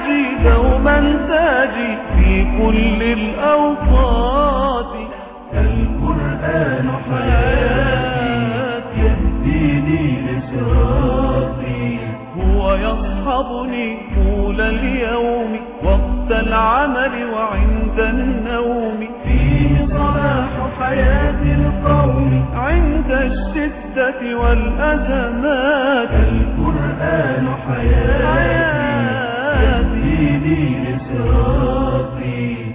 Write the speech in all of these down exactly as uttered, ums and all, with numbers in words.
تاجي دوما تاجي في كل الأوقات. القرآن حياتي يهديني لصراطي، هو يصحبني طول اليوم وقت العمل وعند النوم، فيه صلاح حياة القوم عند الشدة والأزمات. القرآن حياتي يهديني لصراطي.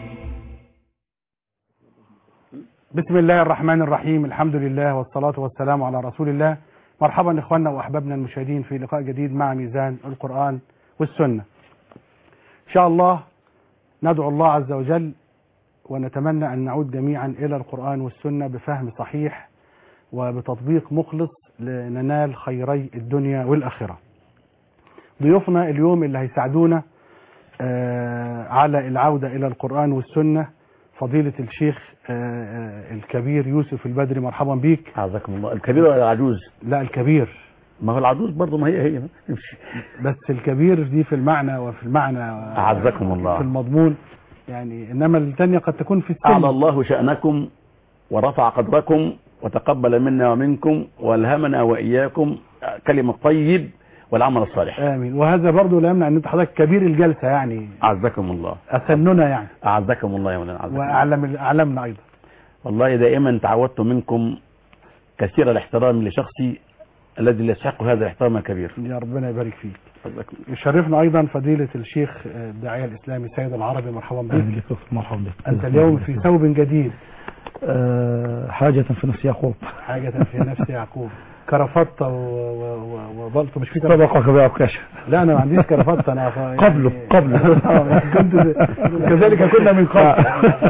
بسم الله الرحمن الرحيم، الحمد لله والصلاة والسلام على رسول الله. مرحبا إخواننا وأحبابنا المشاهدين في لقاء جديد مع ميزان القرآن والسنة. إن شاء الله ندعو الله عز وجل ونتمنى أن نعود جميعا إلى القرآن والسنة بفهم صحيح وبتطبيق مخلص لننال خيري الدنيا والآخرة. ضيوفنا اليوم اللي هيساعدونا على العودة إلى القرآن والسنة فضيلة الشيخ الكبير يوسف البدري. مرحبا بيك. عزكم الله. الكبير ولا العجوز؟ لا الكبير. ما هو العجوز برضه، ما هي هي بس الكبير دي في المعنى وفي المعنى عزكم الله في المضمون يعني، انما الثانيه قد تكون في السن. أعلى الله شأنكم ورفع قدركم وتقبل منا ومنكم والهمنا وإياكم كلمة طيب والعمل الصالح. امين. وهذا برضه لا يمنع ان انت حضرتك كبير الجلسه يعني. اعزكم الله. اسننا يعني. اعزكم الله يا مولانا. واعلم اعلمنا ايضا. والله دائما تعودت منكم كثير الاحترام لشخصي الذي لا يستحق هذا الاحترام الكبير. يا ربنا يبارك فيك. يشرفنا ايضا فضيله الشيخ الداعيه الاسلامي سيد العربي. مرحبا بك. مرحبا بك. انت اليوم في ثوب جديد. أه حاجه في نفس يعقوب. حاجه في نفس يعقوب. كرافطه وبلطو. مش في طبقه كبيره وكاشه. لا انا ما عنديش كرافطه انا يعني قبله قبله كنت كذلك كنا من قبل.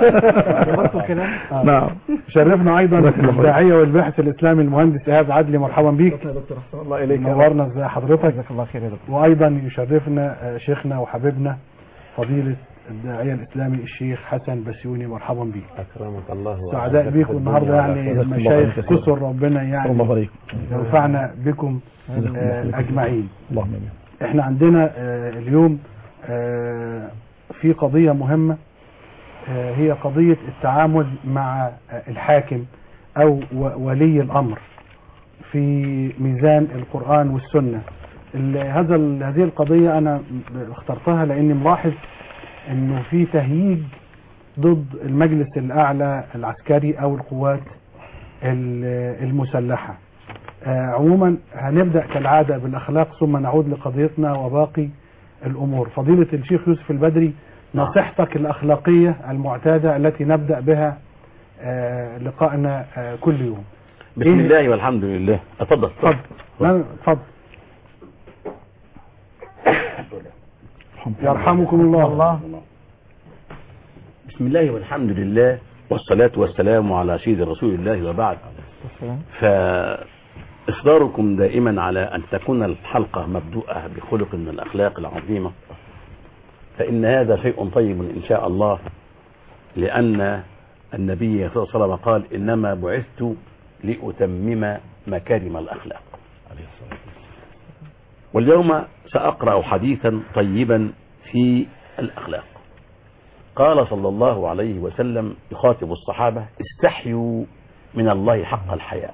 نعم. شرفنا ايضا الداعيه والباحث الاسلامي المهندس ايهاب عدلي. مرحبا بيك يا دكتور. احسن الله اليك. نورنا. ازي حضرتك؟ جزاك الله خير يا دكتور. وايضا يشرفنا شيخنا وحبيبنا فضيله الداعيه الاسلامي الشيخ حسن بسيوني. مرحبا بيك. اكرمك الله. سعداء بكم النهارده يعني المشايخ كسر ربنا يعني ينفعنا بكم اجمعين. اللهم امين. احنا عندنا اليوم في قضيه مهمه، هي قضيه التعامل مع الحاكم او ولي الامر في ميزان القرآن والسنه. هذا هذه القضيه انا اخترتها لاني ملاحظ انه في تهييج ضد المجلس الاعلى العسكري او القوات المسلحه. عموما هنبدا كالعاده بالاخلاق ثم نعود لقضيتنا وباقي الامور. فضيله الشيخ يوسف البدري، نصيحتك الاخلاقيه المعتاده التي نبدا بها لقائنا كل يوم. بسم إيه؟ الله والحمد لله. اتفضل اتفضل. اتفضل. يرحمكم الله. الله. بسم الله والحمد لله والصلاة والسلام على سيد رسول الله وبعد. فإصراركم دائما على أن تكون الحلقة مبدوءة بخلق من الأخلاق العظيمة، فإن هذا شيء طيب إن شاء الله، لأن النبي صلى الله عليه وسلم قال إنما بعثت لأتمم مكارم الأخلاق. واليوم سأقرأ حديثا طيبا في الأخلاق. قال صلى الله عليه وسلم يخاطب الصحابة: استحيوا من الله حق الحياء.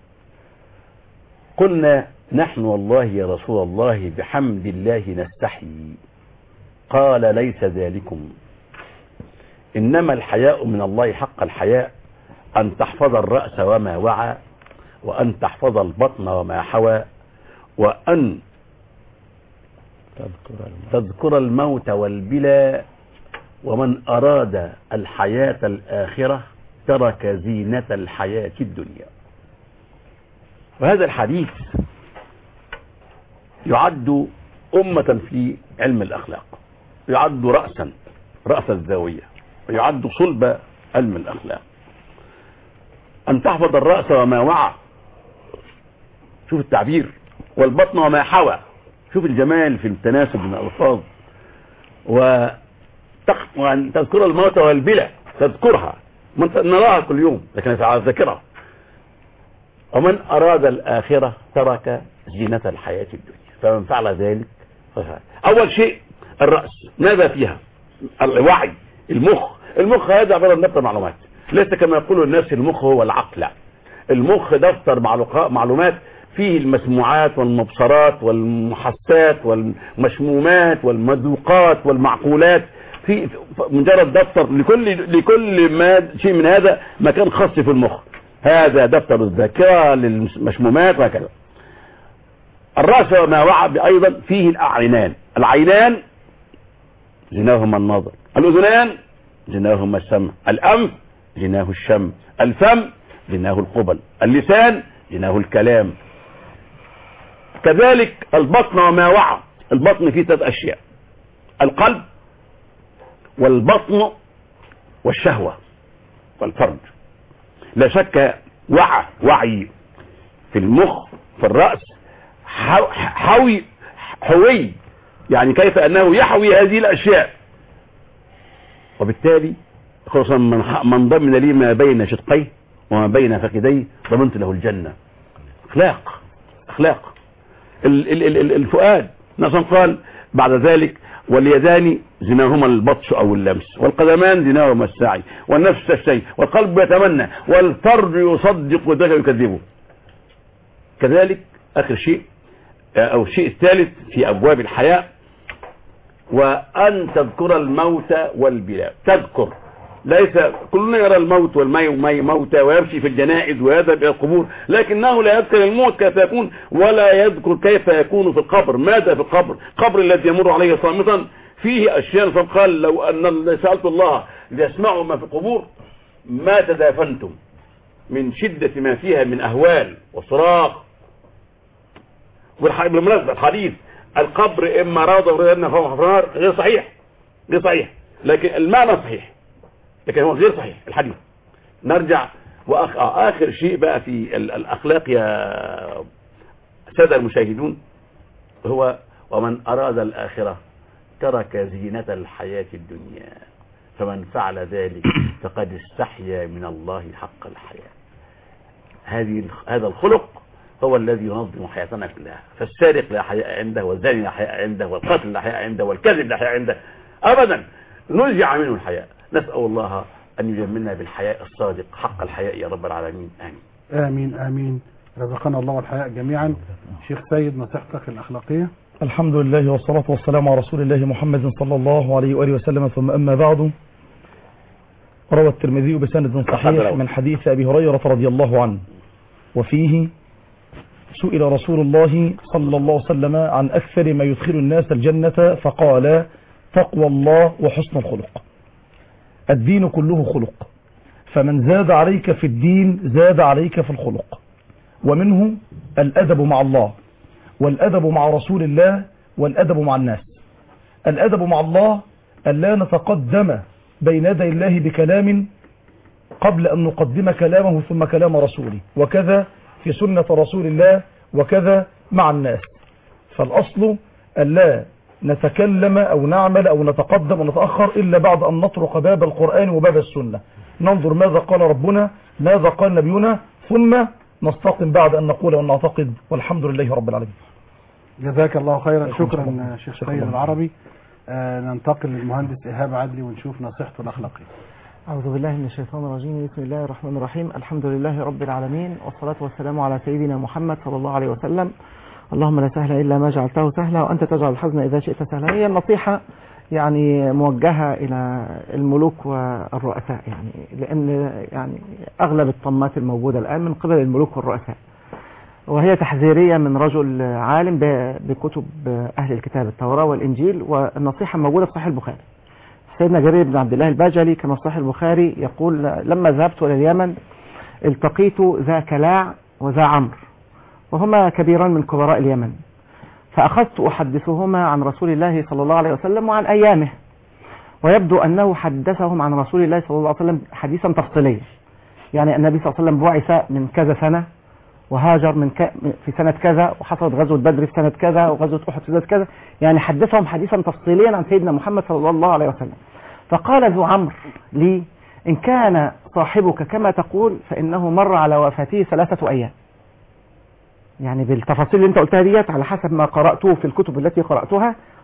قلنا: نحن والله يا رسول الله بحمد الله نستحي. قال: ليس ذلكم، إنما الحياء من الله حق الحياء أن تحفظ الرأس وما وعى، وأن تحفظ البطن وما حوى، وأن تذكر الموت والبلى، ومن أراد الحياة الآخرة ترك زينة الحياة الدنيا. وهذا الحديث يعد أمة في علم الأخلاق، يعد رأسا رأس الزاوية، ويعد صلب علم الأخلاق. أن تحفظ الرأس وما وعى، شوف التعبير، والبطن وما حوى، شوف الجمال في التناسب من الألفاظ. وأن تذكر الموت والبلى، تذكرها، نراها كل يوم لكن ذاكرها. ومن أراد الآخرة ترك زينة الحياة الدنيا، فمن فعل ذلك ففعل. أول شيء الرأس ماذا فيها؟ الوعي، المخ. المخ هذا عبارة عن دفتر معلومات، ليس كما يقول الناس المخ هو العقل. لا، المخ دفتر معلومات فيه المسموعات والمبصرات والمحسات والمشمومات والمذوقات والمعقولات، في مجرد دفتر لكل لكل ما شيء من هذا مكان خاص في المخ. هذا دفتر الذاكرة للمشمومات وهكذا. الرأس وما وعى أيضا فيه الأعينان. العينان جناهما النظر، الأذنان جناهما السمع، الأنف جناه الشم، الفم جناه القبل، اللسان جناه الكلام. كذلك البطن وما وعى. البطن فيه ثلاث أشياء: القلب والبطن والشهوة والفرج. لا شك وعى وعي في المخ في الرأس حوي حوي، يعني كيف أنه يحوي هذه الأشياء، وبالتالي خصوصا من ضمن لي ما بين شدقيه وما بين فخذيه ضمنت له الجنة. أخلاق أخلاق ال ال ال الفؤاد نصا قال بعد ذلك: واليدان زناهما البطش أو اللمس، والقدمان زناهما السعي، والنفس الشيء، والقلب يتمنى، والفرج يصدق وذاك يكذبه. كذلك آخر شيء أو الشيء الثالث في أبواب الحياة: وأن تذكر الموت والبلاء. تذكر، ليس كلنا يرى الموت والموتى ويمشي في الجنائز ويذهب إلى القبور، لكنه لا يذكر الموت كيف يكون، ولا يذكر كيف يكون في القبر. ماذا في القبر؟ القبر الذي يمر عليه صامتا فيه أشياء. فقال: لو أن سألت الله ليسمعوا ما في القبور ما تدافنتم، من شدة ما فيها من أهوال وصراخ. بالمناسبة الحديث القبر إما روضة ورضا فهو حفرار غير صحيح، غير صحيح، لكن المعنى صحيح، لكن هو غير صحيح الحديث. نرجع وأخ... آخر شيء بقى في الأخلاق يا سادة المشاهدون هو: ومن أراد الآخرة ترك زينة الحياة الدنيا، فمن فعل ذلك فقد استحيا من الله حق الحياة. هذه هذا الخلق هو الذي ينظم حياتنا كلها. فالسارق لا حياء عنده، والزاني لا حياء عنده، والقاتل لا حياء عنده، والكذب لا حياء عنده أبدا، نزع منه الحياء. نسأل الله أن يجملنا بالحياء الصادق حق الحياء يا رب العالمين. آمين آمين آمين. رزقنا الله والحياء جميعا. شيخ سيد، نصيحتك الأخلاقية. الحمد لله والصلاة والسلام على رسول الله محمد صلى الله عليه وآله وسلم، ثم أما بعد. روى الترمذي بسند صحيح من حديث أبي هريرة رضي الله عنه، وفيه: سئل رسول الله صلى الله عليه وسلم عن أكثر ما يدخل الناس الجنة، فقال: تقوى الله وحسن الخلق. الدين كله خلق، فمن زاد عليك في الدين زاد عليك في الخلق. ومنه الأدب مع الله، والأدب مع رسول الله، والأدب مع الناس. الأدب مع الله ألا نتقدم بين يدي الله بكلام قبل أن نقدم كلامه ثم كلام رسوله، وكذا في سنة رسول الله، وكذا مع الناس. فالأصل ألا نتكلم أو نعمل أو نتقدم أو نتأخر إلا بعد أن نطرق باب القرآن وباب السنة، ننظر ماذا قال ربنا، ماذا قال نبينا، ثم نستقم بعد أن نقول ونعتقد. والحمد لله رب العالمين. جزاك الله خيرا. شكرا شيخ سيد العربي. آه ننتقل للمهندس إيهاب عدلي ونشوف نصيحته الأخلاقية. أعوذ بالله من الشيطان الرجيم. بسم الله الرحمن الرحيم. الحمد لله رب العالمين، والصلاة والسلام على سيدنا محمد صلى الله عليه وسلم. اللهم لا سهل إلا ما جعلته سهلا، وأنت تجعل الحزن إذا شئت سهلا. هي النصيحة يعني موجهة إلى الملوك والرؤساء، يعني لأن يعني أغلب الطمات الموجودة الآن من قبل الملوك والرؤساء، وهي تحذيرية من رجل عالم بكتب أهل الكتاب التوراة والإنجيل. والنصيحة موجودة في صحيح البخاري. سيدنا جرير بن عبد الله الباجلي كما في صحيح البخاري يقول: لما ذهبت إلى اليمن التقيت ذا كلاع وذا عمرو، وهما كبيران من كبراء اليمن، فأخذت أحدثهما عن رسول الله صلى الله عليه وسلم وعن أيامه، ويبدو أنه حدثهم عن رسول الله صلى الله عليه وسلم حديثا تفصيليا. يعني النبي صلى الله عليه وسلم بعث من كذا سنة، وهاجر من ك... في سنة كذا، وحصلت غزوة بدر في سنة كذا، وغزوة أحد في سنة كذا. يعني حدثهم حديثا تفصيليا عن سيدنا محمد صلى الله عليه وسلم. فقال ذو عمرو لي: إن كان صاحبك كما تقول فإنه مر على وفاته ثلاثة أيام. يعني بالتفاصيل اللي انت قلتها ديت على حسب ما قرأته في الكتب التي قرأتها،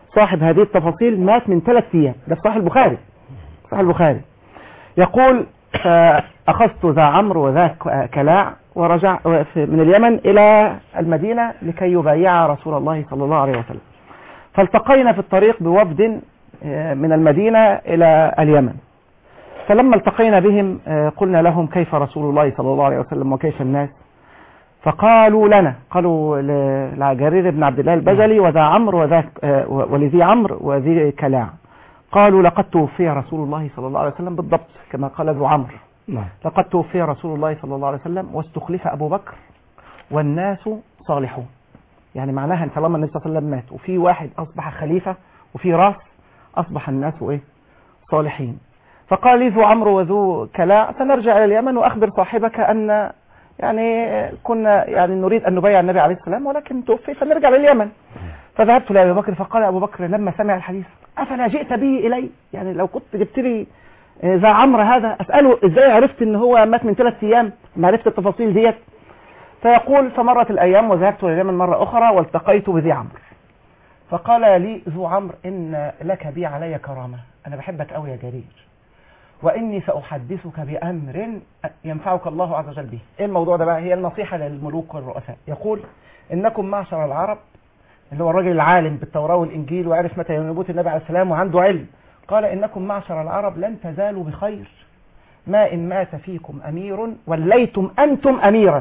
صاحب هذه التفاصيل مات من ثلاث أيام، ده في صحيح البخاري صحيح البخاري يقول فأخذت ذا عمرو وذا كلاع ورجع من اليمن إلى المدينة لكي يبايع رسول الله صلى الله عليه وسلم. فالتقينا في الطريق بوفد من المدينة إلى اليمن، فلما التقينا بهم قلنا لهم كيف رسول الله صلى الله عليه وسلم وكيف الناس؟ فقالوا لنا، قالوا لجرير بن عبد الله البجلي وذا عمرو وذا ولذي عمرو وذي كلاع، قالوا لقد توفي رسول الله صلى الله عليه وسلم بالضبط كما قال ذو عمرو. لقد توفي رسول الله صلى الله عليه وسلم واستخلف أبو بكر والناس صالحون. يعني معناها ان طالما النبي صلى الله عليه وسلم مات وفي واحد أصبح خليفة وفي راس، أصبح الناس إيه؟ صالحين. فقال لي ذو عمرو وذو كلاع سنرجع إلى اليمن وأخبر صاحبك أن يعني كنا يعني نريد أن نبايع النبي عليه السلام ولكن توفي فنرجع لليمن. فذهبت لأبي بكر فقال أبو بكر لما سمع الحديث أفلا جئت به إلي؟ يعني لو كنت جبت لي ذا عمرو هذا أسأله إزاي عرفت إن هو مات من ثلاث أيام، ما عرفت التفاصيل ديت. فيقول فمرت الأيام وذهبت إلى اليمن مرة أخرى والتقيت بذي عمرو، فقال لي ذو عمرو إن لك بي علي كرامة، أنا بحبك أوي يا جرير، وإني سأحدثك بأمر ينفعك الله عز وجل به. إيه الموضوع ده بقى؟ هي النصيحة للملوك والرؤساء. يقول إنكم معشر العرب، اللي هو الراجل العالم بالتوراة والإنجيل وعرف متى يموت النبي عليه السلام وعنده علم، قال إنكم معشر العرب لن تزالوا بخير ما إن مات فيكم أمير وليتم أنتم أميرا.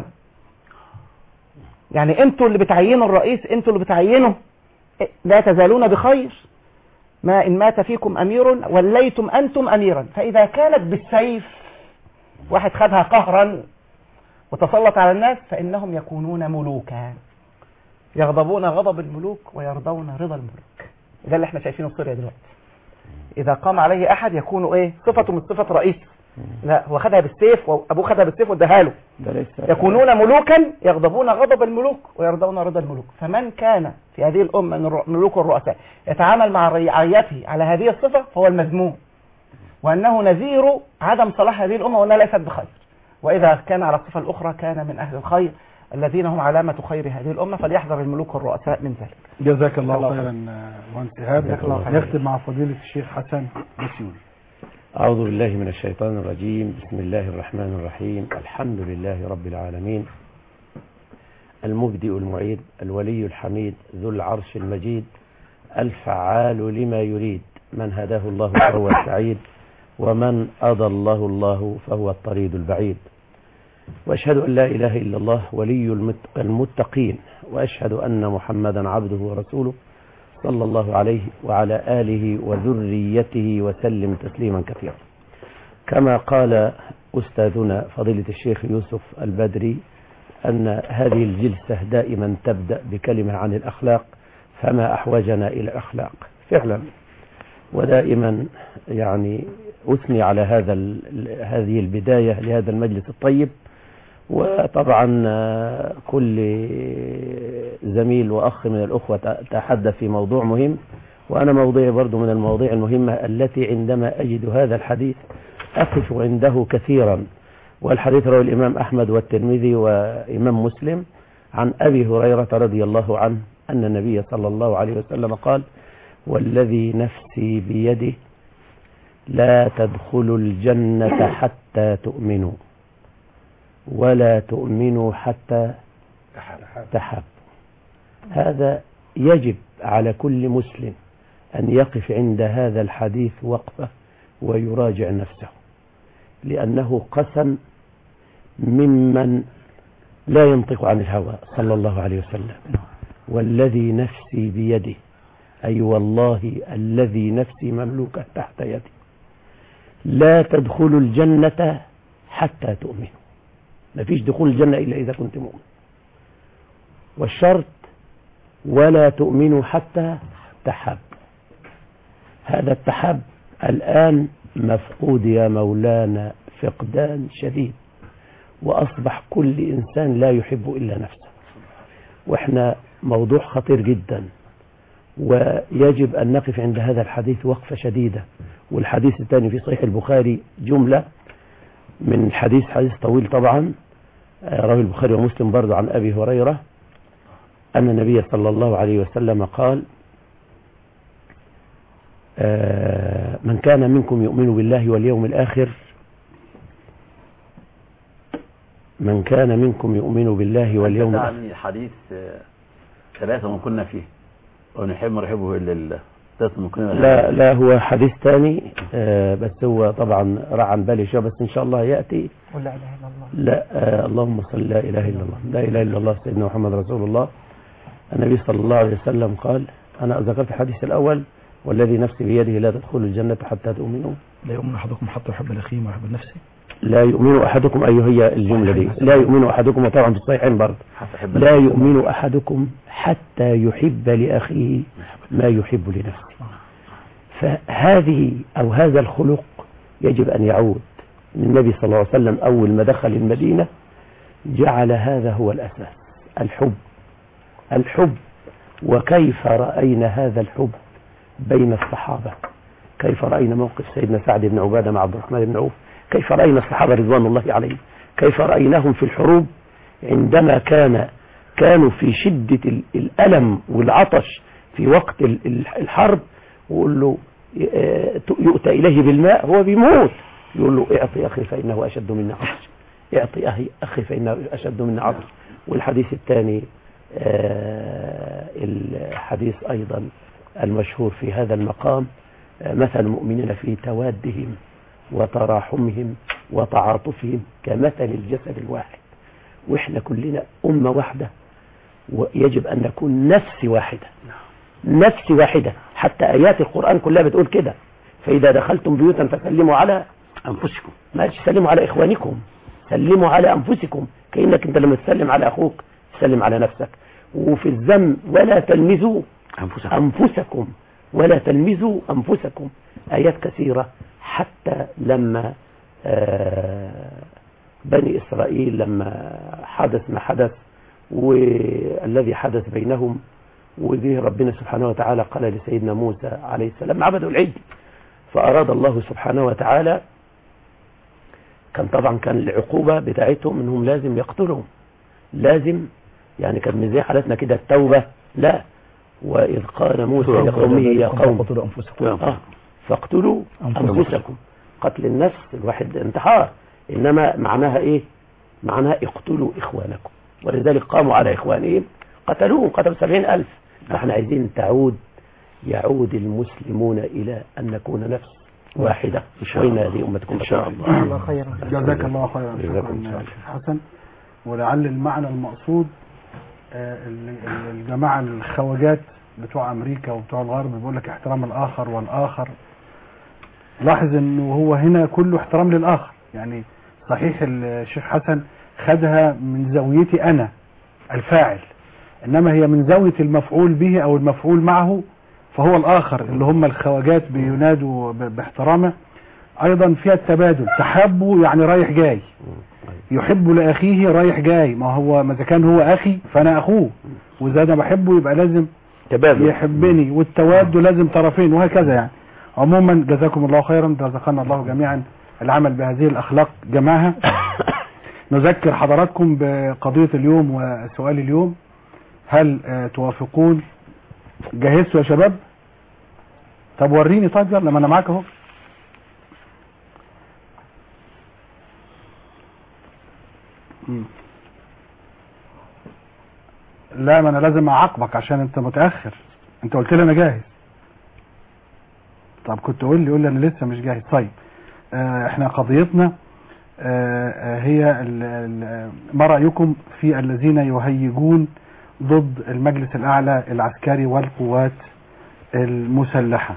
يعني أنتوا اللي بتعينوا الرئيس، أنتوا اللي بتعينوا، لا تزالون بخير ما إن مات فيكم أمير وليتم أنتم أميرا. فإذا كانت بالسيف واحد خدها قهرا وتسلط على الناس فإنهم يكونون ملوكا، يغضبون غضب الملوك ويرضون رضا الملوك. ده اللي احنا شايفينه في سوريا دلوقتي. إذا قام عليه أحد يكون إيه؟ صفته من صفة رئيس، لا هو خدها بالسيف وأبوه خدها بالسيف واداها له. يكونون ملوكا يغضبون غضب الملوك ويرضون رضا الملوك. فمن كان في هذه الأمة من الملوك والرؤساء يتعامل مع رعيته على هذه الصفة فهو المذموم، وأنه نذير عدم صلاح هذه الأمة وأنها ليست بخير. وإذا كان على الصفة الأخرى كان من أهل الخير الذين هم علامة خير هذه الأمة، فليحذر الملوك والرؤساء من ذلك. جزاك الله خيرا مهندس إيهاب. نختم مع فضيلة الشيخ حسن بسيوني. أعوذ بالله من الشيطان الرجيم. بسم الله الرحمن الرحيم. الحمد لله رب العالمين، المبدئ المعيد، الولي الحميد، ذو العرش المجيد، الفعال لما يريد، من هداه الله فهو السعيد، ومن أضله الله فهو الطريد البعيد. وأشهد أن لا إله إلا الله ولي المتقين، وأشهد أن محمدا عبده ورسوله صلى الله عليه وعلى آله وذريته وسلم تسليما كثيرا. كما قال أستاذنا فضيلة الشيخ يوسف البدري أن هذه الجلسة دائما تبدأ بكلمة عن الأخلاق، فما أحوجنا إلى الأخلاق فعلا. ودائما يعني أثني على هذا هذه البداية لهذا المجلس الطيب. وطبعا كل زميل وأخ من الأخوة تحدث في موضوع مهم، وأنا موضوعي برضو من المواضيع المهمة التي عندما أجد هذا الحديث أقف عنده كثيرا. والحديث رواه الإمام أحمد والترمذي وإمام مسلم عن أبي هريرة رضي الله عنه أن النبي صلى الله عليه وسلم قال: والذي نفسي بيده لا تدخلوا الجنة حتى تؤمنوا ولا تؤمنوا حتى تحب. هذا يجب على كل مسلم أن يقف عند هذا الحديث وقفة ويراجع نفسه، لأنه قسم ممن لا ينطق عن الهوى صلى الله عليه وسلم. والذي نفسي بيده، أي والله الذي نفسي مملوكة تحت يدي، لا تدخلوا الجنة حتى تؤمنوا. ما فيش دخول الجنة إلا إذا كنت مؤمن. والشرط ولا تؤمنوا حتى تحب. هذا التحب الآن مفقود يا مولانا فقدان شديد، وأصبح كل إنسان لا يحب إلا نفسه. وإحنا موضوع خطير جدا، ويجب أن نقف عند هذا الحديث وقفة شديدة. والحديث الثاني في صحيح البخاري جملة من الحديث، حديث طويل طبعا، رواه البخاري ومسلم برضو عن أبي هريرة أن النبي صلى الله عليه وسلم قال: آه من كان منكم يؤمن بالله واليوم الآخر من كان منكم يؤمن بالله واليوم الآخر. يعني حديث ثلاثة من كنا فيه ونحب نحبه إلا الله. لا لا هو حديث ثاني آه بس هو طبعا راح عن بالي شويه، بس ان شاء الله ياتي. قل لا اله الا الله. لا آه اللهم صل لا اله الا الله، لا اله الا الله سيدنا محمد رسول الله. النبي صلى الله عليه وسلم قال، انا ذكرت الحديث الاول والذي نفسي بيده لا تدخلوا الجنه حتى تؤمنوا. لا يؤمن احدكم حتى يحب لاخيه ما يحب لنفسه. لا يؤمن احدكم، اي هي الجمله دي، لا يؤمن احدكم، وطبعا في الصحيحين برضه لا يؤمن احدكم حتى يحب لاخيه ما يحب لنفسه. فهذه او هذا الخلق يجب ان يعود. النبي صلى الله عليه وسلم اول ما دخل المدينه جعل هذا هو الاساس، الحب الحب وكيف راينا هذا الحب بين الصحابه، كيف راينا موقف سيدنا سعد بن عباده مع عبد الرحمن بن عوف، كيف راينا الصحابه رضوان الله عليهم، كيف رايناهم في الحروب عندما كان كانوا في شده الالم والعطش في وقت الحرب، ويقول له يؤتى إليه بالماء هو بيموت، يقول له اعطي أخي فإنه أشد منا عطش، اعطي أخي أخي فإنه أشد منا عطش. والحديث الثاني آه الحديث أيضا المشهور في هذا المقام، آه مثل المؤمنين في توادهم وتراحمهم وتعاطفهم كمثل الجسد الواحد. وإحنا كلنا أمة واحدة ويجب أن نكون نفس واحدة، نفس واحدة. حتى آيات القرآن كلها بتقول كده، فإذا دخلتم بيوتا فسلموا على أنفسكم، ما تسلموا على إخوانكم، سلموا على أنفسكم، كأنك أنت لما تسلم على أخوك تسلم على نفسك. وفي الذم ولا تلمزوا أنفسكم, أنفسكم ولا تلمزوا أنفسكم، آيات كثيرة. حتى لما بني إسرائيل لما حدث ما حدث والذي حدث بينهم، وجه ربنا سبحانه وتعالى قال لسيدنا موسى عليه السلام عبدوا العجل، فأراد الله سبحانه وتعالى، كان طبعا كان العقوبة بتاعتهم انهم لازم يقتلهم، لازم يعني كان من زي حالتنا كده التوبة، لا. وإذ قال موسى لقومه يا قوم آه فاقتلوا أنفسكم، قتل النفس الواحد انتحار، إنما معناها إيه؟ معناها اقتلوا إخوانكم، ولذلك قاموا على إخوانهم قتلوهم، قتلوا سبعين ألف. فاحنا عايزين تعود يعود المسلمون إلى أن نكون نفس واحدة، وإن هذه أمتكم إن شاء الله. الله خيرا، جزاك الله خيرا. شكرا حسن. ولعل المعنى المقصود الجماعة الخواجات بتوع أمريكا وبتوع الغرب بيقول لك احترام الآخر والآخر. لاحظ انه هو هنا كله احترام للآخر، يعني صحيح الشيخ حسن خدها من زاويتي أنا الفاعل، إنما هي من زاوية المفعول به أو المفعول معه، فهو الآخر اللي هم الخواجات بينادوا باحترامه. أيضا فيها التبادل، تحبه يعني رايح جاي، يحب لأخيه رايح جاي، ما هو ما إذا كان هو أخي فأنا أخوه، وإذا أنا بحبه يبقى لازم تبادل يحبني، والتواد لازم طرفين، وهكذا. يعني عموما جزاكم الله خيرا، رزقنا الله جميعا العمل بهذه الأخلاق جماعها. نذكر حضراتكم بقضية اليوم وسؤال اليوم، هل آه توافقون؟ جهزتوا يا شباب؟ طب وريني، طيب يلا ما انا معاك اهو. لا ما انا لازم اعاقبك عشان انت متاخر، انت قلت لي انا جاهز. طب كنت قول لي قول لي انا لسه مش جاهز. طيب آه احنا قضيتنا آه هي ما رايكم في الذين يهيجون ضد المجلس الأعلى العسكري والقوات المسلحة.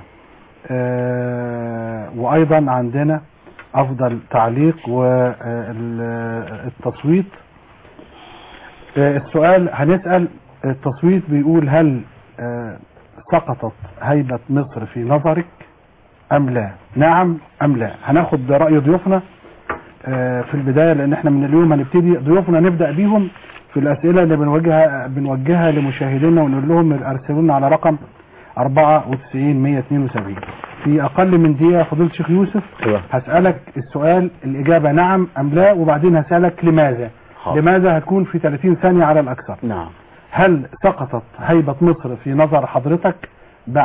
آه وأيضا عندنا أفضل تعليق والتصويت. آه السؤال هنسأل التصويت بيقول هل آه سقطت هيبة مصر في نظرك أم لا؟ نعم أم لا؟ هناخد رأي ضيوفنا آه في البداية، لأن احنا من اليوم هنبتدي ضيوفنا نبدأ بيهم في الأسئلة اللي بنوجهها بنوجهها لمشاهدينا، ونقول لهم ارسلونا على رقم أربعة وتسعين مية واثنين وسبعين. في أقل من دقيقة فضيلة الشيخ يوسف أيوة. هسألك السؤال الإجابة نعم أم لا، وبعدين هسألك لماذا. حاضر. لماذا هتكون في ثلاثين ثانية على الأكثر. نعم. هل سقطت هيبة مصر في نظر حضرتك بعد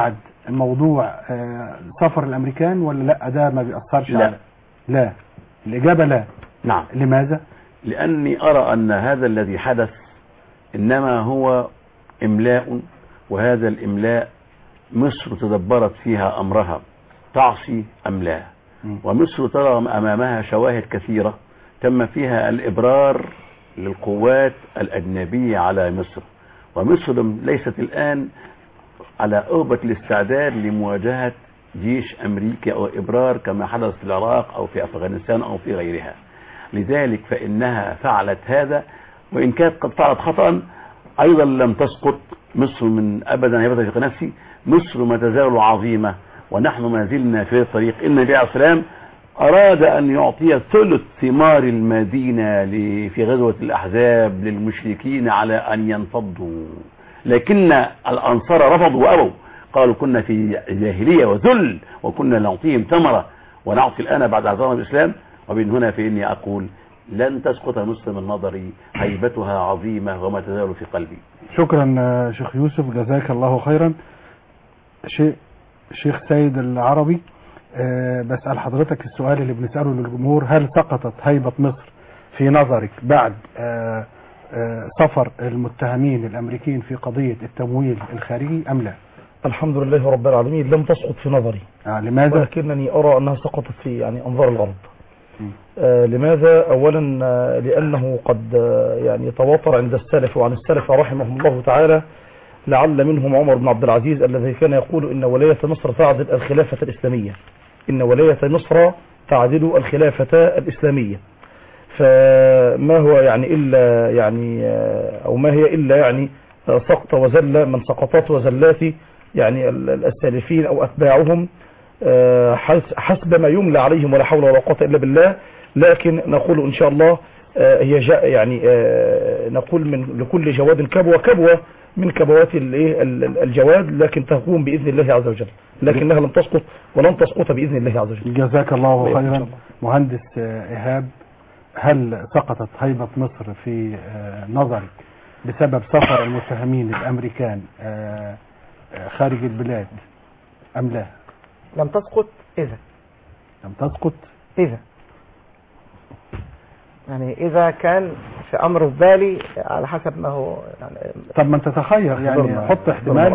موضوع آه، سفر الامريكان ولا لا ده ما بيأثرش؟ لا. على لا الاجابة لا. نعم. لماذا؟ لأني أرى أن هذا الذي حدث إنما هو إملاء، وهذا الإملاء مصر تدبرت فيها أمرها تعصي أم لا، ومصر ترى أمامها شواهد كثيرة تم فيها الإبرار للقوات الأجنبية على مصر، ومصر ليست الآن على أهبة الاستعداد لمواجهة جيش أمريكي أو إبرار كما حدث في العراق أو في أفغانستان أو في غيرها. لذلك فإنها فعلت هذا، وإن كانت قد فعلت خطأ أيضا لم تسقط مصر من أبدا هيبتها في نفسي. مصر ما تزال عظيمة، ونحن ما زلنا في الطريق. النبي عليه السلام أراد أن يعطي ثلث ثمار المدينة في غزوة الأحزاب للمشركين على أن ينفضوا، لكن الأنصار رفضوا وأبوا، قالوا كنا في جاهلية وذل وكنا نعطيهم ثمرة ونعطي الآن بعد عظام الإسلام. ومن هنا فإني أقول لن تسقط مصر من نظري، هيبتها عظيمة وما تزال في قلبي. شكرا شيخ يوسف، جزاك الله خيرا. شيء شيخ سيد العربي، أه بسأل حضرتك السؤال اللي بنسأله للجمهور: هل سقطت هيبة مصر في نظرك بعد أه أه سفر المتهمين الأمريكيين في قضية التمويل الخارجي أم لا؟ الحمد لله رب العالمين لم تسقط في نظري. آه لماذا؟ ولكنني أرى أنها سقطت في يعني أنظار الغرب. آه لماذا؟ أولا آه لأنه قد آه يعني تواتر عند السلف وعن السلف رحمهم الله تعالى، لعل منهم عمر بن عبد العزيز الذي كان يقول إن ولاية مصر تعدل الخلافة الإسلامية، إن ولاية مصر تعدل الخلافة الإسلامية. فما هو يعني إلا يعني آه أو ما هي إلا يعني آه سقط وزلة من سقطات وزلات يعني السالفين أو أتباعهم حسب ما يملى عليهم، ولا حول ولا قوة إلا بالله. لكن نقول إن شاء الله هي جاء يعني نقول من لكل جواد كبوة، كبوة من كبوات الجواد، لكن تقوم بإذن الله عز وجل، لكنها لم تسقط ولن تسقط بإذن الله عز وجل. جزاك الله خيرا. مهندس إيهاب، هل سقطت هيبة مصر في نظرك بسبب سفر المتهمين الأمريكان خارج البلاد أم لا؟ لم تسقط إذا لم تسقط إذا يعني إذا كان في أمر في بالي على حسب ما هو يعني. طب ما انت تخير يعني، حط احتمال.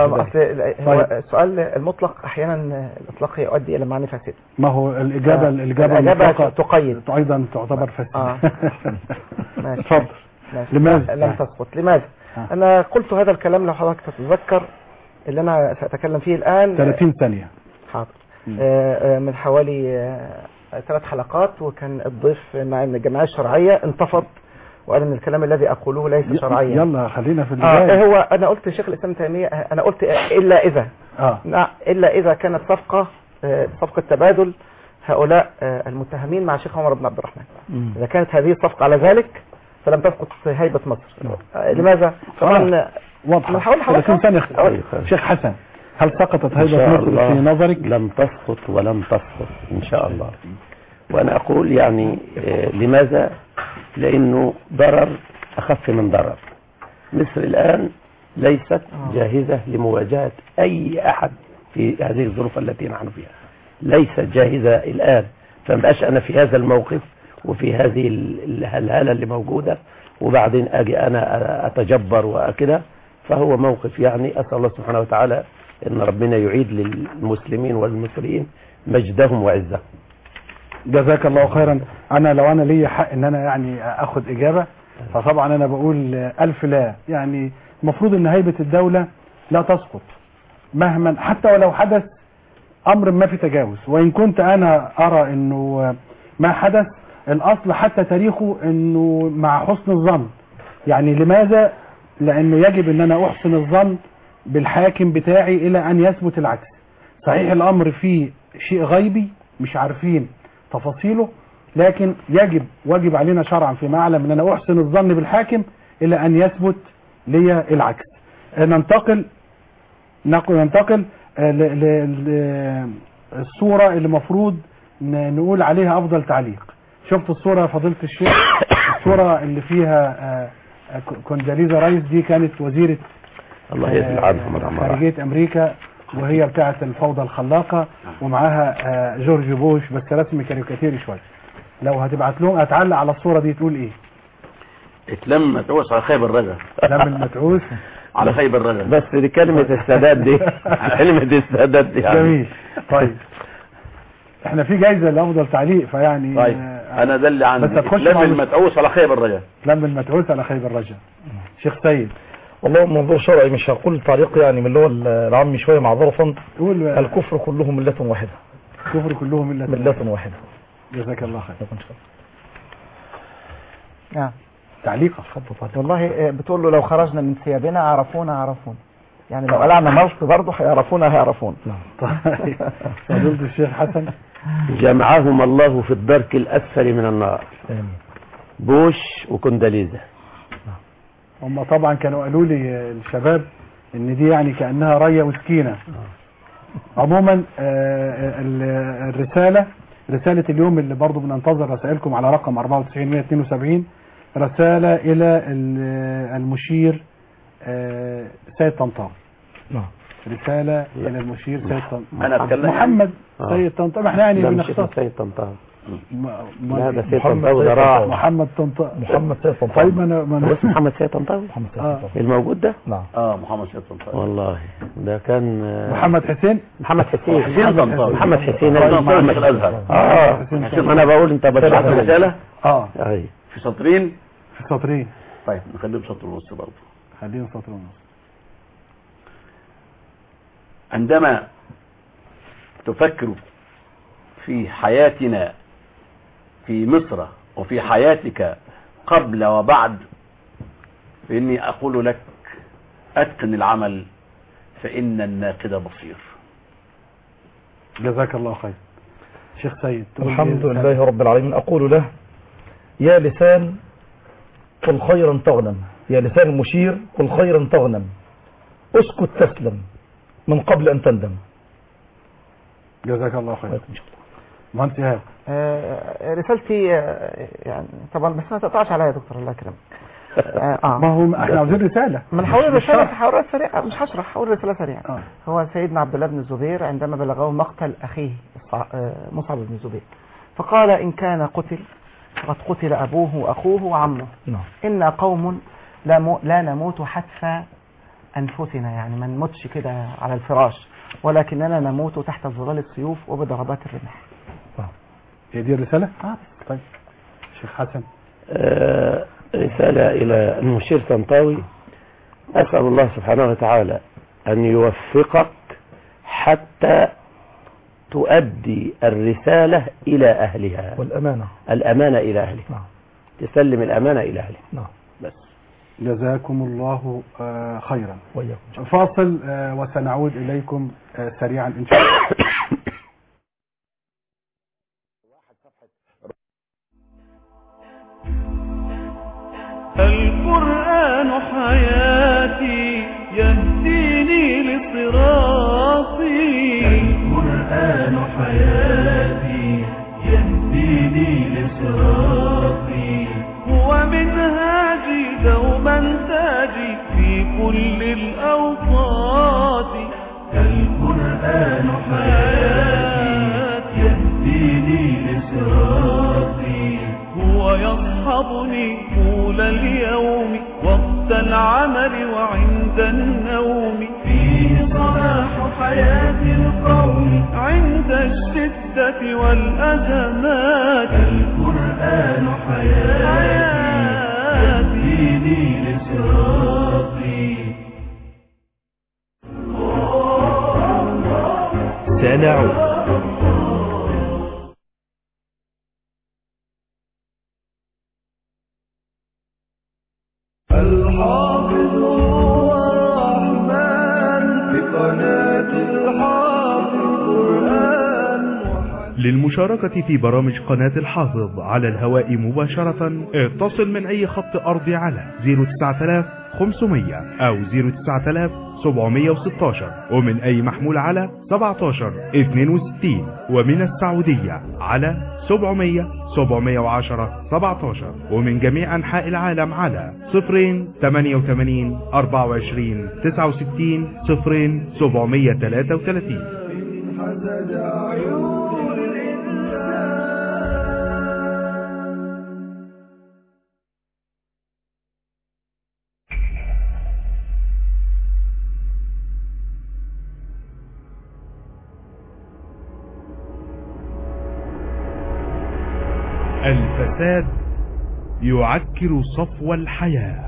هو السؤال المطلق أحيانا الإطلاق يؤدي إلى معاني فاسدة. ما هو الإجابة الإجابة, الإجابة تقيد أيضا تعتبر فاسدة. آه. ماشي. اتفضل. لماذا؟ لم تسقط لماذا؟ آه. أنا قلت هذا الكلام لو حضرتك تتذكر اللي أنا سأتكلم فيه الآن ثلاثين ثانية. حاضر. آه من حوالي آه ثلاث حلقات، وكان الضيف مع ان الجمعيه الشرعيه انتفض وقال ان الكلام الذي اقوله ليس شرعيا. يلا خلينا في البدايه. آه هو انا قلت شيخ الاسلام تيميه، انا قلت الا اذا اه الا اذا كانت صفقه آه صفقه تبادل هؤلاء آه المتهمين مع الشيخ عمر بن عبد الرحمن. مم. اذا كانت هذه الصفقه على ذلك فلم تسقط هيبه مصر. آه لماذا؟ طبعا واضحه. ثلاثين ثانيه. شيخ حسن، هل سقطت هيبة مصر في نظرك؟ لم تسقط ولم تسقط إن شاء الله. وأنا أقول يعني لماذا؟ لأنه ضرر أخف من ضرر. مصر الآن ليست جاهزة لمواجهة أي أحد في هذه الظروف التي نحن فيها، ليست جاهزة الآن. فمبقاش أنا في هذا الموقف وفي هذه الهلهلة اللي موجودة وبعدين أجي أنا أتجبر وكده. فهو موقف يعني أسأل الله سبحانه وتعالى ان ربنا يعيد للمسلمين والمصريين مجدهم وعزهم. جزاك الله خيرا. انا لو انا لي حق ان انا يعني اخذ اجابة، فطبعا انا بقول الف لا. يعني المفروض ان هيبة الدولة لا تسقط مهما، حتى ولو حدث امر ما في تجاوز. وان كنت انا ارى انه ما حدث الاصل حتى تاريخه انه مع حسن الظن. يعني لماذا؟ لانه يجب ان انا احسن الظن بالحاكم بتاعي الى ان يثبت العكس. صحيح الامر فيه شيء غيبي مش عارفين تفاصيله، لكن يجب واجب علينا شرعا فيما اعلم ان انا احسن الظن بالحاكم الى ان يثبت لي العكس. ننتقل ننتقل للصورة اللي المفروض نقول عليها افضل تعليق. شفت الصورة يا فضيلة الشيخ؟ الصورة اللي فيها كونداليزا رايس، دي كانت وزيرة الله يجزي عنهم العمارة خارجية امريكا وهي بتاعة الفوضى الخلاقة ومعاها آه، جورج بوش بس رسم كاريكاتيري شوية. لو هتبعت لهم هتعلق على الصورة دي تقول ايه؟ اتلم متعوس على خيب الرجا. لم المتعوس على خيب الرجا. بس دي كلمة السادات دي كلمة السادات دي يعني. جميل. طيب احنا في جايزة لأفضل تعليق فيعني طيب آه، انا ده اللي عندي. بس هتخش اتلم مع- المتعوس على خيب الرجا. لم المتعوس على خيب الرجا. شيخ سيد والله منظور شرعي مش هقول تعليق يعني من اللي هو العامي شوية معذرة. قول آه، الكفر كله ملة واحدة. كفر كلهم إلا ملة واحدة. جزاك الله خير. نعم. تعليقة. والله آه، بتقول له لو خرجنا من ثيابنا عرفونا عرفونا، يعني لو قلعنا ملط برضه هيعرفونا هيعرفونا. طيب فضيلة الشيخ حسن. جمعهم الله في الدرك الأسفل من النار. بوش وكنداليزا. هم طبعا كانوا قالوا لي الشباب ان دي يعني كأنها رية وسكينة. عموما آه، ال- الرسالة رسالة اليوم اللي برضو بننتظر رسائلكم على رقم أربعة وتسعين مئة واثنين وسبعين رسالة الى ال- المشير آه، سيد طنطاوي. نعم. رسالة الى المشير سيد طنطاوي. انا اتكلم محمد آه. سيد طنطاوي احنا يعني لا مش بنختصر سيد طنطاوي. م- م- لا ده سيد محمد طنطاوي ده سيد راح. طنطاوي. محمد طنطاوي. محمد سيد طنطاوي. طيب انا ما هو اسمه محمد سيد طنطاوي. محمد سيد آه. طنطاوي. الموجود ده. نعم. اه محمد سيد طنطاوي. والله ده كان آه، محمد حسين. محمد حسين. حسين طنطاوي. محمد حسين. طيب، أيوة. معلم في الازهر. اه انا بقول انت بعت بشرح رسالة اه اي في سطرين. في سطرين. طيب نخليهم سطر ونص برضه. خلينا سطر ونص. عندما تفكر في حياتنا في مصر وفي حياتك قبل وبعد فإني أقول لك أتقن العمل فإن الناقد بصير. جزاك الله خير. شيخ سيد تقول الحمد إيه؟ لله رب العالمين. أقول له يا لسان قل خيرا تغنم، يا لسان المشير قل خيرا تغنم، اسكت تسلم من قبل أن تندم. جزاك الله خير. مهندس إيهاب. آه، رسالتي آه، يعني طبعا بس ما تقطعش عليا يا دكتور الله يكرمك. اه ما هو احنا عاوزين رسالة. من حول مش الرسالة شرح. حول سريعة مش هشرح حول رسالة سريعة. آه. هو سيدنا عبد الله بن الزبير عندما بلغه مقتل أخيه الصع- آه، مصعب بن الزبير فقال إن كان قتل فقد قتل أبوه وأخوه وعمه. نعم. إنا قوم لا, مو لا نموت حتى أنفسنا، يعني ما نموتش كده على الفراش ولكننا نموت تحت ظلال السيوف وبضربات الرمح. هي دي الرسالة؟ آه. طيب شيخ حسن. آه، رسالة إلى المشير طنطاوي. أسأل الله سبحانه وتعالى أن يوفقك حتى تؤدي الرسالة إلى أهلها. والأمانة. الأمانة إلى أهلها. نعم. تسلم الأمانة إلى أهلها. نعم. بس. جزاكم الله آه، خيرا. وإياكم. فاصل آه، وسنعود إليكم آه، سريعا إن شاء الله. القرآن حياتي يهديني لصراطي. القرآن حياتي يهديني لصراطي. هو منهاجي دوما تاجي في كل الأوقات. القرآن حياتي يهديني لصراطي. هو يصحبني طول اليوم وقت العمل وعند النوم. فيه صلاح حياة القوم عند الشدة والأزمات. القرآن حياتي يهديني لصراطي. سنعود. الحافظ هو الرحمن في قناة الحافظ قرآن. للمشاركة في برامج قناة الحافظ على الهواء مباشرة اتصل من أي خط أرضي على صفر تسعة خمسمية أو صفر تسعة سبعمية وستاشر، ومن أي محمول على سبعتاشر اتنين وستين، ومن السعودية على سبعمية سبعمية وعشرة سبعتاشر، ومن جميع أنحاء العالم على صفرين تمانية وتمانين أربعة وعشرين تسعة وستين صفرين سبعمية تلاتة وتلاتين. الفساد يعكر صفو الحياة.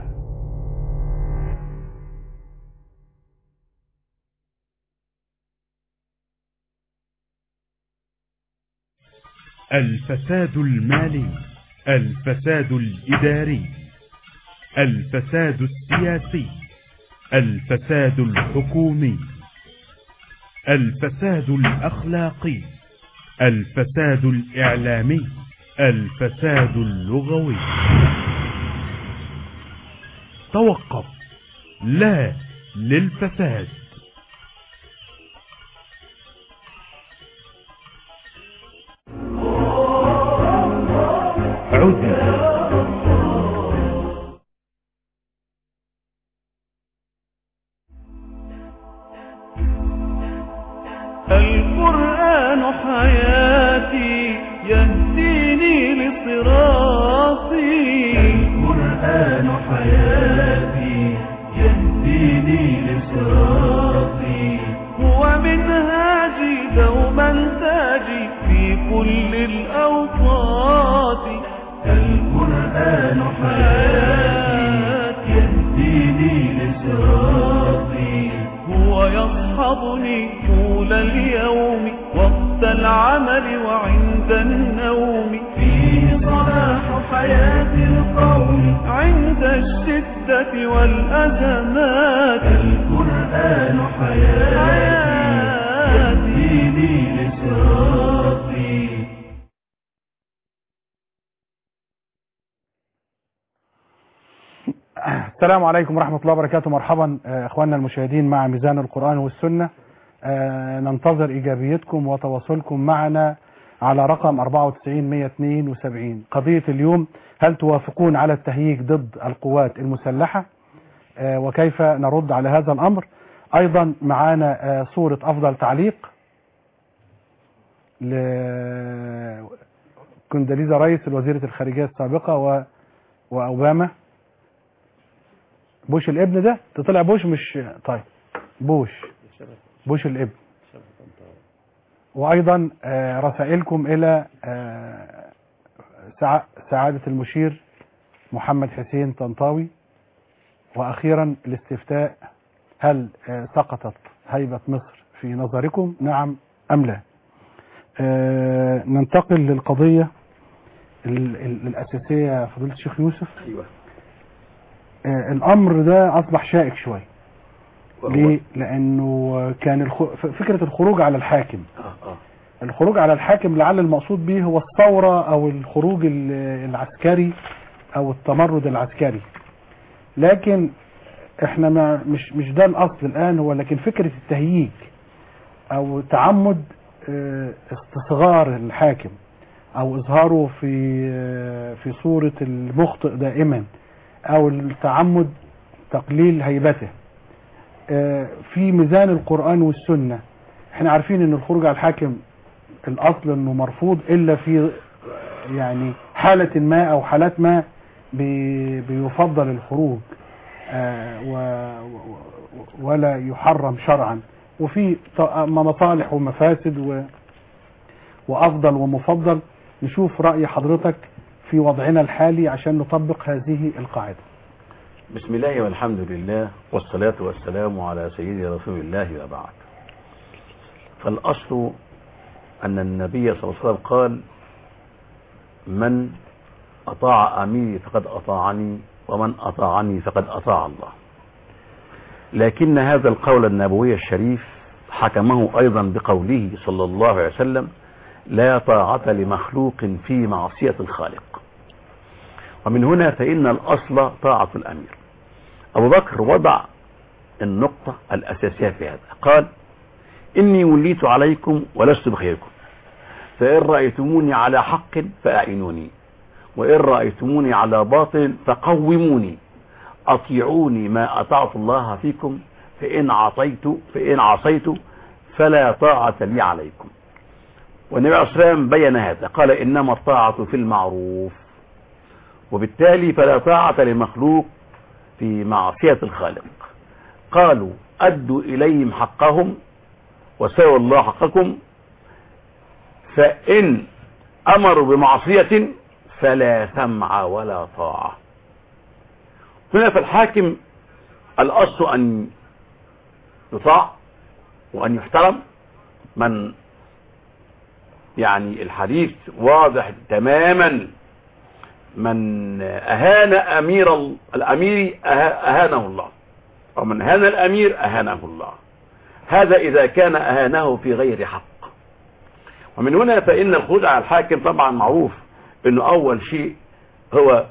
الفساد المالي، الفساد الإداري، الفساد السياسي، الفساد الحكومي، الفساد الأخلاقي، الفساد الإعلامي، الفساد اللغوي. توقف، لا للفساد. عدنا. القرآن حياتي يهديني لصراطي، القرآن حياتي يهديني لصراطي، هو منهاجي دوما تاجي في كل الأوقات. القرآن حياتي يهديني لصراطي، هو يصحبني طول اليوم وقت العمل وعند النوم، فيه صلاح حياة القوم عند الشدة والأزمات. القرآن حياتي يهديني لصراطي. السلام عليكم ورحمة الله وبركاته. مرحبا اخواننا المشاهدين مع ميزان القرآن والسنة. ننتظر ايجابيتكم وتواصلكم معنا على رقم أربعة وتسعين مية اتنين وسبعين. قضية اليوم: هل توافقون على التهييج ضد القوات المسلحة؟ وكيف نرد على هذا الامر؟ ايضا معانا صورة افضل تعليق لكونداليزا رايس الوزيرة الخارجية السابقة و... واوباما. بوش الابن ده تطلع بوش مش طيب بوش بوش الابن. وايضا رسائلكم الى سعادة المشير محمد حسين طنطاوي. واخيرا الاستفتاء: هل سقطت هيبة مصر في نظركم، نعم ام لا؟ ننتقل للقضية الاساسية فضيلة الشيخ يوسف. ايوه. الامر ده اصبح شائك شويه. ليه؟ لانه كان الخ... فكره الخروج على الحاكم. آه آه. الخروج على الحاكم لعل المقصود به هو الثوره او الخروج العسكري او التمرد العسكري. لكن احنا ما مش مش ده الاصل الان، هو لكن فكره التهييج او تعمد استصغار الحاكم او اظهاره في في صوره المخطئ دائما، او التعمد تقليل هيبته. في ميزان القرآن والسنة احنا عارفين ان الخروج على الحاكم الاصل انه مرفوض، الا في يعني حالة ما او حالات ما بيفضل الخروج ولا يحرم شرعا، وفي مصالح ومفاسد وافضل ومفضل. نشوف رأي حضرتك في وضعنا الحالي عشان نطبق هذه القاعدة. بسم الله والحمد لله والصلاة والسلام على سيدي رسول الله وبعد. فالأصل أن النبي صلى الله عليه وسلم قال: من أطاع أميري فقد أطاعني، ومن أطاعني فقد أطاع الله. لكن هذا القول النبوي الشريف حكمه أيضا بقوله صلى الله عليه وسلم: لا طاعة لمخلوق في معصية الخالق. ومن هنا فإن الأصل طاعة الأمير. أبو بكر وضع النقطة الأساسية في هذا، قال إني وليت عليكم ولست بخيركم، فإن رأيتموني على حق فأعينوني، وإن رأيتموني على باطل فقوموني، أطيعوني ما أطعت الله فيكم، فإن عصيت فإن عصيت فلا طاعة لي عليكم. والنبي عليه الصلاة والسلام بين هذا، قال إنما الطاعة في المعروف، وبالتالي فلا طاعة لمخلوق في معصية الخالق. قالوا أدوا إليهم حقهم وسووا الله حقكم، فإن أمروا بمعصية فلا سمع ولا طاعة. هنا في الحاكم الأصل أن يطاع وأن يحترم. من يعني الحديث واضح تماما، من أهان أمير الأمير أهانه الله، ومن هان الأمير أهانه الله. هذا إذا كان أهانه في غير حق. ومن هنا فإن الخروج على الحاكم طبعا معروف أنه أول شيء هو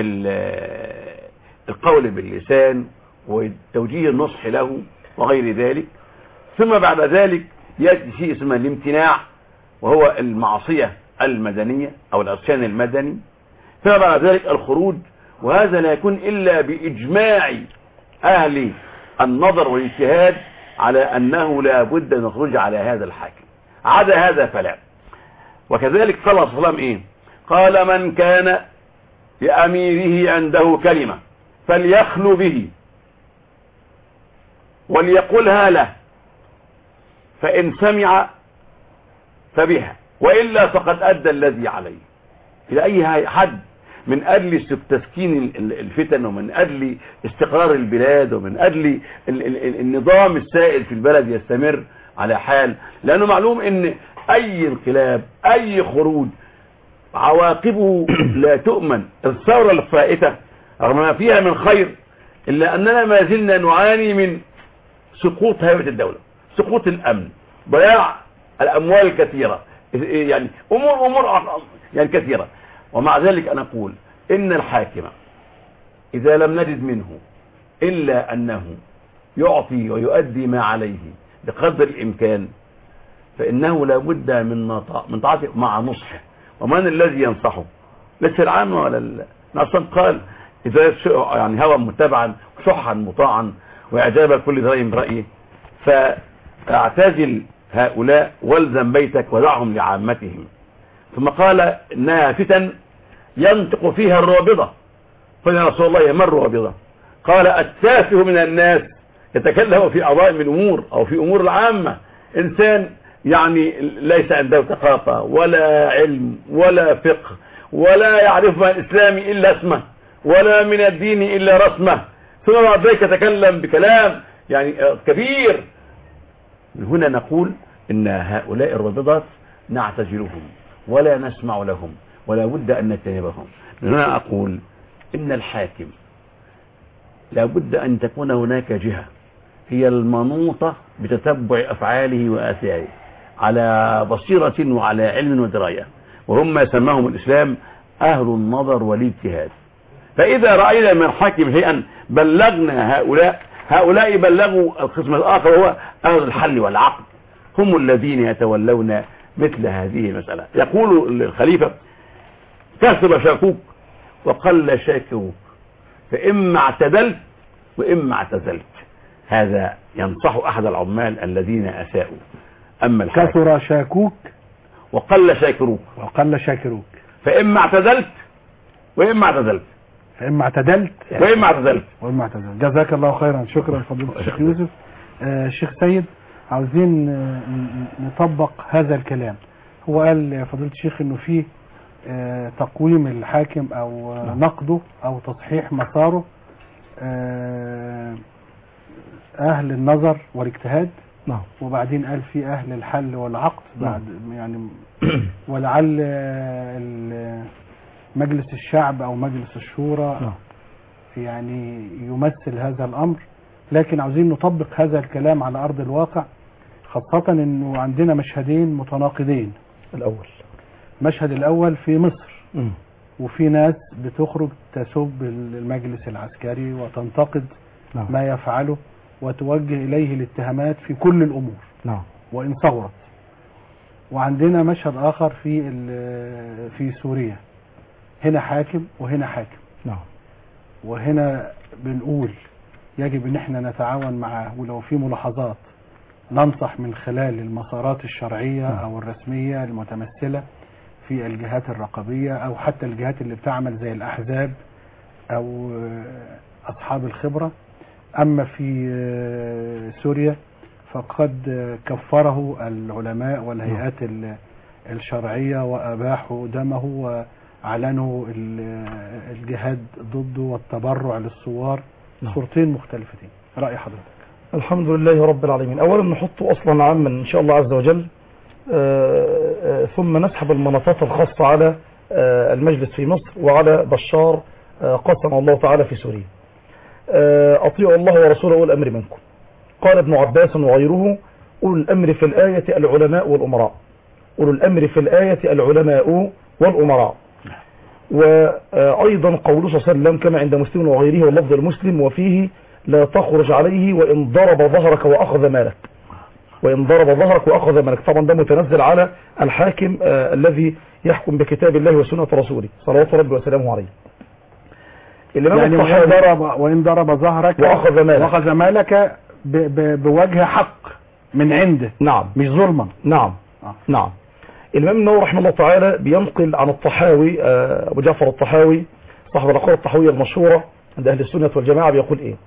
القول باللسان وتوجيه النصح له وغير ذلك، ثم بعد ذلك يأتي شيء اسمه الامتناع، وهو المعصية المدنية أو العصيان المدني، ثم بعد ذلك الخروج، وهذا لا يكون إلا بإجماع أهل النظر والاجتهاد على أنه لا بد من الخروج على هذا الحاكم، عدا هذا فلا. وكذلك قال صلى الله عليه وسلم إيه؟ قال من كان لأميره عنده كلمة فليخلو به وليقلها له، فإن سمع فبها وإلا فقد أدى الذي عليه. إلى أي حد من أجل تسكين الفتن، ومن أجل استقرار البلاد، ومن أجل النظام السائد في البلد يستمر على حال. لأنه معلوم أن أي انقلاب، أي خروج عواقبه لا تؤمن. الثورة الفائتة رغم ما فيها من خير إلا أننا ما زلنا نعاني من سقوط هيبة الدولة، سقوط الأمن، ضياع الأموال الكثيرة، يعني أمور أمور يعني كثيرة. ومع ذلك أنا أقول إن الحاكم إذا لم نجد منه إلا أنه يعطي ويؤدي ما عليه بقدر الإمكان، فإنه لا بد من من طاعته مع نصحه. ومن الذي ينصحه؟ ليس العامة ولا نصا. قال إذا يعني هوى متبعا وشحا مطاعا وإعجاب كل ذي برأيه، فاعتزل هؤلاء والزم بيتك ودعهم لعامتهم. ثم قال إنها فتن ينطق فيها الرابضة. قال يا رسول الله ما الرابضة؟ قال التافه من الناس يتكلم في عظائم الأمور أو في أمور العامة، إنسان يعني ليس عنده ثقافة ولا علم ولا فقه ولا يعرف من الإسلام إلا اسمه ولا من الدين إلا رسمه، ثم بعد ذلك يتكلم بكلام يعني كبير. من هنا نقول إن هؤلاء الرابضات نعتزلهم ولا نسمع لهم ولا بد أن نتجنبهم. من هنا أقول إن الحاكم لا بد أن تكون هناك جهة هي المنوطة بتتبع أفعاله وآثاره على بصيرة وعلى علم ودراية، وهم ما سماهم الإسلام أهل النظر والاجتهاد. فإذا رأينا من الحاكم شيئا بلغنا هؤلاء، هؤلاء بلغوا القسم الآخر وهو أهل الحل والعقد، هم الذين يتولون مثل هذه المسألة. يقول الخليفة كثر شاكوك وقل شاكوك، فإما اعتدلت وإما اعتزلت. هذا ينصح أحد العمال الذين أساءوا. أما كثر شاكوك وقل شاكروك وقل شاكروك فإما اعتدلت وإما اعتزلت فإما اعتدلت وإما اعتزلت وإما اعتزلت. جزاك الله خيرا. شكرا فضيلة الشيخ يوسف. آه شيخ سيد، عاوزين آه نطبق هذا الكلام. هو قال فضيلة الشيخ انه فيه آه تقويم الحاكم او آه نقده او تصحيح مساره آه اهل النظر والاجتهاد، نعم، وبعدين قال في اهل الحل والعقد بعد يعني ولعل مجلس الشعب او مجلس الشورى نعم. يعني يمثل هذا الامر. لكن عاوزين نطبق هذا الكلام على ارض الواقع، خاصة انه عندنا مشهدين متناقضين. الأول المشهد الأول في مصر، مم. وفي ناس بتخرج تسب المجلس العسكري وتنتقد نعم. ما يفعله وتوجه إليه الاتهامات في كل الأمور نعم. وإن صغرت. وعندنا مشهد آخر في في سوريا، هنا حاكم وهنا حاكم، نعم. وهنا بنقول يجب ان احنا نتعاون معاه، ولو في ملاحظات ننصح من خلال المسارات الشرعية او الرسمية المتمثلة في الجهات الرقابية او حتى الجهات اللي بتعمل زي الاحزاب او اصحاب الخبرة. اما في سوريا فقد كفره العلماء والهيئات الشرعية واباحوا دمه واعلنوا الجهاد ضده والتبرع للثوار. نعم. صورتين مختلفتين. رأي حضرتك؟ الحمد لله رب العالمين. اولا نحطه اصلا عاما ان شاء الله عز وجل، آآ آآ ثم نسحب المناطات الخاصة على المجلس في مصر وعلى بشار قسم الله تعالى في سوريا. اطيعوا الله ورسوله اولي الامر منكم. قال ابن عباس وغيره: اولو الامر في الآية العلماء والامراء. اولو الامر في الآية العلماء والامراء. وايضا قوله صلى الله عليه وسلم كما عند مسلم وغيره واللفظ المسلم وفيه: لا تخرج عليه وان ضرب ظهرك واخذ مالك. وان ضرب ظهرك واخذ مالك، طبعا ده متنزل على الحاكم آه الذي يحكم بكتاب الله وسنة رسوله صلوات ربي وسلامه عليه. يعني وإن ضرب وإن ضرب ظهرك واخذ مالك واخذ مالك ب ب بوجه حق من عنده، نعم، مش ظلما. نعم. آه. نعم. الإمام النووي رحمه الله تعالى بينقل عن الطحاوي، آه أبو جعفر الطحاوي صاحب العقيدة الطحاوية المشهورة عند أهل السنة والجماعة، بيقول إيه؟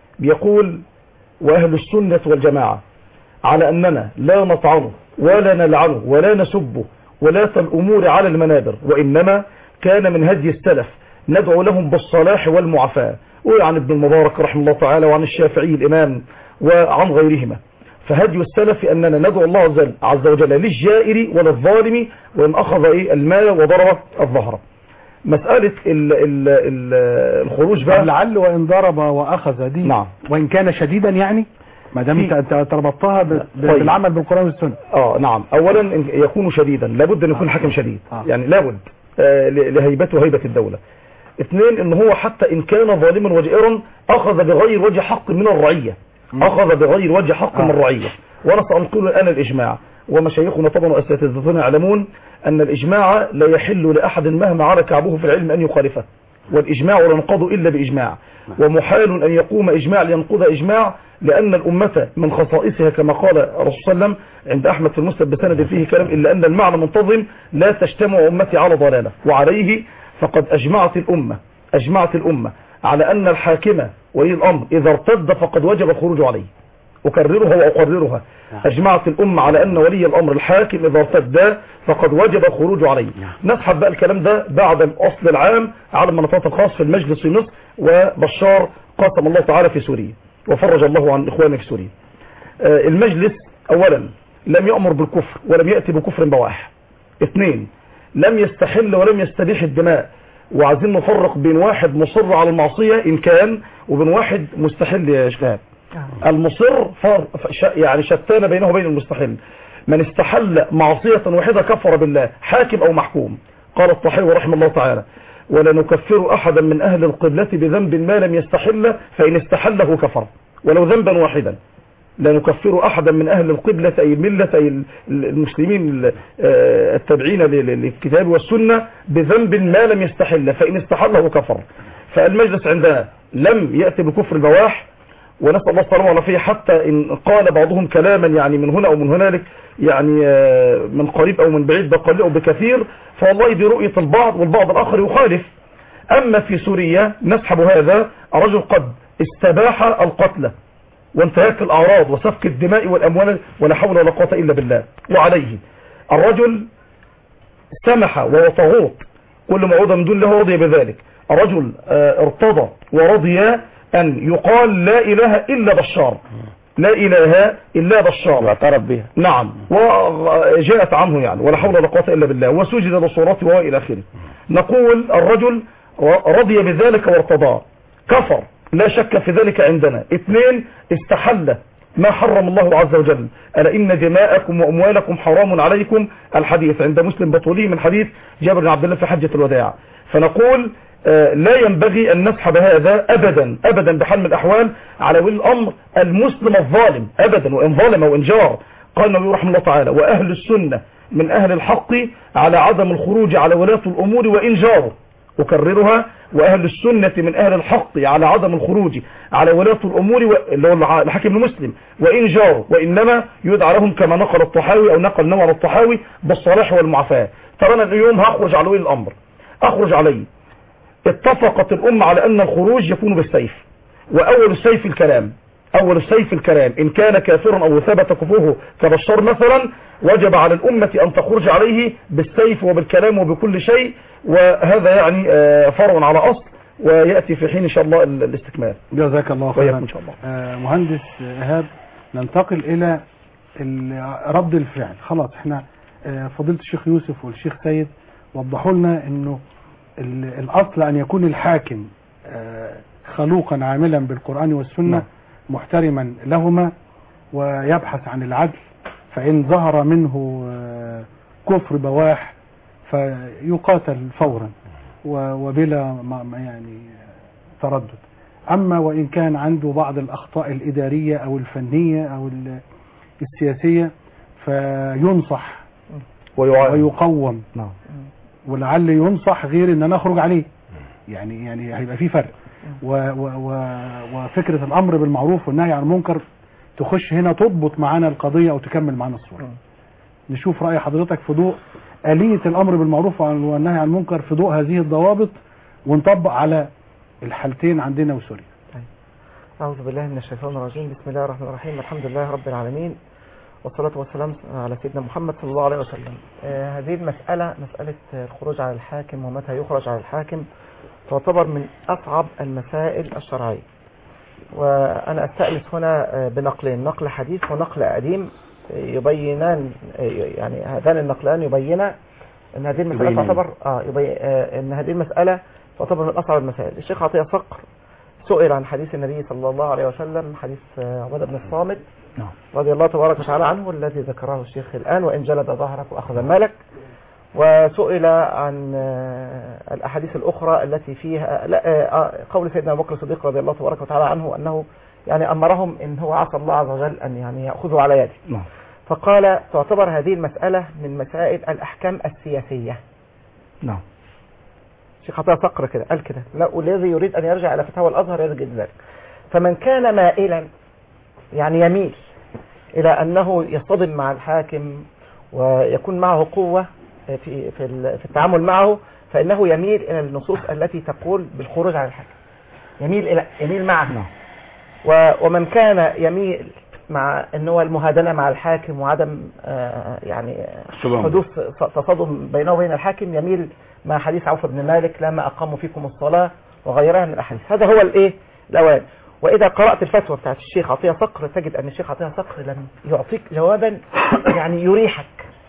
بيقول: وأهل السنة والجماعة على أننا لا نطعنه ولا نلعنه ولا نسبه ولاة الأمور على المنابر، وإنما كان من هدي السلف ندعو لهم بالصلاح والمعافاة. وعن ابن المبارك رحمه الله تعالى وعن الشافعي الإمام وعن غيرهما. فهدي السلف أننا ندعو الله عز وجل للجائر وللظالم وإن أخذ إيه المال وضرب الظهر. مسألة ال ال ال الخروج بقى لعل وإن ضرب وأخذ دي، نعم، وإن كان شديدا، يعني ما دام انت ربطتها بالعمل بالقرآن والسنة. اه نعم. اولا يكون شديدا، لابد ان يكون آه. حكم شديد، آه. يعني لابد آه لهيبته وهيبة الدولة. اثنين، ان هو حتى ان كان ظالما وجائرا اخذ بغير وجه حق من الرعية، م. اخذ بغير وجه حق آه. من الرعية. وانا سأنقل الان الاجماع، ومشايخنا طبعا واساتذتنا يعلمون ان الاجماع لا يحل لاحد مهما على كعبه في العلم ان يخالفه، والاجماع لا ينقض الا باجماع، ومحال ان يقوم اجماع لينقض اجماع، لأن الأمة من خصائصها كما قال الرسول صلى الله عليه وسلم عند أحمد في المسند بسند فيه كلام: إلا أن المعنى منتظم لا تجتمع أمتي على ضلالة. وعليه فقد أجمعت الأمة أجمعت الأمة على أن الحاكم ولي الأمر إذا ارتد فقد وجب الخروج عليه. أكررها وأقررها: أجمعت الأمة على أن ولي الأمر الحاكم إذا ارتد فقد وجب الخروج عليه. نسحب بقى الكلام ده بعد الأصل العام على المناطات الخاص في المجلس في مصر وبشار قسم الله تعالى في سوريا وفرج الله عن إخواننا في سوريا. آه المجلس أولا لم يأمر بالكفر ولم يأتي بكفر بواح. اثنين، لم يستحل ولم يستبيح الدماء. وعايزين نفرق بين واحد مصر على المعصية إن كان وبين واحد مستحل يا شباب. المصر يعني شتان بينه وبين المستحل. من استحل معصية واحدة كفر بالله، حاكم أو محكوم. قال الطحاوي رحمه الله تعالى: ولا نكفر أحدا من أهل القبلة بذنب ما لم يستحل فإن استحله كفر ولو ذنبا واحدا. لا نكفر أحدا من أهل القبلة أي الملة أي المسلمين التابعين للكتاب والسنة بذنب ما لم يستحل فإن استحله كفر. فالمجلس عندنا لم يأتي بكفر البواح، ونسأل الله السلامة والعافية، حتى إن قال بعضهم كلاما يعني من هنا أو من هنالك، يعني من قريب أو من بعيد، بقليل أو بكثير، فوالله دي رؤية البعض والبعض الآخر يخالف. أما في سوريا نسحب هذا الرجل قد استباح القتل وانتهاك الأعراض وسفك الدماء والأموال ولا حول ولا قوة إلا بالله. وعليه الرجل سمح وهو طاغوت، كل موعود من دون الله رضي بذلك. الرجل ارتضى ورضي أن يقال لا إله إلا بشار، لا إله إلا بشار، واعترف بها. نعم، وجاءت عنه يعني ولا حول ولا قوة إلا بالله، وسجد لصورته وإلى آخره. نقول الرجل رضي بذلك وارتضاه، كفر لا شك في ذلك عندنا. اثنين، استحل ما حرم الله عز وجل. ألا إن دماءكم وأموالكم حرام عليكم، الحديث عند مسلم بطولي من حديث جابر بن عبد الله في حجة الوداع. فنقول لا ينبغي أن نسحب هذا أبدا أبدا بحال من الأحوال على ولي الأمر المسلم الظالم أبدا، وإن ظالم وإن جار. قال النبي رحمه الله تعالى: وأهل السنة من أهل الحق على عدم الخروج على ولاة الأمور وإن جاروا. أكررها: وأهل السنة من أهل الحق على عدم الخروج على ولاة الأمور و... اللي هو الحاكم المسلم وإن جاروا، وإنما يدعى لهم كما نقل الطحاوي أو نقل نوع الطحاوي بالصلاح والمعافاة. ترانا اليوم هخرج على ولي الأمر، أخرج عليه. اتفقت الأمة على أن الخروج يكون بالسيف، وأول السيف الكلام، أول السيف الكلام. إن كان كافرا أو ثبت كفره كبشار مثلا، وجب على الأمة أن تخرج عليه بالسيف وبالكلام وبكل شيء، وهذا يعني فرع على أصل، ويأتي في حين إن شاء الله الاستكمال. جزاك الله خيرا إن شاء الله. آه مهندس إيهاب، ننتقل إلى رد الفعل. خلاص احنا آه فضيلة الشيخ يوسف والشيخ سيد وضحوا لنا إنه الأصل أن يكون الحاكم آه خلوقا عاملا بالقرآن والسنة، م. محترما لهما ويبحث عن العدل، فإن ظهر منه آه كفر بواح فيقاتل فورا وبلا يعني تردد. أما وإن كان عنده بعض الأخطاء الإدارية أو الفنية أو السياسية فينصح ويقوم، ولعل ينصح غير أن نخرج عليه، يعني يعني هيبقى في فرق. و و و وفكرة الأمر بالمعروف والنهي عن المنكر تخش هنا تضبط معانا القضية أو تكمل معانا الصورة. نشوف رأي حضرتك في ضوء آلية الأمر بالمعروف والنهي عن المنكر في ضوء هذه الضوابط، ونطبق على الحالتين عندنا وسوريا. أعوذ بالله من الشيطان الرجيم. بسم الله الرحمن الرحيم. الحمد لله رب العالمين، والصلاة والسلام على سيدنا محمد صلى الله عليه وسلم. آه هذه المسألة، مسألة الخروج على الحاكم ومتى يخرج على الحاكم، تعتبر من أصعب المسائل الشرعية. وأنا أستأنس هنا بنقلين، نقل حديث ونقل قديم، يبينان يعني هذان النقلان يبينا ان هذه المسألة تعتبر اه يبين آه ان هذه المسألة تعتبر من اصعب المسائل. الشيخ عطية صقر سئل عن حديث النبي صلى الله عليه وسلم، حديث عبادة بن الصامت رضي الله تبارك وتعالى عنه الذي ذكره الشيخ الآن: وإن جلد ظهرك وأخذ مالك. وسئل عن آه الأحاديث الأخرى التي فيها لا آه قول سيدنا أبو بكر الصديق رضي الله تبارك وتعالى عنه أنه يعني أمرهم إن هو عصى الله عز وجل أن يعني يأخذوا على يده. فقال تعتبر هذه المسألة من مسائل الأحكام السياسية. نعم. شيخ عطية صقر كده قال كده، لا والذي يريد أن يرجع إلى فتاوى الأزهر يجد ذلك. فمن كان مائلا يعني يميل إلى أنه يصطدم مع الحاكم ويكون معه قوة في في في التعامل معه، فإنه يميل إلى النصوص التي تقول بالخروج على الحاكم، يميل إلى يميل معه. نعم. ومن كان يميل مع انه المهادنه مع الحاكم وعدم آه يعني حدوث تصادم بينه وبين الحاكم، يميل مع حديث عوف بن مالك: لما اقاموا فيكم الصلاه، وغيرها من الاحاديث. هذا هو الايه الاوان. واذا قرات الفتوى بتاعت الشيخ عطية صقر تجد ان الشيخ عطية صقر لم يعطيك جوابا يعني يريحك،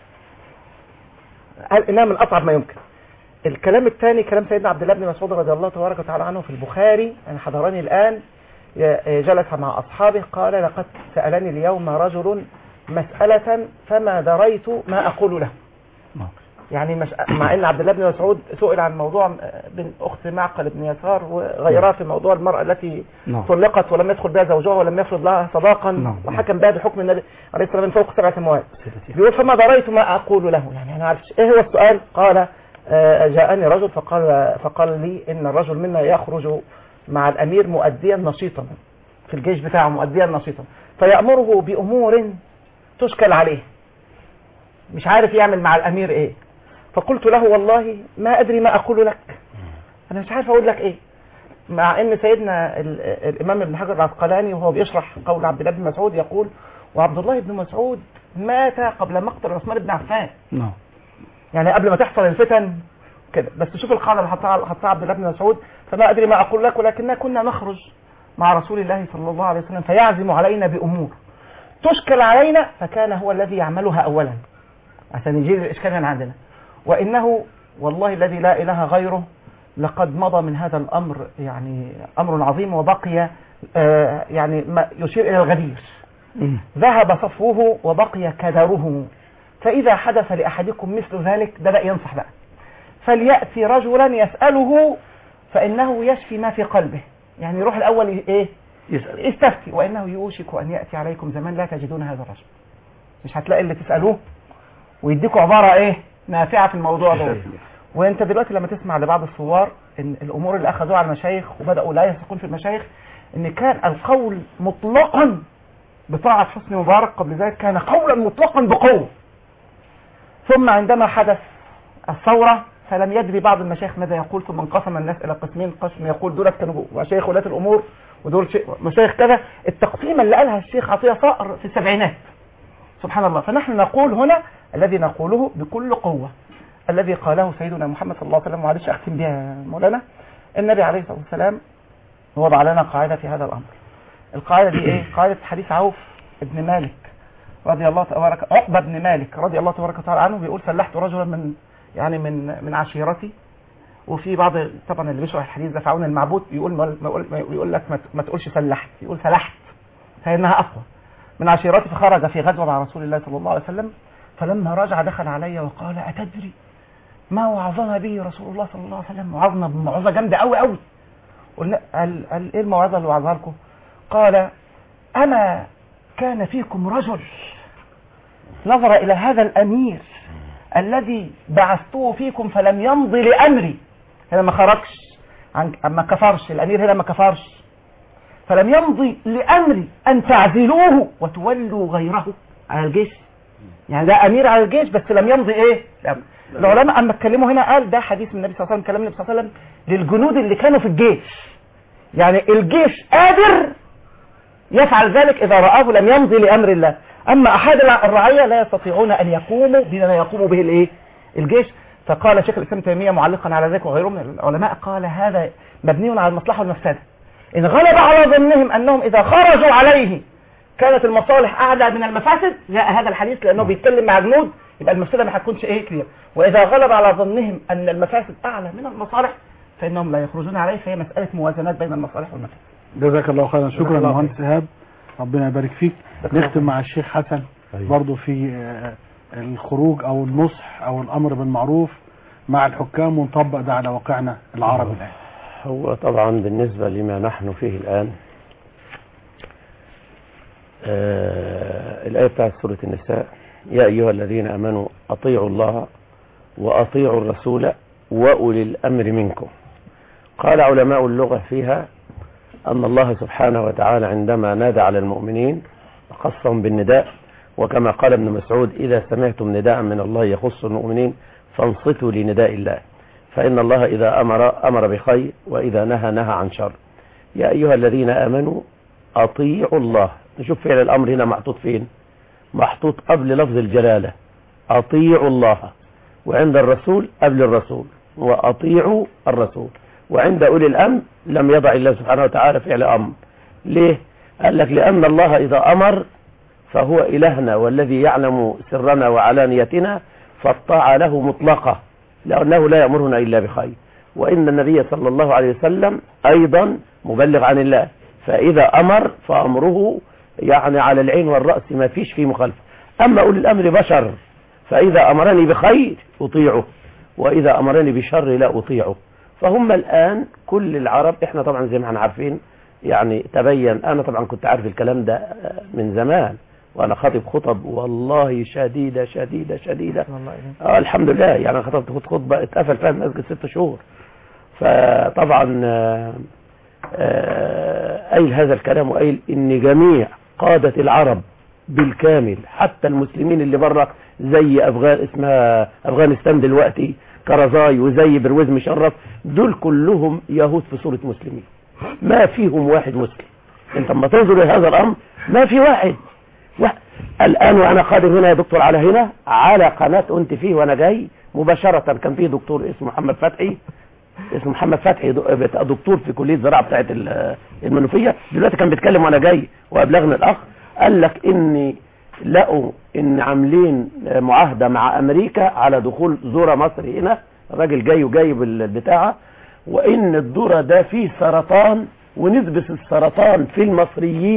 قال انها من اصعب ما يمكن. الكلام الثاني كلام سيدنا عبد الله بن مسعود رضي الله تبارك وتعالى عنه في البخاري، انا حضرني الان جلس مع أصحابه قال: لقد سألني اليوم رجل مسألة فما دريت ما أقول له. يعني مش... مع أن عبد الله بن مسعود سئل عن موضوع بن أخت معقل بن يسار وغيرها في موضوع المرأة التي طلقت ولم يدخل بها زوجها ولم يفرض لها صداقا، وحكم بها بحكم النبي عليه الصلاة والسلام فوق سبع سماوات. بيقول: فما دريت ما أقول له. يعني أنا عارف إيه هو السؤال؟ قال: جاءني رجل فقال فقال لي إن الرجل منا يخرج مع الأمير مؤديا نشيطا في الجيش بتاعه، مؤديا نشيطا، فيأمره بأمور تشكل عليه، مش عارف يعمل مع الأمير إيه. فقلت له: والله ما أدري ما أقول لك، أنا مش عارف أقول لك إيه. مع أن سيدنا الإمام ابن حجر العسقلاني وهو بيشرح قول عبد الله بن مسعود يقول: وعبد الله بن مسعود مات قبل مقتل عثمان بن عفان. نعم. يعني قبل ما تحصل الفتن كده. بس شوف القاعدة اللي حطها حطها عبد الله بن مسعود: فما أدري ما أقول لك ولكننا كنا نخرج مع رسول الله صلى الله عليه وسلم فيعزم علينا بأمور تشكل علينا، فكان هو الذي يعملها أولا عشان يجيب الإشكال من عندنا، وإنه والله الذي لا إله غيره لقد مضى من هذا الأمر يعني أمر عظيم، وبقي آه يعني ما يشير إلى الغدير، ذهب صفوه وبقي كدره، فإذا حدث لأحدكم مثل ذلك، بدأ ينصح بقى، فليأتي رجلا يسأله فإنه يشفي ما في قلبه. يعني يروح الأول إيه؟ يسأل يستفتي، وإنه يوشك أن يأتي عليكم زمان لا تجدون هذا الرجل. مش هتلاقي اللي تسألوه ويديكوا عبارة إيه نافعة في الموضوع ده. وانت دلوقتي لما تسمع لبعض الثوار ان الامور اللي اخذوها على المشايخ وبداوا لا يثقون في المشايخ، ان كان القول مطلقا بطاعة حسني مبارك قبل ذلك كان قولا مطلقا بقوة، ثم عندما حدث الثورة فلم يدري بعض المشايخ ماذا يقول، ثم انقسم الناس الى قسمين، قسم يقول دولت كانوا مشايخ ولاة الامور ودول مشايخ كذا. التقسيمة اللي قالها الشيخ عطية صقر في السبعينات سبحان الله. فنحن نقول هنا الذي نقوله بكل قوة الذي قاله سيدنا محمد صلى الله عليه وسلم، وعليش أختم بها مولانا. النبي عليه الصلاة والسلام وضع لنا قاعدة في هذا الأمر. القاعدة دي إيه؟ قاعدة حديث عوف ابن مالك رضي الله تبارك عقبة بن مالك رضي الله تبارك وتعالى عنه، بيقول سلحت رجلا من يعني من من عشيرتي. وفي بعض طبعا اللي بيشرح الحديث ده فعون المعبود يقول ما يقول, يقول لك ما تقولش سلحت، يقول سلحت فإنها أقوى. من عشيرتي فخرج في غزوة مع رسول الله صلى الله عليه وسلم، فلما رجع دخل علي وقال أتدري ما وعظنا به رسول الله صلى الله عليه وسلم؟ وعظنا بموعظة جامدة قوي قوي. قلنا قال, قال ايه الموعظة اللي وعظها لكم؟ قال أما كان فيكم رجل نظر إلى هذا الأمير الذي بعثته فيكم فلم يمضي لأمري، هنا ما خرجش عن ما كفرش الأمير، هنا ما كفرش، فلم يمضي لأمري أن تعزلوه وتولوا غيره على الجيش. يعني ده أمير على الجيش بس لم يمضي إيه؟ لأمري. العلماء أما اتكلموا هنا قال ده حديث من النبي صلى الله عليه وسلم، كلام النبي صلى الله عليه وسلم للجنود اللي كانوا في الجيش. يعني الجيش قادر يفعل ذلك إذا رآه لم يمضي لأمر الله، أما أحد الرعية لا يستطيعون أن يقوموا بما يقوم به الإيه؟ الجيش. فقال شيخ الإسلام تيمية معلقا على ذلك وغيره من العلماء قال هذا مبني على المصلحة والمفسدة. إن غلب على ظنهم أنهم إذا خرجوا عليه كانت المصالح أعلى من المفاسد جاء هذا الحديث لأنه بيتكلم مع جنود، يبقى المفسدة ما هتكونش إيه كبير. وإذا غلب على ظنهم أن المفاسد أعلى من المصالح فإنهم لا يخرجون عليه، فهي مسألة موازنات بين المصالح والمفاسد. جزاك الله خيرا. شكرا مهندس إيهاب، ربنا يبارك فيك. نختم مع الشيخ حسن برضو في الخروج أو النصح أو الأمر بالمعروف مع الحكام ونطبق ده على واقعنا العربي الآن. هو طبعا بالنسبة لما نحن فيه الآن آه الآية بتاعت سورة النساء يا أيها الذين آمنوا أطيعوا الله وأطيعوا الرسول وأولي الأمر منكم. قال علماء اللغة فيها أن الله سبحانه وتعالى عندما نادى على المؤمنين خصهم بالنداء، وكما قال ابن مسعود إذا سمعتم نداء من الله يخص المؤمنين فانصتوا لنداء الله، فإن الله إذا أمر أمر بخير وإذا نهى نهى عن شر. يا أيها الذين آمنوا أطيعوا الله. نشوف فعل الأمر هنا محطوط فين؟ محطوط قبل لفظ الجلالة أطيعوا الله، وعند الرسول قبل الرسول وأطيعوا الرسول، وعند أولي الأمر لم يضع الله سبحانه وتعالى فعل أمر. ليه؟ قال لك لأن الله إذا أمر فهو إلهنا والذي يعلم سرنا وعلانيتنا، فالطاعة له مطلقة لأنه لا يأمرنا إلا بخير، وإن النبي صلى الله عليه وسلم أيضا مبلغ عن الله، فإذا أمر فأمره يعني على العين والرأس ما فيش فيه مخالفة. أما أولي الأمر بشر، فإذا أمرني بخير أطيعه وإذا أمرني بشر لا أطيعه. فهم الآن كل العرب، إحنا طبعا زي ما احنا عارفين يعني تبين، أنا طبعا كنت عارف الكلام ده من زمان وأنا خاطب خطب والله شديدة شديدة شديدة آه الحمد لله. يعني أنا خطبت خطبة اتقفل فيها المسجد ست شهور. فطبعا آه آه أيل هذا الكلام وأيل إن جميع قادة العرب بالكامل حتى المسلمين اللي بره زي أفغان اسمها أفغانستان دلوقتي كرزاي وزي برويز مشرف، دول كلهم يهود في صورة مسلمين، ما فيهم واحد مسلم. انت لما تنظر لهذا الأمر ما في واحد. الآن وأنا قادم هنا يا دكتور على هنا على قناة أنت فيه وأنا جاي مباشرة كان فيه دكتور اسمه محمد فتحي اسمه محمد فتحي دكتور في كلية زراعة بتاعت المنوفية، دلوقتي كان بيتكلم وأنا جاي وأبلغني الأخ قال لك إني لقوا إن عاملين معاهدة مع أمريكا على دخول ذرة مصر هنا، الراجل جاي وجايب البتاعة، وإن الذرة ده فيه سرطان ونسبة السرطان في المصريين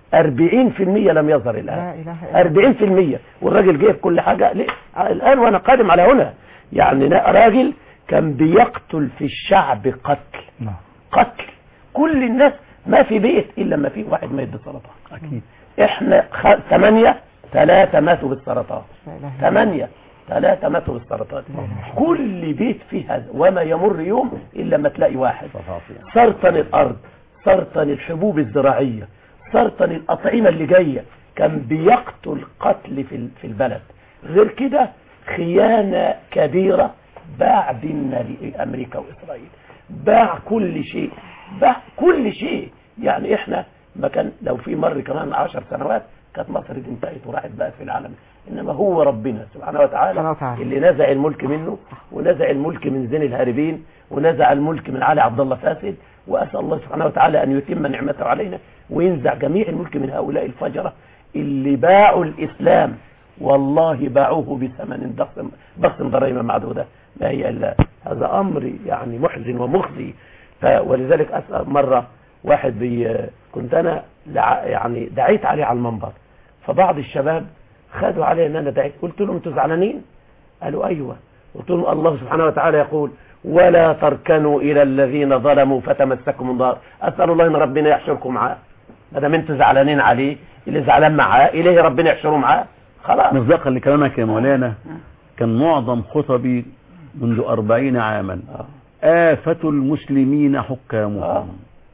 أربعين في المية لم يظهر الآن. لا إله إلا أربعين في المية والراجل جايب كل حاجة ليه؟ الآن وأنا قادم على هنا يعني راجل كان بيقتل في الشعب قتل قتل كل الناس ما في بيت إلا ما فيه واحد ميت بالسرطان. أكيد. إحنا خ... ثمانية ثلاثة ماتوا بالسرطان ثمانية ثلاثة ماتوا بالسرطان كل بيت فيه هذا وما يمر يوم إلا ما تلاقي واحد. سرطان الأرض سرطان الحبوب الزراعية سرطان الأطعمة اللي جاية كان بيقتل قتل في في البلد. غير كده خيانة كبيرة باع ديننا لأمريكا وإسرائيل باع كل شيء باع كل شيء يعني إحنا ما كان لو في مر كمان عشر سنوات كانت مصر دي انتهت وراحت بقت في العالم. إنما هو ربنا سبحانه وتعالى اللي نزع الملك منه ونزع الملك من زين الهاربين ونزع الملك من علي عبد الله فاسد. وأسأل الله سبحانه وتعالى أن يتم نعمته علينا وينزع جميع الملك من هؤلاء الفجرة اللي باعوا الإسلام والله باعوه بثمن ضخم ضخم ضريبة معدودة ما هي إلا هذا أمر يعني محزن ومخزي. ولذلك أسأل مرة واحد بي كنت أنا يعني دعيت عليه على المنبر فبعض الشباب خدوا عليه أن أنا دعيت قلت لهم أنتوا زعلانين؟ قالوا أيوة. قلت لهم الله سبحانه وتعالى يقول ولا تركنوا إلى الذين ظلموا فتمسكم النار. أسأل الله أن ربنا يحشركم معاه ما دام أنتوا زعلانين عليه اللي زعلان معاه إليه ربنا يحشره معاه خلاص. مصداقا لكلامك يا مولانا كان معظم خطبي منذ أربعين عاما آفة المسلمين حكامهم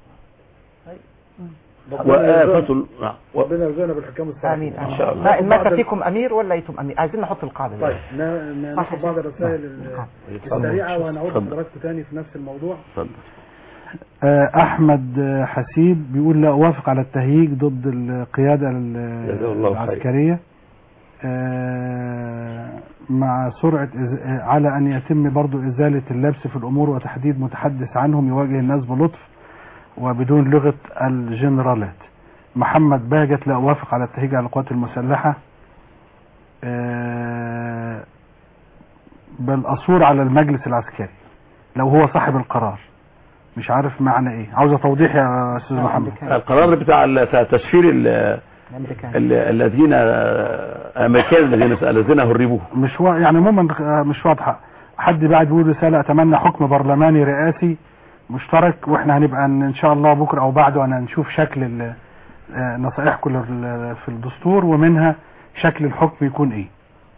وآفة ربنا يرزقنا بالحكام الصالحين. آمين إن شاء الله. إن مات فيكم أمير وليتم أمير. عايزين نحط القاعدة. طيب ناخد بعض الرسائل السريعة وهنعود لحضراتكم تاني في نفس الموضوع. أحمد حسيب بيقول لا أوافق على التهييج ضد القيادة العسكرية مع سرعة على أن يتم برضو إزالة اللبس في الأمور وتحديد متحدث عنهم يواجه الناس بلطف وبدون لغة الجنرالات. محمد باجت لا أوافق على التهيج على القوات المسلحة بل أصور على المجلس العسكري لو هو صاحب القرار. مش عارف معنى ايه عاوز توضيح يا استاذ محمد. القرار بتاع تشفير الذين امريكان الذين الذين هربوه مش و... يعني عموما مش واضحه. حد بعد بيقول رساله اتمنى حكم برلماني رئاسي مشترك واحنا هنبقى ان شاء الله بكره او بعده انا نشوف شكل نصائحكم في الدستور ومنها شكل الحكم يكون ايه.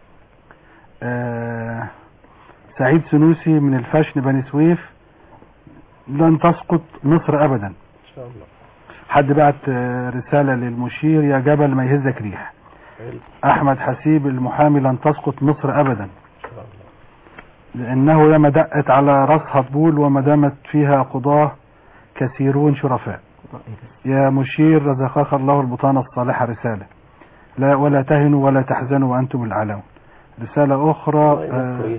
آه... سعيد سنوسي من الفاشن بني سويف لن تسقط مصر ابدا ان شاء الله. حد بعت رسالة للمشير يا جبل ما يهزك ريح. احمد حسيب المحامي لن تسقط مصر ابدا لانه ياما دقت على راسها طبول وما دامت فيها قضاة كثيرون شرفاء. يا مشير رزقك الله البطانة الصالحة رسالة لا ولا تهنوا ولا تحزنوا وانتم الاعلون. رسالة اخرى آه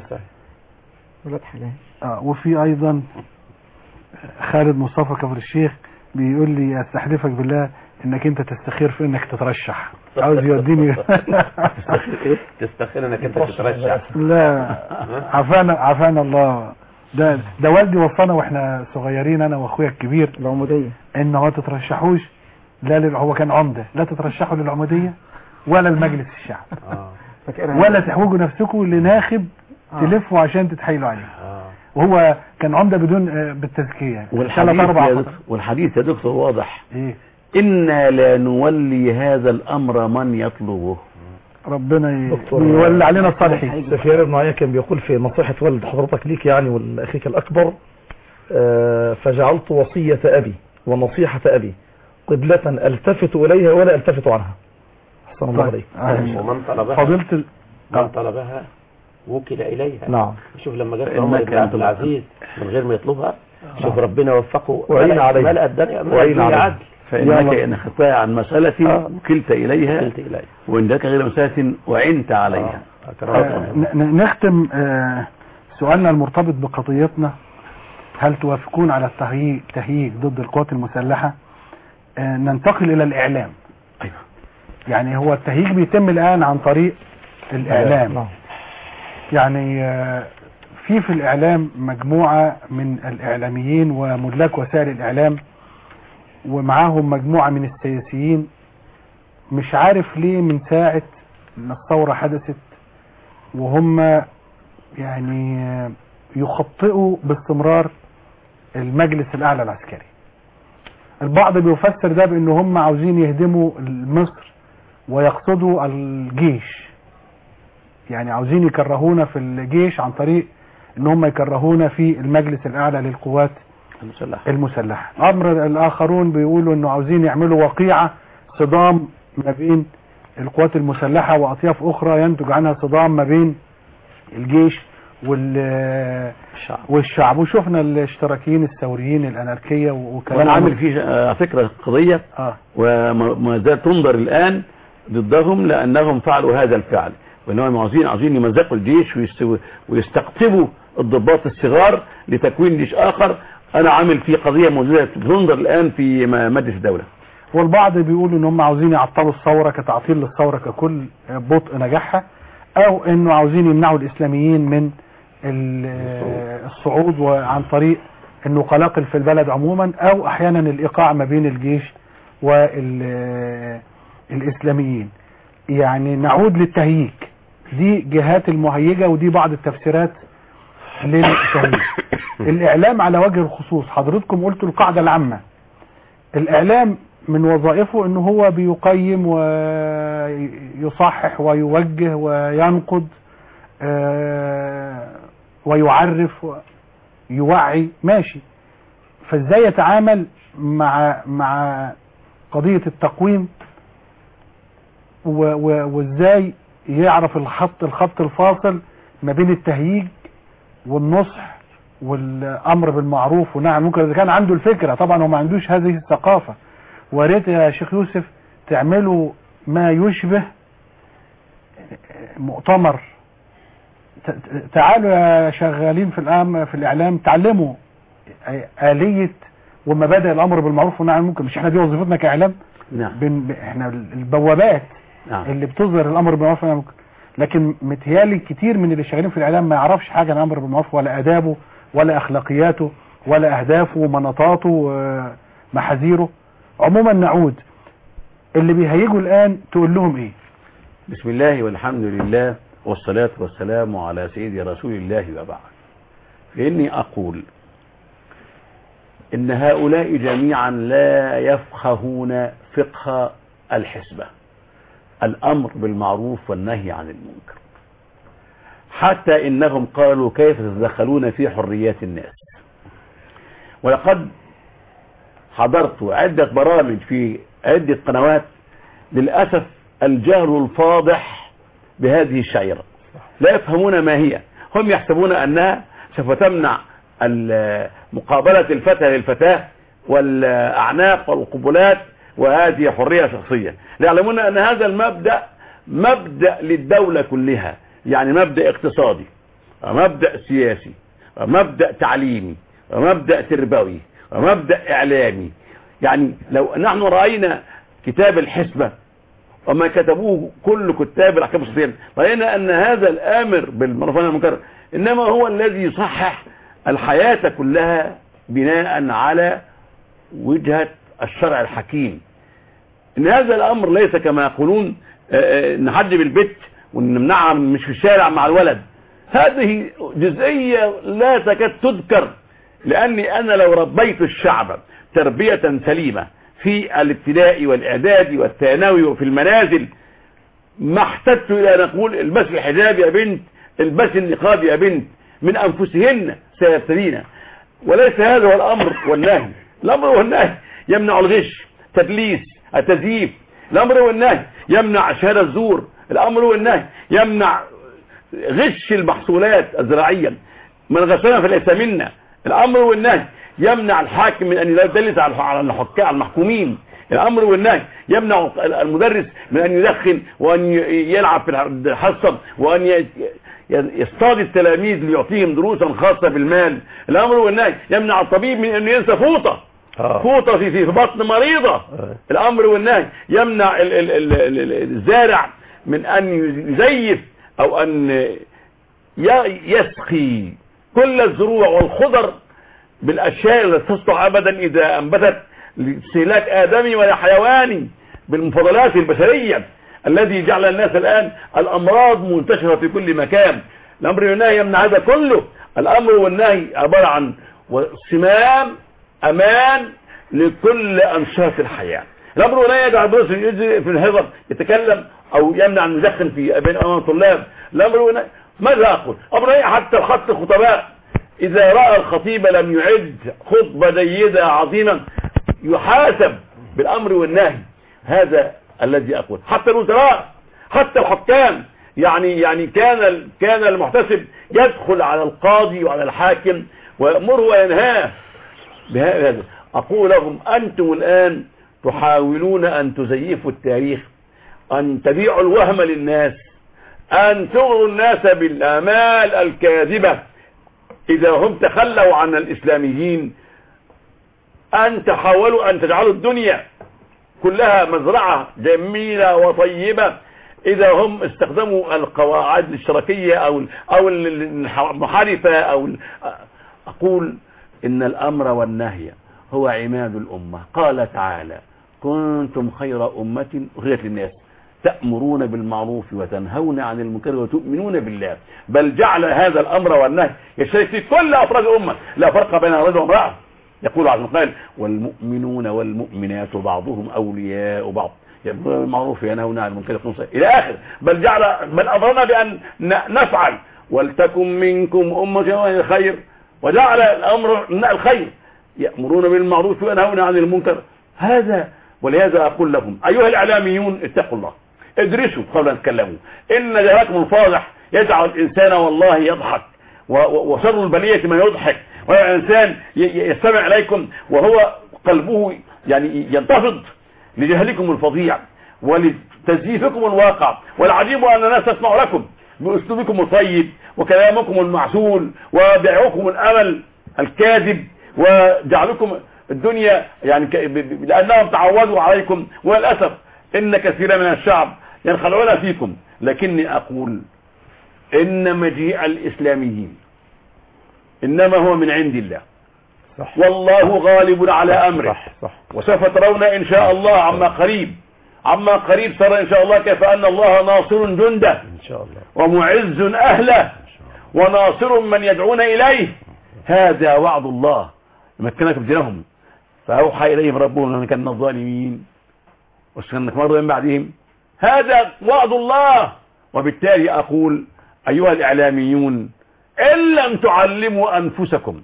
آه وفي ايضا خالد مصطفى كفر الشيخ بيقول لي استحلفك بالله انك انت تستخير في انك تترشح. عاوز يوديني تستخير انك انت تترشح. لا عفانا عفانا الله. ده ده والدي وصانا واحنا صغيرين انا واخويا الكبير العموديه ان ما تترشحوش لا لل... هو كان عمده لا تترشحوا للعموديه ولا لمجلس الشعب ولا تحوجوا نفسكم لناخب تلفوا عشان تتحايلوا عليه. وهو كان عمده بدون بالتزكيه. والحديث يا دكتور والحديث يا دكتور واضح ايه إنا لا نولي هذا الأمر من يطلبه. ربنا يولي علينا الصالحين. سفير ابن عيا كان بيقول في نصيحة والد حضرتك ليك يعني والأخيك الأكبر آه فجعلت وصية أبي ونصيحة أبي قبلة ألتفت إليها ولا ألتفت عنها. أحسن الله عليك. ومن طلبها فضلت ال... من طلبها وكل إليها. نعم. شوف لما جاء عمر بن عبد العزيز من غير ما يطلبها شوف ربنا وفقه وعين عليه ملأ الدنيا وعين عليه عدل. فإنك إن أخذتها عن مسألة وكلت إليها وإن ذاك غير مسألة وعنت عليها. آه نختم آه سؤالنا المرتبط بقضيتنا هل توافقون على التهييج تهييج ضد القوات المسلحة؟ آه ننتقل إلى الإعلام. أيوة. يعني هو التهييج بيتم الآن عن طريق الإعلام. يعني آه في في الإعلام مجموعة من الإعلاميين وملاك وسائل الإعلام ومعاهم مجموعة من السياسيين مش عارف ليه من ساعة ما الثورة حدثت وهم يعني يخطئوا باستمرار المجلس الأعلى العسكري. البعض بيفسر ده بأن هم عاوزين يهدموا مصر ويقصدوا الجيش، يعني عاوزين يكرهونا في الجيش عن طريق ان هم يكرهونا في المجلس الأعلى للقوات المسلحة. المسلحة. أمر الآخرون بيقولوا انه عاوزين يعملوا وقيعة صدام ما بين القوات المسلحة وأطياف أخرى ينتج عنها صدام ما بين الجيش والشعب والشعب وشفنا الاشتراكيين الثوريين الأناركية وكلام. وانا عامل فيه على فكرة قضية آه. وما زال تنظر الآن ضدهم لأنهم فعلوا هذا الفعل، وانهم عاوزين عاوزين يمزقوا الجيش ويستقطبوا الضباط الصغار لتكوين جيش آخر. انا عامل فيه قضية موجودة تنظر الآن في مجلس الدولة. والبعض بيقولوا ان هم عاوزين يعطلوا الثورة كتعطيل للثورة ككل بطء نجاحها، او انه عاوزين يمنعوا الاسلاميين من الصعود وعن طريق انه قلاقل في البلد عموما، او احيانا الايقاع ما بين الجيش والاسلاميين. يعني نعود للتهييج، دي جهات المهيجة ودي بعض التفسيرات للتهييج. الاعلام على وجه الخصوص، حضرتكم قلتوا القاعدة العامة، الاعلام من وظائفه انه هو بيقيم ويصحح ويوجه وينقد ويعرف ويوعي، ماشي. فازاي يتعامل مع مع قضية التقويم وازاي يعرف الخط الخط الفاصل ما بين التهييج والنصح والامر بالمعروف والنهي عن المنكر اذا كان عنده الفكرة؟ طبعا هو ما عندوش هذه الثقافة. وريت يا شيخ يوسف تعملوا ما يشبه مؤتمر، تعالوا يا شغالين في الأم في الإعلام تعلموا آلية ومبادئ الأمر بالمعروف والنهي عن المنكر. مش احنا دي وظيفتنا كإعلام؟ نعم. بن احنا البوابات نعم. اللي بتظهر الأمر بالمعروف والنهي عن المنكر. لكن متهيالي كتير من اللي شغالين في الإعلام ما يعرفش حاجة عن الأمر بالمعروف ولا آدابه ولا أخلاقياته ولا أهدافه ومناطاته ومحاذيره. عموما نعود، اللي بيهيجوا الآن تقول لهم ايه؟ بسم الله والحمد لله والصلاة والسلام على سيدي رسول الله وبعد. فإني أقول إن هؤلاء جميعا لا يفقهون فقه الحسبة، الأمر بالمعروف والنهي عن المنكر، حتى إنهم قالوا كيف تتدخلون في حريات الناس. ولقد حضرت عدة برامج في عدة قنوات، للأسف الجهل الفاضح بهذه الشعيرة، لا يفهمون ما هي. هم يحسبون أنها سوف تمنع مقابلة الفتى للفتاة والأعناق والقبلات وهذه حرية شخصية. لا يعلمون أن هذا المبدأ مبدأ للدولة كلها، يعني مبدأ اقتصادي ومبدأ سياسي ومبدأ تعليمي ومبدأ تربوي ومبدأ إعلامي. يعني لو نحن رأينا كتاب الحسبة وما كتبوه كل كتاب الأحكام الصحية، رأينا أن هذا الآمر بالمعروف والنهي عن المنكر إنما هو الذي يصحح الحياة كلها بناء على وجهة الشرع الحكيم. إن هذا الأمر ليس كما يقولون نحجب البت ونمنعها مش في الشارع مع الولد. هذه جزئية لا تكاد تذكر، لأني أنا لو ربيت الشعب تربية سليمة في الابتدائي والإعدادي والثانوي وفي المنازل ما احتجت إلى أن أقول البس الحجاب يا بنت، البس النقاب يا بنت، من أنفسهن سيبتدين. وليس هذا هو الأمر والنهي. الأمر والنهي يمنع الغش، تدليس، التزييف. الأمر والنهي يمنع شهادة الزور. الأمر والنهي يمنع غش المحصولات الزراعية، من غشنا فليس منا. الأمر والنهي يمنع الحاكم من أن يدلس على المحكومين. الأمر والنهي يمنع المدرس من أن يدخن وأن يلعب في الحصة وأن يصطاد التلاميذ ليعطيهم دروسا خاصة بالمال. الأمر والنهي يمنع الطبيب من أن ينسى فوطة فوطة في في بطن مريضة. الأمر والنهي يمنع الزارع من أن يزيف أو أن يسقي كل الزروع والخضر بالأشياء التي تسطع أبدا إذا أنبتت لاستهلاك آدمي ولا حيواني. بالمفاضلات البشرية الذي جعل الناس الآن الأمراض منتشرة في كل مكان. الأمر والنهي يمنع هذا كله. الأمر والنهي عبارة عن صمام أمان لكل أنشطة الحياة. الأمر والنهي يجعل الدروس في الحضر يتكلم أو يمنع أن يدخن في بين أمام الطلاب. الأمر والنهي ماذا أقول؟ أمر والنهي حتى خط الخطباء إذا رأى الخطيب لم يعد خطبة جيدة عظيمة يحاسب بالأمر والنهي. هذا الذي أقول. حتى الوزراء حتى الحكام يعني يعني كان كان المحتسب يدخل على القاضي وعلى الحاكم ويأمره وينهاه بهذا. أقول لهم أنتم الآن تحاولون أن تزيفوا التاريخ، أن تبيعوا الوهم للناس، أن تغروا الناس بالآمال الكاذبة إذا هم تخلوا عن الإسلاميين، أن تحاولوا أن تجعلوا الدنيا كلها مزرعة جميلة وطيبة إذا هم استخدموا القواعد الاشتراكية أو أو المحارفة أو. أقول إن الأمر والنهي هو عماد الأمة. قال تعالى كنتم خير أمة أخرجت للناس تأمرون بالمعروف وتنهون عن المنكر وتؤمنون بالله. بل جعل هذا الأمر والنهي يشترك في كل أفراد الأمة، لا فرق بين رجل وامرأة. يقول عز وجل والمؤمنون والمؤمنات بعضهم أولياء بعض يأمرون بالمعروف وينهون عن المنكر إلى آخر. بل جعل بل أمرنا بأن نفعل ولتكن منكم أمة الخير، وجعل الأمر الخير يأمرون بالمعروف وينهون عن المنكر. هذا ولهذا أقول لهم أيها الإعلاميون اتقوا الله، ادرسوا قبل أن تتكلموا. إن جهلكم الفاضح يجعل الإنسان والله يضحك، وشر البلية من يضحك، والإنسان يستمع إليكم وهو قلبه يعني ينتفض لجهلكم الفظيع ولتزييفكم الواقع. والعجيب أن الناس تسمع لكم بأسلوبكم الطيب وكلامكم المعسول وبيعكم الأمل الكاذب وجعلكم الدنيا يعني لأنهم تعودوا عليكم. وللأسف إن كثيرا من الشعب ينخلعون فيكم. لكني أقول إن مجيء الإسلاميين إنما هو من عند الله، صح. والله غالب على أمره، صح. صح. وسوف ترون إن شاء الله عما قريب عما قريب ترى إن شاء الله كيف أن الله ناصر جنده إن شاء الله ومعز أهله وناصر من يدعون إليه. هذا وعد الله يمكنك بدينهم. فأوحى إليهم ربهم أن كان الظالمين وسكنك مرة من بعدهم. هذا وعد الله. وبالتالي أقول أيها الإعلاميون إن لم تعلموا أنفسكم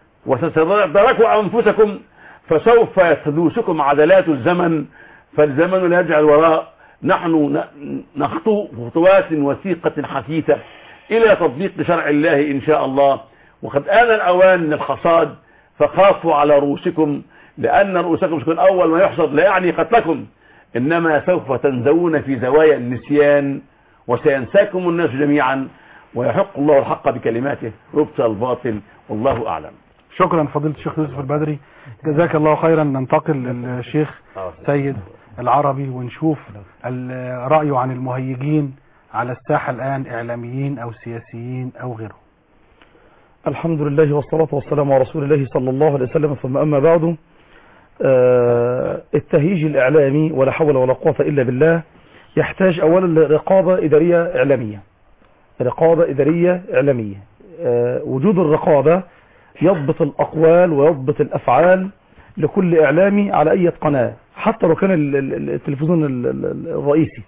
وتتدركوا أنفسكم فسوف تدوسكم عدلات الزمن، فالزمن لا يرجع الوراء. نحن نخطو خطوات وثيقة حثيثة إلى تطبيق شرع الله إن شاء الله. وقد آن الأوان للحصاد، فخافوا على رؤوسكم، لأن رؤوسكم تكون أول ما يحصد لا يعني قتلكم، إنما سوف تنزوون في زوايا النسيان وسينساكم الناس جميعا ويحق الله الحق بكلماته ويبطل الباطل والله أعلم. شكرا فضيلة الشيخ يوسف البدري، جزاك الله خيرا. ننتقل للشيخ سيد العربي ونشوف رأيه عن المهيجين على الساحة الآن، إعلاميين أو سياسيين أو غيره. الحمد لله والصلاة والسلام على رسول الله صلى الله عليه وسلم. ثم أما بعد، آه التهيج الإعلامي ولا حول ولا قوة إلا بالله يحتاج أولا لرقابة إدارية إعلامية. رقابة إدارية إعلامية آه وجود الرقابة يضبط الأقوال ويضبط الأفعال لكل إعلامي على أي قناة، حتى لو كان التلفزيون الرئيسي.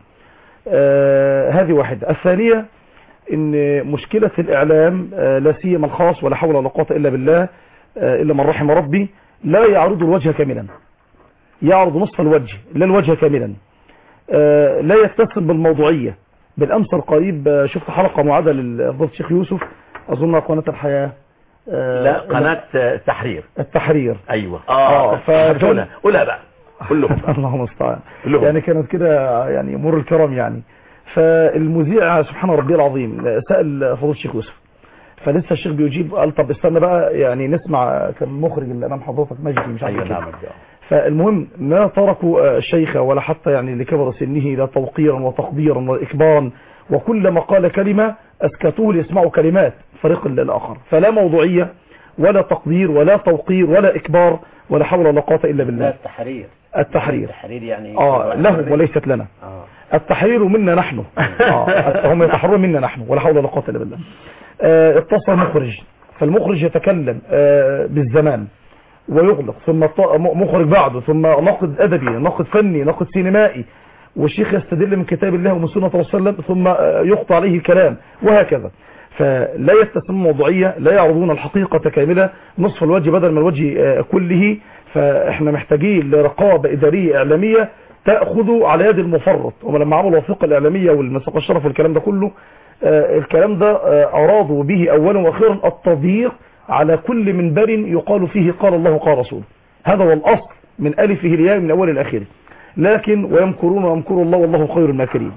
آه هذه واحدة. الثانية ان مشكلة الإعلام آه لا سيما الخاص ولا حول ولا قوة إلا بالله آه إلا من رحم ربي لا يعرض الوجه كاملا، يعرض نصف الوجه لا الوجه كاملا. آه لا يتصل بالموضوعية. بالأمس القريب آه شفت حلقة معادة لفضيلة الشيخ يوسف أظن قناة الحياة آه لا قناة التحرير التحرير أيوة اه, آه قولها قولها بقى كلهم اللهم استعان. يعني كانت كده يعني مر الكرم يعني. فالمذيع سبحان ربي العظيم سأل فضيلة الشيخ يوسف، فلسه الشيخ بيجيب قال طب استنى بقى يعني نسمع. كان مخرج اللي امام حضرتك مجدي مش عارف. أيوة نعم. فالمهم ما تركوا الشيخ ولا حتى يعني لكبر سنه لا توقيرا وتقديرا واكبارا، وكلما قال كلمة اسكتوه ليسمعوا كلمات فريق الاخر. فلا موضوعية ولا تقدير ولا توقير ولا اكبار ولا حول ولا قوة الا بالله. التحرير التحرير التحرير يعني اه لهم وليست لنا. آه. التحرير منا نحن. آه. هم يتحررون منا نحن ولا حول ولا قوة الا بالله. آه. اتصل مخرج، فالمخرج يتكلم آه. بالزمان ويغلق، ثم مخرج بعده، ثم ناقد ادبي، ناقد فني، ناقد سينمائي، والشيخ يستدل من كتاب الله ومن سنة رسول الله صلى الله عليه وسلم، ثم يقطع عليه الكلام وهكذا. فلا يستسلمون موضوعية، لا يعرضون الحقيقة كاملة، نصف الوجه بدل من الوجه كله. فاحنا محتاجين لرقابة إدارية إعلامية تأخذ على يد المفرط. وما لما عملوا الوثيقة الإعلامية والمساق الشرف والكلام ده كله، الكلام ده أرادوا به أولا وأخيرا التضييق على كل منبر يقال فيه قال الله قال رسوله. هذا هو الأصل من ألفه الياء من أول الأخير. لكن ويمكرون ويمكر الله والله خير الماكرين.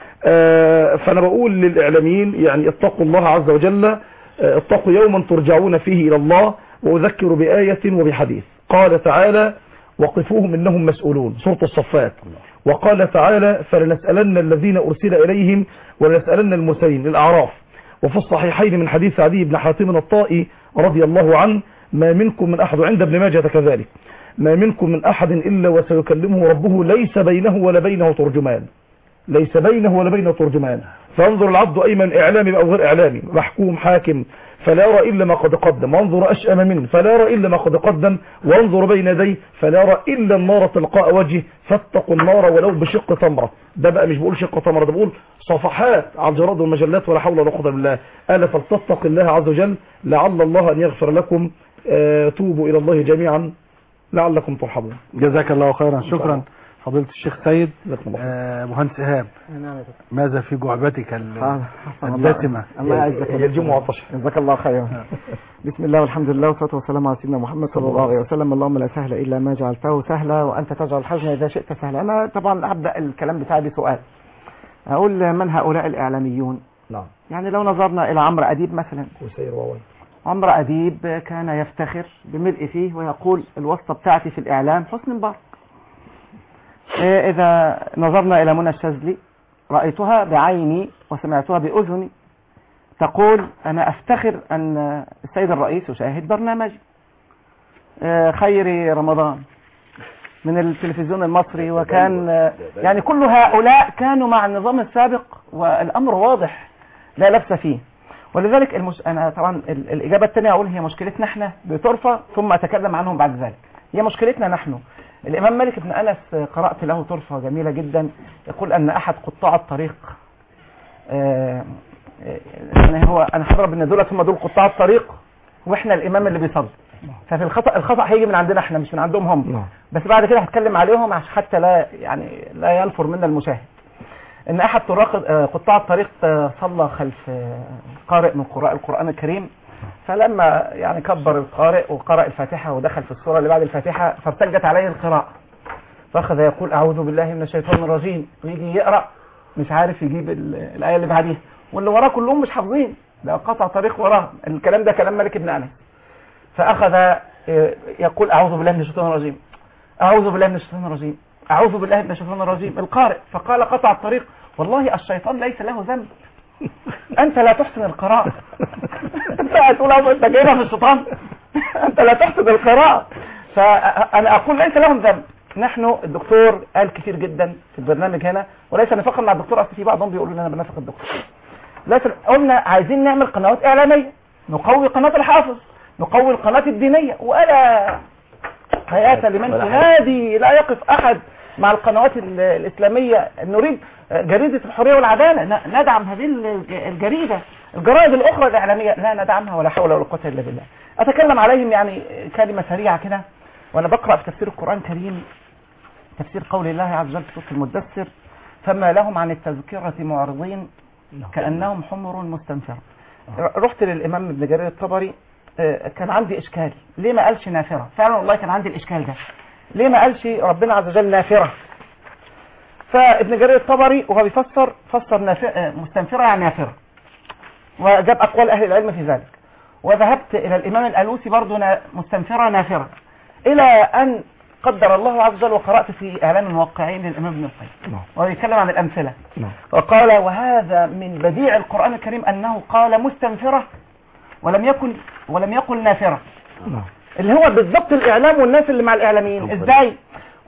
آه فأنا بقول للإعلاميين يعني اتقوا الله عز وجل، آه اتقوا يوما ترجعون فيه إلى الله. وأذكر بآية وبحديث قال تعالى وقفوهم إنهم مسؤولون، سورة الصفات. وقال تعالى فلنسألن الذين أرسل إليهم ولنسألن المرسلين، الأعراف. وفي الصحيحين من حديث عدي بن حاتم الطائي رضي الله عنه ما منكم من أحد، عند ابن ماجه كذلك، ما منكم من أحد إلا وسيكلمه ربه ليس بينه ولا بينه ترجمان، ليس بينه ولا بينه ترجمان. فانظر العبد أيمن إعلامي أو غير إعلامي، محكوم حاكم فلا يرى إلا ما قد قدم، وانظر أشأم منه فلا يرى إلا ما قد قدم، وانظر بين يديه فلا يرى إلا النار تلقاء وجهه، فاتقوا النار ولو بشق تمرة. ده بقى مش بقول شق تمرة، ده بقول صفحات على الجرائد والمجلات، ولا حول ولا قوة بالله. ألا فلتتق الله عز وجل لعل الله أن يغفر لكم. آه توبوا إلى الله جميعا لعلكم ترحمون. جزاك الله خيرا. شكرا فضيلة الشيخ سيد. آه مهندس إيهاب، ماذا في جعبتك الدسمة؟ الله يعزك يرجم وعطش. جزاك الله خيرا. بسم الله والحمد لله والصلاة والسلام على سيدنا محمد صلى الله عليه وسلم. اللهم لا سهل إلا ما جعلته سهلا وأنت تجعل الحزن إذا شئت سهلا. أنا طبعا أبدأ الكلام بتاعي بسؤال، أقول من هؤلاء الإعلاميون؟ نعم. يعني لو نظرنا إلى عمرو أديب مثلا، وسير ووي. عمرو أديب كان يفتخر بملء فيه ويقول الواسطة بتاعتي في الإعلام حسني مبارك. إذا نظرنا إلى منى الشاذلي رأيتها بعيني وسمعتها بأذني تقول أنا أفتخر أن السيد الرئيس يشاهد برنامج خير رمضان من التلفزيون المصري. وكان يعني كل هؤلاء كانوا مع النظام السابق والأمر واضح لا لبس فيه. ولذلك المش... أنا طبعا الإجابة الثانية أقول هي مشكلتنا احنا بطرفة ثم أتكلم عنهم بعد ذلك. هي مشكلتنا نحن. الإمام مالك بن أنس قرأت له طرفة جميلة جدا، يقول أن أحد قطاع الطريق آه يعني هو أنا هضرب إن دول ثم دول قطاع الطريق وإحنا الإمام اللي بيصلي. ففي الخطأ الخطأ هيجي من عندنا إحنا مش من عندهم هم. بس بعد كده هتكلم عليهم عشان حتى لا يعني لا ينفر منا المشاهد. إن أحد طراق قطاع الطريق صلى خلف قارئ من قراء القرآن الكريم، فلما يعني كبر القارئ وقرأ الفاتحة ودخل في السورة اللي بعد الفاتحة فارتجت عليه القراءة، فأخذ يقول أعوذ بالله من الشيطان الرجيم، ويجي يقرأ مش عارف يجيب الآية اللي بعديها، واللي وراه كلهم مش حافظين، ده قطع طريق وراه. الكلام ده كلام مالك بن أنس. فأخذ يقول أعوذ بالله من الشيطان الرجيم، أعوذ بالله من الشيطان الرجيم، أعوذ بالله من الشيطان الرجيم. القارئ فقال قطع الطريق والله الشيطان ليس له ذنب، أنت لا تحسن القراءة. أنت هتقول أنت جايبها في الشيطان، أنت لا تحسن القراءة. فأنا أقول ليس لهم ذنب. نحن الدكتور قال كثير جدا في البرنامج هنا، وليس نفقا مع الدكتور، أصل في بعضهم بيقولوا لنا بنفق الدكتور. لكن قلنا عايزين نعمل قنوات إعلامية، نقوي قناة الحافظ، نقوي القناة الدينية، وألا حياة لمن تنادي لا يقف أحد مع القنوات الإسلامية. نريد جريدة الحرية والعدالة، ندعم هذه الجريدة. الجرائد الأخرى الإعلامية لا ندعمها ولا حول ولا قوة إلا بالله. أتكلم عليهم يعني كلمة سريعة كده، وأنا بقرأ في تفسير القرآن الكريم تفسير قول الله عز وجل في سورة المدثر فما لهم عن التذكرة معرضين كأنهم حمر مستنفرة. رحت للإمام ابن جرير الطبري، كان عندي إشكال ليه ما قالش نافرة. فعلا والله كان عندي الإشكال ده، ليه ما قالش ربنا عز وجل نافرة. فابن جرير الطبري وهو بيفسر فسر مستنفرة يعني نافرة، وجاب أقوال أهل العلم في ذلك. وذهبت إلى الإمام الألوسي برضو مستنفرة نافرة، إلى أن قدر الله عز وجل وقرأت في إعلام الموقعين للإمام ابن القيم ويتكلم عن الأمثلة، وقال وهذا من بديع القرآن الكريم أنه قال مستنفرة ولم يكن ولم يقل نافرة، اللي هو بالضبط الإعلام والناس اللي مع الإعلاميين. إزاي؟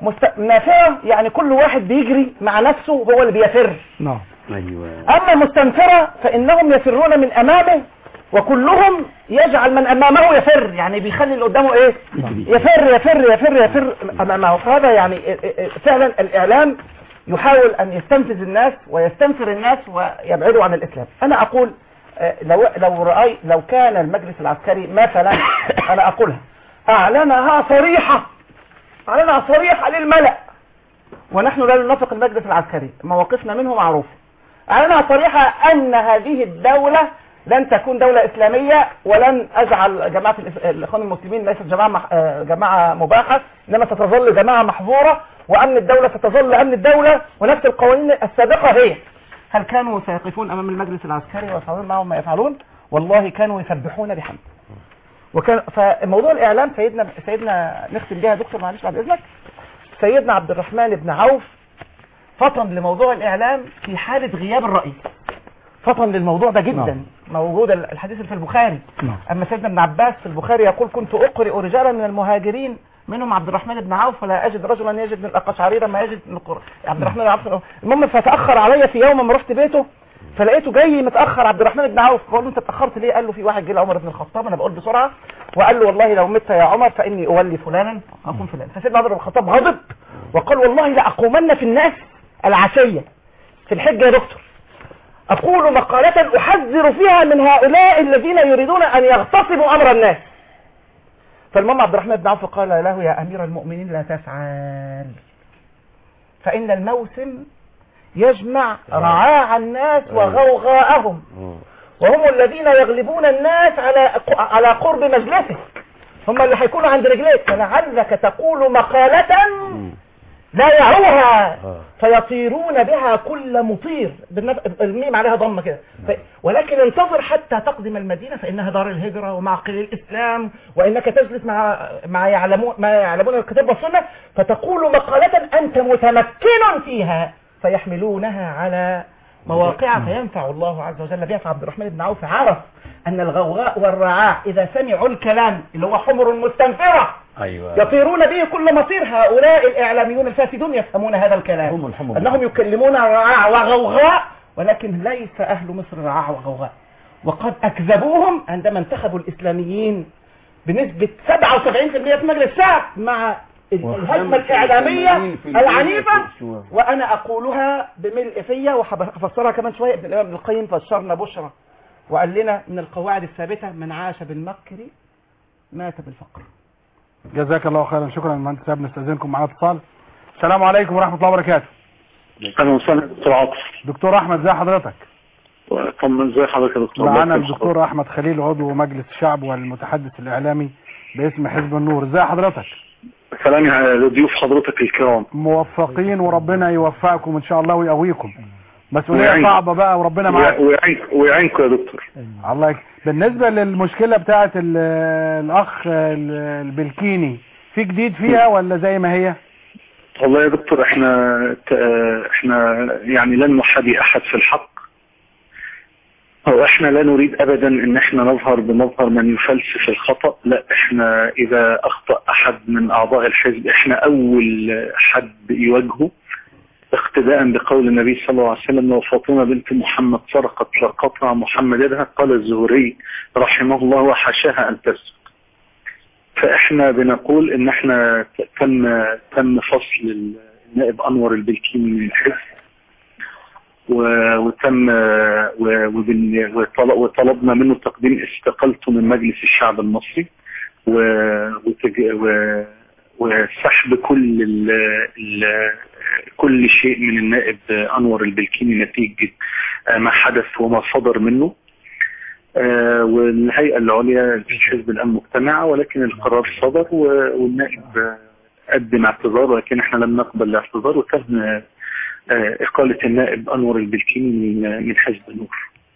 مست... نافرة يعني كل واحد بيجري مع نفسه هو اللي بيفر. نعم. ايوه. اما مستنفرة فانهم يفرون من امامه وكلهم يجعل من امامه يفر، يعني بيخلي اللي قدامه ايه؟ يفر يفر يفر يفر امامه. فهذا يعني فعلا الاعلام يحاول ان يستنفذ الناس ويستنفر الناس ويبعدوا عن الاسلام. انا اقول لو لو رأي لو كان المجلس العسكري مثلا انا اقولها اعلنها صريحة اعلنها صريحة للملأ، ونحن لا ننافق المجلس العسكري، مواقفنا منه معروفة، اعلنها صريحة ان هذه الدولة لن تكون دولة اسلامية، ولن اجعل جماعة الاخوان المسلمين ليست جماعة مح... جماعة مباحة، انما ستظل جماعة محظورة، وامن الدولة ستظل امن الدولة، ونفس القوانين السابقة هي. هل كانوا سيقفون امام المجلس العسكري ويفعلون معهم ما يفعلون؟ والله كانوا يسبحون بحمد. وكان فموضوع الاعلام سيدنا سيدنا نختم بها دكتور معلش بعد اذنك. سيدنا عبد الرحمن بن عوف فطن لموضوع الاعلام في حالة غياب الرئيس، فطن للموضوع ده جدا. نعم. موجود الحديث في البخاري. نعم. اما سيدنا ابن عباس في البخاري يقول كنت اقرئ رجالا من المهاجرين منهم عبد الرحمن بن عوف فلا اجد رجلا يجد من القشعريره ما يجد من القر... عبد الرحمن بن عوف. المهم فتاخر عليا في يوم ما رحت بيته فلقيته جاي متاخر عبد الرحمن بن عوف، بقول له انت اتاخرت ليه؟ قال له في واحد جه لعمر بن الخطاب، انا بقول بسرعه، وقال له والله لو مت يا عمر فاني اولي فلانا اكون فلان. فسيدنا عمر بن الخطاب غضب وقال والله لاقومن في الناس العشيه في الحجه يا دكتور اقول مقاله احذر فيها من هؤلاء الذين يريدون ان يغتصبوا امر الناس. فالمهم عبد الرحمن بن عوف قال له يا امير المؤمنين لا تفعل، فان الموسم يجمع رعاع الناس وغوغاءهم، وهم الذين يغلبون الناس على على قرب مجلسك، هم اللي هيكونوا عند رجليك، فلعلك تقول مقالة لا يعوها فيطيرون بها كل مطير، الميم عليها ضمه كده، ولكن انتظر حتى تقدم المدينه فانها دار الهجره ومعقل الاسلام، وانك تجلس مع ما يعلمون ما يعلمون الكتاب والسنه، فتقول مقاله انت متمكن فيها فيحملونها على مواقع فينفع الله عز وجل بها. فعبد الرحمن بن عوف عرف ان الغوغاء والرعاع اذا سمعوا الكلام اللي هو حمر مستنفره أيوة. يطيرون به كل مصير. هؤلاء الإعلاميون الفاسدون يفهمون هذا الكلام، هم الحمر أنهم يكلمون رعاع وغوغاء، ولكن ليس أهل مصر رعاع وغوغاء، وقد أكذبوهم عندما انتخبوا الإسلاميين بنسبة سبعة وسبعين بالمئة في مجلس الشعب مع الهجمة الإعلامية العنيفة. وأنا أقولها بملء فيا وهفسرها كمان شوية. ابن الإمام ابن القيم فسرنا بشرى وقال لنا من القواعد الثابتة من عاش بالمكر مات بالفقر. جزاك الله خيرا. شكرا مهندس ابن، نستاذنكم معانا اتصال. السلام عليكم ورحمه الله وبركاته. اهلا وسهلا دكتور عاطف. دكتور احمد ازي حضرتك؟ طمن ازي حضرتك يا دكتور؟ معانا الدكتور احمد خليل عضو مجلس الشعب والمتحدث الاعلامي باسم حزب النور. ازي حضرتك؟ سلامي على ضيوف حضرتك الكرام. موفقين وربنا يوفقكم ان شاء الله ويقويكم. مسؤوليه صعبه بقى وربنا معاك ويعينكم يا دكتور. الله يك... بالنسبه للمشكله بتاعه الاخ البلكيني في جديد فيها ولا زي ما هي؟ والله يا دكتور احنا احنا يعني لن نحادي احد في الحق، او احنا لا نريد ابدا ان احنا نظهر بمظهر من يفلسف الخطأ، لا احنا اذا اخطأ احد من اعضاء الحزب احنا اول حد يواجهه، اقتداء بقول النبي صلى الله عليه وسلم لو فاطمة بنت محمد سرقت لقطع محمد يدها، قال الزهري رحمه الله وحاشاها ان تسرق. فاحنا بنقول ان احنا تم تم فصل النائب انور البلكيني من الحزب، وتم وطلبنا منه تقديم استقالته من مجلس الشعب المصري وسحب كل ال ال كل شيء من النائب انور البلكيني نتيجة ما حدث وما صدر منه. والهيئة العليا في الحزب الان مجتمعة، ولكن القرار صدر والنائب قدم اعتذار، ولكن احنا لم نقبل الاعتذار وتم اقالة النائب انور البلكيني من حزب النور.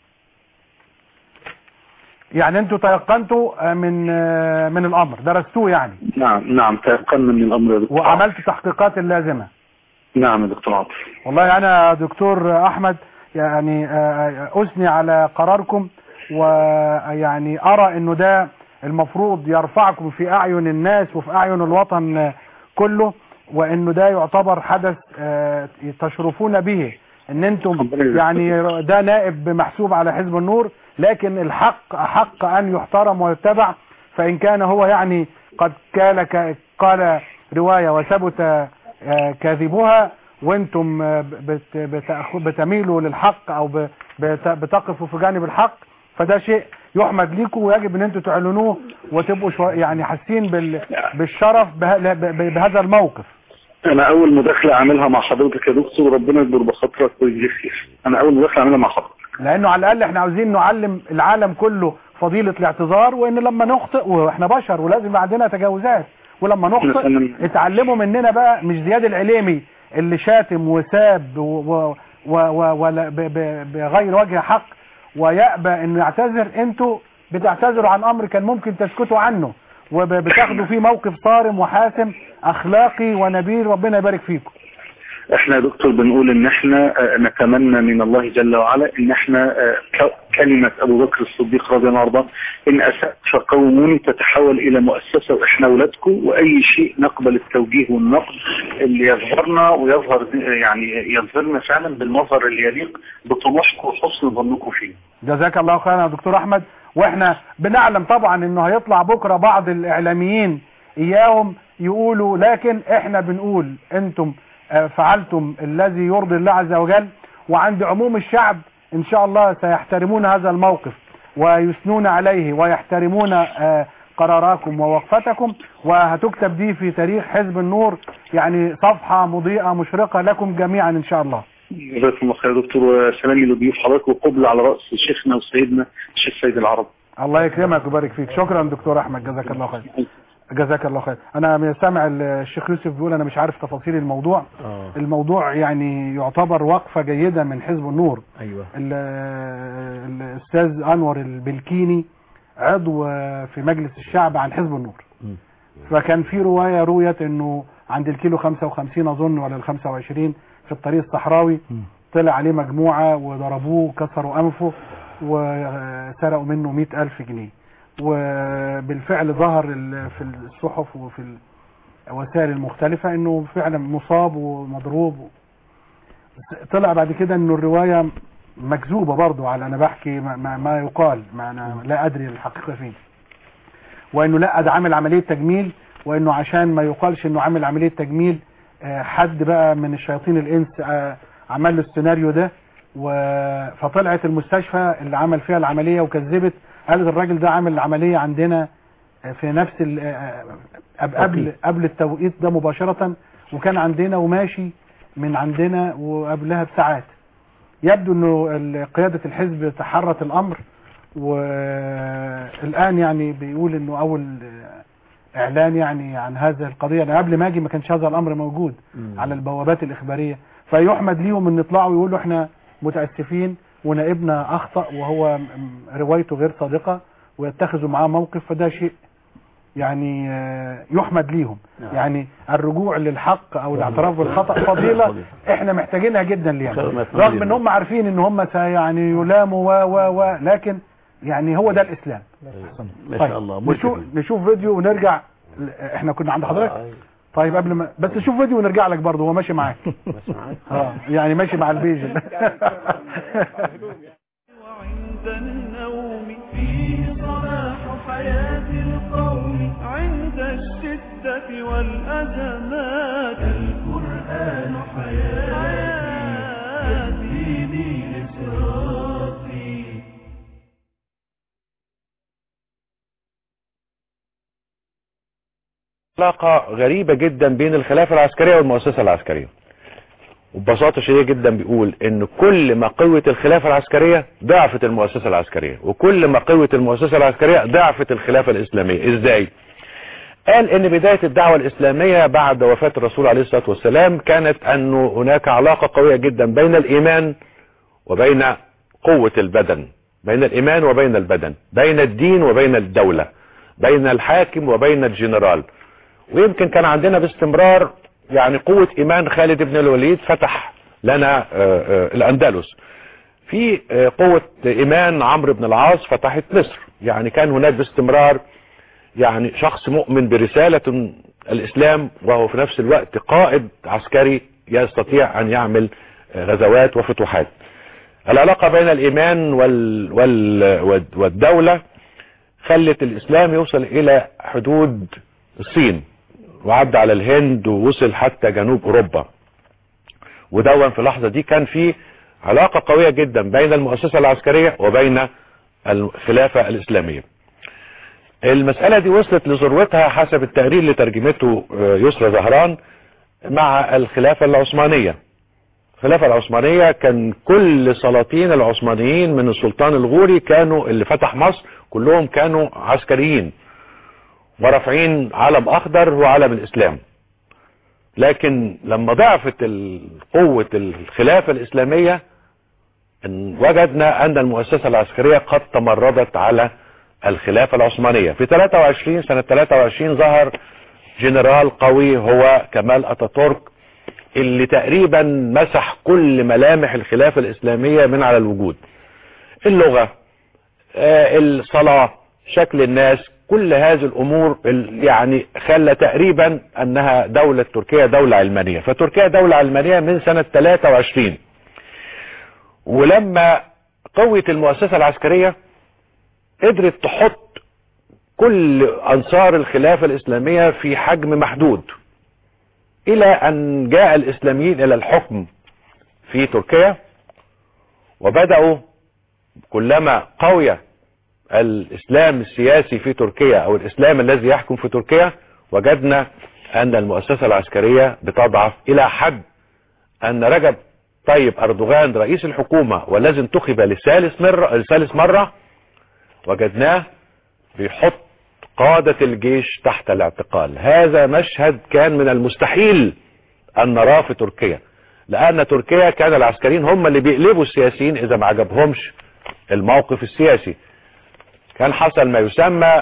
يعني انتوا تيقنتوا من من الامر، درستوه يعني؟ نعم نعم تيقنا من الامر وعملت تحقيقات اللازمة. نعم يا دكتور عاطف. والله انا دكتور احمد يعني اثني على قراركم، ويعني ارى انه ده المفروض يرفعكم في اعين الناس وفي اعين الوطن كله، وانه ده يعتبر حدث آه، تشرفون به، ان انتم يعني ده نائب محسوب على حزب النور، لكن الحق احق ان يحترم ويتبع. فان كان هو يعني قد قال قال رواية وثبت آه، كاذبها، وانتم آه، بت- بتأخ- بتميلوا للحق او ب- بت- بتقفوا في جانب الحق، فده شيء يحمد ليكم، ويجب ان انتم تعلنوه وتبقوا شو يعني حاسين بال- بالشرف به- ب- بهذا الموقف. انا اول مداخله اعملها مع حضرتك يا دكتور، ربنا يكبر بخاطرك ويجزيك خير. انا اول مداخله اعملها مع حضرتك، لانه على الاقل احنا عاوزين نعلم العالم كله فضيلة الاعتذار، وان لما نخطئ واحنا بشر ولازم يبقى عندنا تجاوزات، ولما نخطئ اتعلموا مننا بقى، مش زياد العليمي اللي شاتم وساب و- و- و- و- ولا ب- ب- بغير وجه حق ويأبى انه يعتذر. انتوا بتعتذروا عن امر كان ممكن تسكتوا عنه، وبتاخدوا فيه موقف صارم وحاسم اخلاقي ونبيل، ربنا يبارك فيكم. احنا يا دكتور بنقول ان احنا آه، نتمنى من الله جل وعلا ان احنا آه، ك- كلمة ابو بكر الصديق رضي الله عنه، ان اسأت فقوم تتحول الى مؤسسة واحنا اولادكم، واي شيء نقبل التوجيه والنقد اللي يظهرنا ويظهر يعني يظهرنا فعلا بالمظهر اللي يليق بطموحكم وحسن ظنكم فيه. جزاك الله خيرا يا دكتور احمد. واحنا بنعلم طبعا انه هيطلع بكرة بعض الاعلاميين اياهم يقولوا، لكن احنا بنقول انتم آه، فعلتم الذي يرضي الله عز وجل، وعند عموم الشعب ان شاء الله سيحترمون هذا الموقف ويثنون عليه ويحترمون آه، قراراتكم ووقفتكم، وهتكتب دي في تاريخ حزب النور يعني صفحة مضيئة مشرقة لكم جميعا ان شاء الله. جزاكم الله خير يا دكتور، وسلامي لضيوف حضرتك وقبل على رأس شيخنا وسيدنا الشيخ سيد العرب. الله يكرمك ويبارك فيك. شكرا دكتور احمد، جزاك الله خير. جزاك الله خير. انا سامع الشيخ يوسف بيقول انا مش عارف تفاصيل الموضوع. آه. الموضوع يعني يعتبر وقفة جيدة من حزب النور. ايوه. ال- الاستاذ انور البلكيني عضو في مجلس الشعب عن حزب النور، م. فكان في رواية رويت انه عند الكيلو خمسة وخمسين اظن ولا ال خمسة وعشرين في الطريق الصحراوي م. طلع عليه مجموعة وضربوه وكسروا انفه وسرقوا منه مئة الف جنيه، وبالفعل ظهر ال- في الصحف وفي الوسائل المختلفة انه فعلا مصاب ومضروب. طلع بعد كده انه الرواية مكذوبة برضو، على انا بحكي ما, ما, ما يقال، ما انا لا ادري الحقيقة فيه، وانه لا ده عامل عملية تجميل، وانه عشان ما يقالش انه عامل عملية تجميل آه، حد بقى من الشياطين الانس آه، عمل له السيناريو ده، و- فطلعت المستشفى اللي عمل فيها العملية وكذبت، قالت الراجل ده عامل العملية عندنا آه، في نفس ال- آه، آه، قبل قبل التوقيت ده مباشرة، وكان عندنا وماشي من عندنا وقبلها بساعات. يبدو انه ال- قيادة الحزب تحرت الامر، والان يعني بيقول انه اول اعلان يعني عن هذه القضية، انا قبل ما اجي ما كانش هذا الامر موجود مم. على البوابات الاخبارية، فيحمد ليهم ان يطلعوا يقولوا احنا متأسفين ونائبنا اخطأ وهو م- روايته غير صادقة، ويتخذوا معاه موقف، فده شيء يعني آه، يحمد ليهم. نعم. يعني الرجوع للحق او الاعتراف بالخطأ فضيلة احنا محتاجينها جدا ليهم، رغم ان هم عارفين ان هم يعني يلاموا و و و لكن يعني هو ده الاسلام. ما طيب شاء الله. نشوف, نشوف فيديو ونرجع. احنا كنا عند حضرتك. طيب قبل ما بس نشوف فيديو ونرجع لك برضه، هو ماشي معاك. اه يعني ماشي مع البيج. وعند النوم فيه صلاح حياة القوم، عند الشدة والأزمات القرآن حياتي يهديني لصراطي. علاقة غريبة جدا بين الخلافة العسكرية والمؤسسة العسكرية، وببساطة شديدة جدا بيقول ان كل ما قوة الخلافة العسكرية ضعفت المؤسسة العسكرية، وكل ما قوة المؤسسة العسكرية ضعفت الخلافة الإسلامية. ازاي؟ قال ان بداية الدعوة الإسلامية بعد وفاة الرسول عليه الصلاة والسلام كانت ان هناك علاقة قوية جدا بين الإيمان وبين قوة البدن، بين الإيمان وبين البدن، بين الدين وبين الدولة، بين الحاكم وبين الجنرال. ويمكن كان عندنا باستمرار يعني قوة ايمان خالد بن الوليد فتح لنا الاندلس، في قوة ايمان عمرو بن العاص فتحت مصر. يعني كان هناك باستمرار يعني شخص مؤمن برسالة الإسلام وهو في نفس الوقت قائد عسكري يستطيع أن يعمل غزوات وفتوحات. العلاقة بين الإيمان وال وال والدولة خلت الإسلام يوصل إلى حدود الصين وعد على الهند ووصل حتى جنوب أوروبا، ودون في اللحظة دي كان في علاقة قوية جدا بين المؤسسة العسكرية وبين الخلافة الإسلامية. المسألة دي وصلت لذروتها حسب التقرير اللي ترجمته يسرى زهران مع الخلافة العثمانية. الخلافة العثمانية كان كل سلاطين العثمانيين من السلطان الغوري كانوا اللي فتح مصر كلهم كانوا عسكريين ورافعين علم أخضر وعلم الإسلام. لكن لما ضعفت قوة الخلافة الإسلامية وجدنا أن المؤسسة العسكرية قد تمردت على الخلافة العثمانية. في ثلاثة وعشرين سنة ثلاثة وعشرين ظهر جنرال قوي هو كمال أتاتورك اللي تقريبا مسح كل ملامح الخلافة الإسلامية من على الوجود. اللغة، آه الصلاة، شكل الناس، كل هذه الأمور يعني خلى تقريبا أنها دولة تركيا دولة علمانية. فتركيا دولة علمانية من سنة ثلاثة وعشرين. ولما قوة المؤسسة العسكرية قدرت تحط كل أنصار الخلافة الإسلامية في حجم محدود إلى أن جاء الإسلاميين إلى الحكم في تركيا، وبدأوا كلما قوي الإسلام السياسي في تركيا أو الإسلام الذي يحكم في تركيا وجدنا أن المؤسسة العسكرية بتضعف إلى حد أن رجب طيب أردوغان رئيس الحكومة والذي انتخب لثالث مرة لثالث مرة وجدناه بيحط قادة الجيش تحت الاعتقال. هذا مشهد كان من المستحيل أن نراه في تركيا، لأن تركيا كان العسكريين هم اللي بيقلبوا السياسيين إذا ما عجبهمش الموقف السياسي. كان حصل ما يسمى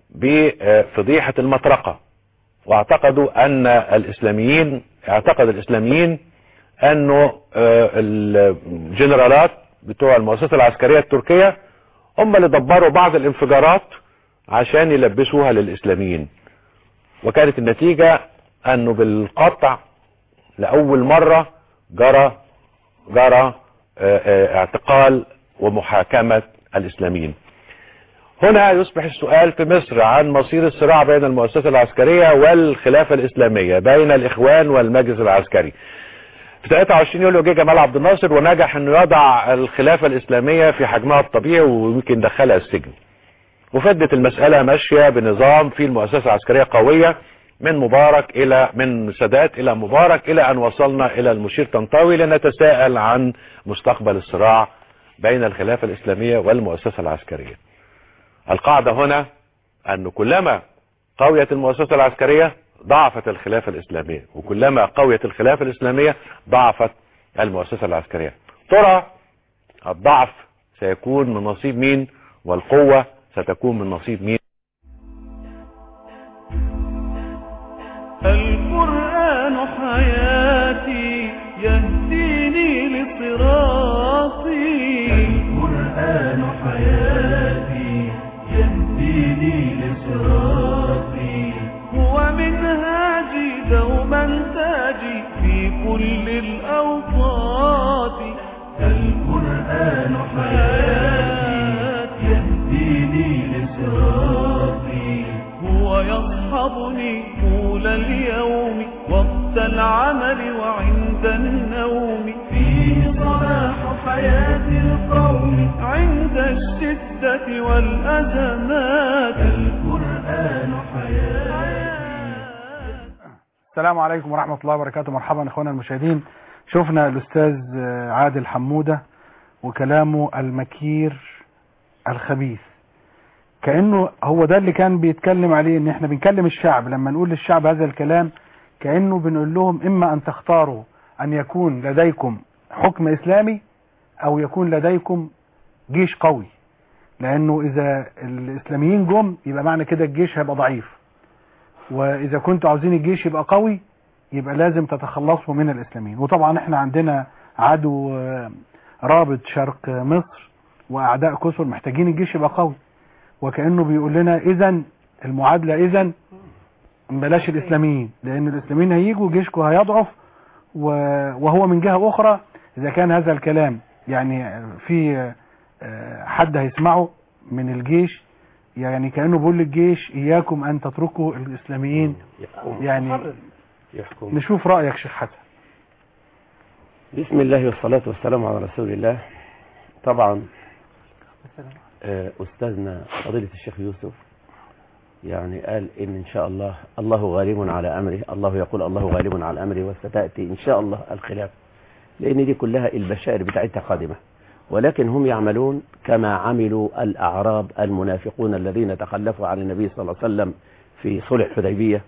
بفضيحة المطرقة، واعتقدوا أن الإسلاميين اعتقد الإسلاميين أنه الجنرالات بتوع المؤسسة العسكرية التركية هم اللي دبروا بعض الانفجارات عشان يلبسوها للإسلاميين. وكانت النتيجة أنه بالقطع لأول مرة جرى جرى اعتقال ومحاكمة الإسلاميين. هنا يصبح السؤال في مصر عن مصير الصراع بين المؤسسة العسكرية والخلافة الإسلامية بين الإخوان والمجلس العسكري. في ثلاثة وعشرين يوليو جه جمال عبد الناصر ونجح انه يضع الخلافة الإسلامية في حجمها الطبيعي ويمكن دخلها السجن. وفضلت المسألة ماشية بنظام في المؤسسة العسكرية قوية من مبارك إلى من سادات إلى مبارك إلى أن وصلنا إلى المشير طنطاوي لنتساءل عن مستقبل الصراع بين الخلافة الإسلامية والمؤسسة العسكرية. القاعدة هنا أن كلما قويت المؤسسة العسكرية ضعفت الخلافة الإسلامية، وكلما قويت الخلافة الإسلامية ضعفت المؤسسة العسكرية. ترى الضعف سيكون من نصيب مين والقوة ستكون من نصيب مين؟ القرآن حياتي يهديني لصراطي، القرآن حياتي يهديني لصراطي، هو منهاجي دوما تاجي في كل الأوقات. القرآن حياتي يهديني لصراطي، هو يصحبني طول اليوم وقت العمل وعند النوم، فيه صلاح حياة القوم عند الشدة والأزمات. القرآن حياتي. السلام عليكم ورحمة الله وبركاته. مرحبا اخوانا المشاهدين. شفنا الأستاذ عادل حمودة وكلامه المكير الخبيث، كأنه هو ده اللي كان بيتكلم عليه، ان احنا بنكلم الشعب لما نقول للشعب هذا الكلام كأنه بنقول لهم اما ان تختاروا ان يكون لديكم حكم اسلامي او يكون لديكم جيش قوي، لانه اذا الاسلاميين جم يبقى معنى كده الجيش هيبقى ضعيف، واذا كنتوا عاوزين الجيش يبقى قوي يبقى لازم تتخلصوا من الاسلاميين. وطبعا احنا عندنا عدو رابط شرق مصر واعداء كثر محتاجين الجيش يبقى قوي، وكأنه بيقول لنا اذا المعادلة اذا بلاش الاسلاميين، لان الاسلاميين هيجوا جيشكم هيضعف، وهو من جهة اخرى اذا كان هذا الكلام يعني في حد هيسمعه من الجيش، يعني كأنه بيقول للجيش اياكم ان تتركوا الاسلاميين. يعني يحكم. نشوف رأيك شيخ حسن. بسم الله والصلاة والسلام على رسول الله. طبعا أستاذنا فضيلة الشيخ يوسف يعني قال إن إن شاء الله الله غالب على أمره، الله يقول الله غالب على أمره وستأتي إن شاء الله الخلاف، لأن دي كلها البشائر بتاعتها قادمة، ولكن هم يعملون كما عملوا الأعراب المنافقون الذين تخلفوا عن النبي صلى الله عليه وسلم في صلح الحديبية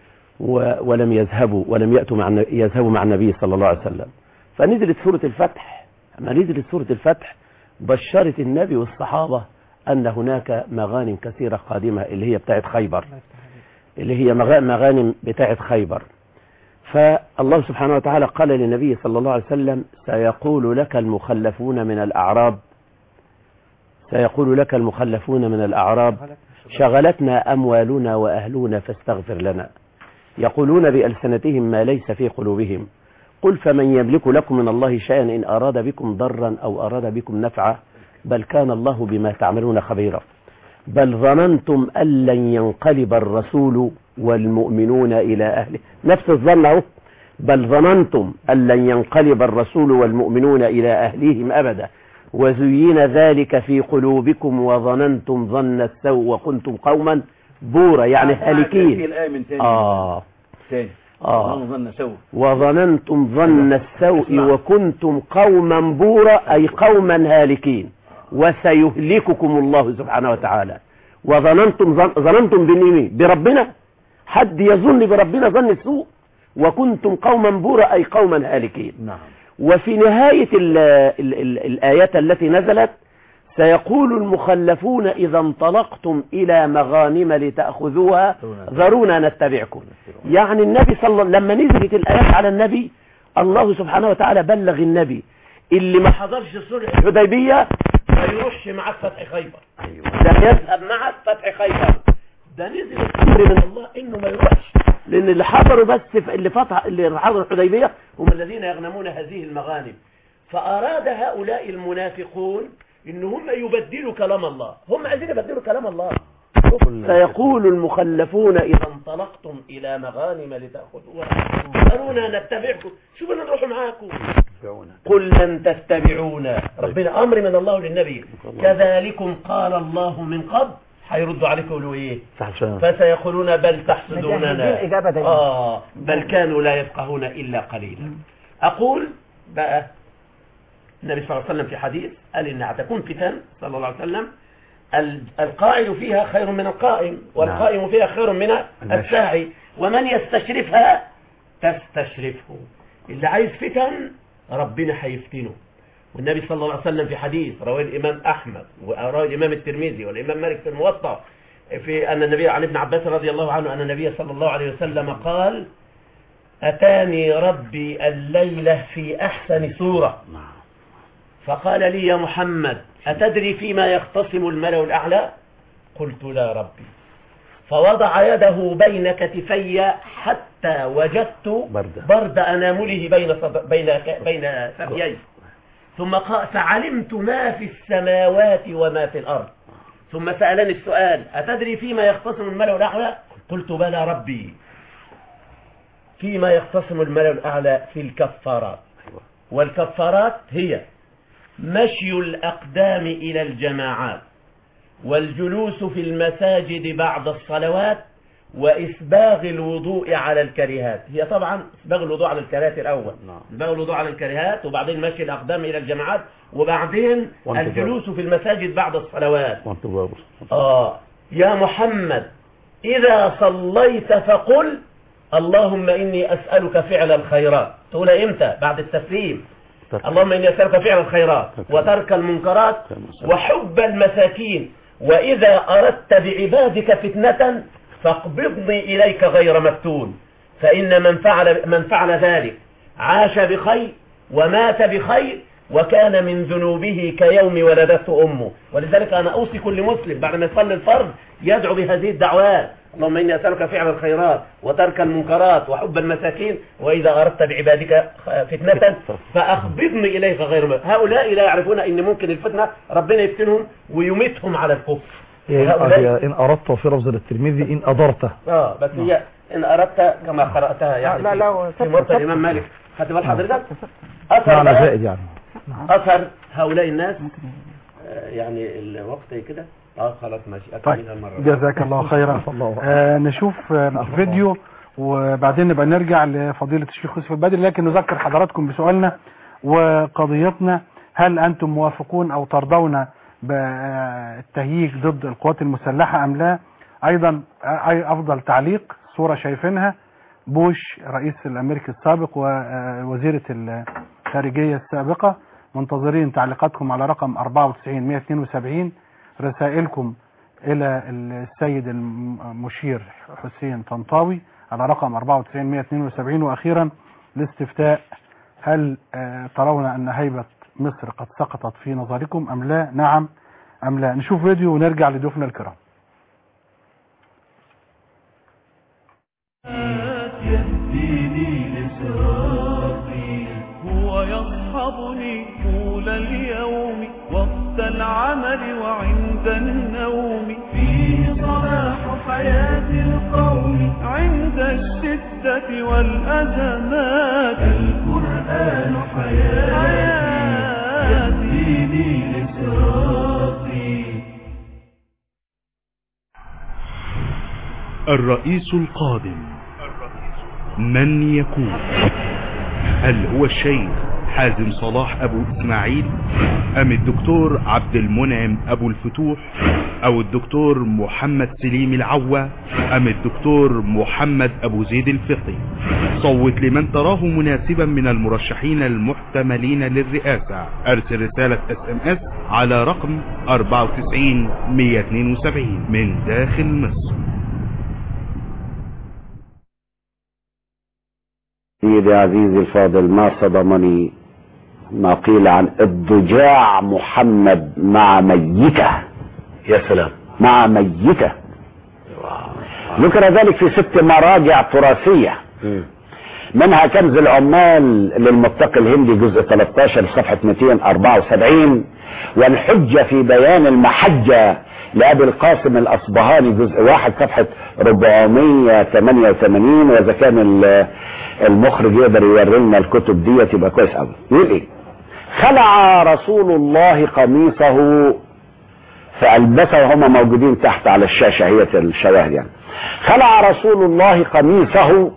ولم يذهبوا ولم يأتوا مع يذهبوا مع النبي صلى الله عليه وسلم. فنزلت سورة الفتح، لما نزلت سورة الفتح بشرت النبي والصحابة أن هناك مغانم كثيرة قادمة اللي هي بتاعت خيبر، اللي هي مغانم بتاعت خيبر. فالله سبحانه وتعالى قال للنبي صلى الله عليه وسلم سيقول لك المخلفون من الأعراب سيقول لك المخلفون من الأعراب شغلتنا أموالنا وأهلنا فاستغفر لنا، يقولون بألسنتهم ما ليس في قلوبهم، قل فمن يملك لكم من الله شيئا إن أراد بكم ضرا أو أراد بكم نفعا بل كان الله بما تعملون خبيرا، بل ظننتم أن لن ينقلب الرسول والمؤمنون إلى أهله، نفس الظن اهو، بل ظننتم أن لن ينقلب الرسول والمؤمنون إلى أهليهم أبدا وزين ذلك في قلوبكم وظننتم ظن السوء وكنتم قوما بورا، يعني هالكين. آه آه وظننتم ظن السوء وكنتم قوما بورا، أي قوما هالكين وسيهلككم الله سبحانه وتعالى. وظننتم ظننتم بمين؟ بربنا، حد يظن بربنا ظن السوء، وكنتم قوما بورا أي قوما هالكين. نعم. وفي نهاية ال ال ال الآيات التي نزلت سيقول المخلفون إذا انطلقتم إلى مغانم لتأخذوها ذرونا نتبعكم. يعني النبي صلى الله لما نزلت الآيات على النبي الله سبحانه وتعالى بلغ النبي اللي ما حضرش صلح الحديبية ما يروحش معك فتح خيبر، ده يذهب معك فتح خيبر، ده نزل الأمر من الله إنه ما يروحش، لأن اللي حضروا بس اللي فتح اللي حضروا الحديبية هم الذين يغنمون هذه المغانم. فأراد هؤلاء المنافقون إن هم يبدلوا كلام الله، هم عايزين يبدلوا كلام الله. سيقول المخلفون إذا انطلقتم إلى مغانم لتأخذوها ذرونا نتبعكم، شو بدنا نروح معاكم؟ قل لن تتبعونا، ربنا أمر من الله للنبي كذلكم قال الله من قبل، هيردوا عليكم يقولوا ايه؟ فسيقولون بل تحسدوننا آه بل كانوا لا يفقهون إلا قليلا. أقول بقى النبي صلى الله عليه وسلم في حديث قال إن هتكون فتن صلى الله عليه وسلم القاعد فيها خير من القائم، والقائم فيها خير من الساعي، ومن يستشرفها تستشرفه. اللي عايز فتن ربنا هيفتنه. والنبي صلى الله عليه وسلم في حديث رواه الإمام أحمد ورواه الإمام الترمذي والإمام مالك في الموطأ في أن النبي عن ابن عباس رضي الله عنه أن النبي صلى الله عليه وسلم قال أتاني ربي الليلة في أحسن صورة فقال لي يا محمد أتدري فيما يختصم الملأ الأعلى؟ قلت لا ربي، فوضع يده بين كتفي حتى وجدت برد أنامله بين بين بين ثديي، ثم قال فعلمت ما في السماوات وما في الأرض، ثم سألني السؤال أتدري فيما يختصم الملأ الأعلى؟ قلت بلى ربي، فيما يختصم الملأ الأعلى في الكفارات، والكفارات هي مشي الأقدام إلى الجماعات، والجلوس في المساجد بعد الصلوات، وإسباغ الوضوء على الكريهات. هي طبعا إسباغ الوضوء على الكريهات الأول، إسباغ الوضوء على الكريهات، وبعدين مشي الأقدام إلى الجماعات، وبعدين الجلوس في المساجد بعد الصلوات. آه يا محمد إذا صليت فقل اللهم إني أسألك فعل الخيرات. تقول إمتى؟ بعد التسليم. اللهم إني أسألك فعل الخيرات وترك المنكرات وحب المساكين، وإذا أردت بعبادك فتنة فاقبضني إليك غير مفتون، فإن من فعل, من فعل ذلك عاش بخير ومات بخير وكان من ذنوبه كيوم ولدته أمه. ولذلك أنا أوصي كل مسلم بعد ما يصلي الفرض يدعو بهذه الدعوات، اللهم إني أسألك فعل الخيرات وترك المنكرات وحب المساكين وإذا أردت بعبادك فتنة فأخبضني إليك غير ما هؤلاء لا يعرفون إن ممكن الفتنة ربنا يفتنهم ويميتهم على الكفر. إن أردت في لفظ الترمذي إن أدرت اه بس هي إن أردت كما قرأتها يعني لا لا في موطأ الإمام مالك. خدت بال حضرتك؟ معنى زائد يعني أثر هؤلاء الناس يعني الوقت كده. اه خلاص ماشي. طيب جزاك الله خيرا. آه نشوف آه فيديو وبعدين نبقى نرجع لفضيلة الشيخ يوسف البدري، لكن نذكر حضراتكم بسؤالنا وقضيتنا: هل أنتم موافقون أو ترضون بالتهييج ضد القوات المسلحة أم لا؟ أيضا أي أفضل تعليق صورة شايفينها بوش رئيس الأمريكي السابق ووزيرة الخارجية السابقة. منتظرين تعليقاتكم على رقم أربعة وتسعين مئة واثنين وسبعين، رسائلكم إلى السيد المشير حسين طنطاوي على رقم أربعة وتسعين مئة واثنين وسبعين. وأخيرا الاستفتاء: هل ترون أن هيبة مصر قد سقطت في نظركم أم لا؟ نعم أم لا؟ نشوف فيديو ونرجع لضيوفنا الكرام. يهديني لصراطي هو يصحبني طول اليوم وقت العمل وعند النوم فيه صلاح حياة القوم عند الشدة والأزمات القرآن حياتي يهديني لصراطي. الرئيس القادم من يكون؟ هل هو الشيخ حازم صلاح أبو إسماعيل أم الدكتور عبد المنعم أبو الفتوح أو الدكتور محمد سليم العوة أم الدكتور محمد أبو زيد الفقي؟ صوت لمن تراه مناسبا من المرشحين المحتملين للرئاسة. أرسل رسالة اس ام اس على رقم أربعة وتسعين مئة واثنين وسبعين من داخل مصر. سيدي عزيزي الفاضل، ما صدمني ما قيل عن اضطجاع محمد مع ميته. يا سلام، مع ميته. ذكر ذلك في ست مراجع تراثية، منها كنز العمال للمتقي الهندي جزء ثلاثة عشر صفحة مئتين وأربعة وسبعين، والحجة في بيان المحجة لأبي القاسم الأصبهاني جزء واحد صفحة أربعمئة وثمانية وثمانين. وإذا كان المخرج يقدر يوري لنا الكتب دي تبقى كويس قوي. يقول ايه؟ خلع رسول الله قميصه فألبسه، هما موجودين تحت على الشاشة هي الشواهد يعني. خلع رسول الله قميصه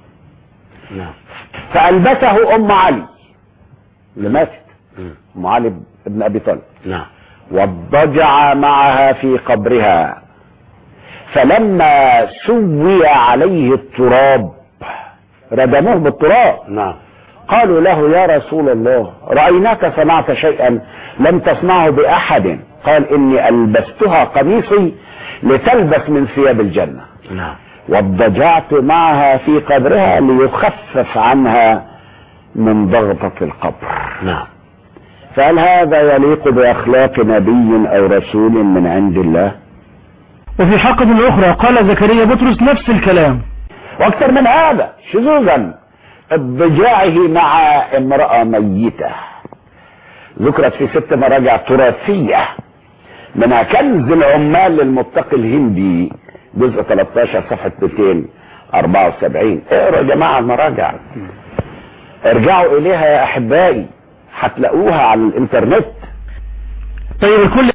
فألبسه أم علي اللي ماتت، أم علي ابن أبي طالب، واضطجع معها في قبرها، فلما سوي عليه التراب ردموه بالتراب. نعم. قالوا له: يا رسول الله، رأيناك صنعت شيئا لم تصنعه بأحد. قال: إني ألبستها قميصي لتلبس من ثياب الجنة. نعم. واضطجعت معها في قبرها ليخفف عنها من ضغطة القبر. نعم. فهل هذا يليق بأخلاق نبي أو رسول من عند الله؟ وفي حلقة أخرى قال زكريا بطرس نفس الكلام واكثر من هذا شذوذا: اضطجاعه مع امرأة ميتة. ذكرت في ست مراجع تراثية، منها كنز العمال للمتقي الهندي جزء ثلاثة عشر صفحة مئتين وأربعة وسبعين. اقرأوا يا جماعة المراجع، ارجعوا اليها يا احبائي، هتلاقوها على الانترنت. طيب الكل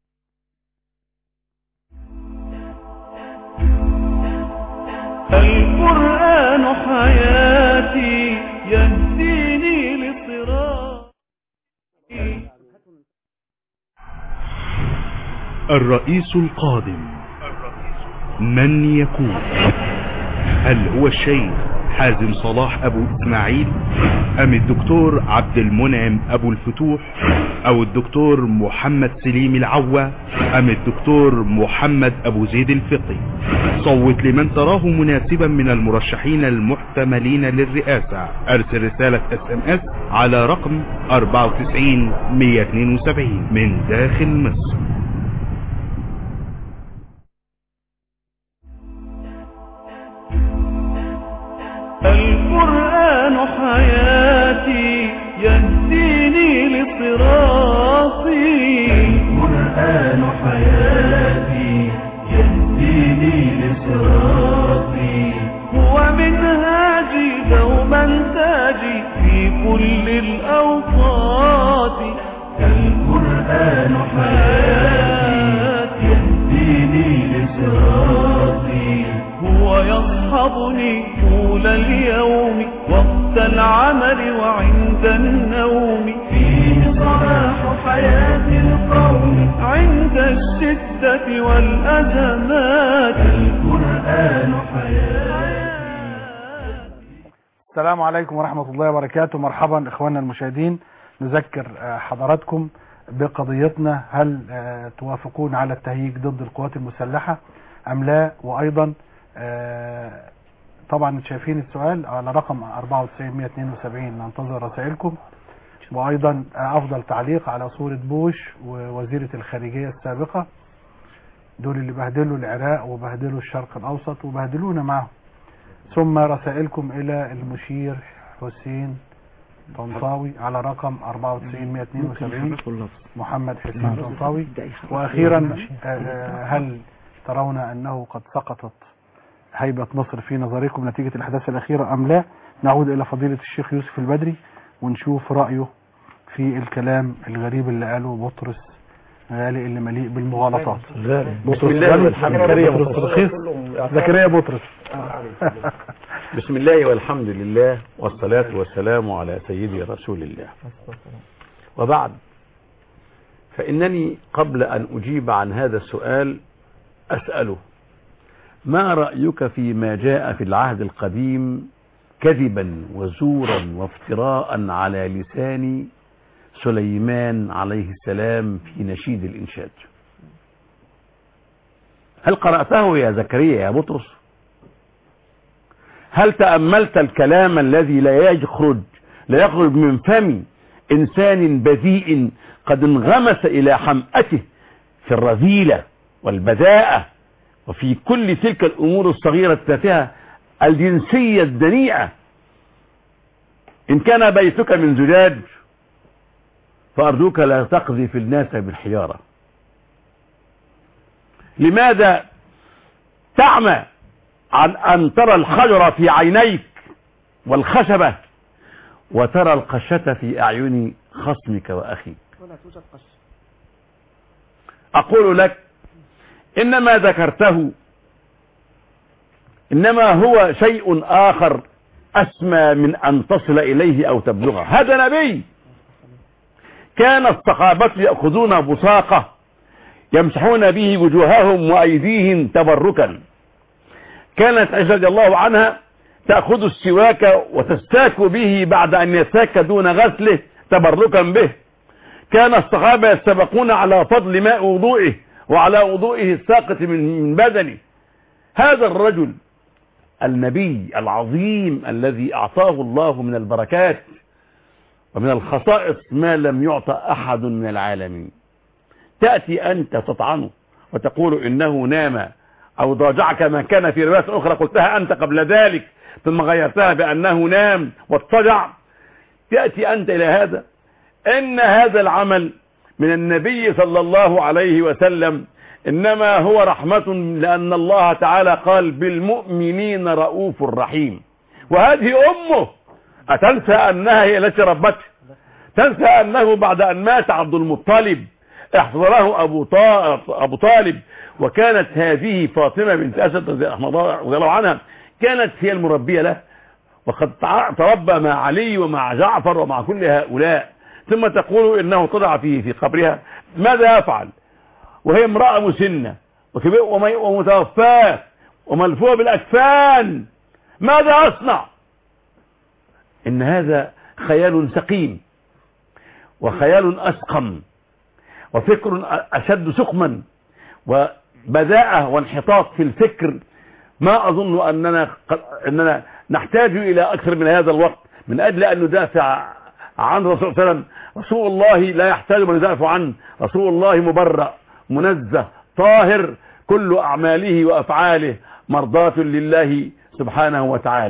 القرآن حياتي يهديني لصراطي. الرئيس القادم من يكون؟ هل هو الشيخ حازم صلاح أبو إسماعيل أم الدكتور عبد المنعم أبو الفتوح أو الدكتور محمد سليم العوة أم الدكتور محمد أبو زيد الفقي؟ صوت لمن تراه مناسبا من المرشحين المحتملين للرئاسة. أرسل رسالة اس ام اس على رقم أربعة وتسعين مئة واثنين وسبعين من داخل مصر. القرآن حياتي يهديني لصراطي. القرآن حياتي يهديني لصراطي. هو منهاجي دوما تاجي في كل الأوقات. القرآن حياتي يهديني لصراطي. هو يصحبني طول اليوم وقت العمل وعند النوم. فيه صلاح حياة القوم عند الشدة والأزمات. القرآن حياتي. السلام عليكم ورحمة الله وبركاته. مرحبا إخواننا المشاهدين. نذكر حضراتكم بقضيتنا، هل توافقون على التهييج ضد القوات المسلحة أم لا؟ وأيضا طبعا شايفين السؤال على رقم أربعة وتسعين مئة واثنين وسبعين، ننتظر رسائلكم. وأيضا أفضل تعليق على صورة بوش ووزيرة الخارجية السابقة، دول اللي بهدلوا العراق وبهدلوا الشرق الأوسط وبهدلونا معهم. ثم رسائلكم إلى المشير حسين طنطاوي على رقم أربعة وتسعين مئة واثنين وسبعين، محمد حسين طنطاوي. وأخيرا هل ترون أنه قد سقطت هيبة مصر في نظركم نتيجة الأحداث الأخيرة أم لا؟ نعود إلى فضيلة الشيخ يوسف البدري ونشوف رأيه في الكلام الغريب اللي قاله بطرس غالي اللي مليء بالمغالطات. بسم الله والحمد لله. زكريا بطرس. بسم الله والحمد لله والصلاة والسلام على سيدي رسول الله. وبعد، فإنني قبل أن أجيب عن هذا السؤال أسأله: ما رأيك فيما جاء في العهد القديم كذبا وزورا وافتراء على لسان سليمان عليه السلام في نشيد الإنشاد؟ هل قرأته يا زكريا يا بطرس؟ هل تأملت الكلام الذي لا يخرج لا يخرج من فم إنسان بذيء قد انغمس إلى حمأته في الرذيلة والبذاءة وفي كل تلك الأمور الصغيرة التافهة الجنسية الدنيئة؟ إن كان بيتك من زجاج فأرجوك لا تقذف الناس بالحجارة. لماذا تعمى عن أن ترى الحجر في عينيك والخشبة وترى القشة في أعين خصمك وأخيك؟ أقول لك إنما ذكرته إنما هو شيء آخر أسمى من أن تصل إليه أو تبلغه. هذا نبي. كان الصحابة يأخذون بصاقة يمسحون به وجوههم وأيديهم تبركا. كانت عائشة رضي الله عنها تأخذ السواك وتستاك به بعد أن يستاك دون غسله تبركا به. كان الصحابة يتسابقون على فضل ماء وضوئه وعلى وضوئه الساقط من بدنه. هذا الرجل النبي العظيم الذي أعطاه الله من البركات ومن الخصائص ما لم يعطى أحد من العالمين، تأتي أنت تطعنه وتقول إنه نام أو ضاجع كما كان في رواية أخرى قلتها أنت قبل ذلك ثم غيرتها بأنه نام واضطجع. تأتي أنت إلى هذا. إن هذا العمل من النبي صلى الله عليه وسلم إنما هو رحمة، لأن الله تعالى قال بالمؤمنين رؤوف رحيم. وهذه أمه أتنسى أنها هي التي ربته؟ تنسى أنه بعد أن مات عبد المطلب احضره أبو أبو طالب، وكانت هذه فاطمة بنت أسد رضي الله عنها كانت هي المربية له، وقد تربى مع علي ومع جعفر ومع كل هؤلاء، ثم تقول إنه طلع في في قبرها. ماذا يفعل وهي امرأة مسنة ومتوفاة وملفوة بالأكفان؟ ماذا أصنع؟ إن هذا خيال سقيم وخيال أسقم وفكر أشد سقما وبذاءة وانحطاط في الفكر. ما أظن أننا, أننا نحتاج إلى أكثر من هذا الوقت من أجل أن ندافع عن رسول الله صلى الله عليه وسلم. رسول الله لا يحتاج من يدافع عنه. رسول الله مبرأ منزه طاهر، كل أعماله وأفعاله مرضاة لله سبحانه وتعالى.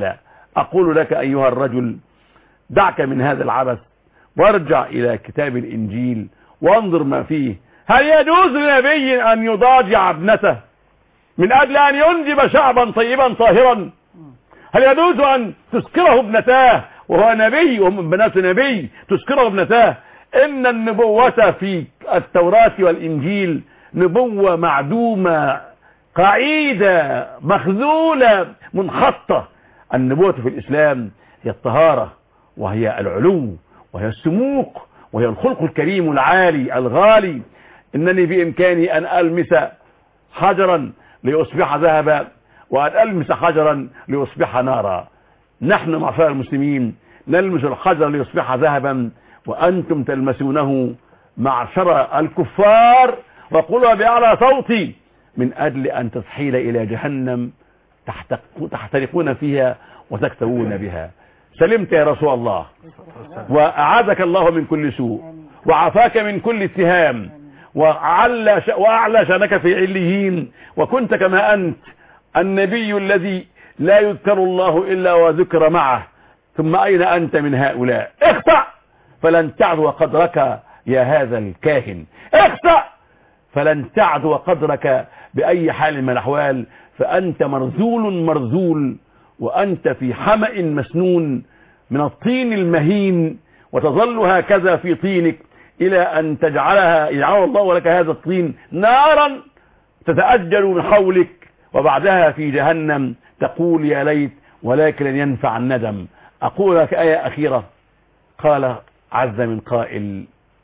أقول لك أيها الرجل دعك من هذا العبث وارجع إلى كتاب الإنجيل وانظر ما فيه. هل يجوز لنبي أن يضاجع ابنته من أجل أن ينجب شعبا طيبا طاهرا؟ هل يجوز أن تسكره ابنتاه وهو نبي ومن بنات نبي تسكره ابنتاه؟ إن النبوة في التوراة والإنجيل نبوة معدومة قعيدة مخذولة منخطة. النبوة في الإسلام هي الطهارة وهي العلو وهي السموق وهي الخلق الكريم العالي الغالي. إنني بإمكاني أن ألمس حجرا ليصبح ذهبا وأن ألمس حجرا ليصبح نارا. نحن معشر المسلمين نلمس الحجر ليصبح ذهبا وأنتم تلمسونه معشر الكفار. وقولوا بأعلى صوتي من أجل أن تسحيل إلى جهنم تحترقون فيها وتكتوون بها. سلمت يا رسول الله وأعاذك الله من كل سوء وعافاك من كل اتهام وأعلى وأعلى شأنك في عليين، وكنت كما أنت النبي الذي لا يذكر الله إلا وذكر معه. ثم أين أنت من هؤلاء؟ اخسأ فلن تعدو قدرك يا هذا الكاهن، اخسأ فلن تعدو قدرك بأي حال من الأحوال، فأنت مرذول مرذول وأنت في حمأ مسنون من الطين المهين، وتظل هكذا في طينك إلى أن تجعلها يجعل الله لك هذا الطين نارا تتأجل من حولك، وبعدها في جهنم تقول يا ليت ولكن لن ينفع الندم. أقول لك آية أخيرة، قال عز من قائل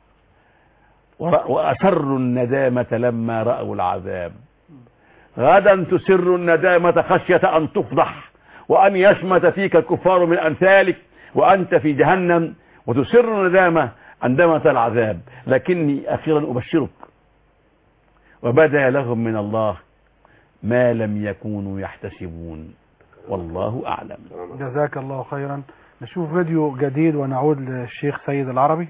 وأسروا الندامة لما رأوا العذاب. غدا تسر الندامة خشية أن تفضح وأن يشمت فيك الكفار من أمثالك وأنت في جهنم، وتسر الندامة عندما ترى العذاب. لكني أخيرا أبشرك وبدا لهم من الله ما لم يكونوا يحتسبون، والله أعلم. جزاك الله خيرا. نشوف فيديو جديد ونعود للشيخ سيد العربي.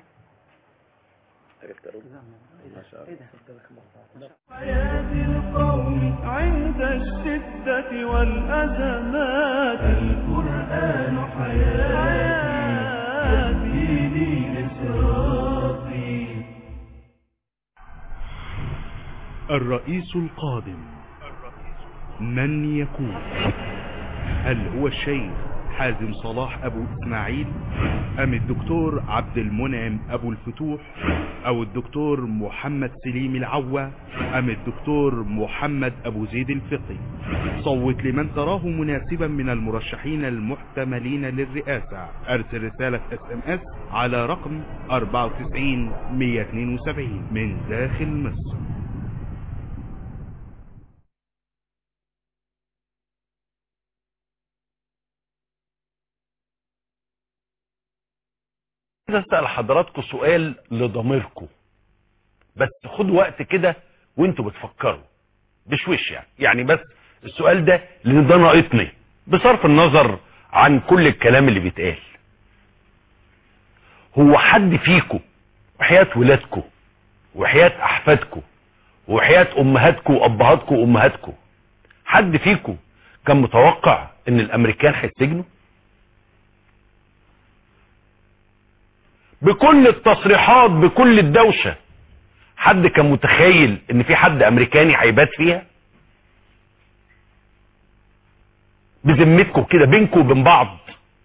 حياة القوم عند الشدة والأزمات، القرآن حياتي لي لصراطي. الرئيس القادم من يكون؟ هل هو الشيخ حازم صلاح أبو إسماعيل أم الدكتور عبد المنعم أبو الفتوح أو الدكتور محمد سليم العوة أم الدكتور محمد أبو زيد الفقي؟ صوت لمن تراه مناسبا من المرشحين المحتملين للرئاسة. أرسل رسالة اس ام اس على رقم أربعة وتسعين مية واثنين وسبعين من داخل مصر. عايز اسال حضراتكم سؤال لضميركم، بس خد وقت كده وانتوا بتفكروا بشويش يعني يعني بس السؤال ده لان ده ناقصني بصرف النظر عن كل الكلام اللي بيتقال. هو حد فيكم وحياة ولادكم وحياة احفادكم وحياة امهاتكم وابهاتكم وامهاتكم، حد فيكم كان متوقع ان الامريكان هيتسجنوا؟ بكل التصريحات بكل الدوشة، حد كان متخيل ان في حد امريكاني هيبات فيها؟ بذمتكم كده بينكم وبين بعض،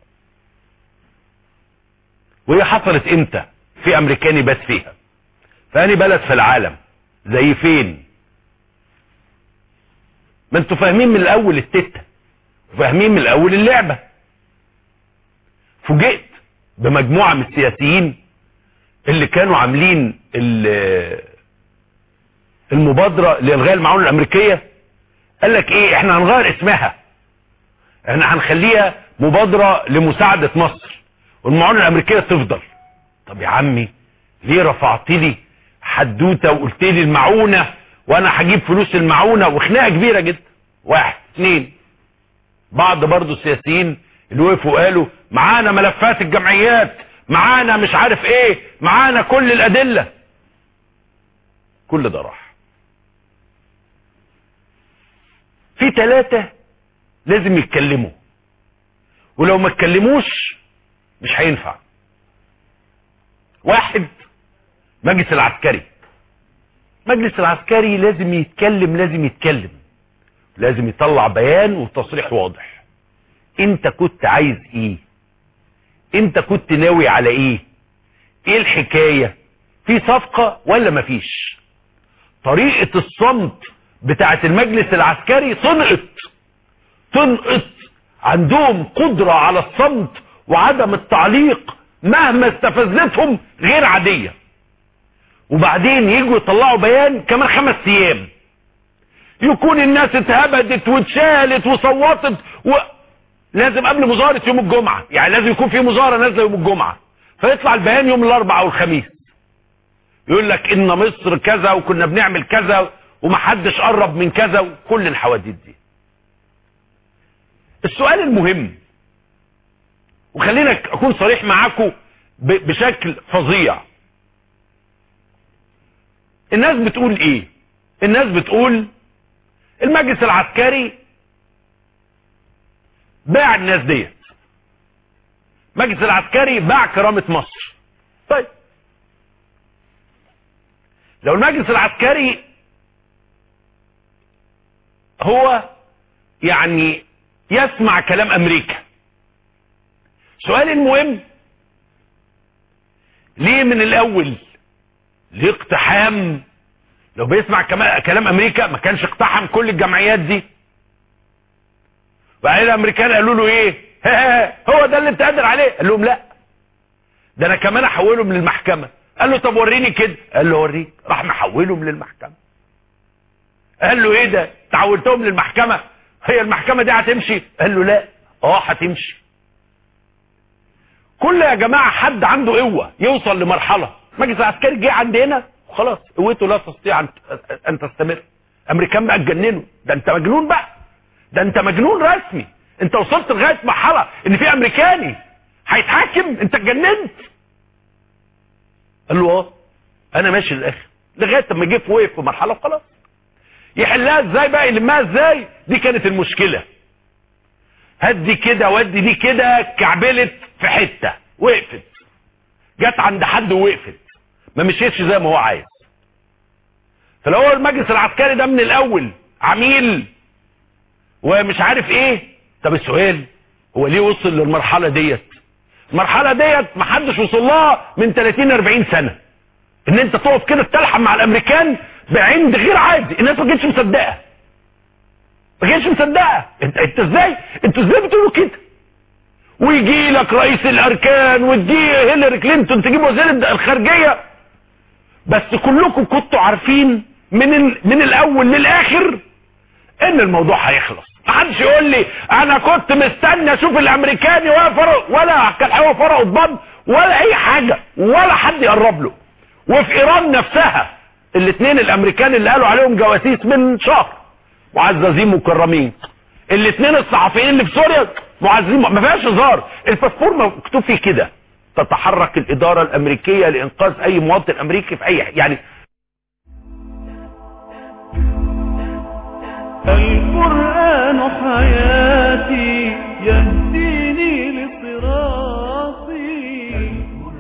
وهي حصلت امتى في امريكاني بات فيها؟ فاني بلد في العالم زي فين؟ ما انتوا فاهمين من الاول التتة وفاهمين من الاول اللعبة. فوجئت بمجموعة من السياسيين اللي كانوا عاملين المبادرة لإلغاء المعونة الأمريكية، قال لك ايه، احنا هنغير اسمها، احنا هنخليها مبادرة لمساعدة مصر والمعونة الأمريكية تفضل. طب يا عمي ليه رفعت لي حدوتة وقلت لي المعونة وانا هجيب فلوس المعونة وخناقة كبيرة جدا؟ واحد اثنين، بعض برضو السياسيين اللي وقفوا قالوا معانا ملفات الجمعيات، معانا مش عارف ايه، معانا كل الادلة. كل ده راح. في ثلاثة لازم يتكلموا ولو ما اتكلموش مش هينفع. واحد، مجلس العسكري. مجلس العسكري لازم يتكلم، لازم يتكلم لازم يطلع بيان وتصريح واضح. انت كنت عايز ايه؟ انت كنت ناوي على ايه؟ ايه الحكاية؟ في صفقة ولا مفيش؟ طريقة الصمت بتاعت المجلس العسكري تنقط تنقط عندهم قدرة على الصمت وعدم التعليق مهما استفزتهم غير عادية. وبعدين يجوا يطلعوا بيان كمان خمس ايام يكون الناس اتهبدت واتشالت وصوتت و... لازم قبل مظاهرة يوم الجمعة، يعني لازم يكون في مظاهرة نازلة يوم الجمعة، فيطلع البيان يوم الاربعاء والخميس يقول لك ان مصر كذا وكنا بنعمل كذا ومحدش قرب من كذا وكل الحواديت دي. السؤال المهم، وخلينا اكون صريح معاكم بشكل فظيع، الناس بتقول ايه؟ الناس بتقول المجلس العسكري باع الناس ديت، المجلس العسكري باع كرامة مصر. طيب لو المجلس العسكري هو يعني يسمع كلام امريكا، سؤال المهم ليه من الاول ليه اقتحام؟ لو بيسمع كلام امريكا ما كانش اقتحم كل الجمعيات دي. وبعدين الامريكان قالوا له ايه؟ هو ده اللي انت قادر عليه؟ قال لهم لا، ده انا كمان احولهم للمحكمة. قال له طب وريني كده. قال له وريك. راح محولهم للمحكمة. قال له ايه ده؟ تحولتهم للمحكمة؟ هي المحكمة دي هتمشي؟ قال له لا. اه هتمشي. كل يا جماعة حد عنده قوة يوصل لمرحلة المجلس العسكري جه عندنا وخلاص قوته لا تستطيع ان تستمر. امريكان بقى اتجننوا، ده انت مجنون بقى، ده انت مجنون رسمي، انت وصلت لغاية مرحلة ان في امريكاني هيتحاكم، انت اتجننت. قال له اه انا ماشي للاخر، لغاية لما جه في وقف في مرحلة وخلاص. يحلها ازاي بقى؟ يلمها ازاي؟ دي كانت المشكلة. هدي كده ودي دي كده، كعبلت في حتة وقفت، جت عند حد ووقفت، ما مشيتش زي ما هو عايز. فلو هو المجلس العسكري ده من الاول عميل ومش عارف ايه، طب السؤال هو ليه وصل للمرحلة ديت؟ المرحلة ديت محدش وصل لها من ثلاثين أربعين سنة، ان انت تقف كده تلحم مع الامريكان بعند غير عادي. الناس ما كانتش مصدقه ما كانتش مصدقه انت انت ازاي انتوا ازاي بتقولوا كده؟ ويجي لك رئيس الاركان وتجي هيلاري كلينتون تجيب وزير الخارجيه، بس كلكم كنتوا عارفين من ال... من الاول للاخر ان الموضوع هيخلص. محدش يقول لي انا كنت مستني اشوف الامريكاني ولا فرق ولا كان هو فرق قضبان ولا اي حاجه ولا حد يقرب له. وفي ايران نفسها الاثنين الامريكان اللي قالوا عليهم جواسيس من شهر معززين مكرمين، الاثنين الصحفيين اللي في سوريا معززين، ما فيهاش هزار. الباسبور مكتوب فيه كده تتحرك الاداره الامريكيه لانقاذ اي مواطن امريكي في اي يعني. القرآن حياتي يهديني لصراطي.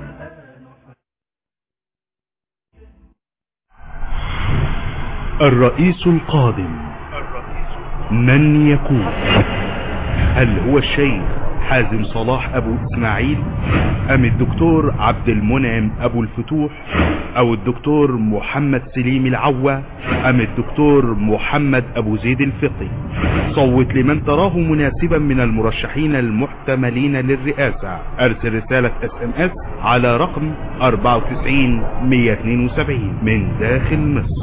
الرئيس القادم من يكون؟ هل هو الشيخ حازم صلاح ابو اسماعيل ام الدكتور عبد المنعم ابو الفتوح او الدكتور محمد سليم العوا ام الدكتور محمد ابو زيد الفقي؟ صوت لمن تراه مناسبا من المرشحين المحتملين للرئاسة. ارسل رسالة اس ام اس على رقم أربعة وتسعين مية واثنين وسبعين من داخل مصر.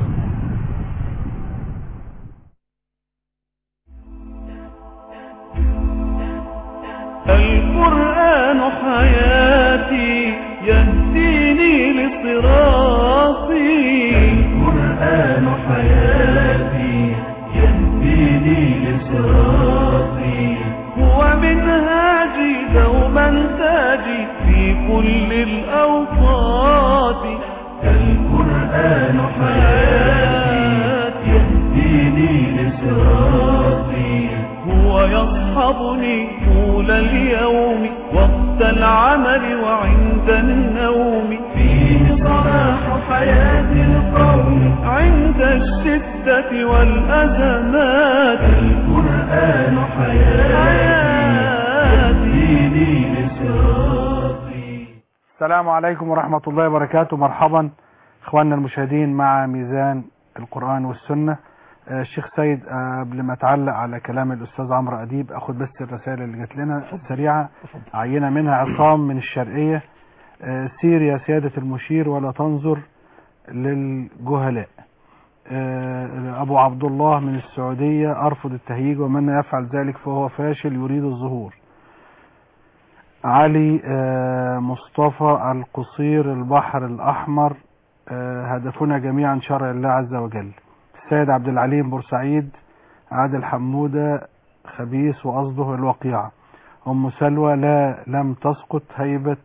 القرآن حياتي يهديني لصراطي. القرآن حياتي يهديني لصراطي. هو منهاجي دوما تاجي في كل الأوقات. القرآن حياتي يهديني لصراطي. هو ويصحبني طول اليوم وقت العمل وعند النوم فيه صلاح حياة القوم عند الشدة والأزمات القرآن حياتي لي لصراطي. السلام عليكم ورحمة الله وبركاته. مرحبا اخواننا المشاهدين مع ميزان القرآن والسنة. آه الشيخ سيد، آه قبل ما اتعلق على كلام الاستاذ عمرو اديب اخد بس الرسائل اللي جات لنا السريعه، عينه منها عصام من الشرقيه. آه سير يا سياده المشير ولا تنظر للجهلاء. آه ابو عبد الله من السعوديه، ارفض التهييج ومن يفعل ذلك فهو فاشل يريد الظهور. علي آه مصطفى القصير، البحر الاحمر، آه هدفنا جميعا شرع الله عز وجل. السيد عبد العليم بورسعيد، عادل حمودة خبيث وقصده الوقيعة. أم سلوى، لا لم تسقط هيبة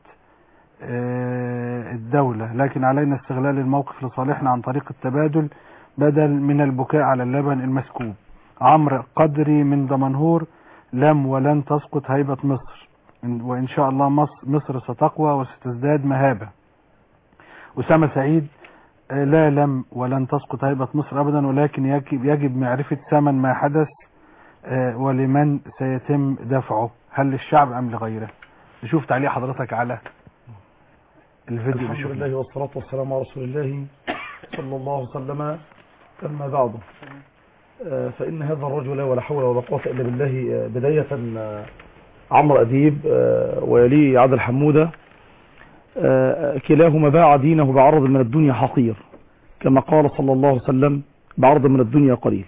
الدولة، لكن علينا استغلال الموقف لصالحنا عن طريق التبادل بدل من البكاء على اللبن المسكوب. عمرو قدري من دمنهور، لم ولن تسقط هيبة مصر، وإن شاء الله مصر ستقوى وستزداد مهابة. أسامة سعيد، لا لم ولن تسقط هيبة مصر أبدا، ولكن يجب, يجب معرفة ثمن ما حدث ولمن سيتم دفعه، هل للشعب أم لغيره. نشوف تعليق حضرتك على الفيديو. الحمد لله والصلاة والسلام على رسول الله صلى الله عليه وسلم. أما بعد، فإن هذا الرجل ولا حول ولا قوة إلا بالله، بداية عمرو أديب ويليه عادل حمودة، كلاهما باع دينه بعرض من الدنيا حقير، كما قال صلى الله عليه وسلم بعرض من الدنيا قليل.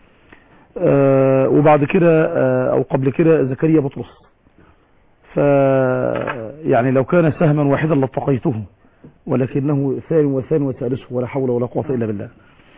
وبعد كده أو قبل كده زكريا بطرس، ف يعني لو كان سهما واحدا لاتقيته، ولكنه ثاني وثاني وثالثه ولا حول ولا قوة إلا بالله.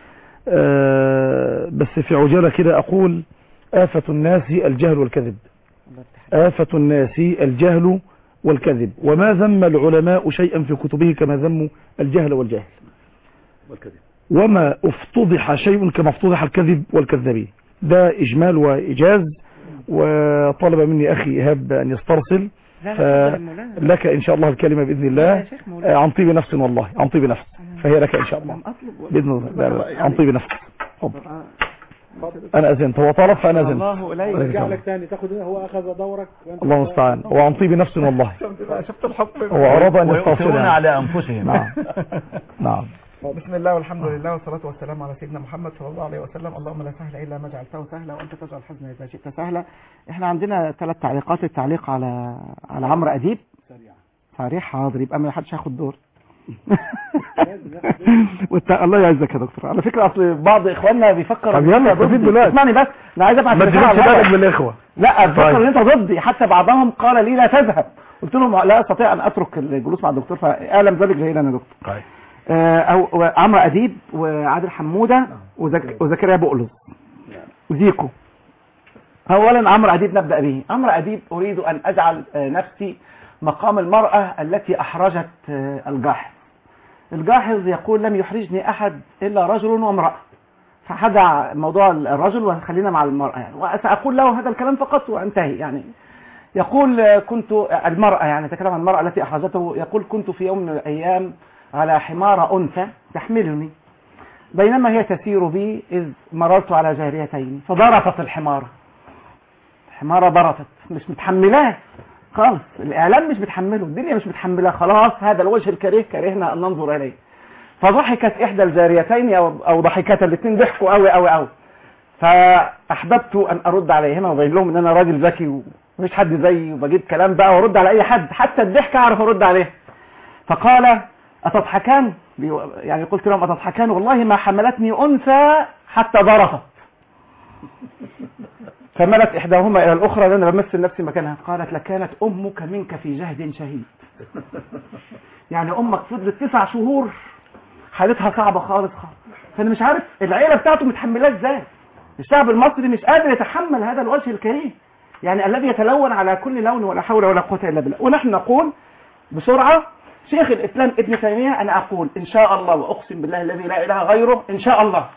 بس في عجالة كده أقول: آفة الناس الجهل والكذب، آفة الناس الجهل والكذب، وما ذم العلماء شيئا في كتبه كما ذموا الجهل والجهل والكذب، وما افتضح شيء كما افتضح الكذب والكذابين. ده إجمال وإيجاز، وطلب مني أخي إيهاب أن يسترسل، فلك إن شاء الله الكلمة بإذن الله عن طيب نفس، والله عن طيب نفس، فهي لك إن شاء الله بإذن الله عن طيب نفس. أنا أذنت، هو طلب فأنا أذنت. الله إليك، رجع لك تاني تاخد، هو أخذ دورك. الله المستعان، هو عن طيب نفس والله. شفت الحب، هو أراد أن يسترسل على أنفسهم. نعم نعم. بسم الله والحمد لله والصلاة والسلام على سيدنا محمد صلى الله عليه وسلم. اللهم لا سهل إلا ما جعلته سهلا، وأنت تجعل الحزن إذا شئت سهلا. إحنا عندنا ثلاث تعليقات. التعليق على على عمرو أديب صريح، حاضر، يبقى ما حدش هياخد دور. الله يعزك يا دكتور. على فكرة أصل بعض إخواننا بيفكر، طب يلا استفيد دلوقتي، اسمعني بس، أنا عايز أبعت ما تجيبش بالك بالإخوة. لا أتفكر إن أنت ضدي، حتى بعضهم قال لي لا تذهب، قلت لهم لا أستطيع أن أترك الجلوس مع الدكتور، فأعلم ذلك جيدا يا دكتور. طيب. أو عمرو أديب وعادل حمودة وزك... وزكريا بقلز وزيكو. أولا عمرو أديب نبدأ به. عمرو أديب أريد أن أجعل نفسي مقام المرأة التي أحرجت الجاحظ. الجاحظ يقول: لم يحرجني أحد إلا رجل وامرأة، فحدع موضوع الرجل وخلينا مع المرأة يعني، وسأقول له هذا الكلام فقط وانتهي. يعني يقول: كنت المرأة، يعني تكلم عن المرأة التي أحرجته، يقول: كنت في يوم من الأيام على حمار أنثى تحملني، بينما هي تسير بي إذ مررت على جاريتين فضرفت الحمار. الحمارة ضرفت، مش متحملاه خالص، الإعلام مش بتحمله، الدنيا مش بتحملها، خلاص هذا الوجه الكريه كرهنا أن ننظر إليه. فضحكت إحدى الجاريتين أو, أو ضحكت الاثنين، ضحكوا أوي أوي أوي، فأحببت أن أرد عليهما وبين لهم أن أنا راجل ذكي ومش حد زيي وبجيب كلام بقى وارد على أي حد، حتى الضحكة أعرف أرد عليه. فقال: أتضحكان؟ يعني قلت لهم: أتضحكان؟ والله ما حملتني أنثى حتى ضرفت. فملت إحداهما إلى الأخرى، لأن بمثل نفسي مكانها، قالت: لكانت أمك منك في جهد شهيد. يعني أمك فضلت تسع شهور حالتها صعبة خالص خالص، فأنا مش عارف العيلة بتاعته متحملاه إزاي. الشعب المصري مش قادر يتحمل هذا الوجه الكريم، يعني الذي يتلون على كل لون، ولا حول ولا قوة إلا بالله. ونحن نقول بسرعة: شيخ الإسلام ابن تيمية، أنا أقول إن شاء الله وأقسم بالله الذي لا إله غيره، إن شاء الله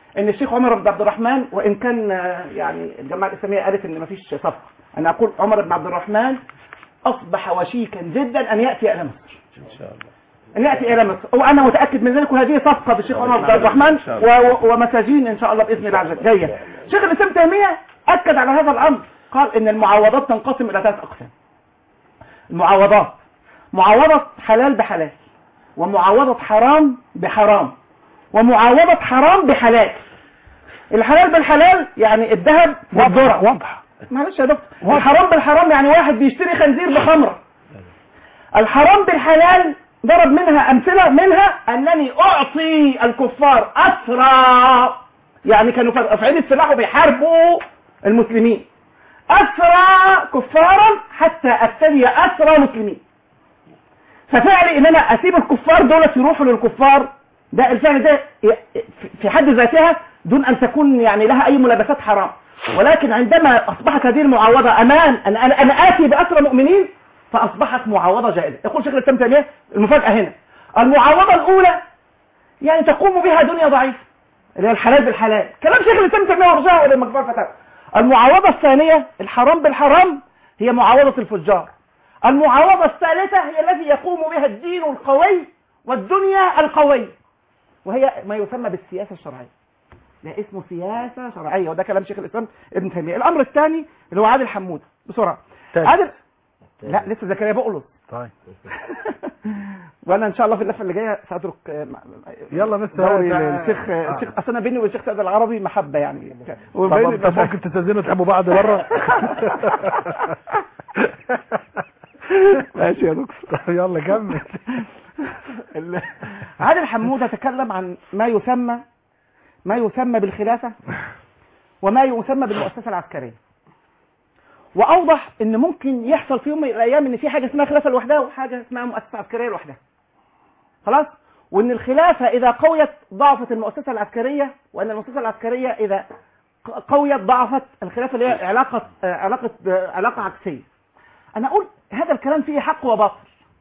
ان الشيخ عمر بن عبد الرحمن، وان كان يعني الجماعه الاسلاميه قالت ان مفيش صفقه، انا اقول عمر بن عبد الرحمن اصبح وشيكا جدا ان ياتي الى مصر ان شاء الله، ان ياتي الى مصر، وانا متاكد من ذلك، وهذه صفقه بالشيخ عمر بن عبد الرحمن ومساجين ان شاء الله باذن الله جايه. شيخ الاسلام تيميه اكد على هذا الامر، قال ان المعاوضات تنقسم الى ثلاث اقسام. المعاوضات معاوضه حلال بحلال، ومعاوضه حرام بحرام، ومعاوضه حرام بحلال. الحلال بالحلال يعني الذهب والذره، واضحه. معلش يا دكتور، الحرام بالحرام يعني واحد بيشتري خنزير بخمره. الحرام بالحلال ضرب منها امثله، منها انني اعطي الكفار اسرى، يعني كانوا رافعين السلاح وبيحاربوا المسلمين، اسرى كفارا حتى ابتلي اسرى مسلمين. ففعلي ان انا اسيب الكفار دولت يروحوا للكفار، ده الفعل ده في حد ذاتها دون ان تكون يعني لها اي ملابسات حرام، ولكن عندما اصبحت هذه المعاوضه امان ان انا انا اتي باسرى مؤمنين فاصبحت معاوضه جائزه. يقول شيخ الاسلام تيميه المفاجاه هنا، المعاوضه الاولى يعني تقوم بها دنيا ضعيفه اللي هي الحلال بالحلال، كلام شيخ الاسلام تيميه ورجعه الى المجموع الفتاوى. المعاوضه الثانيه الحرام بالحرام هي معاوضه الفجار. المعاوضه الثالثه هي التي يقوم بها الدين القوي والدنيا القويه، وهي ما يسمى بالسياسه الشرعيه. ده اسمه سياسه شرعيه، وده كلام شيخ الاسلام ابن تيميه. الامر الثاني اللي هو عادل حموده، بسرعه. عادل لا لسه زكريا بقلص. طيب وانا ان شاء الله في اللفه اللي جايه ساترك يلا بس دوري الشيخ الشيخ اصل انا بيني والشيخ سيد العربي محبه يعني. طب انت ممكن تستاذنوا تحبوا بعض بره؟ ماشي يا دكتور. يلا كمل. عادل حموده تكلم عن ما يسمى ما يسمى بالخلافه وما يسمى بالمؤسسه العسكريه، واوضح ان ممكن يحصل في يوم من الايام ان في حاجه اسمها خلافه لوحدها وحاجه اسمها مؤسسه عسكريه لوحدها. خلاص؟ وان الخلافه اذا قويت ضعفت المؤسسه العسكريه، وان المؤسسه العسكريه اذا قويت ضعفت الخلافه، اللي هي علاقه علاقه علاقه عكسيه. انا اقول هذا الكلام فيه حق وباطل.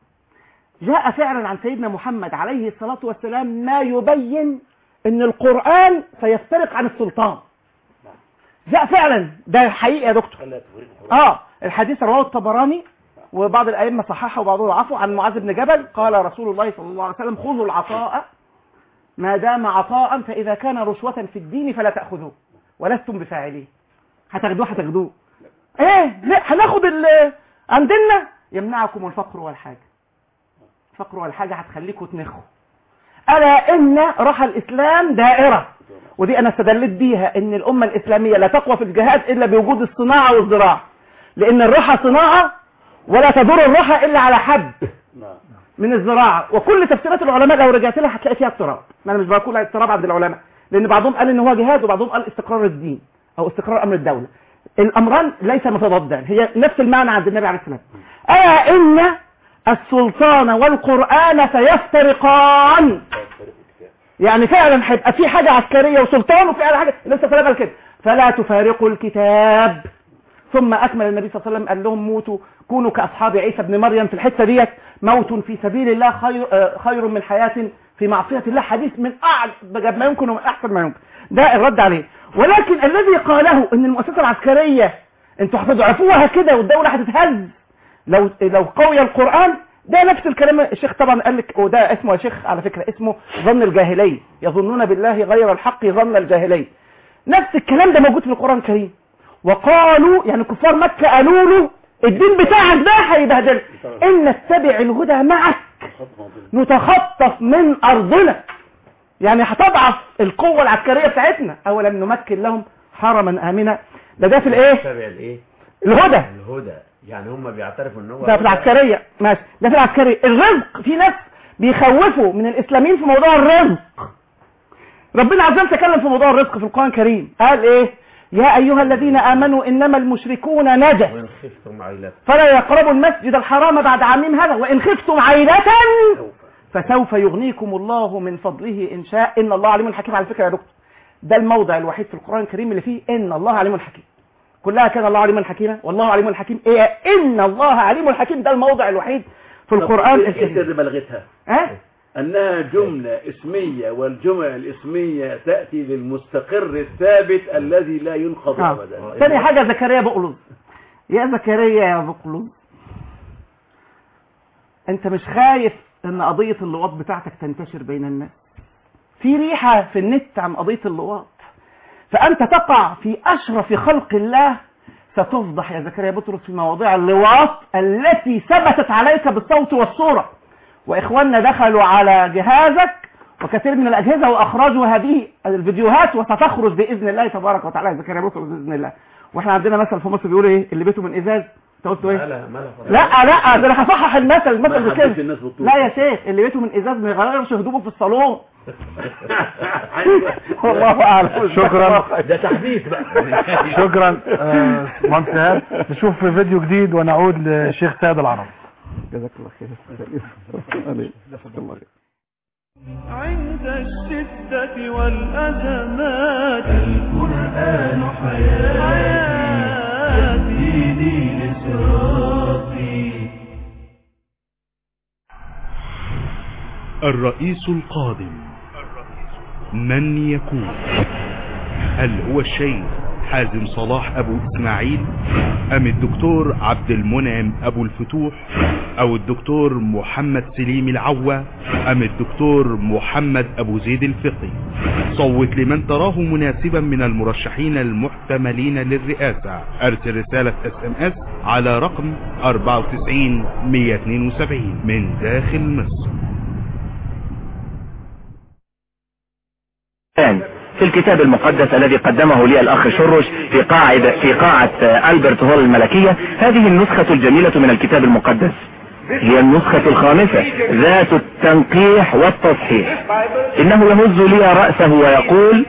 جاء فعلا عن سيدنا محمد عليه الصلاه والسلام ما يبين ان القرآن سيفترق عن السلطان. جاء فعلا، ده حقيقي يا دكتور. اه الحديث رواه الطبراني وبعض الائمه صححه وبعضهم ضعفه، عن معاذ بن جبل قال رسول الله صلى الله عليه وسلم: خذوا العطاء ما دام عطاء، فاذا كان رشوة في الدين فلا تاخذوه ولستم بفاعليه. هتاخدوه هتاخدوه ايه؟ لا هناخد عندنا يمنعكم الفقر والحاجه. الفقر والحاجه هتخليكم تنخوا. ألا إن رحى الإسلام دائرة، ودي أنا استدلت بيها إن الأمة الإسلامية لا تقوى في الجهاد إلا بوجود الصناعة والزراعة، لأن الرحى صناعة ولا تدور الرحى إلا على حد من الزراعة. وكل تفسيرات العلماء لو رجعت لها هتلاقي فيها اضطراب. أنا مش بقول اضطراب عند العلماء، لأن بعضهم قال إن هو جهاد وبعضهم قال استقرار الدين أو استقرار أمر الدولة. الأمران ليس متضادان، هي نفس المعنى عند النبي عليه السلام. ألا إن السلطان والقرآن سيفترقان، يعني فعلا هيبقى في حاجة عسكرية وسلطان وفي حاجة لسه فلقل كده، فلا تفارقوا الكتاب. ثم أكمل النبي صلى الله عليه وسلم قال لهم: موتوا كونوا كأصحاب عيسى بن مريم. في الحتة ديت موت في سبيل الله خير, خير من حياة في معصية الله. حديث من أعجب ما يمكن ومن أحسن ما يمكن، ده الرد عليه. ولكن الذي قاله ان المؤسسة العسكرية انتوا هتضعفوها كده والدولة هتتهز لو لو قوي القرآن، ده نفس الكلام. الشيخ طبعا قال لك، وده اسمه يا شيخ على فكرة اسمه ظن الجاهلي، يظنون بالله غير الحق ظن الجاهلي. نفس الكلام ده موجود في القرآن الكريم. وقالوا يعني كفار مكة قالوا له: الدين بتاعك ده هيبهدل، ان نتبع الهدى معك نتخطف من ارضنا، يعني هتضعف القوة العسكرية بتاعتنا. اولم نمكن لهم حرما امنا. ده ده في الايه؟ نتبع الايه؟ الهدى. الهدى يعني هم بيعترفوا ان هو ده في العسكرية. ماشي، ده في العسكرية. الرزق، في ناس بيخوفوا من الاسلاميين في موضوع الرزق. ربنا عز وجل تكلم في موضوع الرزق في القرآن الكريم، قال ايه؟ يا ايها الذين امنوا انما المشركون نجس وان خفتم عيلة فلا يقربوا المسجد الحرام بعد عامهم هذا وان خفتم عيلة فسوف يغنيكم الله من فضله ان شاء ان الله عليم حكيم. على فكرة يا دكتور، ده الموضع الوحيد في القرآن الكريم اللي فيه ان الله عليم حكيم. كلها كان الله عليم حكيما والله عليم حكيم. ايه ان الله عليم حكيم؟ ده الموضع الوحيد في القرآن الكريم. ايه اللي بلغتها؟ ها؟ أنها جملة اسمية، والجمل الاسمية تأتي للمستقر الثابت الذي لا ينقض آه. أبدا. ثاني حاجة زكريا بقلوز، يا زكريا يا بقلوز، أنت مش خايف أن قضية اللواط بتاعتك تنتشر بين الناس؟ في ريحة في النت عن قضية اللواط، فأنت تقع في أشرف خلق الله، ستفضح يا زكريا بطرس في مواضيع اللواط التي ثبتت عليك بالصوت والصورة. وإخواننا دخلوا على جهازك وكثير من الأجهزة وأخرجوا هذه الفيديوهات، وستخرج بإذن الله تبارك وتعالى يا زكريا بطرس بإذن الله. وإحنا عندنا مثل في مصر بيقول إيه؟ اللي بيته من إزاز. أنت قلت إيه؟ لا لا لا ده أنا هصحح المثل، المثل بكده. لا يا شيخ، اللي بيته من إزاز ما يغيرش هدومه في الصالون. والله أعلم. شكرا، ده تحديث بقى. شكرا مهندس إيهاب. نشوف في فيديو جديد ونعود للشيخ سيد العرب. جزاك الله خير. عند الشدة والأزمات القرآن حياتي دين صراطي. الرئيس القادم من يكون؟ هل هو الشيخ حازم صلاح أبو إسماعيل، أم الدكتور عبد المنعم أبو الفتوح، أو الدكتور محمد سليم العوة، أم الدكتور محمد أبو زيد الفقي؟ صوت لمن تراه مناسبا من المرشحين المحتملين للرئاسة. أرسل رسالة اس ام اس على رقم أربعة وتسعين مية واثنين وسبعين من داخل مصر. في الكتاب المقدس الذي قدمه لي الأخ شرش في قاعدة في قاعة ألبرت هول الملكية، هذه النسخة الجميلة من الكتاب المقدس هي النسخة الخامسة ذات التنقيح والتصحيح. إنه يهز لي رأسه ويقول: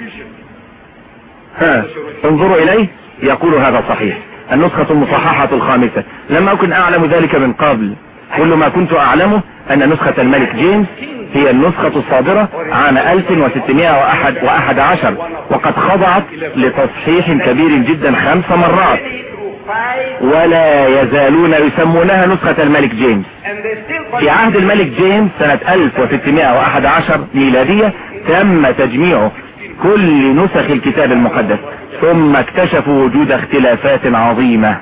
ها انظروا إليه، يقول هذا صحيح. النسخة المصححة الخامسة. لم أكن أعلم ذلك من قبل، كل ما كنت أعلمه أن نسخة الملك جيمس هي النسخة الصادرة عام ألف وستمائة وأحد عشر، وقد خضعت لتصحيح كبير جدا خمس مرات، ولا يزالون يسمونها نسخة الملك جيمس. في عهد الملك جيمس سنة ألف وستمائة وأحد عشر ميلادية تم تجميع كل نسخ الكتاب المقدس، ثم اكتشفوا وجود اختلافات عظيمة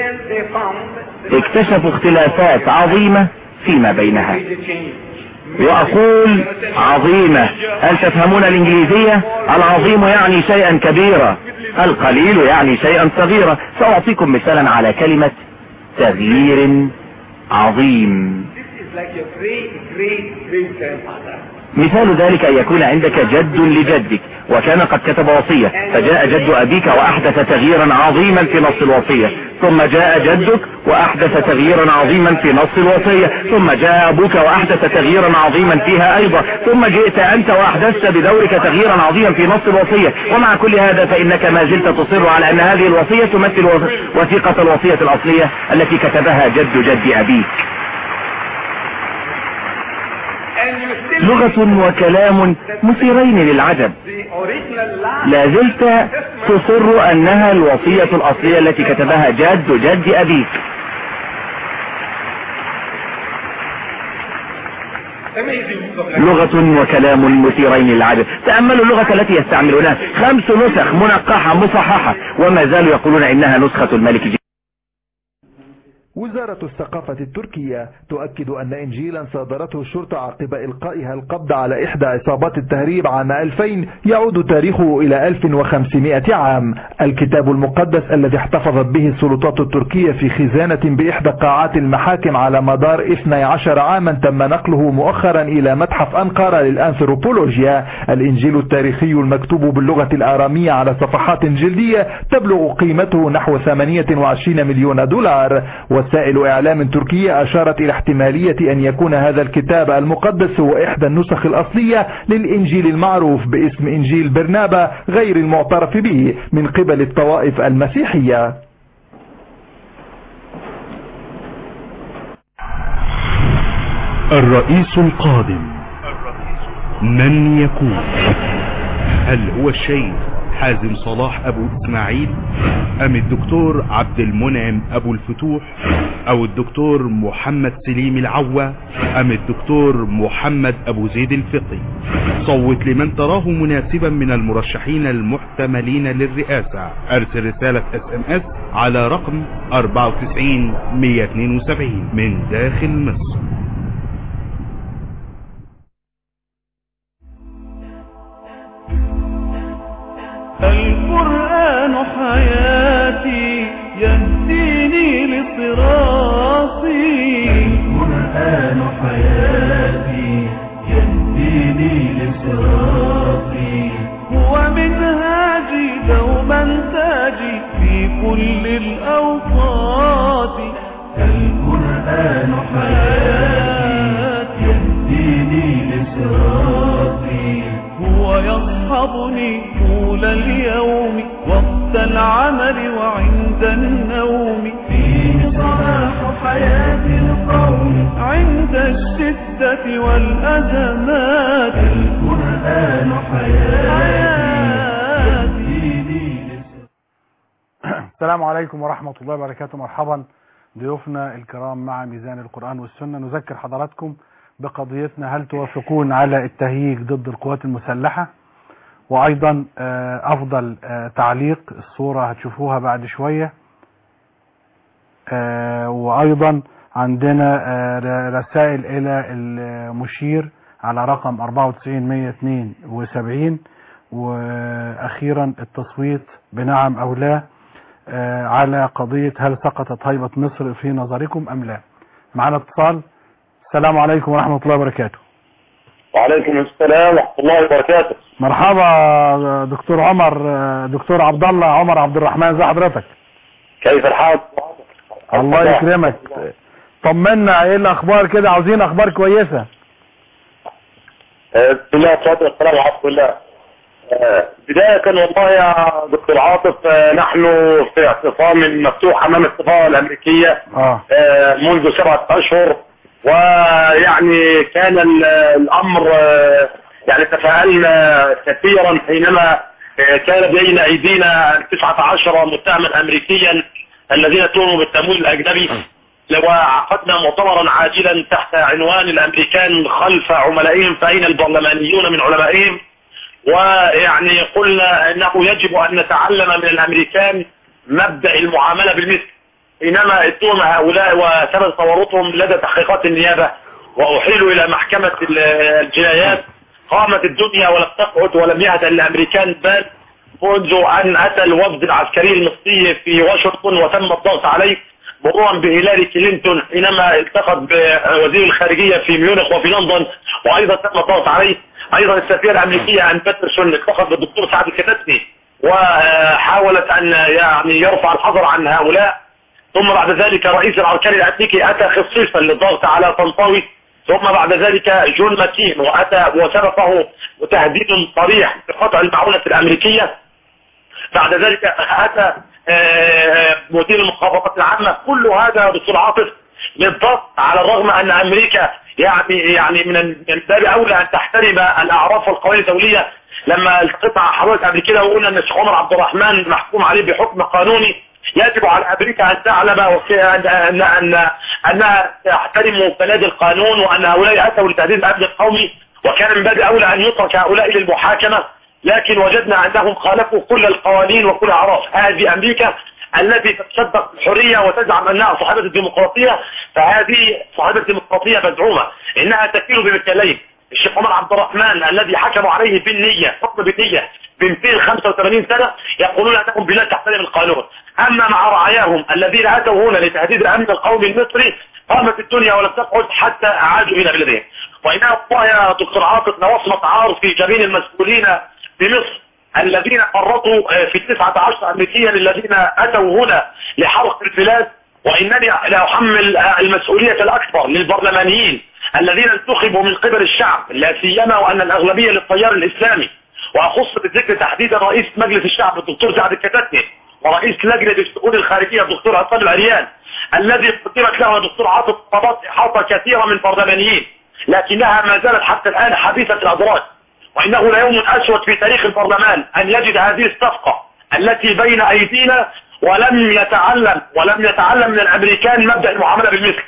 اكتشفوا اختلافات عظيمة فيما بينها. وأقول عظيمة، هل تفهمون الإنجليزية؟ العظيم يعني شيئا كبيرا، القليل يعني شيئا صغيرا. سأعطيكم مثالا على كلمة تغيير عظيم. مثال ذلك أن يكون عندك جد لجدك وكان قد كتب وصية، فجاء جد أبيك وأحدث تغييرا عظيما في نص الوصية، ثم جاء جدك وأحدث تغييرا عظيما في نص الوصية، ثم جاء أبوك وأحدث تغييرا عظيما فيها أيضا، ثم جئت أنت وأحدثت بدورك تغييرا عظيما في نص الوصية. ومع كل هذا فإنك ما زلت تصر على أن هذه الوصية تمثل وثيقة الوصية الأصلية التي كتبها جد جد أبيك. لغة وكلام مثيرين للعجب، لا زلت تصر أنها الوصية الأصلية التي كتبها جد جد أبيك. لغة وكلام مثيرين للعجب. تأملوا اللغة التي يستعملونها، خمس نسخ منقحة مصححة وما زالوا يقولون إنها نسخة الملك جيمس. وزارة الثقافة التركية تؤكد أن إنجيلا صادرته الشرطة عقب إلقائها القبض على إحدى عصابات التهريب عام ألفين يعود تاريخه إلى ألف وخمسمائة عام. الكتاب المقدس الذي احتفظت به السلطات التركية في خزانة بإحدى قاعات المحاكم على مدار اثني عشر عاما تم نقله مؤخرا إلى متحف أنقرة للأنثروبولوجيا. الإنجيل التاريخي المكتوب باللغة الآرامية على صفحات جلدية تبلغ قيمته نحو ثمانية وعشرين مليون دولار. وسائل إعلام تركية أشارت إلى احتمالية أن يكون هذا الكتاب المقدس هو إحدى النسخ الأصلية للإنجيل المعروف باسم إنجيل برنابا غير المعترف به من قبل الطوائف المسيحية. الرئيس القادم من يكون؟ هل هو الشيخ حازم صلاح أبو إسماعيل، أم الدكتور عبد المنعم أبو الفتوح، او الدكتور محمد سليم العوة ام الدكتور محمد ابو زيد الفقي. صوت لمن تراه مناسبا من المرشحين المحتملين للرئاسة. ارسل رسالة اس ام اس على رقم اربعة وتسعين مية اتنين وسبعين من داخل مصر. القرآن حياتي يهديني لصراطي. القرآن حياتي يهديني لصراطي. هو منهاجي دوما تاجي في كل الأوقات. القرآن حياتي يهديني لصراطي. هو يصحبني طول اليوم وقت العمل وعند النوم. فيه صلاح حياة القوم عند الشدة والأزمات. القرآن حياتي. السلام عليكم ورحمة الله وبركاته. مرحبا ضيوفنا الكرام مع ميزان القرآن والسنة. نذكر حضراتكم بقضيتنا: هل توافقون على التهييج ضد القوات المسلحة؟ وايضا افضل تعليق، الصورة هتشوفوها بعد شوية. وايضا عندنا رسائل الى المشير على رقم اربعة وتسعين مية اتنين وسبعين. واخيرا التصويت بنعم او لا على قضية: هل سقطت هيبة مصر في نظركم ام لا؟ معنا اتصال. السلام عليكم ورحمة الله وبركاته. وعليكم السلام ورحمة الله وبركاته. مرحبا دكتور عمر، دكتور عبد الله عمر عبد الرحمن، ازي حضرتك؟ كيف الحال؟ الله يكرمك. طمنا، ايه الاخبار كده؟ عاوزين اخبار كويسة. بسم الله والصلاة والسلام على رسول الله. بداية والله يا دكتور عاطف، نحن في اعتصام مفتوح امام السفارة الامريكية آه. منذ سبعة اشهر، ويعني كان الامر يعني تفاعلنا كثيرا حينما كان بين ايدينا تسعة عشر متهما امريكيا الذين اتهموا بالتمويل الاجنبي، وعقدنا مؤتمرا عاجلا تحت عنوان الامريكان خلف عملائهم فاين البرلمانيون من علمائهم. ويعني قلنا انه يجب ان نتعلم من الامريكان مبدأ المعاملة بالمثل، حينما اتهم هؤلاء وثبت تورطهم لدى تحقيقات النيابة واحيلوا الى محكمة الجنايات. قامت الدنيا ولم تقعد ولم يهدأ الامريكان بال منذ ان اتى الوفد العسكري المصري في واشنطن وتم الضغط عليه، مرورا بهيلاري كلينتون حينما التقت بوزير الخارجية في ميونخ وفي لندن وايضا تم الضغط عليه. ايضا السفيرة الامريكية ان باترسون التقت بالدكتور سعد الكتاتني وحاولت ان يعني يرفع الحظر عن هؤلاء. ثم بعد ذلك رئيس العسكري الامريكي اتى خصيصا للضغط على طنطاوي. ثم بعد ذلك جون ماكين واتى وسبقه تهديد صريح بقطع المعونة الامريكية. بعد ذلك اتى مدير المخابرات العامة. كل هذا دكتور عاطف للضغط، على الرغم ان امريكا يعني يعني من باب اولى ان تحترم الاعراف والقوانين الدولية. لما التقيت مع حضرتك قبل كده وقلنا ان الشيخ عمر عبد الرحمن محكوم عليه بحكم قانوني، يجب على امريكا ان تعلم ان ان ان انها تحترم بلاد القانون، وان هؤلاء اتوا لتهديد الامن القومي، وكان من باب اولى ان يترك هؤلاء للمحاكمه. لكن وجدنا انهم خالفوا كل القوانين وكل الاعراف. هذه امريكا التي تتصدق بالحريه وتزعم انها صاحبه الديمقراطيه، فهذه صاحبه الديمقراطيه مزعومه انها تكيل بمثالين. الشيخ عمر عبد الرحمن الذي حكموا عليه بالنية حكم بالنية ب مئتين وخمسة وثمانين سنة يقولون انهم بلاد تحترم القانون. اما مع رعاياهم الذين اتوا هنا لتهديد الامن القومي المصري قامت الدنيا ولم تقعد حتى اعادوا الى بلادهم. وانها والله يا دكتور عاطف وصمة عار في جبين المسؤولين بمصر الذين فرطوا في التسعة عشر امريكيا الذين اتوا هنا لحرق البلاد. وانني لا احمل المسؤولية الاكبر للبرلمانيين الذين انتخبوا من قبل الشعب، لا سيما وان الاغلبية للتيار الاسلامي. واخص بالذكر تحديدا رئيس مجلس الشعب الدكتور سعد الكتاتني، ورئيس لجنة الشؤون الخارجية الدكتور عصام العريان، الذي قدمت له الدكتور عاطف طلبات احاطة كثيرة من البرلمانيين لكنها ما زالت حتى الان حديثة الادراج. وانه ليوم اسود في تاريخ البرلمان ان يجد هذه الصفقة التي بين ايدينا ولم يتعلم ولم يتعلم من الامريكان مبدأ المعاملة بالمثل.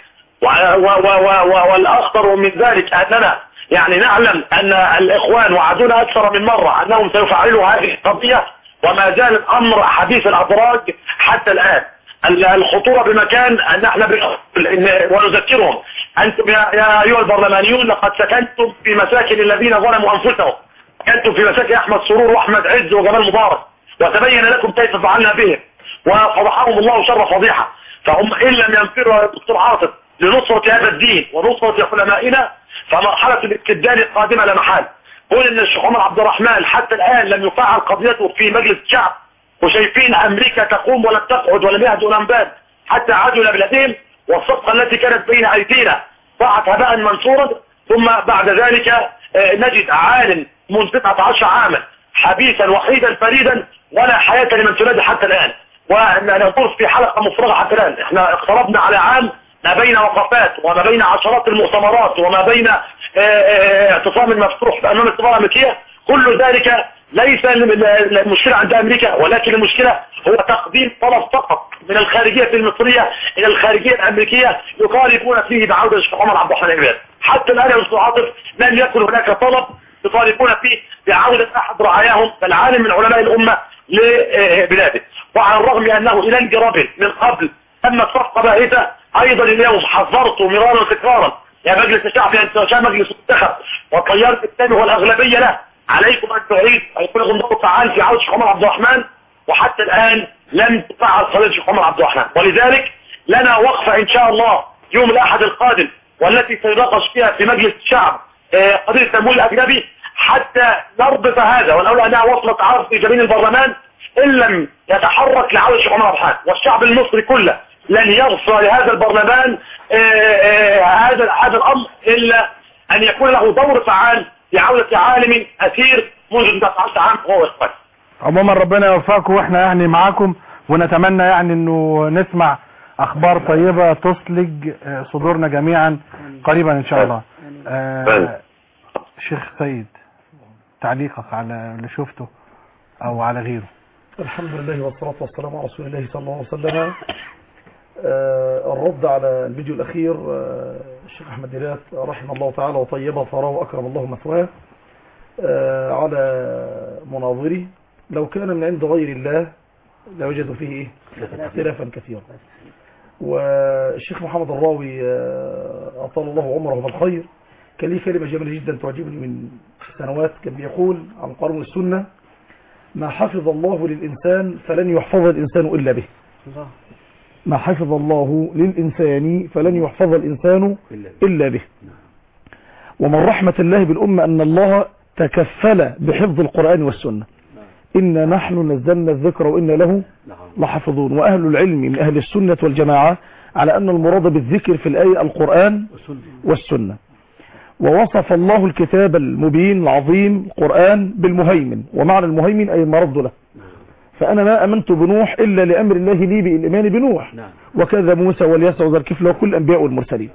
والاخطر من ذلك اننا يعني نعلم ان الاخوان وعدونا اكثر من مرة انهم سيفعلوا هذه القضية، وما زال الامر حديث الادراج حتى الان. الخطورة بمكان ان احنا ونذكرهم انتم يا ايها البرلمانيون لقد سكنتم في مساكن الذين ظلموا انفسهم، سكنتم في مساكن احمد سرور واحمد عز وجمال مبارك، وتبين لكم كيف فعلنا بهم وفضحهم الله شر فضيحة. فهم ان لم ينفروا يا دكتور عاطف لنصرة هذا الدين ونصرة علمائنا فمرحلة الاستبدال القادمة لا محال. قول ان الشيخ عمر عبد الرحمن حتى الان لم يفعل قضيته في مجلس الشعب، وشايفين امريكا تقوم ولم تقعد ولم يهدوا الانباب حتى عادوا الى بلادهم، والصفقة التي كانت بين ايدينا ضاعت هباء منصورا. ثم بعد ذلك نجد عالم منذ تسعة عشر عاما حبيثا وحيدا فريدا ولا حياة لمن تنادي حتى الان، ونقول في حلقة مفرغة حتى الان. احنا اقتربنا على عام ما بين وقفات وما بين عشرات المؤتمرات وما بين اعتصام مفتوح امام السفارة الامريكية. كل ذلك ليس المشكلة عند امريكا، ولكن المشكلة هو تقديم طلب فقط من الخارجية المصرية الى الخارجية الامريكية يطالبون فيه بعودة الشيخ عمر عبد الرحمن العباد. حتى الان يا استاذ عاطف لم يكن هناك طلب يطالبون فيه بعودة احد رعاياهم بل عالم من علماء الامة لبلاده. وعلى الرغم من انه الى انجراب من قبل تمت صفقة باهتة، ايضا اليوم حذرت مرارا وتكرارا يا مجلس الشعب انت عشان مجلس منتخب والتيار الاسلامي هو الاغلبية له، عليكم ان تعيد يكون لكم دور فعال في عودة الشيخ عمر عبد الرحمن، وحتى الان لم تفعل قضية الشيخ عمر عبد الرحمن. ولذلك لنا وقفة ان شاء الله يوم الاحد القادم والتي سيناقش فيها في مجلس الشعب قضية التمويل الاجنبي حتى نربط هذا، ونقول انها وصلت عرض في جبين البرلمان ان لم يتحرك لعودة الشيخ عمر عبد الرحمن، والشعب المصري كله لن يغفر لهذا البرلمان هذا هذا الامر الا ان يكون له دور فعال في عودة عالم اثير منذ تسعة عشر عام وهو اخوان. عموما ربنا يوفقكم واحنا يعني معاكم، ونتمنى يعني انه نسمع اخبار طيبة تصلج صدورنا جميعا قريبا ان شاء الله. آه شيخ سيد، تعليقك على اللي شفته او على غيره. الحمد لله والصلاة والسلام على رسول الله صلى الله عليه وسلم. آه الرد على الفيديو الاخير، آه الشيخ احمد ديرات رحمه الله تعالى وطيب ثراه واكرم الله مثواه آه على مناظري، لو كان من عند غير الله لوجدوا فيه ايه اختلافا كثيرا. والشيخ محمد الراوي آه اطال الله عمره بالخير كان ليه كلمة جميلة جدا تعجبني من سنوات، كان بيقول عن قانون السنة: ما حفظ الله للإنسان فلن يحفظ الإنسان إلا به. ما حفظ الله للإنسان فلن يحفظ الإنسان إلا به. ومن رحمة الله بالأمة أن الله تكفل بحفظ القرآن والسنة. إنا نحن نزلنا الذكر وإنا له لحافظون. وأهل العلم من أهل السنة والجماعة على أن المراد بالذكر في الآية القرآن والسنة. ووصف الله الكتاب المبين العظيم القرآن بالمهيمن، ومعنى المهيمن أي المرد له. فأنا ما أمنت بنوح إلا لأمر الله لي بالإيمان بنوح، وكذا موسى واليسع وذا الكفل وكل الأنبياء والمرسلين.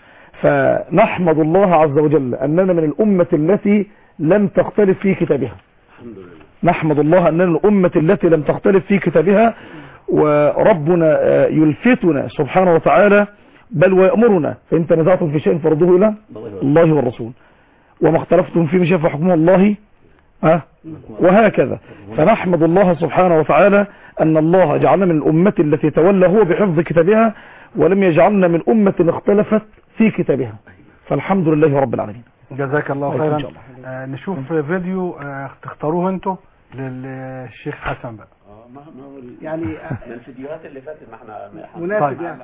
فنحمد الله عز وجل أننا من الأمة التي لم تختلف في كتابها. نحمد الله أننا من الأمة التي لم تختلف في كتابها، وربنا يلفتنا سبحانه وتعالى بل ويأمرنا: فإن تنازعتم في شيء فردوه إلى الله والرسول، وما اختلفتم فيه شيء فحكمه الله ها وهكذا. فنحمد الله سبحانه وتعالى أن الله جعلنا من الأمة التي تولى هو بحفظ كتابها، ولم يجعلنا من أمة اختلفت في كتابها. فالحمد لله رب العالمين. جزاك الله خيرا. آه نشوف فيديو آه تختاروه انتوا للشيخ حسن بقى. يعني من الفيديوهات اللي فاتت ما احنا مناسب يعني.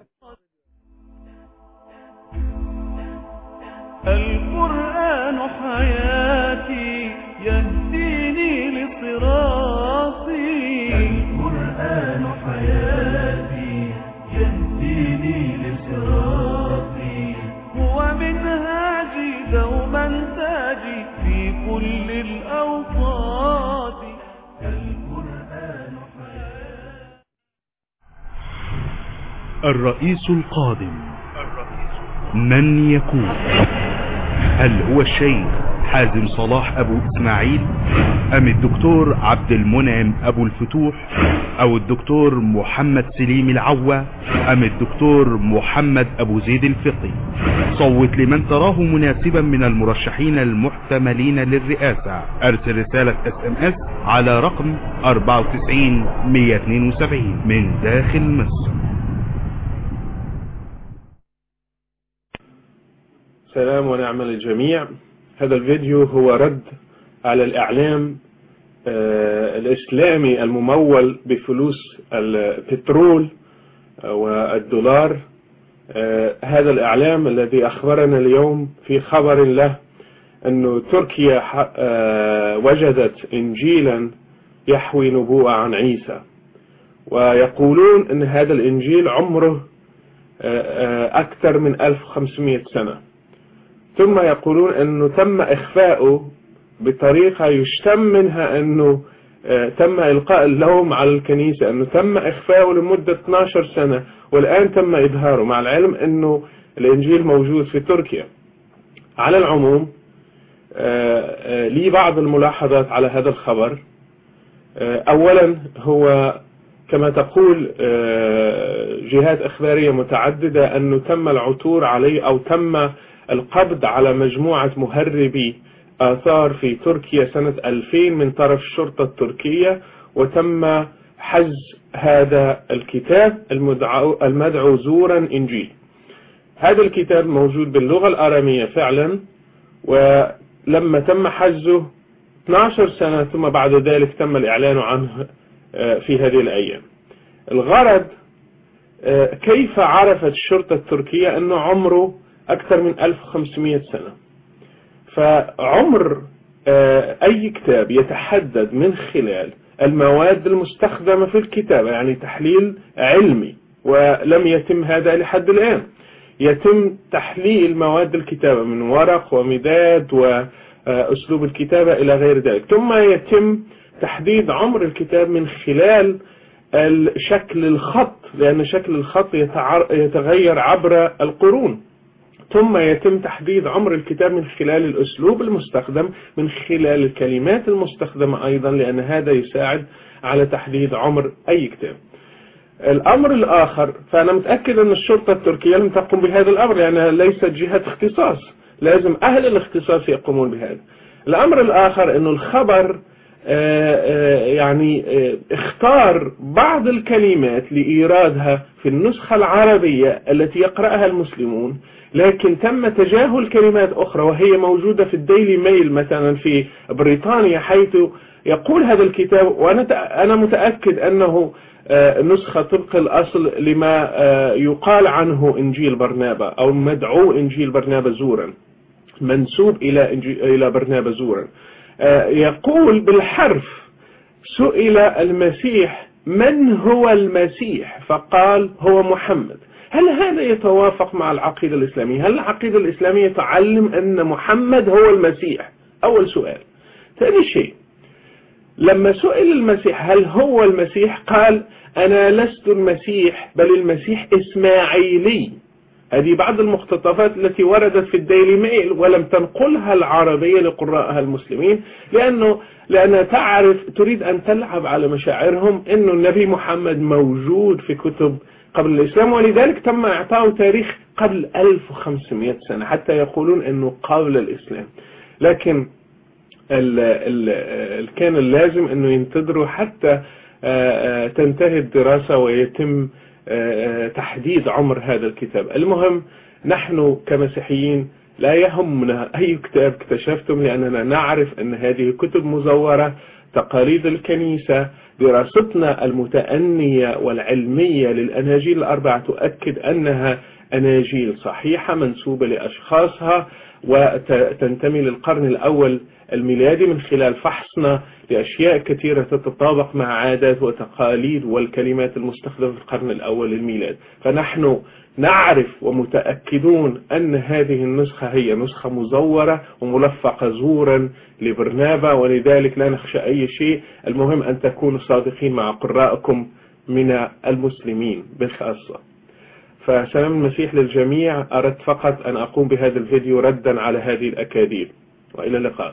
القرآن حياتي يهديني لصراطي، القرآن حياتي يهديني لصراطي، هو منهاجي دوما تاجي في كل الأوقات، القرآن حياتي. الرئيس القادم من يكون؟ هل هو الشيخ حازم صلاح أبو إسماعيل، أم الدكتور عبد المنعم أبو الفتوح، أو الدكتور محمد سليم العوة، أم الدكتور محمد أبو زيد الفقي. صوت لمن تراه مناسبا من المرشحين المحتملين للرئاسة. أرسل رسالة اس ام اس على رقم أربعة وتسعين مية واثنين وسبعين من داخل مصر. سلام ونعم للجميع. هذا الفيديو هو رد على الإعلام آه الإسلامي الممول بفلوس البترول والدولار. آه هذا الإعلام الذي أخبرنا اليوم في خبر له أن تركيا آه وجدت إنجيلا يحوي نبوءة عن عيسى، ويقولون أن هذا الإنجيل عمره آه آه أكثر من ألف وخمسمائة سنة، ثم يقولون أنه تم إخفاؤه بطريقة يشتم منها أنه آه تم إلقاء اللوم على الكنيسة، أنه تم إخفاؤه لمدة اثنتي عشرة سنة والآن تم إظهاره، مع العلم أنه الإنجيل موجود في تركيا. على العموم آه آه لي بعض الملاحظات على هذا الخبر. آه أولا هو كما تقول آه جهات إخبارية متعددة أنه تم العثور عليه أو تم القبض على مجموعة مهربي آثار في تركيا سنة ألفين من طرف الشرطة التركية، وتم حجز هذا الكتاب المدعو, المدعو زورا إنجيل. هذا الكتاب موجود باللغة الآرامية فعلا، ولما تم حجزه اثنتي عشرة سنة ثم بعد ذلك تم الإعلان عنه في هذه الأيام. الغرض كيف عرفت الشرطة التركية أنه عمره أكثر من ألف وخمسمائة سنة؟ فعمر أي كتاب يتحدد من خلال المواد المستخدمة في الكتابة، يعني تحليل علمي، ولم يتم هذا لحد الآن. يتم تحليل مواد الكتابة من ورق ومداد وأسلوب الكتابة إلى غير ذلك، ثم يتم تحديد عمر الكتاب من خلال شكل الخط، لأن شكل الخط يتغير عبر القرون، ثم يتم تحديد عمر الكتاب من خلال الأسلوب المستخدم، من خلال الكلمات المستخدمة أيضا، لأن هذا يساعد على تحديد عمر أي كتاب. الأمر الآخر، فأنا متأكد أن الشرطة التركية لم تقم بهذا الأمر لأنها ليست جهة اختصاص، لازم أهل الاختصاص يقومون بهذا. الأمر الآخر أنه الخبر آآ آآ يعني آآ اختار بعض الكلمات لإيرادها في النسخة العربية التي يقرأها المسلمون، لكن تم تجاهل كلمات أخرى وهي موجودة في الديلي ميل مثلا في بريطانيا، حيث يقول هذا الكتاب، وأنا أنا متأكد أنه نسخة طبق الأصل لما يقال عنه إنجيل برنابا أو مدعو إنجيل برنابا زورا، منسوب إلى إلى برنابا زورا. يقول بالحرف: سئل المسيح من هو المسيح فقال هو محمد. هل هذا يتوافق مع العقيدة الإسلامية؟ هل العقيدة الإسلامية تعلم أن محمد هو المسيح؟ أول سؤال. ثاني شيء، لما سئل المسيح هل هو المسيح قال أنا لست المسيح بل المسيح إسماعيلي. هذه بعض المقتطفات التي وردت في الديلي ميل ولم تنقلها العربية لقراءها المسلمين، لأنه لأنها تعرف تريد أن تلعب على مشاعرهم أنه النبي محمد موجود في كتب قبل الإسلام، ولذلك تم إعطاء تاريخ قبل ألف وخمسمائة سنة حتى يقولون أنه قبل الإسلام. لكن ال ال كان اللازم أنه ينتظروا حتى تنتهي الدراسة ويتم تحديد عمر هذا الكتاب. المهم نحن كمسيحيين لا يهمنا أي كتاب اكتشفتم، لأننا نعرف أن هذه كتب مزورة، تقاليد الكنيسة. دراستنا المتأنية والعلمية للأناجيل الأربعة تؤكد أنها أناجيل صحيحة منسوبة لأشخاصها وتنتمي للقرن الأول الميلادي، من خلال فحصنا لأشياء كثيرة تتطابق مع عادات وتقاليد والكلمات المستخدمة في القرن الأول الميلادي. فنحن نعرف ومتأكدون أن هذه النسخة هي نسخة مزورة وملفقة زورا لبرنابا، ولذلك لا نخشى أي شيء. المهم أن تكونوا صادقين مع قراءكم من المسلمين بالخاصة. فسلام المسيح للجميع. أردت فقط أن أقوم بهذا الفيديو ردا على هذه الأكاذيب، وإلى اللقاء.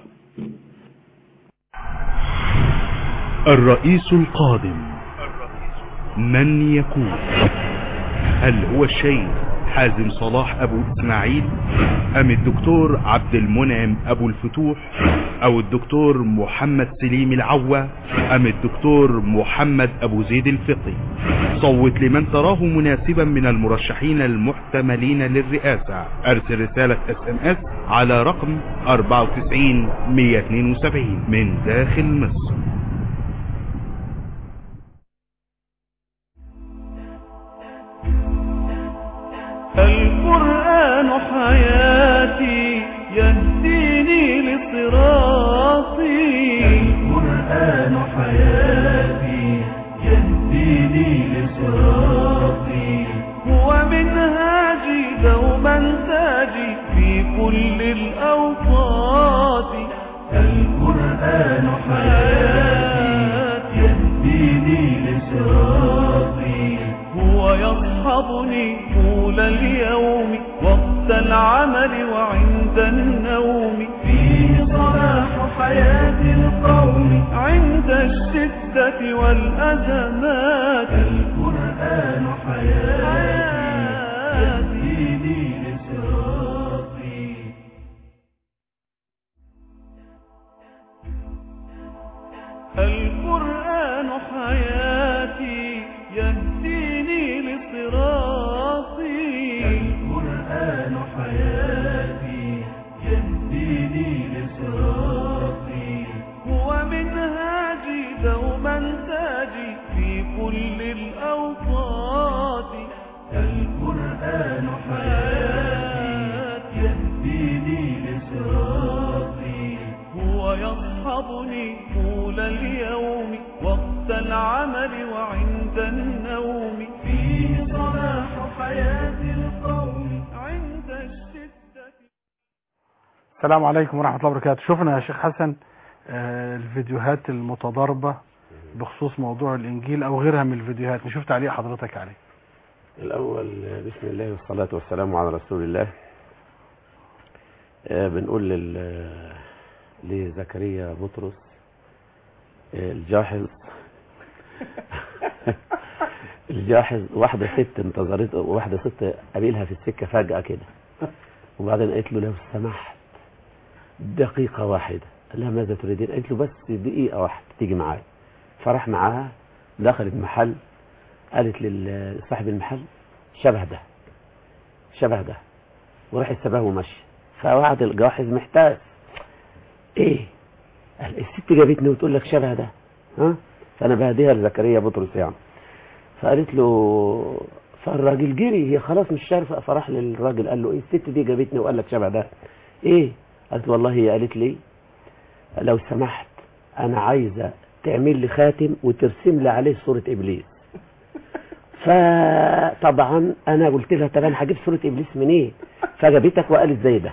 الرئيس القادم من يكون؟ هل هو الشيخ حازم صلاح أبو إسماعيل أم الدكتور عبد المنعم أبو الفتوح أو الدكتور محمد سليم العوة أم الدكتور محمد أبو زيد الفقي؟ صوت لمن تراه مناسبا من المرشحين المحتملين للرئاسة. أرسل رسالة اس ام اس على رقم أربعة وتسعين مية واثنين وسبعين من داخل مصر. القرآن حياتي يهديني لصراطي. القرآن حياتي يهديني لصراطي. هو منهاجي دوما تاجي في كل الأوقات. القرآن حياتي يهديني لصراطي. هو يصحبني طول اليوم وقت العمل وعند النوم. فيه صلاح حياة القوم عند الشدة والأزمات. القرآن حياتي يهديني لصراطي. القرآن حياتي يهديني لصراطي. القرآن حياتي يهديني لصراطي. هو منهاجي دوما تاجي في كل الأوقات. القرآن حياتي يهديني لصراطي. هو يصحبني طول اليوم وقت العمل وعند النوم. فيه صلاح حياة القوم عند الشدة. السلام عليكم ورحمة الله وبركاته. شفنا يا شيخ حسن آه الفيديوهات المتضاربة بخصوص موضوع الإنجيل أو غيرها من الفيديوهات، نشوف تعليق حضرتك عليه. الأول بسم الله والصلاة والسلام على رسول الله. آه بنقول لل لزكريا بطرس الجاحظ الجاحظ واحدة ست انتظرت، واحدة ست قابلها في السكة فجأة كده، وبعدين قالت له لو سمحت دقيقة واحدة. قال لها ماذا تريدين؟ قالت له بس دقيقة واحدة تيجي معايا. فراح معاها، دخلت محل، قالت لصاحب المحل شبه ده شبه ده، وراح السباه ومشي. فواحد الجاحظ محتاج ايه؟ قال الست جابتني وتقول لك شبه ده، ها؟ فانا بهديها لزكريا بطرس يعني. فقالت له، فالراجل جري، هي خلاص مش عارفه. فراح للراجل قال له ايه الست دي جابتني وقال لك شبه ده ايه؟ قالت والله هي قالت لي لو سمحت انا عايزه تعمل لي خاتم وترسم لي عليه صوره ابليس. فطبعا انا قلت لها طب انا هجيب صوره ابليس منين؟ إيه؟ فجابتك وقالت زي ده.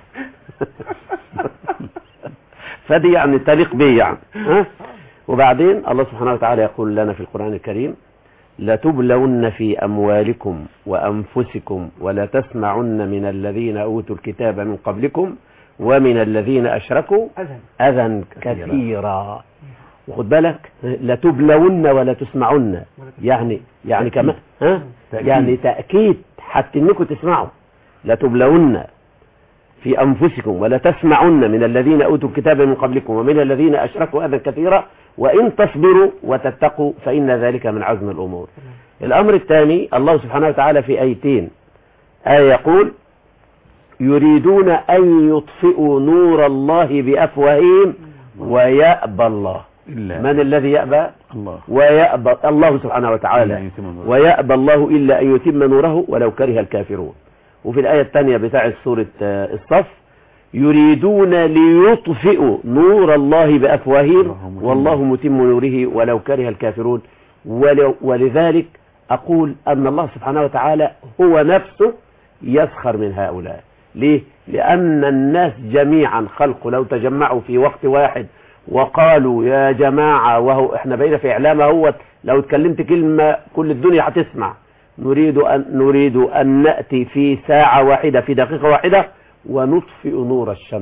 فدي يعني تليق بيه يعني، ها؟ وبعدين الله سبحانه وتعالى يقول لنا في القرآن الكريم لتبلون في أموالكم وأنفسكم ولا تسمعن من الذين أوتوا الكتاب من قبلكم ومن الذين أشركوا أذى كثيرا. وخد بالك لتبلون ولا تسمعن، يعني يعني كمان ها يعني تأكيد حتى انكم تسمعوا. لتبلون في أنفسكم ولا تسمعن من الذين أوتوا الكتاب من قبلكم ومن الذين أشركوا أذى كثيرا وإن تصبروا وتتقوا فإن ذلك من عزم الأمور. الأمر الثاني الله سبحانه وتعالى في آيتين، آية يقول يريدون أن يطفئوا نور الله بأفواههم ويأبى الله. من الذي يأبى؟ الله. ويأبى الله سبحانه وتعالى، ويأبى الله إلا أن يتم نوره ولو كره الكافرون. وفي الآية الثانية بتاعت سورة الصف يريدون ليطفئوا نور الله بأفواههم والله متم نوره ولو كره الكافرون. ولذلك أقول أن الله سبحانه وتعالى هو نفسه يسخر من هؤلاء. ليه؟ لأن الناس جميعا خلق لو تجمعوا في وقت واحد وقالوا يا جماعة، وهو احنا بقينا في إعلام اهوت لو اتكلمت كلمة كل الدنيا هتسمع، نريد أن نريد أن نأتي في ساعة واحدة في دقيقة واحدة ونطفئ نور الشمس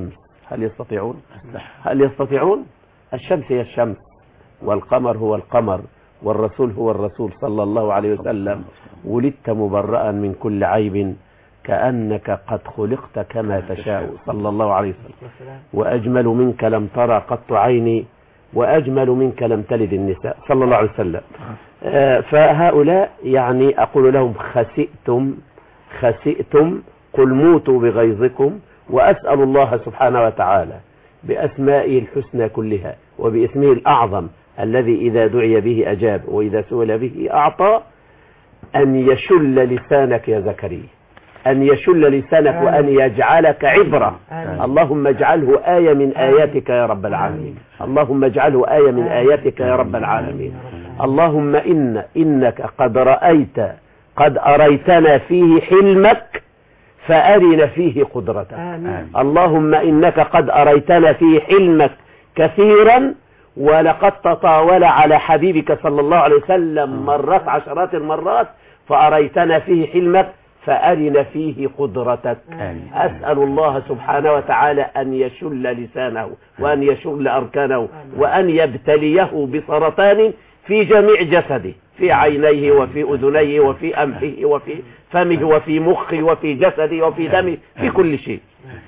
هل يستطيعون؟ هل يستطيعون؟ الشمس هي الشمس والقمر هو القمر والرسول هو الرسول صلى الله عليه وسلم. ولدت مبرأ من كل عيب كأنك قد خلقت كما تشاء صلى الله عليه وسلم. وأجمل منك لم ترى قط عيني وأجمل منك لم تلد النساء صلى الله عليه وسلم. آه فهؤلاء يعني أقول لهم خسئتم خسئتم قل موتوا بغيظكم. وأسأل الله سبحانه وتعالى بأسمائه الحسنى كلها وباسمه الأعظم الذي إذا دعي به أجاب وإذا سئل به أعطى أن يشل لسانك يا زكريا، أن يشل لسانك وأن يجعلك عبرة. اللهم اجعله آية من آياتك يا رب العالمين. اللهم اجعله آية من آياتك يا رب العالمين. اللهم إن إنك قد رأيت قد أريتنا فيه حلمك فأرنا فيه قدرتك. اللهم إنك قد أريتنا فيه حلمك كثيرا ولقد تطاول على حبيبك صلى الله عليه وسلم مرات عشرات المرات فأريتنا فيه حلمك فأرنا فيه قدرتك. أسأل الله سبحانه وتعالى أن يشل لسانه وأن يشل أركانه وأن يبتليه بسرطان في جميع جسده، في عينيه وفي أذنيه وفي أنفه وفي فمه وفي مخه وفي جسده وفي دمه في كل شيء.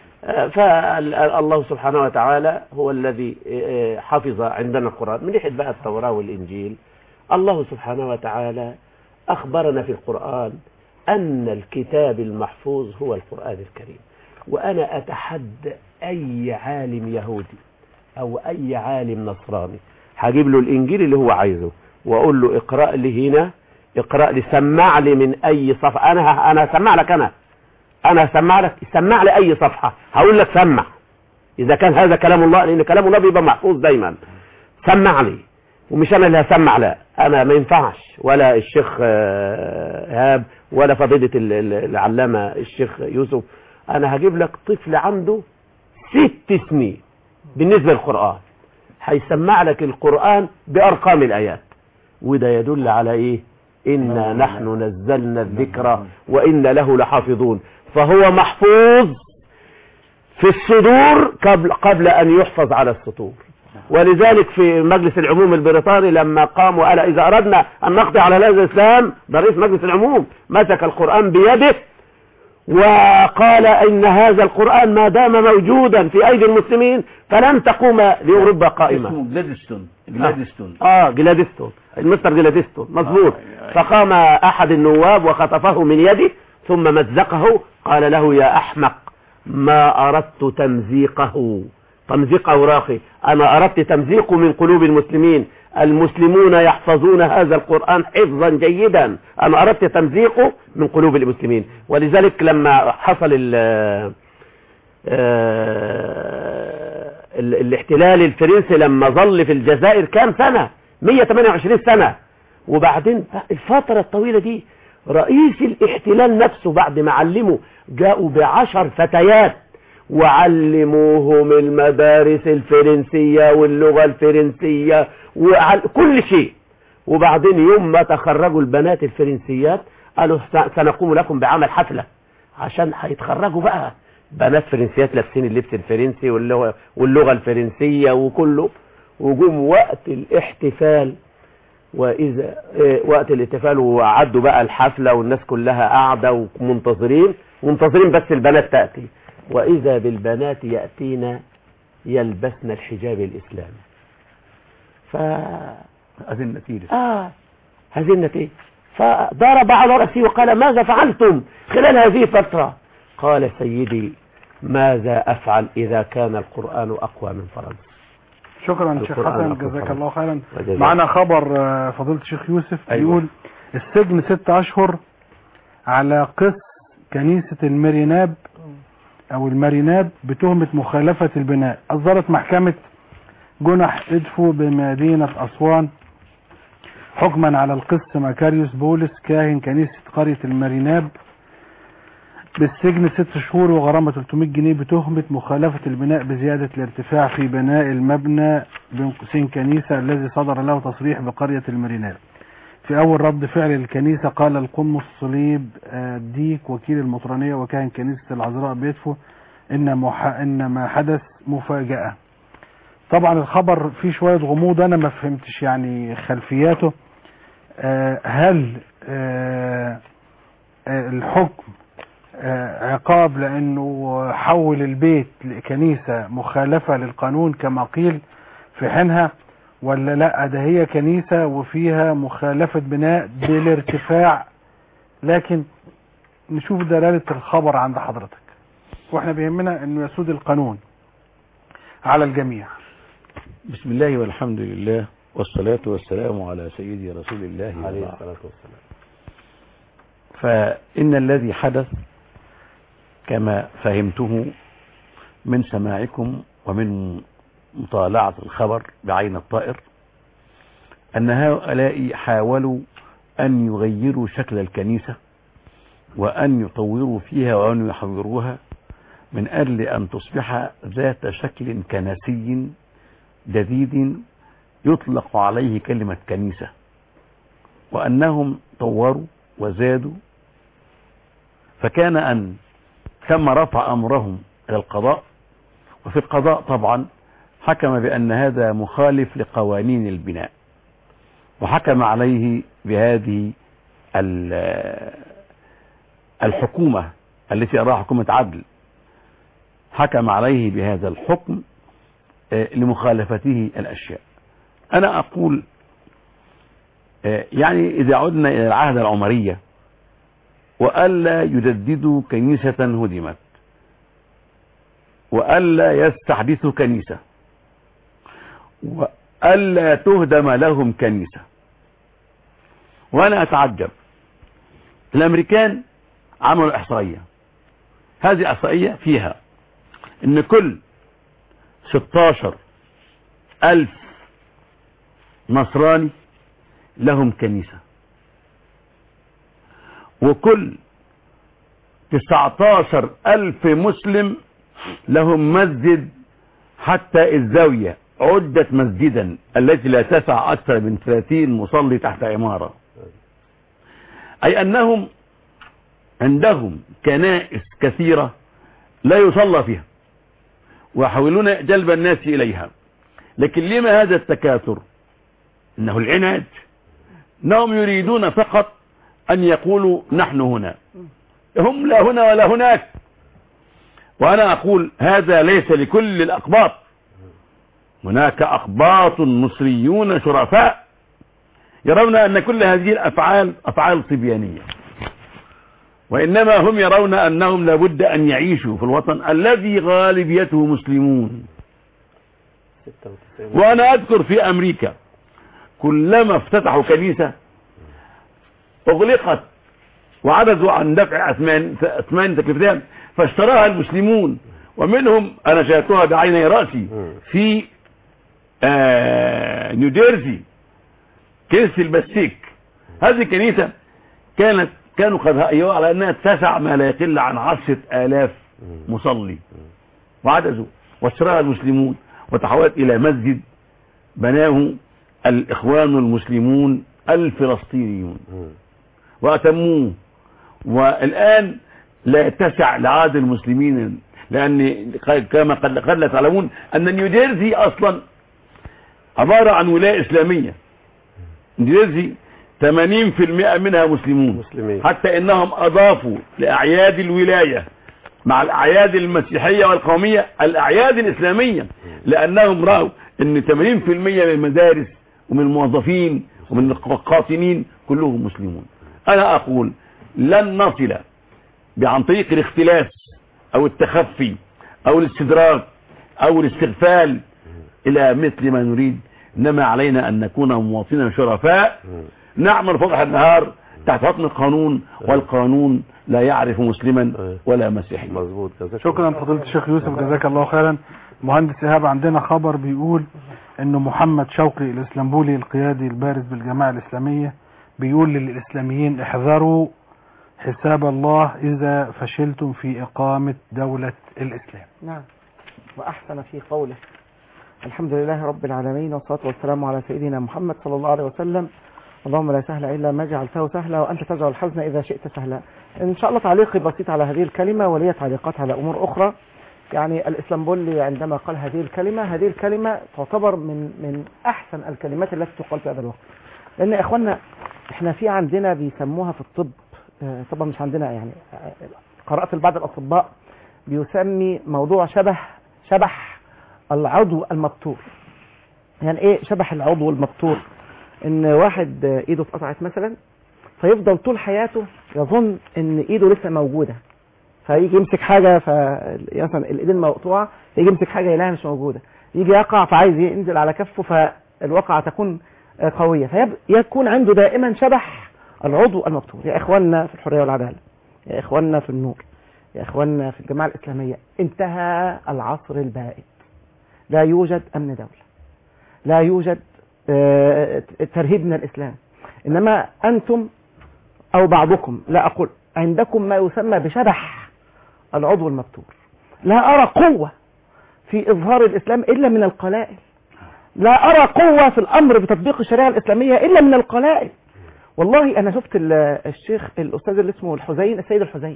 فالله سبحانه وتعالى هو الذي حفظ عندنا القرآن. من ناحية بقى التوراة والإنجيل، الله سبحانه وتعالى أخبرنا في القرآن أن الكتاب المحفوظ هو القرآن الكريم. وأنا أتحدى أي عالم يهودي أو أي عالم نصراني هجيب له الإنجيل اللي هو عايزه وأقول له اقرأ لي هنا، اقرأ لي، سمع لي من أي صفحة. أنا أنا هسمع لك، أنا أنا هسمع لك، سمع لي أي صفحة هقول لك سمع إذا كان هذا كلام الله، لأن كلام الله بيبقى محفوظ دايما. سمع لي، ومش أنا اللي هسمع، لا أنا ما ينفعش، ولا الشيخ إيهاب ولا فضيلة العلامة الشيخ يوسف. أنا هجيب لك طفل عنده ست سنين بالنسبة للقرآن هيسمع لك القرآن بأرقام الآيات. وده يدل على إيه؟ إنا نحن نزلنا الذكر وإن له لحافظون. فهو محفوظ في الصدور قبل, قبل أن يحفظ على السطور. ولذلك في مجلس العموم البريطاني لما قام وقال إذا أردنا أن نقضي على هذا الإسلام، ده رئيس مجلس العموم مسك القرآن بيده وقال إن هذا القرآن ما دام موجودا في أيدي المسلمين فلن تقوم لأوروبا قائمة. اسمه جلادستون جلادستون آه جلادستون المستر جلادستون مظبوط. آه فقام أحد النواب وخطفه من يده ثم مزقه، قال له يا أحمق ما أردت تمزيقه تمزيق أوراقي، أنا أردت تمزيقه من قلوب المسلمين. المسلمون يحفظون هذا القرآن حفظا جيدا، أنا أردت تمزيقه من قلوب المسلمين. ولذلك لما حصل ال ال الاحتلال الفرنسي لما ظل في الجزائر كام سنة؟ مئة وثمانية وعشرين سنة. وبعدين الفترة الطويلة دي رئيس الاحتلال نفسه بعد ما علمه جاءوا بعشر فتيات وعلموهم المدارس الفرنسية واللغة الفرنسية وكل شيء. وبعدين يوم ما تخرجوا البنات الفرنسيات قالوا سنقوم لكم بعمل حفلة عشان هيتخرجوا بقى بنات فرنسيات لابسين اللبس الفرنسي واللغة, واللغة الفرنسية وكله. وجم وقت الاحتفال، وإذا إيه وقت الاحتفال وعدوا بقى الحفلة والناس كلها قاعدة ومنتظرين منتظرين بس البنات تأتي، وإذا بالبنات يأتينا يلبسن الحجاب الإسلامي. ف هذه النتيجة آه هذه النتيجة. فضرب على رأسي وقال ماذا فعلتم خلال هذه الفترة؟ قال سيدي ماذا أفعل إذا كان القرآن أقوى من فرنسا. شكرا شيخ حسن جزاك الله خيرا. معنا خبر فضيلة الشيخ يوسف بيقول السجن ست أشهر على قس كنيسة الماريناب أو الماريناب بتهمة مخالفة البناء. أصدرت محكمة جنح إدفو بمدينة أسوان حكما على القس مكاريوس بولس كاهن كنيسة قرية الماريناب بالسجن ست شهور وغرامة ثلاثمائة جنيه بتهمة مخالفة البناء بزيادة الارتفاع في بناء المبنى بين قوسين كنيسة الذي صدر له تصريح بقرية الماريناب. في أول رد فعل الكنيسة قال القمص صليب ديك وكيل المطرانية وكاهن كنيسة العذراء بيدفو إن, مح... إن ما حدث مفاجأة. طبعا الخبر فيه شوية غموض، أنا ما فهمتش يعني خلفياته. آه هل آه آه الحكم آه عقاب لأنه حول البيت لكنيسة مخالفة للقانون كما قيل في حينها، ولا لا ده هي كنيسة وفيها مخالفة بناء بالارتفاع؟ لكن نشوف دلالة الخبر عند حضرتك، واحنا بيهمنا انه يسود القانون على الجميع. بسم الله والحمد لله والصلاة والسلام على سيدي رسول الله عليه الصلاة والسلام. فإن الذي حدث كما فهمته من سماعكم ومن مطالعة الخبر بعين الطائر أن هؤلاء حاولوا أن يغيروا شكل الكنيسة وأن يطوروا فيها وأن يحوروها من أجل أن تصبح ذات شكل كنسي جديد يطلق عليه كلمة كنيسة، وأنهم طوروا وزادوا، فكان أن تم رفع أمرهم إلى القضاء، وفي القضاء طبعا حكم بأن هذا مخالف لقوانين البناء، وحكم عليه بهذه الحكومة التي أراها حكومة عدل، حكم عليه بهذا الحكم لمخالفته الأشياء. أنا أقول يعني إذا عدنا إلى العهد العمرية وألا يجددوا كنيسة هدمت وألا يستحدثوا كنيسة وألا تهدم لهم كنيسة، وأنا أتعجب الأمريكان عملوا إحصائية، هذه إحصائية فيها إن كل ستاشر ألف نصراني لهم كنيسة، وكل تسعتاشر ألف مسلم لهم مسجد، حتى الزاوية عدت مسجدا التي لا تسع أكثر من ثلاثين مصلي تحت عمارة، أي أنهم عندهم كنائس كثيرة لا يصلى فيها ويحاولون جلب الناس إليها. لكن لما هذا التكاثر؟ إنه العناد، إنهم يريدون فقط أن يقولوا نحن هنا، هم لا هنا ولا هناك. وأنا أقول هذا ليس لكل الأقباط، هناك أقباط مصريون شرفاء يرون أن كل هذه الأفعال أفعال صبيانية، وإنما هم يرون أنهم لابد أن يعيشوا في الوطن الذي غالبيته مسلمون. وأنا أذكر في أمريكا كلما افتتحوا كنيسة أغلقت وعجزوا عن دفع أثمان تكلفتها فاشتراها المسلمون، ومنهم أنا شاهدتها بعيني رأسي في آه نيوجيرسي، كنيسة البسيك. هذه كنيسة كانت كانوا قد هيئوها على أنها تسع ما لا يقل عن عشرة آلاف مصلي، وعجزوا واشتراها المسلمون وتحولت إلى مسجد بناه الإخوان المسلمون الفلسطينيون وأتموه، والآن لا يتسع لعدد المسلمين، لأن كما قد لا تعلمون أن نيوجيرسي أصلا عبارة عن ولاية إسلامية. نيوجيرسي ثمانين بالمئة منها مسلمون مسلمين. حتى إنهم أضافوا لأعياد الولاية مع الأعياد المسيحية والقومية الأعياد الإسلامية، لأنهم رأوا أن ثمانين بالمئة من المدارس ومن الموظفين ومن القاطنين كلهم مسلمون. أنا أقول لن نصل عن طريق الاختلاس أو التخفي أو الاستدراك أو الاستغفال إلى مثل ما نريد، إنما علينا أن نكون مواطنين شرفاء نعمل فضح النهار تحت حكم القانون، والقانون لا يعرف مسلما ولا مسيحيا. مظبوط. شكرا فضيلة الشيخ يوسف، جزاك الله خيرا. مهندس إيهاب، عندنا خبر بيقول إنه محمد شوقي الإسلامبولي القيادي البارز بالجماعة الإسلامية بيقول للإسلاميين احذروا حساب الله إذا فشلتم في إقامة دولة الإسلام. نعم، وأحسن في قوله الحمد لله رب العالمين والصلاة والسلام على سيدنا محمد صلى الله عليه وسلم. اللهم لا سهل إلا ما جعلته سهلا وأنت تجعل الحزن إذا شئت سهلا. إن شاء الله تعليقي بسيط على هذه الكلمة ولي تعليقات على أمور أخرى. يعني الإسلامبولي عندما قال هذه الكلمة، هذه الكلمة تعتبر من من أحسن الكلمات التي تقال في هذا الوقت. لأن يا إخوانا إحنا في عندنا بيسموها في الطب، طبعا مش عندنا يعني، قرأت بعض الأطباء بيسمي موضوع شبه شبح العضو المبتور. يعني إيه شبح العضو المبتور؟ إن واحد إيده اتقطعت مثلا، فيفضل طول حياته يظن إن إيده لسه موجودة، فيجي يمسك حاجة، فمثلا الإيدين مقطوعة، يجي يمسك حاجة يلاقيها مش موجودة، يجي يقع فعايز ينزل على كفه، فالوقعة تكون قوية، فيكون عنده دائما شبح العضو المبتور. يا إخواننا في الحرية والعدالة، يا إخواننا في النور، يا إخواننا في الجماعة الإسلامية، انتهى العصر البائد. لا يوجد أمن دولة، لا يوجد ترهيب من الإسلام، إنما أنتم أو بعضكم، لا أقول، عندكم ما يسمى بشبح العضو المبتور. لا أرى قوة في إظهار الإسلام إلا من القلائل، لا أرى قوة في الأمر بتطبيق الشريعة الإسلامية إلا من القلائل. والله أنا شفت الشيخ الأستاذ اللي اسمه الحزين، السيد الحزين،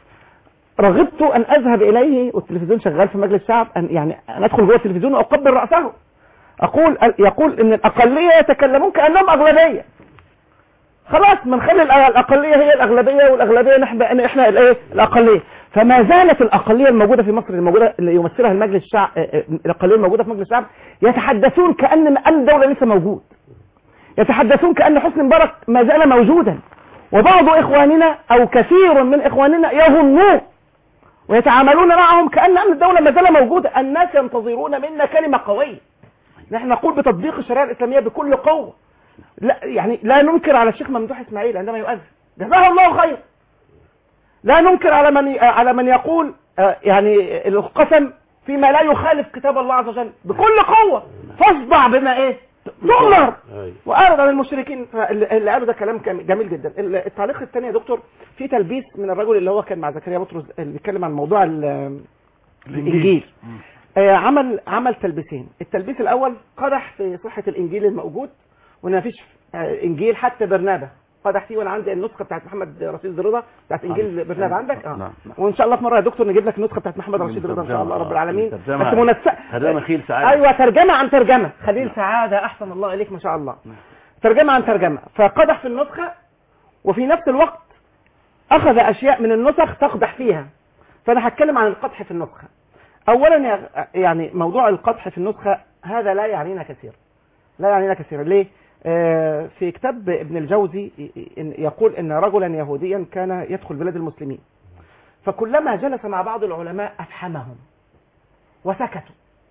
رغبت أن أذهب إليه والتلفزيون شغال في مجلس الشعب، أن يعني أن أدخل جوه التلفزيون وأقبل رأسه. أقول يقول إن الأقلية يتكلمون كأنهم أغلبية. خلاص ما نخلي الأقلية هي الأغلبية والأغلبية نحن إحنا الإيه الأقلية. فما زالت الأقلية الموجودة في مصر، الموجودة اللي يمثلها المجلس الشعب، الأقلية الموجودة في مجلس الشعب، يتحدثون كأن أن الدولة لسه موجود، يتحدثون كأن حسني مبارك ما زال موجودا. وبعض إخواننا أو كثير من إخواننا يظنون ويتعاملون معهم كأن أمن الدولة ما زال موجودة. الناس ينتظرون منا كلمة قوية، نحن نقول بتطبيق الشريعة الإسلامية بكل قوة. لا يعني لا ننكر على الشيخ ممدوح إسماعيل عندما يؤذن، جزاه الله خير. لا ننكر على من على من يقول يعني القسم فيما لا يخالف كتاب الله عز وجل بكل قوة، فاصدع بما ايه تؤمر واعرض عن المشركين. اللي قالوا ده كلام جميل جدا. التعليق الثاني يا دكتور، في تلبيس من الرجل اللي هو كان مع زكريا بطرس اللي بيتكلم عن موضوع الانجيل. عمل عمل تلبيسين. التلبيس الاول قدح في صحة الانجيل الموجود، وان مفيش انجيل حتى برنابا قدح فيه، وانا عندي النسخه بتاعت محمد رشيد رضا بتاعت انجيل برنابا عندك. اه وان شاء الله في مره يا دكتور نجيب لك النسخه بتاعت محمد رشيد رضا ان شاء الله رب العالمين. بس منسق ترجمه خليل سعاده. ايوه ترجمه عن ترجمه خليل سعاده، احسن الله اليك ما شاء الله. ترجمه عن ترجمه، فقدح في النسخه وفي نفس الوقت اخذ اشياء من النسخ تقدح فيها. فانا هتكلم عن القدح في النسخه. اولا يعني موضوع القدح في النسخه هذا لا يعنينا كثير، لا يعنينا كثير. ليه؟ في كتاب ابن الجوزي يقول ان رجلا يهوديا كان يدخل بلاد المسلمين، فكلما جلس مع بعض العلماء افحمهم وسكتوا.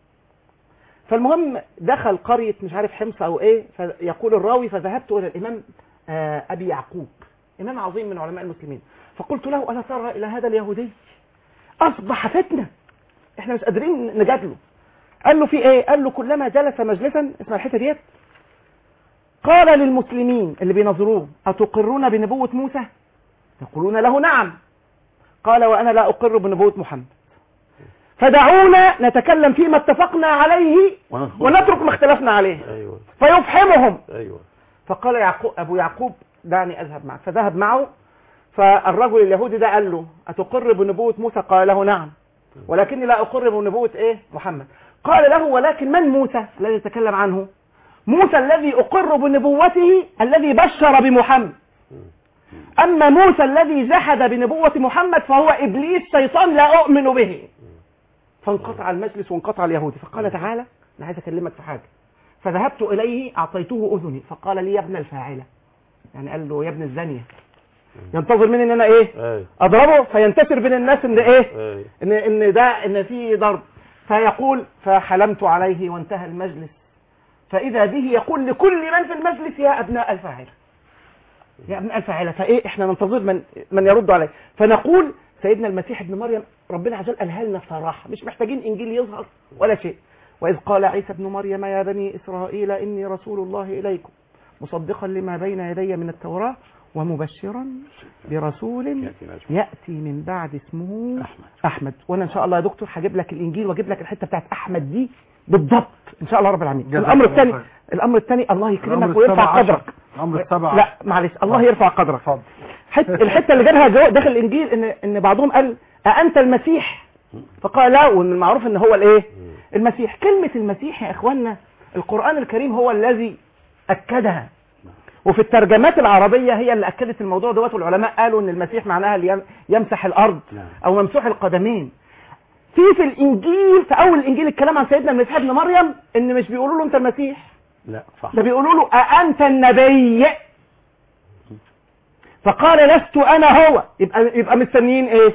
فالمهم دخل قرية مش عارف حمص او ايه، فيقول الراوي فذهبت الى الامام ابي يعقوب، امام عظيم من علماء المسلمين، فقلت له الا ترى الى هذا اليهودي اصبح فتنة احنا مش قادرين نجادله. قال له في ايه؟ قال له كلما جلس مجلسا، اسمع الحته ديت، قال للمسلمين اللي بينظروه أتقرون بنبوة موسى؟ يقولون له نعم. قال وأنا لا أقر بنبوة محمد، فدعونا نتكلم فيما اتفقنا عليه ونترك ما اختلفنا عليه. أيوة. فيفحمهم. أيوة. فقال يعقوب أبو يعقوب دعني أذهب معك، فذهب معه. فالرجل اليهودي ده قال له أتقر بنبوة موسى؟ قال له نعم، ولكني لا أقر بنبوة إيه محمد. قال له ولكن من موسى الذي يتكلم عنه؟ موسى الذي أقر بنبوته الذي بشر بمحمد، أما موسى الذي جحد بنبوة محمد فهو إبليس شيطان لا أؤمن به. فانقطع المجلس وانقطع اليهودي. فقال تعالى أنا عايز أكلمك في حاجة. فذهبت إليه أعطيته أذني فقال لي يا ابن الفاعلة، يعني قال له يا ابن الزانية، ينتظر مني ان انا ايه اضربه فينتشر بين الناس ان ايه ان ان ده ان في ضرب. فيقول فحلمت عليه وانتهى المجلس، فإذا به يقول لكل من في المجلس يا أبناء الفاعلة، يا أبناء الفاعلة. فإيه إحنا ننتظر من من يرد عليه. فنقول سيدنا المسيح ابن مريم ربنا عز وجل قالها لنا بصراحة، مش محتاجين إنجيل يظهر ولا شيء. وإذ قال عيسى ابن مريم يا بني إسرائيل إني رسول الله إليكم مصدقا لما بين يدي من التوراة ومبشرا برسول يأتي من بعد اسمه أحمد. أحمد. وأنا إن شاء الله يا دكتور هجيب لك الإنجيل وأجيب لك الحتة بتاعت أحمد دي بالضبط إن شاء الله رب العالمين. الأمر الثاني الأمر الثاني الله يكرمك ويرفع قدرك. الأمر السبع لا معلش الله يرفع قدرك. حت الحتة اللي جابها داخل الإنجيل إن إن بعضهم قال أأنت المسيح فقال لا، ومن المعروف ان هو الايه المسيح. كلمة المسيح يا اخوانا القرآن الكريم هو الذي اكدها، وفي الترجمات العربية هي اللي اكدت الموضوع دوت، والعلماء قالوا ان المسيح معناها اللي يمسح الارض او ممسوح القدمين. في في الانجيل في اول الانجيل الكلام عن سيدنا المسيح ابن مريم ان مش بيقولوا له انت المسيح، لا صح، ده بيقولوا له أأنت النبي، فقال لست انا هو. يبقى يبقى مستنيين ايه؟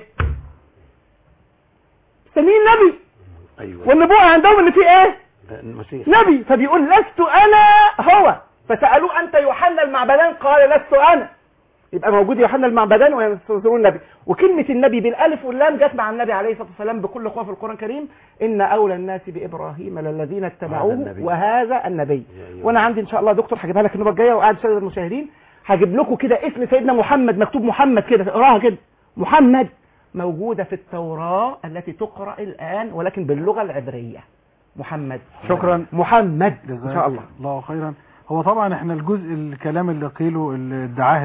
مستنيين نبي. ايوه، والنبوة عندهم ان في ايه؟ المسيح نبي. فبيقول لست انا هو، فسألوه انت يوحنا المعمدان قال لست انا. يبقى موجود يوحنا المعمدان وينتظرون النبي. وكلمة النبي بالالف واللام جت مع النبي عليه الصلاة والسلام بكل قوة في القرآن الكريم، ان اولى الناس بابراهيم للذين اتبعوه وهذا النبي. وانا عندي ان شاء الله دكتور هجيبها لك النوبة الجاية، وقاعد سادة المشاهدين هجيب لكم كده اسم سيدنا محمد مكتوب محمد كده، اقراها كده محمد، موجودة في التوراة التي تقرأ الآن ولكن باللغة العبرية. محمد. شكرا محمد ان شاء الله. الله خيرا. هو طبعا احنا الجزء الكلام اللي قيله اللي ادعاه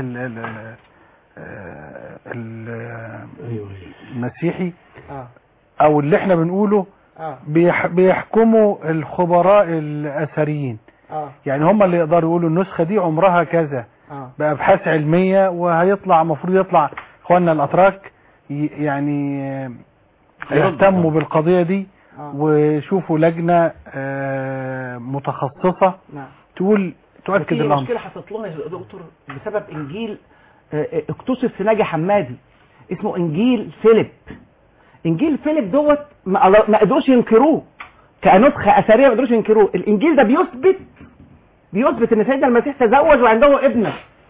المسيحي او اللي احنا بنقوله بيحكموا الخبراء الاثريين، يعني هم اللي يقدروا يقولوا النسخة دي عمرها كذا بأبحاث علمية، وهيطلع مفروض يطلع اخواننا الاتراك يعني يهتموا بالقضية دي وشوفوا لجنة متخصصة تقول تؤكد الامر. مشكلة حصلت لنا يا دكتور بسبب انجيل اكتشف في ناجي حمادي اسمه انجيل فيليب. انجيل فيليب دوت ما قدروش ينكروه كنسخة اثرية، ما قدروش ينكروه. الانجيل ده بيثبت بيثبت ان سيدنا المسيح تزوج وعنده ابنه.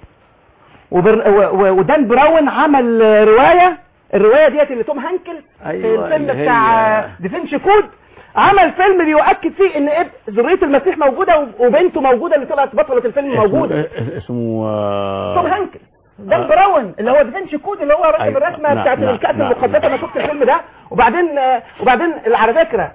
ودان براون عمل رواية، الرواية ديت اللي توم هانكل أيوة في الفيلم بتاع ديفينشي كود عمل فيلم بيؤكد فيه ان اب ذرية المسيح موجودة وبنته موجودة اللي طلعت بطلة الفيلم موجودة. اسمه توم هانكل. دان براون اللي هو ديفينشي كود اللي هو راكب الرسمة بتاعت الكأس المقدسة. انا شفت الفيلم ده. وبعدين وبعدين على فكرة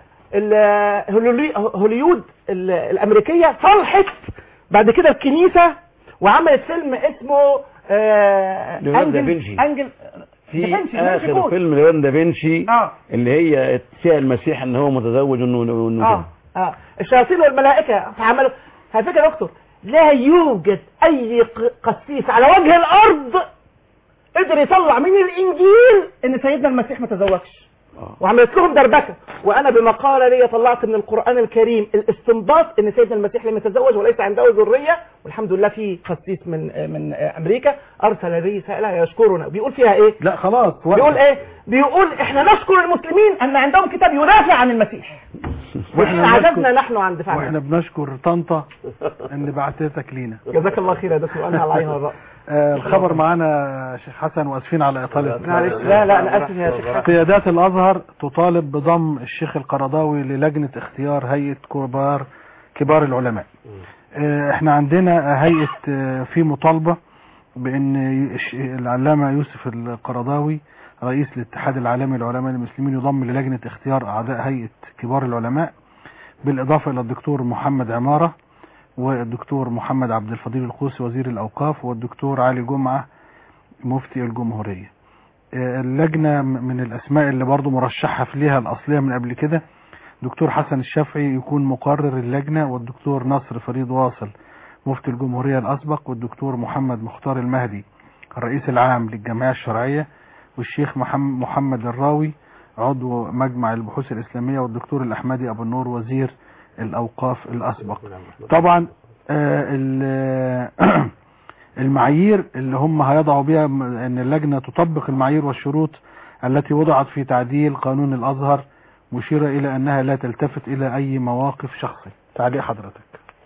هوليود الامريكية صلحت بعد كده الكنيسة وعملت فيلم اسمه انجل انجل في اخر فيلم ليون دافنشي آه. اللي هي فيها المسيح ان هو متزوج انه اه اه الشياطين والملائكه عملوا. على فكره يا دكتور لا يوجد اي قسيس على وجه الارض قدر يطلع من الانجيل ان سيدنا المسيح ما تزوجش، وعملت لهم دربكه. وانا بمقاله لي طلعت من القران الكريم الاستنباط ان سيدنا المسيح لم يتزوج وليس عنده ذريه، والحمد لله في قسيس من من امريكا ارسل لي رساله يشكرنا بيقول فيها ايه؟ لا خلاص بيقول ايه؟ بيقول احنا نشكر المسلمين ان عندهم كتاب يدافع عن المسيح واحنا عجزنا نحن عن دفاعنا. واحنا بنشكر طنطا ان بعتتك لينا. جزاك الله خير يا دكتور. انا على العين والراس. آه الخبر معانا شيخ حسن، واسفين على اطاله. لا لا انا اسف يا شيخ حسن. قيادات الازهر تطالب بضم الشيخ القرضاوي للجنه اختيار هيئه كبار كبار العلماء. آه احنا عندنا هيئه آه في مطالبه بان العلامه يوسف القرضاوي رئيس الاتحاد العالمي للعلماء المسلمين يضم للجنه اختيار اعضاء هيئه كبار العلماء، بالاضافه الى الدكتور محمد عماره والدكتور محمد عبد الفضيل القوسي وزير الأوقاف والدكتور علي جمعة مفتي الجمهورية. اللجنة من الأسماء اللي برضو مرشحة في ليها الأصلية من قبل كده دكتور حسن الشافعي يكون مقرر اللجنة، والدكتور نصر فريد واصل مفتي الجمهورية الأسبق، والدكتور محمد مختار المهدي الرئيس العام للجمعية الشرعية، والشيخ محمد الراوي عضو مجمع البحوث الإسلامية، والدكتور الأحمدي أبو النور وزير الأوقاف الأسبق. طبعا المعايير اللي هم هيضعوا بها ان اللجنة تطبق المعايير والشروط التي وضعت في تعديل قانون الأزهر، مشيرة إلى أنها لا تلتفت إلى أي مواقف شخصي. تعليق حضرتك.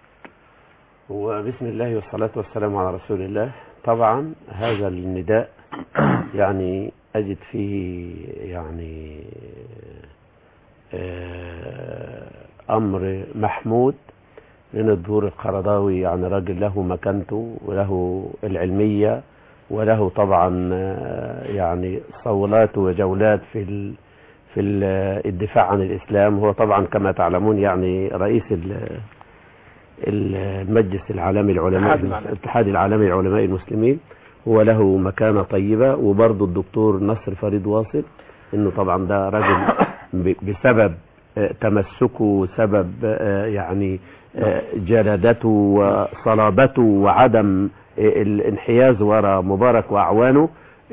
وبسم الله والصلاة والسلام على رسول الله. طبعا هذا النداء يعني أجد فيه يعني أمر محمود، لأن الدكتور القرضاوي يعني راجل له مكانته وله العلمية وله طبعا يعني صولات وجولات في ال في ال الدفاع عن الإسلام. هو طبعا كما تعلمون يعني رئيس المجلس العالمي للعلماء الاتحاد العالمي للعلماء المسلمين، هو له مكانة طيبة. وبرضه الدكتور نصر فريد واصل انه طبعا ده راجل بسبب تمسكه، سبب يعني جلدته وصلابته وعدم الانحياز وراء مبارك وأعوانه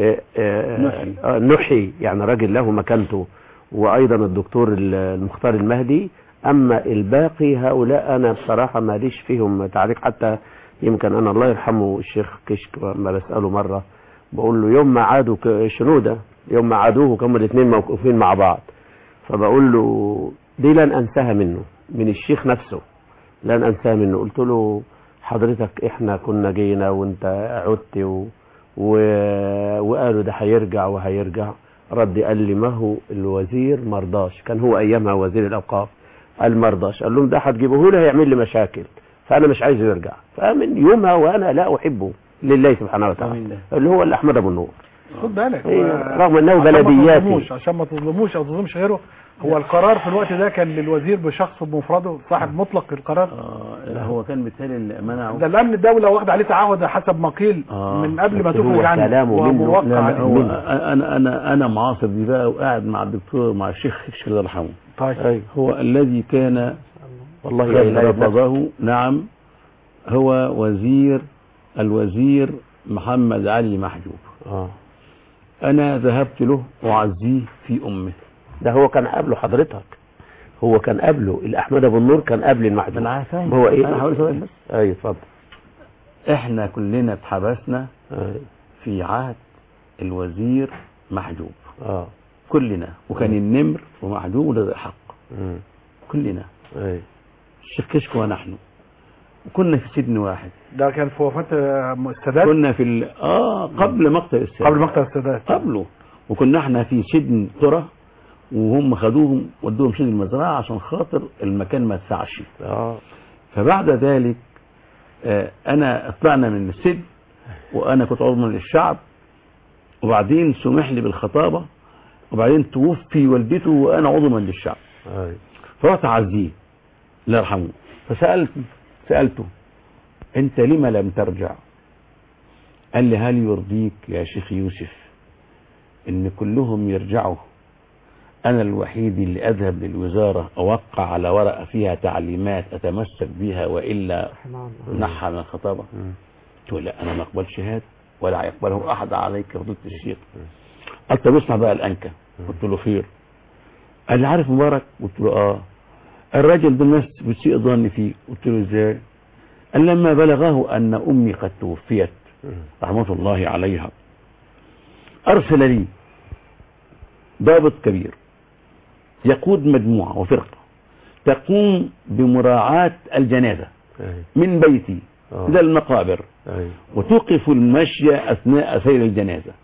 نحي، يعني راجل له مكانته، وأيضا الدكتور المختار المهدي. أما الباقي هؤلاء أنا بصراحة ماليش فيهم تعليق. حتى يمكن أنا الله يرحمه الشيخ كشك ما بسأله مرة بقول له يوم ما عادوا شنودة، يوم ما عادوه كانوا الاثنين موقوفين مع بعض، فبقول له دي لن أنساها منه، من الشيخ نفسه لن أنساها منه. قلت له حضرتك إحنا كنا جينا وانت عدت و... و... وقالوا ده هيرجع وهيرجع. ردي قال لي ما هو الوزير مرضاش، كان هو أيامها وزير الأوقاف، قال مرضاش، قال لهم ده هتجيبوه له هيعمل لي مشاكل، فأنا مش عايزه يرجع. فمن يومها وأنا لا أحبه لله سبحانه وتعالى، اللي هو اللي أحمد أبو النور. خد بالك إيه رغم أنه بلدياتي، عشان ما تظلموش أو تظلمش غيره، هو القرار في الوقت ده كان للوزير بشخص بمفرده صاحب مطلق القرار. آه هو كان بالتالي منعه، ده الامن الدوله واخد عليه تعهد حسب ما قيل آه من قبل ما تخرج عنه وموقع عليه. انا انا انا معاصر دي بقى، وقاعد مع الدكتور مع الشيخ كشك الله يرحمه. طيب هو الذي كان والله رفضه. نعم هو وزير الوزير محمد علي محجوب. آه. انا ذهبت له اعزيه في امه. ده هو كان قبله حضرتك، هو كان قبله الأحمد أبو النور، كان قبل المحجوب. انا فاهم هو ايه؟ انا حاول اسوي بس. ايوه اتفضل. احنا كلنا اتحبسنا في عهد الوزير محجوب. اه كلنا، وكان النمر ومحجوب وده حق. مم. كلنا ايوه الشيخ كشك ونحن، وكنا في سجن واحد. ده كان في وفاة السادات؟ كنا في ال... اه قبل مقتل السادات. قبل مقتل السادات قبله. وكنا احنا في سجن ترى، وهم خدوهم ودوهم سجن المزرعة عشان خاطر المكان ما اتسعش. اه فبعد ذلك آه انا طلعنا من السجن، وانا كنت عضو من الشعب، وبعدين سمح لي بالخطابة، وبعدين توفي والدته وانا عضو من الشعب. ايوه فرحت اعزيه الله يرحمه، فسألت سألته انت لما لم ترجع؟ قال لي هل يرضيك يا شيخ يوسف ان كلهم يرجعوا، انا الوحيد اللي اذهب للوزارة اوقع على ورقة فيها تعليمات اتمسك بيها والا نحى من الخطابة؟ تقول لا انا ما اقبلش هذا ولا يقبله احد عليك فضيلة الشيخ. قلت له اسمع بقى الانكة. قلت له خير. قال لي عارف مبارك؟ قلت له اه. الراجل ده الناس بتسيء ظن فيه. قلت له ازاي؟ قال لما بلغه ان امي قد توفيت رحمة الله عليها ارسل لي ضابط كبير يقود مجموعة وفرقة تقوم بمراعاة الجنازة من بيتي إلى المقابر، وتوقف المشي أثناء سير الجنازة.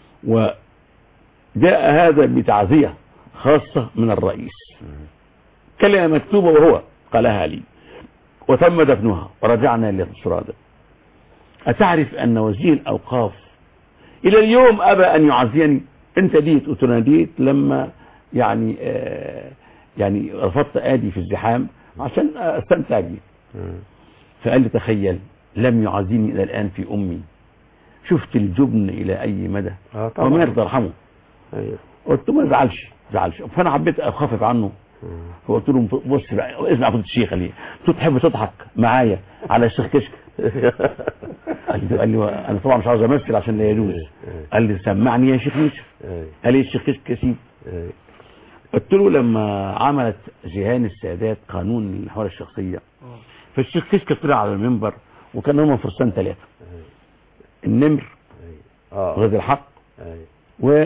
وجاء هذا بتعزية خاصة من الرئيس، كلمة مكتوبة وهو قالها لي، وتم دفنها ورجعنا للسرادة. أتعرف أن وزير الأوقاف إلى اليوم أبى أن يعزيني؟ أنت ديت وتناديت لما يعني آه يعني رفضت آدي في الزحام عشان استمتع بيه. فقال لي تخيل لم يعزيني إلى الآن في أمي. شفت الجبن إلى أي مدى؟ آه وما يرضى يرحمه. أيوه. قلت ما زعلش زعلش فأنا حبيت أخفف عنه. فقلت له بص بقى اسمع فضيلة الشيخ ليه؟ قلت تحب تضحك معايا على الشيخ كشك؟ قال لي قال لي انا طبعا مش عاوز امثل عشان لا يجوز. قال لي سمعني يا شيخ يوسف. قال لي الشيخ كشك يا سيدي. قلت له لما عملت جيهان السادات قانون الحوار الشخصية، فالشيخ كشك طلع على المنبر وكان هم فرسان ثلاثة، النمر غاز الحق و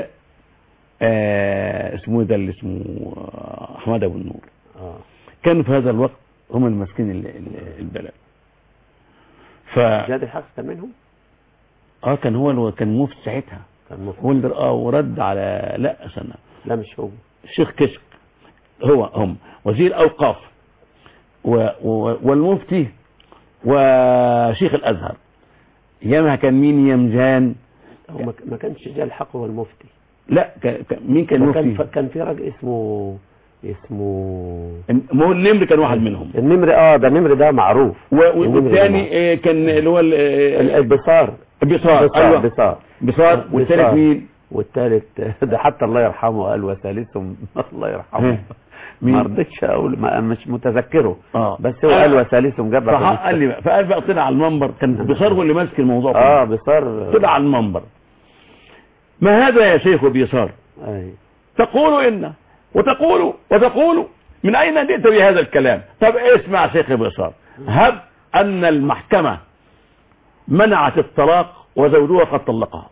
آه اسمه ده اللي اسمه احمد ابو النور. كانوا في هذا الوقت هم الماسكين البلد. ف جاد الحق كان منهم؟ اه كان هو كان مفتي ساعتها. كان مفتي. ولدر اه ورد على لا سنة. لا مش هو. الشيخ كشك هو هم وزير اوقاف و... و... والمفتي وشيخ الازهر. ايامها كان مين يمجان؟ هو ما كانش جاد الحق هو المفتي. لا ك... مين كان مفتي؟ كان كان في راجل اسمه اسمه ما هو النمر كان واحد منهم. النمر اه ده النمر ده معروف. والثاني كان اللي هو البصار. البصار ايوه بصار بصار. والثالث مين؟ والثالث ده حتى الله يرحمه قال وثالثهم الله يرحمه ما رضيتش اقول ما مش متذكره اه بس هو قال وثالثهم جاب قال لي بقى فقال بقى طلع على المنبر كان بيصار هو اللي ماسك الموضوع اه بيصار طلع على المنبر ما هذا يا شيخ بيصار اي تقول إن وتقول وتقول من أين جئت بهذا الكلام؟ طب اسمع شيخ بيصار هب أن المحكمة منعت الطلاق وزوجها قد طلقها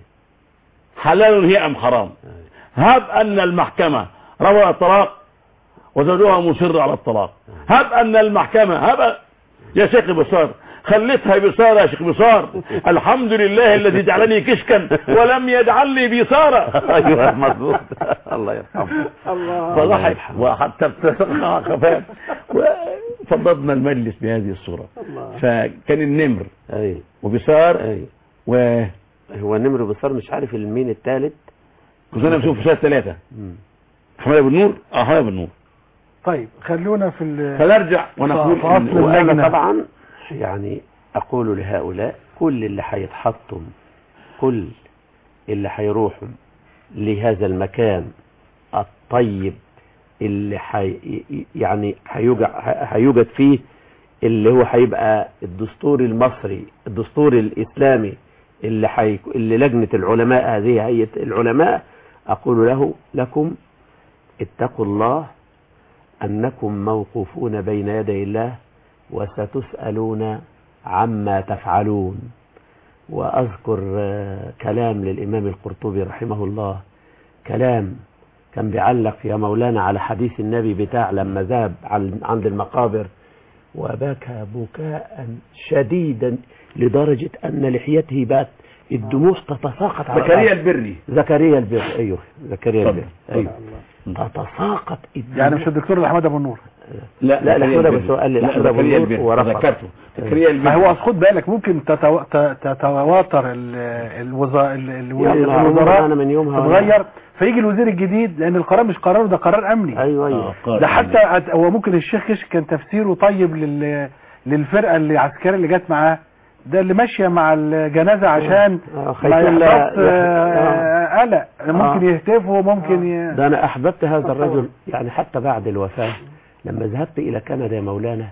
حلال هي أم حرام؟ هب أن المحكمة روى الطلاق وزوجها مصر على الطلاق هب أن المحكمة هب يا شيخ بيصار خليتها بيصارة يا شيخ بيصار الحمد لله الذي جعلني كشكا ولم يجعلني بيصارة. ايوه مظبوط الله يرحمه الله فضحك وحتى ابتسم خفاف وفضضنا المجلس بهذه الصورة. فكان النمر اي وبيصار اي و هو النمر وبيصار مش عارف المين الثالث كنا بنشوف في سنة ثلاثة حمد ابو النور اه حمد ابو النور. طيب خلونا في فنرجع ونقول وانا طبعا يعني اقول لهؤلاء كل اللي هيتحطم كل اللي هيروحوا لهذا المكان الطيب اللي حي يعني هيوجد فيه اللي هو هيبقى الدستور المصري الدستور الاسلامي اللي حي اللي لجنة العلماء هذه هيئة العلماء اقول له لكم اتقوا الله انكم موقوفون بين يدي الله وستسألون عما تفعلون. وأذكر كلام للإمام القرطبي رحمه الله كلام كان بيعلق يا مولانا على حديث النبي بتاع لما ذهب عند المقابر وبكى بكاء شديدا لدرجة أن لحيته بات الدموع تتساقط على زكريا البري زكريا البري أيوه زكريا البري أيوه تتساقط الدموع. يعني مش الدكتور احمد ابو النور لا لا لا بس هو قال لي لا ابو النور ورفعته ما هو خد بالك ممكن تتو... تتواتر الوزراء الوزراء انا من يومها تتغير فيجي الوزير الجديد لان القرار مش قرار ده قرار امني. ايوه ايوه آه ده حتى هو ممكن الشيخ كشك كان تفسيره طيب لل... للفرقه اللي عسكري اللي جت معاه ده اللي ماشيه مع الجنازه عشان آه ما يحصلش قلق ممكن يهتفوا ممكن ي... ده انا احببت هذا الرجل يعني حتى بعد الوفاه لما ذهبت إلى كندا يا مولانا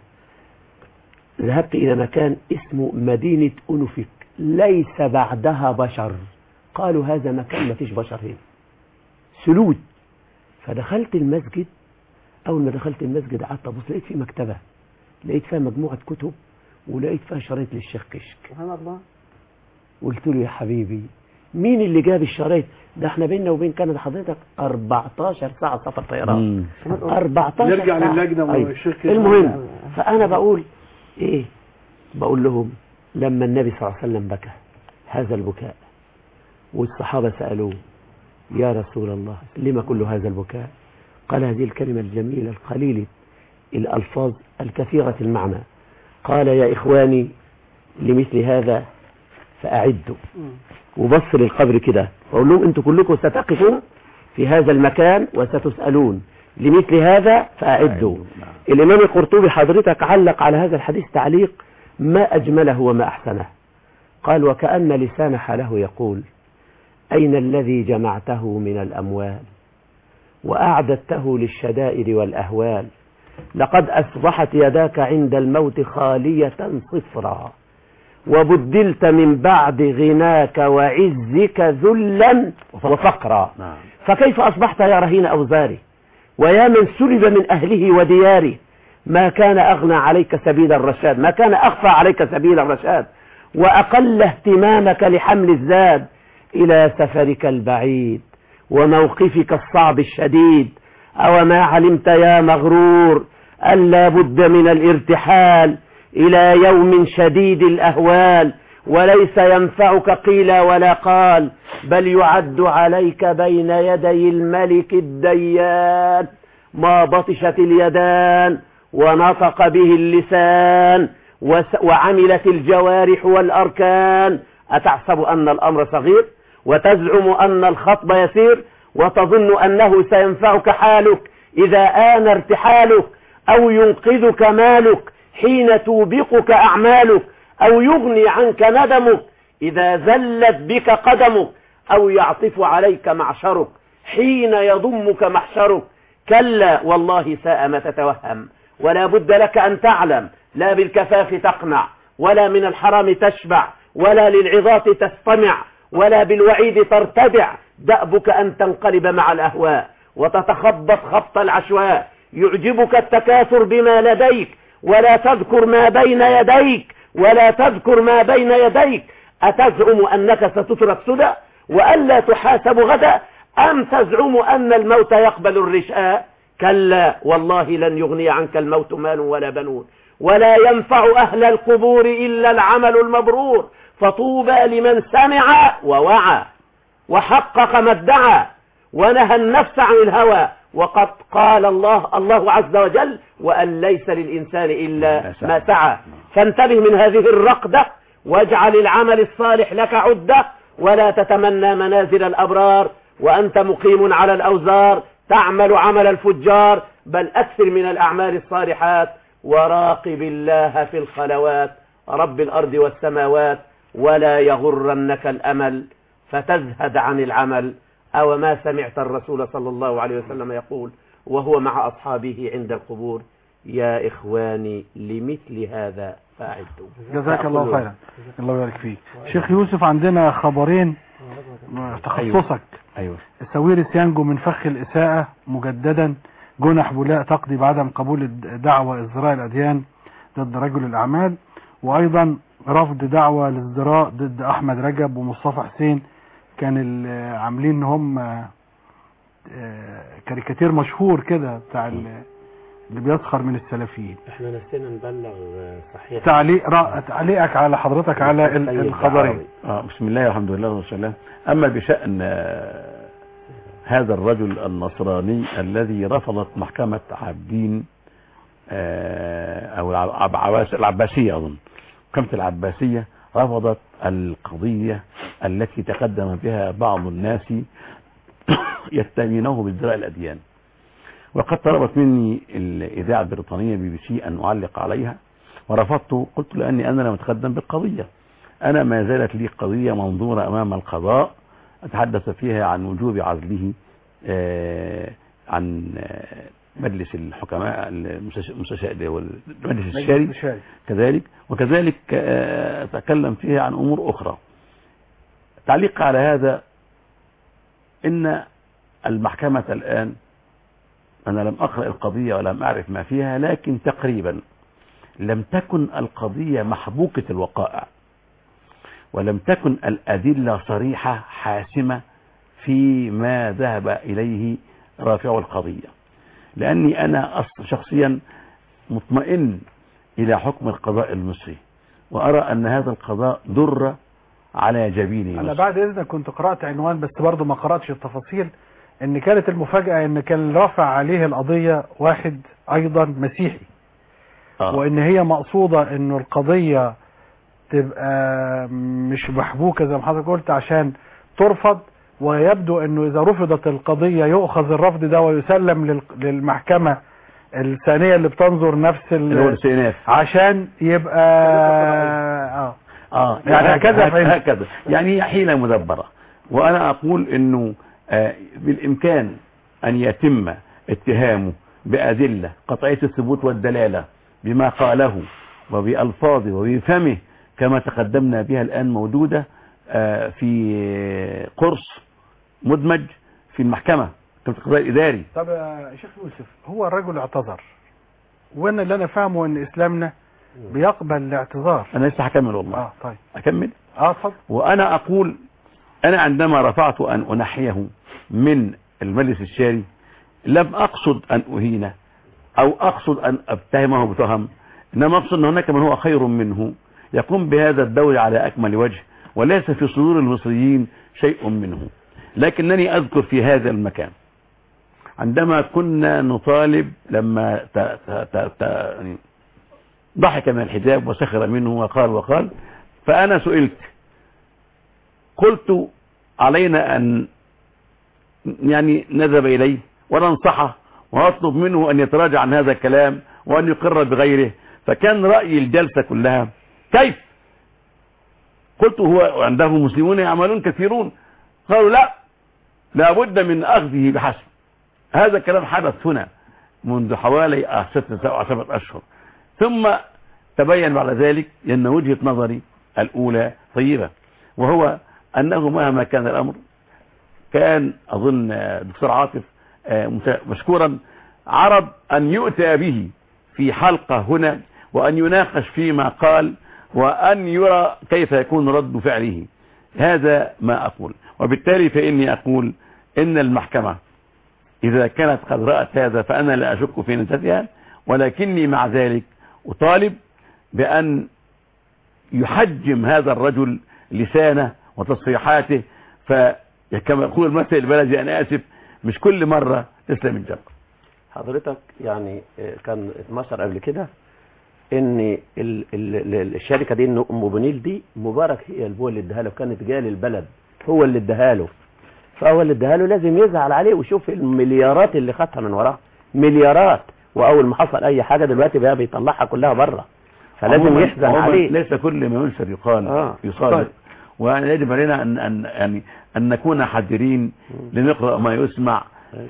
ذهبت إلى مكان اسمه مدينة أنوفيك ليس بعدها بشر قالوا هذا مكان ما فيش بشر هنا سلوت. فدخلت المسجد أول ما دخلت المسجد قعدت أبص لقيت فيه مكتبة لقيت فيها مجموعة كتب ولقيت فيها شريط للشيخ كشك. سبحان الله. قلت له يا حبيبي مين اللي جاب الشرايط ده احنا بيننا وبين كندا حضرتك أربعتاشر ساعة سفر طيران أربعتاشر نرجع للجنة والشيخ أيوة. المهم فأنا بقول ايه بقول لهم لما النبي صلى الله عليه وسلم بكى هذا البكاء والصحابة سألوه يا رسول الله لما كل هذا البكاء قال هذه الكلمة الجميلة القليلة الألفاظ الكثيرة المعنى قال يا إخواني لمثل هذا فأعدوا وبص للقبر كده وأقول لهم أنتم كلكم ستقفون في هذا المكان وستسألون لمثل هذا فأعدوا. الإمام القرطبي حضرتك علق على هذا الحديث تعليق ما أجمله وما أحسنه قال وكأن لسان حاله يقول أين الذي جمعته من الأموال وأعددته للشدائد والأهوال لقد أصبحت يداك عند الموت خالية صفرا وبدلت من بعد غناك وعزك ذلا وفقرا فكيف أصبحت يا رهين أوزاري ويا من سلب من أهله ودياره ما كان أغنى عليك سبيل الرشاد ما كان أخفى عليك سبيل الرشاد وأقل اهتمامك لحمل الزاد إلى سفرك البعيد وموقفك الصعب الشديد أو ما علمت يا مغرور ألا بد من الارتحال إلى يوم شديد الأهوال وليس ينفعك قيل ولا قال بل يعد عليك بين يدي الملك الديان ما بطشت اليدان ونطق به اللسان وعملت الجوارح والأركان أتحسب أن الأمر صغير وتزعم أن الخطب يسير وتظن أنه سينفعك حالك إذا آن ارتحالك أو ينقذك مالك حين توبقك أعمالك أو يغني عنك ندمك إذا زلت بك قدمك أو يعطف عليك معشرك حين يضمك محشرك. كلا والله ساء ما تتوهم، ولا بد لك أن تعلم لا بالكفاف تقنع، ولا من الحرام تشبع، ولا للعظات تستمع، ولا بالوعيد ترتدع. دأبك أن تنقلب مع الأهواء وتتخبط خبط العشواء. يعجبك التكاثر بما لديك ولا تذكر ما بين يديك، ولا تذكر ما بين يديك. أتزعم أنك ستترك سدى وألا تحاسب غدا، أم تزعم أن الموت يقبل الرشاء؟ كلا والله لن يغني عنك الموت مال ولا بنون، ولا ينفع أهل القبور إلا العمل المبرور. فطوبى لمن سمع ووعى وحقق ما ادعى ونهى النفس عن الهوى. وقد قال الله الله عز وجل: وأن ليس للإنسان إلا ما سعى. فانتبه من هذه الرقدة، واجعل العمل الصالح لك عدة، ولا تتمنى منازل الأبرار وأنت مقيم على الأوزار تعمل عمل الفجار، بل أكثر من الأعمال الصالحات. وراقب الله في الخلوات رب الأرض والسماوات، ولا يغرنك الأمل فتزهد عن العمل. أو ما سمعت الرسول صلى الله عليه وسلم يقول وهو مع أصحابه عند القبور: يا إخواني لمثل هذا فأعدوا. جزاك الله خيرا، الله يبارك فيك. شيخ يوسف، عندنا خبرين تخصصك. أيوة. ساويرس ينجو من فخ الإساءة مجددا، جنح بولاء تقضي بعدم قبول دعوة ازدراء الأديان ضد رجل الأعمال، وأيضا رفض دعوة الازدراء ضد أحمد رجب ومصطفى حسين. كان عاملين هم كاريكاتير مشهور كده بتاع اللي بيسخر من السلفيين. احنا نسينا نبلغ صحيح تعليق تعليقك على حضرتك على الخبرين. اه بسم الله والحمد لله والسلام. اما بشأن هذا الرجل النصراني الذي رفضت محكمة عابدين او العباسية، اظن محكمة العباسية رفضت القضية التي تقدم بها بعض الناس يتهمونه بازدراء الأديان. وقد طلبت مني الإذاعة البريطانية بي بي سي أن أعلق عليها، ورفضت. قلت لأني أنا لم أتقدم بالقضية، أنا ما زالت لي قضية منظورة أمام القضاء أتحدث فيها عن وجوب عزله عن مجلس الحكماء المجلس الشاري كذلك، وكذلك أتكلم فيها عن أمور أخرى. تعليق على هذا: إن المحكمة الآن، أنا لم أقرأ القضية ولم أعرف ما فيها، لكن تقريبا لم تكن القضية محبوكة الوقائع، ولم تكن الأدلة صريحة حاسمة فيما ذهب إليه رافع القضية. لأني أنا شخصيا مطمئن إلى حكم القضاء المصري، وأرى أن هذا القضاء در على جبيني. أنا بعد إذنك كنت قرأت عنوان بس برضو ما قرأتش التفاصيل، إن كانت المفاجأة إن كان رافع عليه القضية واحد أيضا مسيحي. آه. وإن هي مقصودة إنه القضية تبقى مش محبوكة زي ما حضرتك قلت عشان ترفض، ويبدو إنه إذا رفضت القضية يؤخذ الرفض ده ويسلم للمحكمة الثانية اللي بتنظر نفس عشان يبقى آه اه يعني هكذا هكذا يعني هي حيلة مدبرة. وانا اقول انه آه بالامكان ان يتم اتهامه بادلة قطعية الثبوت والدلالة بما قاله وبألفاظه وبفمه كما تقدمنا بها الان موجودة آه في قرص مدمج في المحكمة في القضاء الاداري. طب يا شيخ يوسف، هو الرجل اعتذر، وانا اللي انا فاهمه ان اسلامنا بيقبل الاعتذار. انا لسه هكمل والله. اه طيب اكمل. اه اتفضل. وانا اقول انا عندما رفعت ان انحيه من المجلس الشاري لم اقصد ان اهينه او اقصد ان اتهمه بتهم، انما اقصد ان هناك من هو خير منه يقوم بهذا الدور على اكمل وجه، وليس في صدور المصريين شيء منه. لكنني اذكر في هذا المكان عندما كنا نطالب لما ت ت ت ت ضحك من الحجاب وسخر منه وقال وقال فأنا سئلت قلت علينا أن يعني نذهب إليه وننصحه وأطلب منه أن يتراجع عن هذا الكلام وأن يقر بغيره. فكان رأي الجلسة كلها كيف؟ قلت هو عنده مسلمون يعملون كثيرون، قالوا لا لابد من أخذه بحسب. هذا الكلام حدث هنا منذ حوالي ستة أو سبعة أشهر، ثم تبين بعد ذلك أن وجهة نظري الأولى طيبة، وهو أنه مهما كان الأمر كان أظن دكتور عاطف مشكورا عرض أن يؤتى به في حلقة هنا وأن يناقش فيما قال وأن يرى كيف يكون رد فعله. هذا ما أقول، وبالتالي فإني أقول إن المحكمة إذا كانت قد رأت هذا فأنا لا أشك في نتيجتها، ولكني مع ذلك أطالب بأن يحجم هذا الرجل لسانه وتصريحاته، فكما يقول المثل البلدي أنا آسف مش كل مرة تسلم الجبر. حضرتك يعني كان اتمشر قبل كده ان ال ال الشركه دي ام موبينيل دي مبارك هي هو اللي اداها له، كانت جايه للبلد هو اللي اداها له، فهو اللي اداها له لازم يزعل عليه ويشوف المليارات اللي خدها من وراه، مليارات، واول ما حصل اي حاجه دلوقتي بقى بيطلعها كلها بره، فلازم يحزن عليه. ليس كل ما ينشر يقال آه. يصادق، ويجب علينا ان ان يعني ان نكون حذرين لنقرا ما يسمع،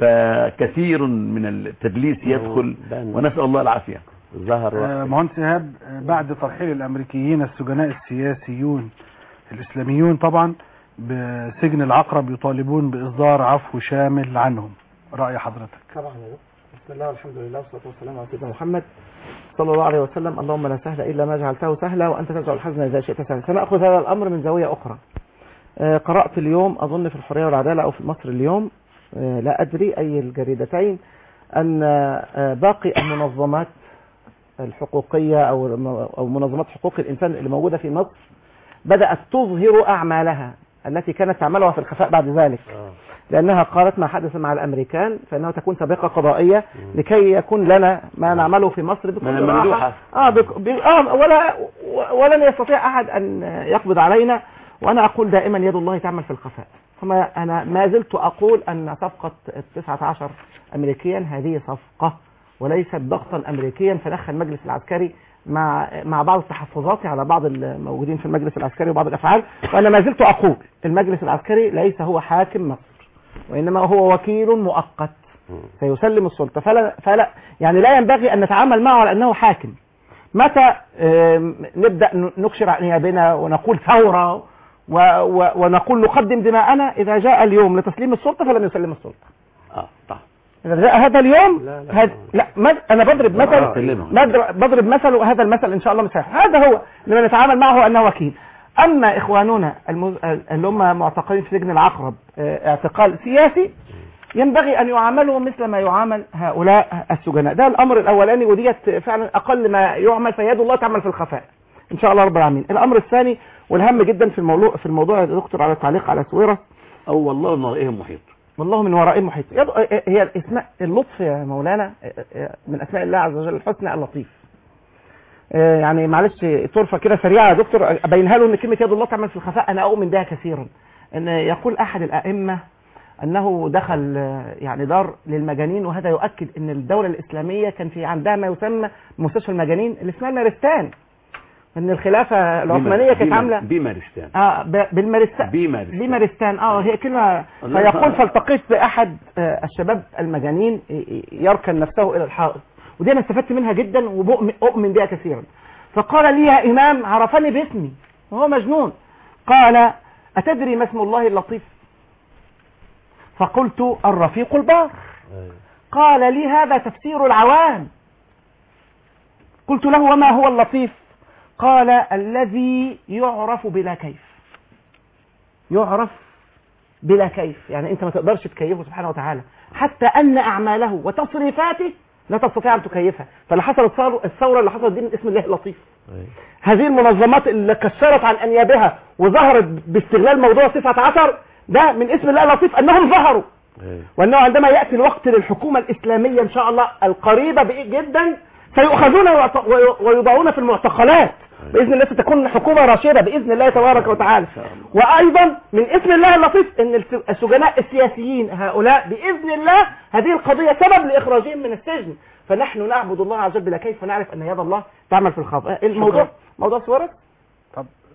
فكثير من التدليس يدخل ونسال الله العافيه. ظهر آه مهندس إيهاب، بعد ترحيل الامريكيين السجناء السياسيون الاسلاميون طبعا بسجن العقرب يطالبون باصدار عفو شامل عنهم، راي حضرتك؟ طبعا يا دكتور، بسم الله والحمد لله والصلاه والسلام على سيدنا محمد صلى الله عليه وسلم. اللهم لا سهل الا ما جعلته سهلا وانت تجعل الحزن اذا شئت سهلا. سناخذ هذا الامر من زاويه اخرى. آه قرات اليوم اظن في الحريه والعداله او في مصر اليوم، آه لا ادري اي الجريدتين، ان آه باقي المنظمات الحقوقيه او او منظمات حقوق الانسان اللي موجوده في مصر بدات تظهر اعمالها التي كانت تعملها في الخفاء بعد ذلك، لأنها قالت ما حدث مع الأمريكان فإنها تكون سابقة قضائية لكي يكون لنا ما نعمله في مصر بكل راحة. آه, بك... ب... آه ولا ولن يستطيع أحد أن يقبض علينا. وأنا أقول دائما يد الله تعمل في الخفاء، فما أنا ما زلت أقول أن صفقة تسعة عشر أمريكيا هذه صفقة وليست ضغطا أمريكيا فدخل المجلس العسكري مع مع بعض التحفظات على بعض الموجودين في المجلس العسكري وبعض الأفعال. وأنا ما زلت أقول المجلس العسكري ليس هو حاكم مصر، وإنما هو وكيل مؤقت سيسلم السلطة، فلا, فلا يعني لا ينبغي أن نتعامل معه على أنه حاكم. متى نبدأ نكشر عن نيابنا ونقول ثورة و و ونقول نقدم دماءنا إذا جاء اليوم لتسليم السلطة فلم يسلم السلطة. اه طبعا إذا جاء هذا اليوم لا, لا, هد... لا ما... أنا بضرب مثل بضرب مثل وهذا المثل إن شاء الله مش هذا هو لما نتعامل معه أنه وكيل. أما إخواننا المز... اللي هم معتقلين في سجن العقرب اعتقال سياسي ينبغي أن يعاملوا مثل ما يعامل هؤلاء السجناء. ده الأمر الأولاني، وديت فعلا أقل ما يعمل فيد الله تعمل في الخفاء إن شاء الله رب العالمين. الأمر الثاني والهم جدا في الموضوع في الموضوع يا دكتور على التعليق على سويرة، أو والله من ورائهم محيط، والله من ورائهم محيط. هي الاسماء اللطف يا مولانا من أسماء الله عز وجل الحسنى اللطيف. يعني معلش طرفة كده سريعة يا دكتور أبينها له أن كلمة يد الله تعمل في الخفاء أنا أؤمن بها كثيرا. أن يقول أحد الأئمة أنه دخل يعني دار للمجانين، وهذا يؤكد أن الدولة الإسلامية كان في عندها ما يسمى مستشفى المجانين اللي اسمها مارستان، أن الخلافة العثمانية كانت عاملة بمارستان آه بالمارستان بمارستان اه هي كلمة. فيقول فالتقيت بأحد الشباب المجانين يركن نفسه إلى الحائط، ودي أنا استفدت منها جدا وأؤمن بها كثيرا. فقال لي يا إمام، عرفني باسمي وهو مجنون، قال أتدري ما اسم الله اللطيف؟ فقلت الرفيق البار. قال لي هذا تفسير العوام. قلت له وما هو اللطيف؟ قال الذي يعرف بلا كيف. يعرف بلا كيف يعني أنت ما تقدرش تكيفه سبحانه وتعالى، حتى أن أعماله وتصريفاته لا تستطيع أن تكيفها. فاللي حصلت الثورة اللي حصلت دي من اسم الله اللطيف. هذه المنظمات اللي كسرت عن أنيابها وظهرت باستغلال موضوع تسعة عشر ده من اسم الله اللطيف أنهم ظهروا، وأنه عندما يأتي الوقت للحكومة الإسلامية إن شاء الله القريبة جدا سيؤخذون ويوضعون في المعتقلات بإذن الله، ستكون حكومة راشدة بإذن الله تبارك وتعالى. وأيضا من اسم الله اللطيف أن السجناء السياسيين هؤلاء بإذن الله هذه القضية سبب لإخراجهم من السجن. فنحن نعبد الله عز وجل بلا كيف ونعرف أن يد الله تعمل في الخفاء. الموضوع موضوع سويرة. طب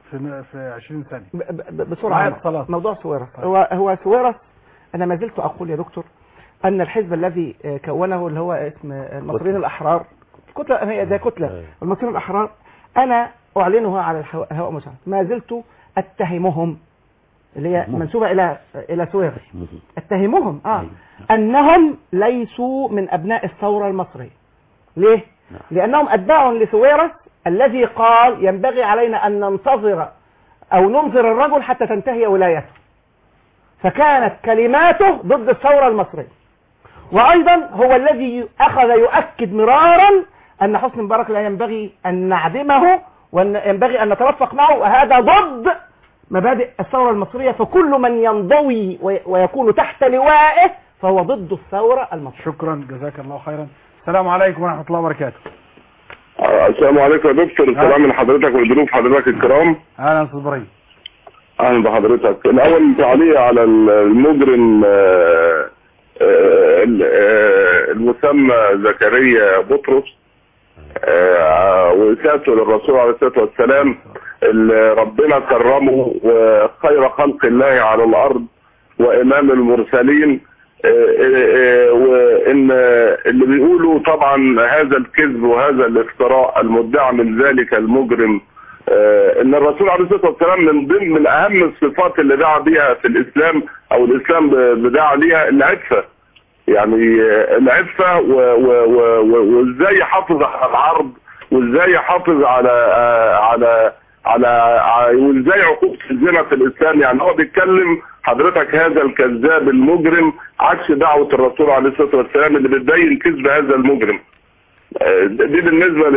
في في عشرين ثانيه ب- ب- بسرعه. اتصالات. موضوع سويرس، هو هو سويرس انا ما زلت اقول يا دكتور ان الحزب الذي آه، كونه اللي هو اسم آه، المصريين الاحرار، كتله هي زي كتله المصريين الاحرار، انا اعلنها على الهواء الهواء مشاهد، ما زلت اتهمهم اللي هي منسوبه الى الى سويرس، اتهمهم اه انهم ليسوا من ابناء الثوره المصريه. ليه؟ لانهم اتباع لسويرس الذي قال ينبغي علينا ان ننتظر او ننظر الرجل حتى تنتهي ولايته، فكانت كلماته ضد الثوره المصريه. وايضا هو الذي اخذ يؤكد مرارا ان حسني مبارك لا ينبغي ان نعدمه وان ينبغي ان نترفق معه، وهذا ضد مبادئ الثوره المصريه، فكل من ينضوي ويكون تحت لوائه فهو ضد الثوره المصريه. شكرا جزاك الله خيرا. السلام عليكم ورحمه الله وبركاته. السلام عليكم يا دكتور. السلام من حضرتك وضيوف حضرتك الكرام. اهلا استاذ ابراهيم. اهلا بحضرتك. الاول تعليق على المجرم آه، آه، آه، المسمى زكريا بطرس آه، وإساءته للرسول عليه الصلاة والسلام، اللي ربنا كرمه وخير خلق الله على الأرض وإمام المرسلين، وإن اللي بيقولوا طبعا هذا الكذب وهذا الافتراء المدعى من ذلك المجرم، ان الرسول عليه الصلاه والسلام من ضمن من اهم الصفات اللي دعا بها في الاسلام او الاسلام بدعا ليها العفه، يعني العفه وازاي يحافظ على العرض وازاي يحافظ على على على وازاي عقوبه الزنا في الاسلام. يعني هو بيتكلم حضرتك هذا الكذاب المجرم عكس دعوه الرسول عليه الصلاه والسلام اللي بتبين كذب هذا المجرم. دي بالنسبه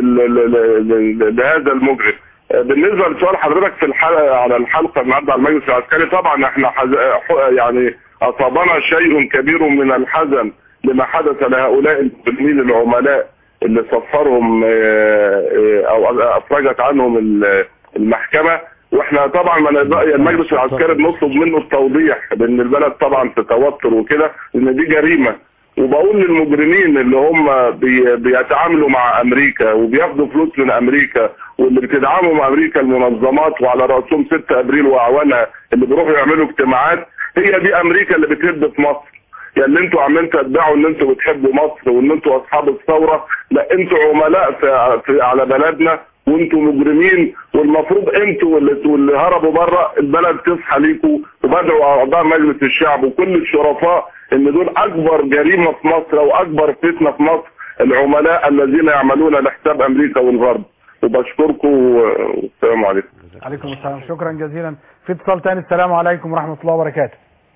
لهذا المجرم. بالنسبه لسؤال حضرتك في الحلقه على الحلقه النهارده على المجلس العسكري، طبعا احنا حز... يعني اصابنا شيء كبير من الحزن لما حدث لهؤلاء المجرمين العملاء اللي صفرهم او افرجت عنهم المحكمه، واحنا طبعا المجلس العسكري بنطلب منه التوضيح لان البلد طبعا في توتر وكده، لان دي جريمه. وبقول للمجرمين اللي هم بي بيتعاملوا مع امريكا وبياخدوا فلوس من امريكا واللي بتدعمهم امريكا المنظمات وعلى راسهم ستة ابريل واعوانها اللي بيروحوا يعملوا اجتماعات، هي دي امريكا اللي بتهد في مصر. يعني اللي انتوا عمالين تدعوا ان انتوا بتحبوا مصر وان انتوا اصحاب الثوره، لا انتوا عملاء في, في على بلدنا وانتوا مجرمين، والمفروض انتوا واللي, واللي هربوا بره البلد تصحى ليكوا وبدعوا اعضاء مجلس الشعب وكل الشرفاء ان دول اكبر جريمه في مصر واكبر فتنه في مصر، العملاء الذين يعملون لحساب امريكا والغرب. وبشكركم والسلام عليكم. عليكم السلام، شكرا جزيلا. في اتصال ثاني. السلام عليكم ورحمه الله وبركاته.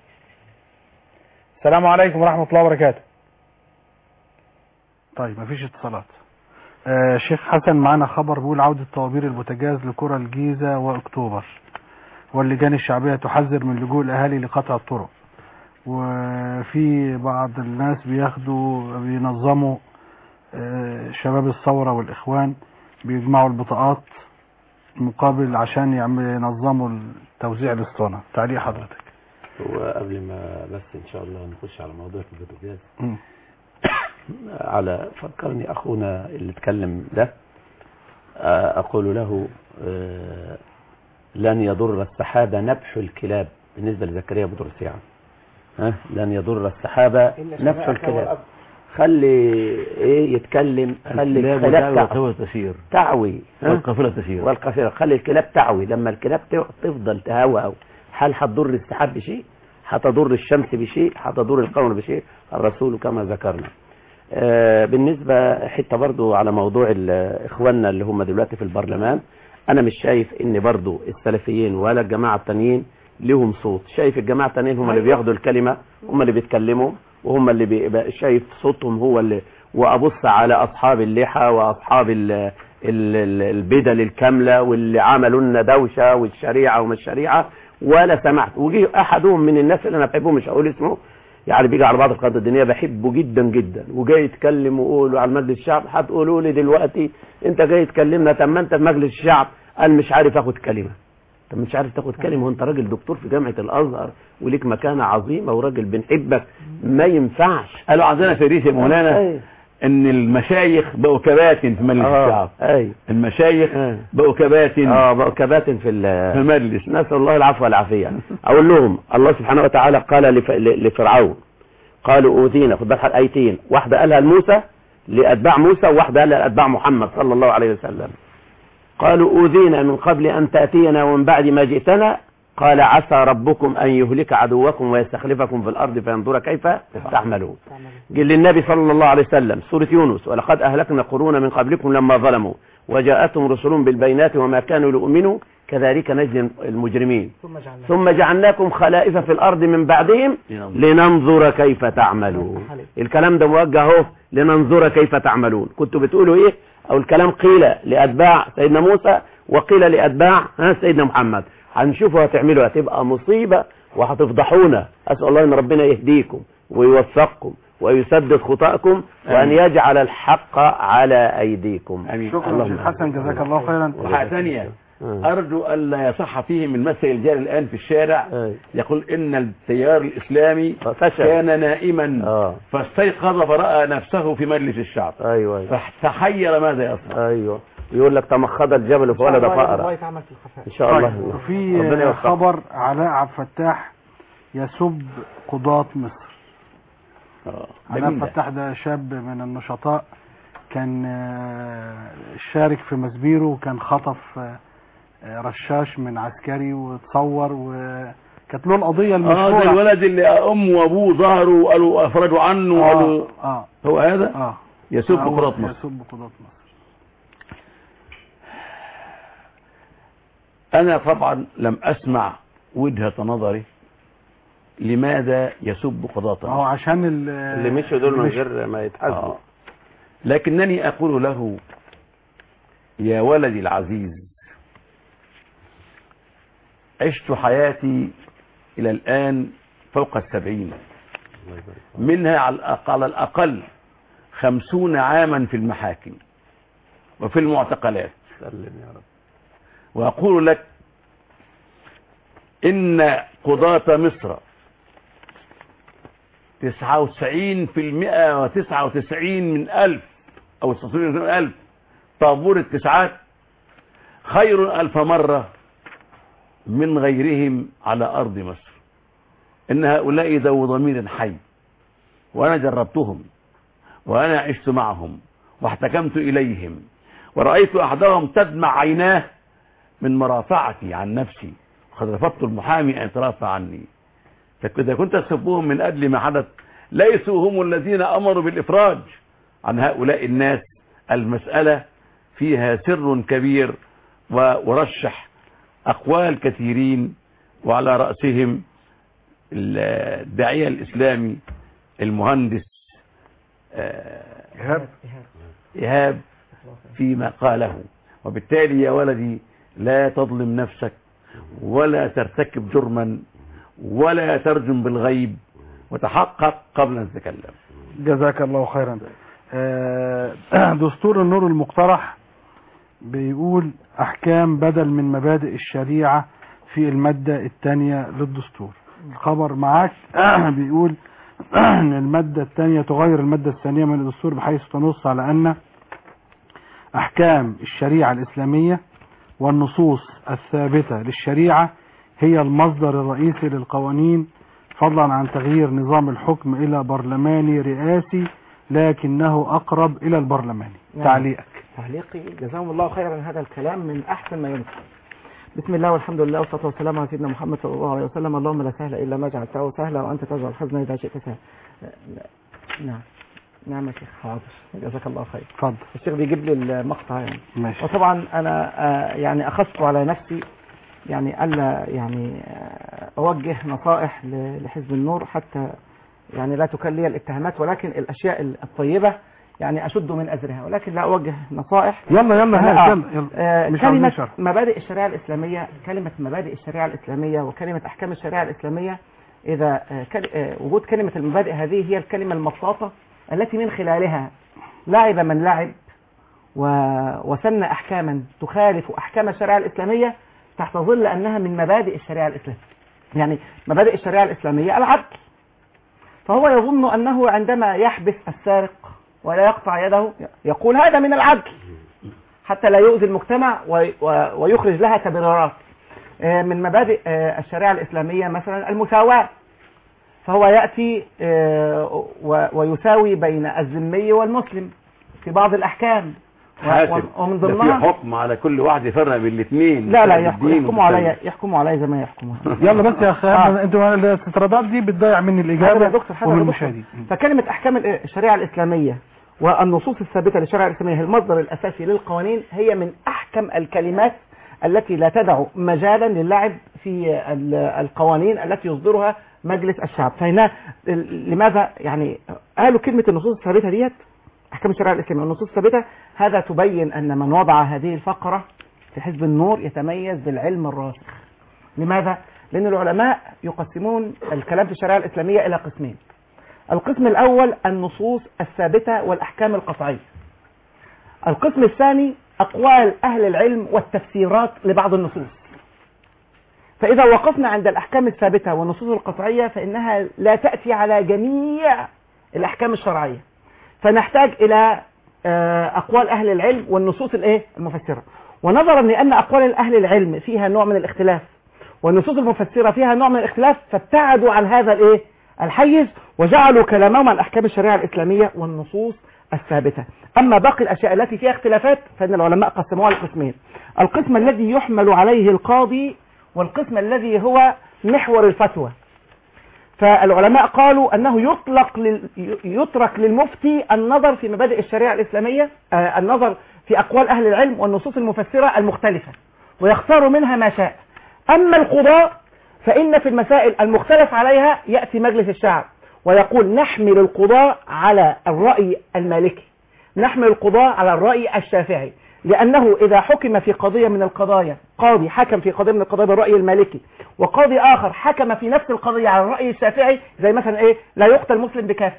السلام عليكم ورحمه الله وبركاته. طيب مفيش اتصالات. آه شيخ حسن معنا خبر بيقول عودة طوابير البوتاجاز لقرى الجيزة واكتوبر، واللجان الشعبية تحذر من لجوء الاهالي لقطع الطرق، وفي بعض الناس بياخدوا بينظموا آه شباب الثورة والاخوان بيجمعوا البطاقات مقابل عشان ينظموا توزيع الاسطوانة. تعليق حضرتك. وقبل ما بس ان شاء الله نخش على موضوع البوتاجاز، على فكرني اخونا اللي اتكلم ده، اقول له لن يضر السحابة نبح الكلاب بالنسبة لزكريا بطرس، يعني ها لن يضر السحابة نبح الكلاب. خلي ايه يتكلم، خلي الكلاب تسير تعوي والقافلة تسير والقافلة، خلي الكلاب تعوي. لما الكلاب تفضل تهوى، هل هتضر السحاب بشيء؟ هتضر الشمس بشيء؟ هتضر القمر بشيء؟ الرسول كما ذكرنا. آه بالنسبة حتى برضو على موضوع اخواننا اللي هم دلوقتي في البرلمان، انا مش شايف ان برضو السلفيين ولا الجماعة التانيين لهم صوت. شايف الجماعة التانيين هم اللي بياخدوا الكلمة، هم اللي بيتكلموا، وهم اللي بيبقى شايف صوتهم هو اللي. وابص على اصحاب اللحى واصحاب ال ال البدل الكاملة واللي عملوا لنا دوشة والشريعة وما الشريعة ولا سمعت. وجي احدهم من الناس اللي انا بحبه مش هقول اسمه، يعني بيجي على بعض القنوات الدينيه بحبه جدا جدا، وجاي يتكلم ويقول على مجلس الشعب. هتقولوا لي دلوقتي انت جاي تكلمنا، طب ما انت في مجلس الشعب قال مش عارف اخد كلمه. طب مش عارف تاخد كلمه وانت راجل دكتور في جامعه الازهر وليك مكانه عظيمه وراجل بنحبك، ما ينفعش. قالوا عندنا في ريس مولانا ان المشايخ بقوا كباتن في مجلس آه. الشعب. اي المشايخ آه. بقوا كباتن اه بقوا كباتن في في المجلس. نسأل الله العفو والعافية. اقول لهم الله سبحانه وتعالى قال لف... لفرعون قالوا اوذينا، خد بالك ايتين، واحدة قالها لموسى لاتباع موسى وواحدة قالها لاتباع محمد صلى الله عليه وسلم. قالوا اوذينا من قبل ان تأتينا ومن بعد ما جئتنا، قال عسى ربكم ان يهلك عدوكم ويستخلفكم في الارض فينظر كيف تعملون. قال للنبي صلى الله عليه وسلم سورة يونس ولقد اهلكنا قرون من قبلكم لما ظلموا وجاءتهم رسل بالبينات وما كانوا ليؤمنوا كذلك نجزي المجرمين ثم جعلناكم خلائف في الارض من بعدهم لننظر كيف تعملون. الكلام ده موجه اهو لننظر كيف تعملون. كنتوا بتقولوا ايه؟ او الكلام قيل لاتباع سيدنا موسى وقيل لاتباع ها سيدنا محمد. هنشوفوا هتعملوا، هتبقى مصيبة وهتفضحونا. اسال الله ان ربنا يهديكم ويوفقكم ويسدد خطأكم وان يجعل الحق على ايديكم. امين. شكرا شيخ حسن، جزاك الله خيرا. وحاجة ثانية ارجو الا يصح فيه من مثل الجار الان في الشارع يقول ان التيار الاسلامي كان نائما آه. فاستيقظ فرأى نفسه في مجلس الشعب. ايوه ايوه فتحير ماذا يصنع. ايوه يقول لك تمخض الجبل فولد فأرى. ان شاء الله. وفي خبر علاء عبد الفتاح يسب قضاة مصر. علاء عبد الفتاح ده شاب من النشطاء، كان شارك في مسبيرو وكان خطف رشاش من عسكري وتصور وكانت له القضية المشهورة. اه ده الولد اللي امه وابوه ظهروا وقالوا افرجوا عنه وقالوا آه. آه. هو هذا اه يسب قضاة مصر. يسب قضاة مصر. انا طبعا لم اسمع وجهة نظري لماذا يسب قضاة مصر. هو عشان اللي مشوا دول من غير ما يتحاسبوا. آه. لكنني اقول له يا ولدي العزيز، عشت حياتي الى الان فوق السبعين، منها على الأقل, على الأقل خمسون عاما في المحاكم وفي المعتقلات. سلم يا رب. وأقول لك إن قضاة مصر تسعة وتسعين في المئة وتسعة وتسعين من ألف أو تسعة وتسعين من ألف طابور التسعات خير ألف مرة من غيرهم على أرض مصر. إن هؤلاء ذو ضمير حي، وأنا جربتهم وأنا عشت معهم واحتكمت إليهم ورأيت أحدهم تدمع عيناه من مرافعتي عن نفسي، وقد رفضت المحامي أن يترافع عني. فإذا كنت أسبهم من أجل ما حدث، ليسوا هم الذين أمروا بالإفراج عن هؤلاء الناس. المسألة فيها سر كبير ورشح أقوال كثيرين، وعلى رأسهم الداعية الإسلامي المهندس إيهاب إيهاب فيما قاله. وبالتالي يا ولدي لا تظلم نفسك ولا ترتكب جرما ولا ترجم بالغيب، وتحقق قبل أن تتكلم. جزاك الله خيرا. دستور النور المقترح بيقول أحكام بدل من مبادئ الشريعة في المادة الثانية للدستور. الخبر معاك بيقول ان المادة الثانية تغير المادة الثانية من الدستور بحيث تنص على ان احكام الشريعة الاسلامية والنصوص الثابتة للشريعة هي المصدر الرئيسي للقوانين، فضلا عن تغيير نظام الحكم الى برلماني رئاسي لكنه اقرب الى البرلماني. يعني تعليقك. تعليقي جزاهم الله خيرا، هذا الكلام من احسن ما يمكن. بسم الله والحمد لله والصلاة والسلام على سيدنا محمد صلى الله عليه وسلم. اللهم لا سهل إلا ما جعلته سهلا وأنت تجعل الحزن إذا شئت سهلا. نعم نعم يا شيخ. حاضر جزاك الله خير. اتفضل. الشيخ بيجيب لي المقطع يعني. ماشي. وطبعا أنا يعني أخذت على نفسي يعني ألا يعني أوجه نصائح لحزب النور حتى يعني لا تكل لي الاتهامات، ولكن الأشياء الطيبة يعني أشد من أزرها، ولكن لا أوجه نصائح. يلا يلا آه يلا. آه كلمة مبادئ الشريعة الإسلامية، كلمة مبادئ الشريعة الإسلامية وكلمة أحكام الشريعة الإسلامية، إذا آه كل آه وجود كلمة المبادئ هذه هي الكلمة المبسطة التي من خلالها لعب من لعب وسن أحكاما تخالف أحكام الشريعة الإسلامية تحت ظل أنها من مبادئ الشريعة الإسلامية. يعني مبادئ الشريعة الإسلامية العدل، فهو يظن أنه عندما يحبس السارق ولا يقطع يده، يقول هذا من العدل حتى لا يؤذي المجتمع ويخرج لها تبريرات. من مبادئ الشريعة الإسلامية مثلا المساواة، فهو يأتي ويساوي بين الذمي والمسلم في بعض الأحكام، ومن ضمنها في حكم على كل واحد يفرق بين الاثنين. لا لا يحكموا عليا يحكموا عليا زي ما يحكموا. يلا بس يا اخي آه. انتوا الاستطرادات دي بتضيع مني الاجابه ومن المشاهدين. فكلمه احكام الشريعه الاسلاميه والنصوص الثابته للشريعه الاسلاميه هي المصدر الاساسي للقوانين، هي من احكم الكلمات التي لا تدع مجالا للعب في القوانين التي يصدرها مجلس الشعب. فهنا لماذا يعني قالوا كلمه النصوص الثابته ديت احكام الشريعه الاسلاميه والنصوص الثابته؟ هذا تبين ان من وضع هذه الفقره في حزب النور يتميز بالعلم الراسخ. لماذا؟ لان العلماء يقسمون الكلام في الشريعه الاسلاميه الى قسمين. القسم الاول النصوص الثابته والاحكام القطعيه. القسم الثاني اقوال اهل العلم والتفسيرات لبعض النصوص. فاذا وقفنا عند الاحكام الثابته والنصوص القطعيه فانها لا تاتي على جميع الاحكام الشرعيه، فنحتاج الى اقوال اهل العلم والنصوص الايه المفسره. ونظرا لان اقوال اهل العلم فيها نوع من الاختلاف والنصوص المفسره فيها نوع من الاختلاف، فابتعدوا عن هذا الايه الحيز وجعلوا كلامهم عن احكام الشريعه الاسلاميه والنصوص الثابته. اما باقي الاشياء التي فيها اختلافات فان العلماء قسموها لقسمين: القسم الذي يحمل عليه القاضي، والقسم الذي هو محور الفتوى. فالعلماء قالوا أنه يطلق لل... يترك للمفتي النظر في مبادئ الشريعة الإسلامية، آه النظر في أقوال أهل العلم والنصوص المفسرة المختلفة ويختار منها ما شاء. أما القضاء فإن في المسائل المختلف عليها يأتي مجلس الشعب ويقول نحمل القضاء على الرأي المالكي، نحمل القضاء على الرأي الشافعي، لأنه إذا حكم في قضية من القضايا، قاضي حكم في قضية من القضايا بالرأي المالكي وقاضي آخر حكم في نفس القضية على الرأي الشافعي، زي مثلا إيه لا يقتل مسلم بكافر،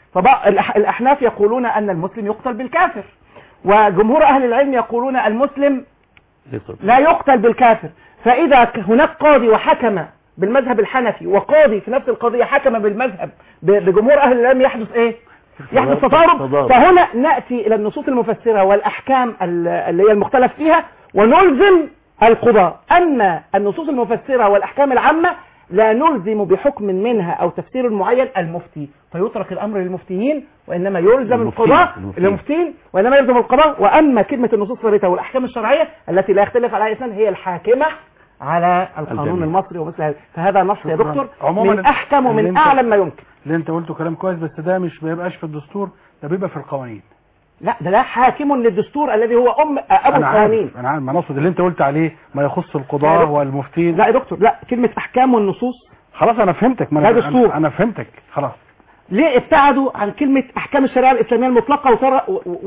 فالأحناف يقولون أن المسلم يقتل بالكافر، وجمهور أهل العلم يقولون المسلم لا يقتل بالكافر. فإذا هناك قاضي وحكم بالمذهب الحنفي وقاضي في نفس القضية حكم بالمذهب بجمهور أهل العلم يحدث إيه؟ يحدث تضارب. فهنا نأتي إلى النصوص المفسرة والأحكام اللي هي المختلف فيها ونلزم القضاء. أما النصوص المفسرة والأحكام العامة لا نلزم بحكم منها أو تفسير معين المفتي، فيترك الأمر للمفتيين وإنما يلزم القضاء للمفتين وإنما يلزم القضاء. وأما كلمة النصوص الثابتة والأحكام الشرعية التي لا يختلف عليها اثنان هي الحاكمة على القانون المصري ومثل هذا. فهذا نص يا دكتور من أحكم ومن أعلم ما يمكن. اللي انت قلته كلام كويس، بس ده مش بيبقاش في الدستور، ده بيبقى في القوانين. لا ده لا حاكم للدستور الذي هو ام ابو القوانين. انا عارف، ما نقصد اللي انت قلت عليه ما يخص القضاء والمفتين. لا يا دكتور، لا كلمه احكام والنصوص خلاص انا فهمتك. ما ده دستور. انا فهمتك خلاص. ليه ابتعدوا عن كلمه احكام الشريعه الاسلاميه المطلقه وترى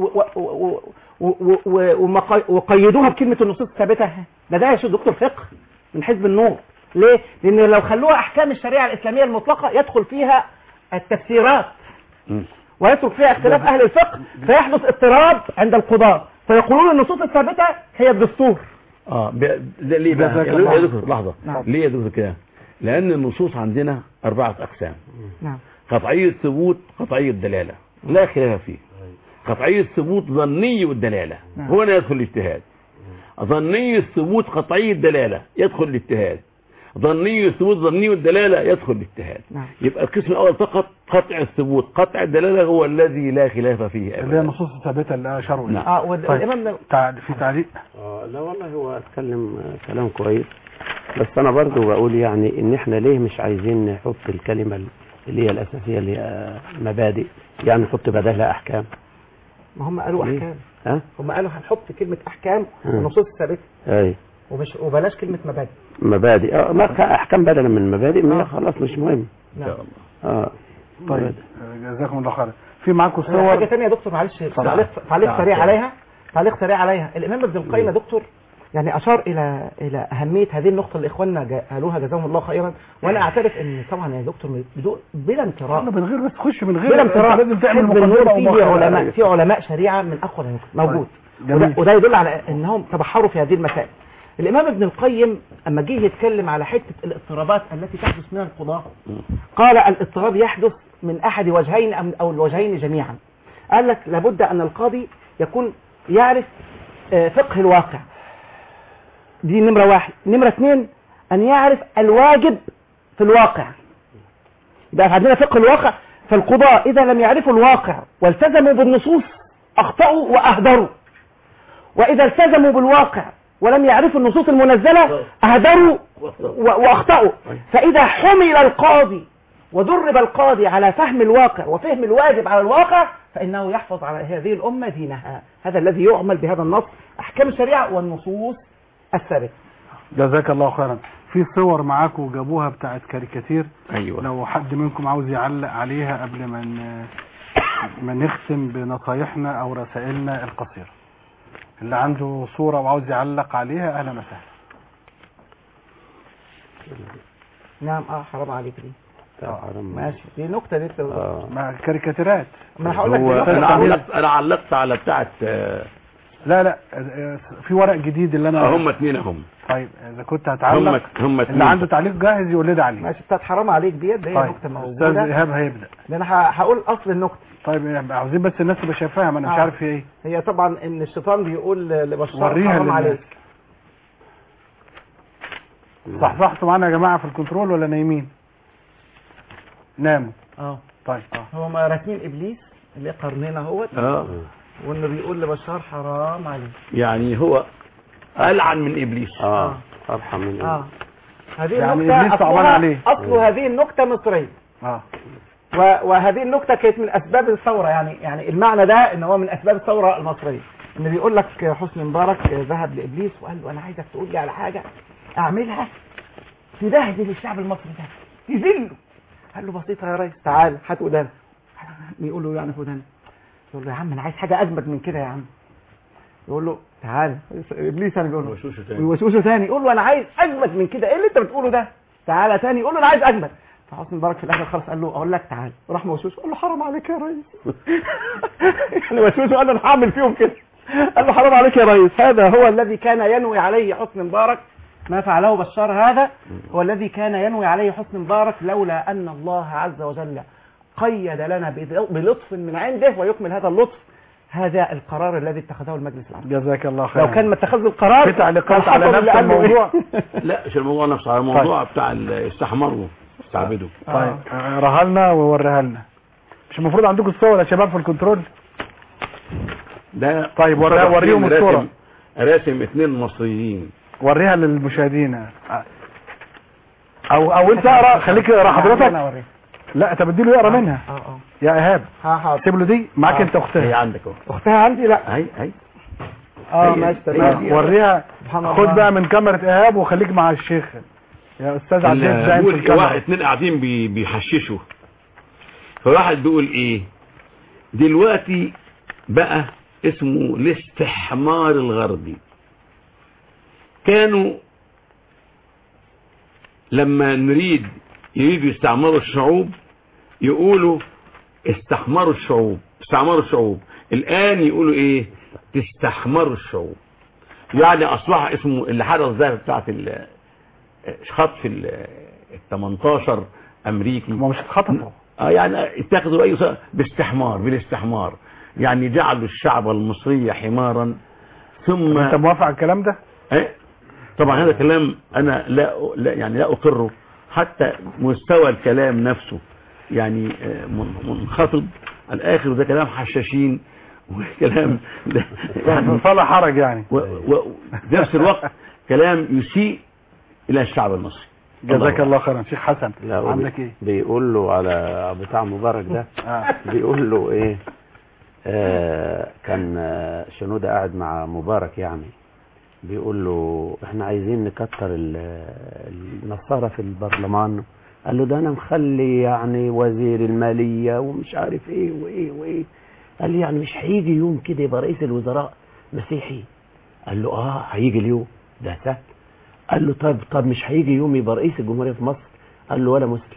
وقيدوها بكلمه النصوص الثابته؟ ده ده يا شيخ دكتور فقه من حزب النور. ليه؟ لان لو خلوها احكام الشريعه الاسلاميه المطلقه يدخل فيها التفسيرات ويترك فيها اختلاف اهل الفقه، فيحدث اضطراب عند القضاة فيقولون النصوص الثابته هي الدستور. اه ب... ليه بقى يا دكتور لحظه؟ نعم. ليه يا دكتور كده؟ لان النصوص عندنا اربعه اقسام. نعم. قطعيه ثبوت، قطعيه دلاله، لا خلاف فيه. قطعيه ثبوت ظني الدلاله، نعم. هنا يدخل الاجتهاد. ظني الثبوت قطعي الدلاله يدخل الاجتهاد. ظني الثبوت ظني الدلاله يدخل الاجتهاد. نعم. يبقى القسم الاول فقط قطع الثبوت، قطع الدلاله هو الذي لا خلاف فيه اللي هي النصوص الثابته اللي اشاروا لها. اه والامام طيب. في تعليق؟ اه لا والله هو اتكلم كلام كويس، بس انا برضو بقول يعني ان احنا ليه مش عايزين نحط الكلمه اللي هي الاساسيه اللي هي مبادئ، يعني نحط بدلها احكام. ما هم قالوا احكام. ها؟ هم قالوا هنحط كلمه احكام والنصوص الثابته. ايوه. ومش وبلاش كلمه مبادئ. مبادئ اه ما احكام بدلا من مبادئ ما خلاص مش مهم. نعم. اه طيب جزاكم الله خير. في معاكم صور حاجه ثانيه يا دكتور معلش تعليق تعليق سريع عليها تعليق سريع عليها الامام ابن القيم يا دكتور يعني اشار الى الى اهميه هذه النقطه اللي اخواننا قالوها جزاهم الله خيرا، وانا اعترف ان طبعا يا دكتور بدون بلا امتراء انا من غير بس تخش من غير بلا امتراء لازم تعمل مقدمه في علماء في علماء شريعه من اقوى موجود، وده, وده يدل على انهم تبحروا في هذه المسائل. الامام ابن القيم اما جه يتكلم على حته الاضطرابات التي تحدث من القضاء قال الاضطراب يحدث من احد وجهين او الوجهين جميعا. قال لك لابد أن القاضي يكون يعرف فقه الواقع، دي نمرة واحد. نمرة اثنين أن يعرف الواجب في الواقع. يبقى عندنا فقه الواقع، فالقضاء إذا لم يعرفوا الواقع والتزموا بالنصوص أخطأوا وأهدروا، وإذا التزموا بالواقع ولم يعرفوا النصوص المنزلة أهدروا وأخطأوا. فإذا حمل القاضي ودرب القاضي على فهم الواقع وفهم الواجب على الواقع فإنه يحفظ على هذه الأمة دينها. هذا الذي يعمل بهذا النص، أحكام الشريعة والنصوص الثابتة. جزاك الله خيرا. في صور معاكم جابوها بتاعت كاريكاتير، أيوة. لو حد منكم عاوز يعلق عليها قبل ما ما نختم بنصايحنا أو رسائلنا القصيرة، اللي عنده صورة وعاوز يعلق عليها أهلا وسهلا. نعم اه حرام عليك دي. ماشي، دي نكتة دي آه. مع الكاريكاتيرات. ما انا هقول لك انا علقت انا علقت على بتاعت آه لا لا في ورق جديد اللي انا هم اتنين هم. طيب اذا كنت هتعلق هم هم اللي عنده تعليق جاهز يقول لي عليه. ماشي، بتاعت حرام عليك ديت دي طيب. نكتة موجودة. استاذ ايهاب هيبدا. ده انا هقول اصل النكتة. طيب عاوزين بس الناس تبقى شايفاها، ما انا مش آه. عارف هي ايه. هي طبعا ان الشيطان بيقول لبشار حرام عليك. صحصحتوا معانا يا جماعه في الكنترول ولا نايمين؟ ناموا. اه طيب اه هم راكبين ابليس اللي قرننا اهوت اه وانه بيقول لبشار حرام عليك، يعني هو ألعن من ابليس. اه ارحم من ابليس. اه هذه يعني النكتة إبليس صعبان عليه. اصل هذه النكتة مصرية. اه وهذه النكتة كانت من اسباب الثورة، يعني يعني المعنى ده ان هو من اسباب الثورة المصرية، ان بيقول لك حسني مبارك ذهب لابليس وقال له انا عايزك تقول لي على حاجة اعملها تبهدل الشعب المصري ده تذله. قال له بسيطة يا ريس، تعال هات ودانا. بيقول له يعني ودانا، يقول له يا عم انا عايز حاجة اجمد من كده يا عم. يقول له تعال ابليس، انا بيقول له وشوشه تاني وشوشه تاني، يقول له انا عايز اجمد من كده، ايه اللي انت بتقوله ده؟ تعالى تاني، يقول له انا عايز اجمد. فحسني مبارك في الاخر خالص قال له اقول لك تعال، وراح موشوش قال له حرام عليك يا ريس. يعني وشوشه قال له انا هعمل فيهم كده، قال له حرام عليك يا ريس. هذا هو الذي كان ينوي عليه حسني مبارك، ما فعله بشار هذا هو الذي كان ينوي عليه حسني مبارك، لولا أن الله عز وجل قيد لنا بلطف من عنده ويكمل هذا اللطف هذا القرار الذي اتخذه المجلس العام. جزاك الله خير. لو كان ما اتخذ القرار في تعليقات على نفس الموضوع. لا مش الموضوع نفسه، على الموضوع بتاع استحمروا استعبدوا. طيب راها لنا ووريها لنا. مش المفروض عندكم الصور يا شباب في الكنترول؟ ده طيب وريهم الصورة. راسم اثنين مصريين، وريها للمشاهدين. او او انت اقرا، خليك اقرا حضرتك. لا انت بديله يقرا منها. اه اه يا ايهاب سيب له دي معاك. انت اختها هي عندك اهو. اختها عندي. لا اهي اهي اه ماشي تمام. وريها. خد بقى من كاميرا ايهاب وخليك مع الشيخ يا استاذ عبد الزين في الكاميرا. واحد اتنين قاعدين بي بيحششوا، فواحد بيقول ايه دلوقتي بقى اسمه الاستحمار الغربي. كانوا لما نريد يريدوا يستعمروا الشعوب يقولوا استحمروا الشعوب استعمروا الشعوب، الآن يقولوا ايه تستحمروا الشعوب. يعني اصبح اسمه اللي حدث ده بتاعت خطف ال تمنتاشر امريكي، ما مش اتخطفوا اه يعني اتخذوا اي باستحمار بالاستحمار، يعني جعلوا الشعب المصري حمارا. ثم انت موافق على الكلام ده؟ ايه طبعا هذا كلام انا لا, لا يعني لا اقره، حتى مستوى الكلام نفسه يعني منخفض الاخر، وده كلام حشاشين وكلام يعني فلا حرج يعني، وفي نفس الوقت كلام يسيء الى الشعب المصري. جزاك الله خيرا. شيخ حسن عندك ايه؟ بيقول له على بتاع مبارك ده آه. بيقول له ايه آه كان شنودة قاعد مع مبارك، يعني بيقول له احنا عايزين نكتر النصارى في البرلمان. قال له ده انا مخلي يعني وزير المالية ومش عارف ايه وايه وايه. قال لي يعني مش هيجي يوم كده يبقى رئيس الوزراء مسيحي؟ قال له اه هيجي اليوم ده سهل. قال له طب طب مش هيجي يوم يبقى رئيس الجمهورية في مصر؟ قال له ولا مسلم.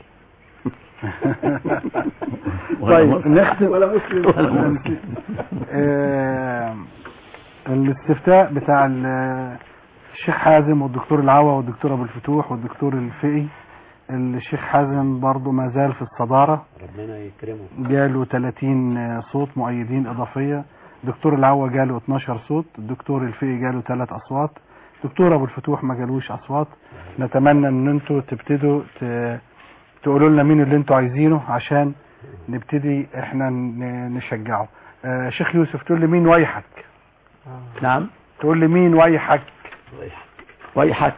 طيب نختم. ولا مسلم ولا مسلم. آه الاستفتاء بتاع الشيخ حازم والدكتور العوا والدكتور ابو الفتوح والدكتور الفقي الشيخ حازم برضو ما زال في الصدارة، ربنا يكرمه. جاله ثلاثين صوت مؤيدين إضافية. دكتور العوا جاله اتناشر صوت. الدكتور الفقي جاله ثلاث أصوات. دكتور أبو الفتوح ما جالوش أصوات. نتمنى ان انتوا تبتدوا ت... تقولوا لنا مين اللي انتوا عايزينه عشان نبتدي احنا نشجعه. آه شيخ يوسف، تقول لي مين ويحك؟ نعم، تقول لي مين ويحك؟ ويحك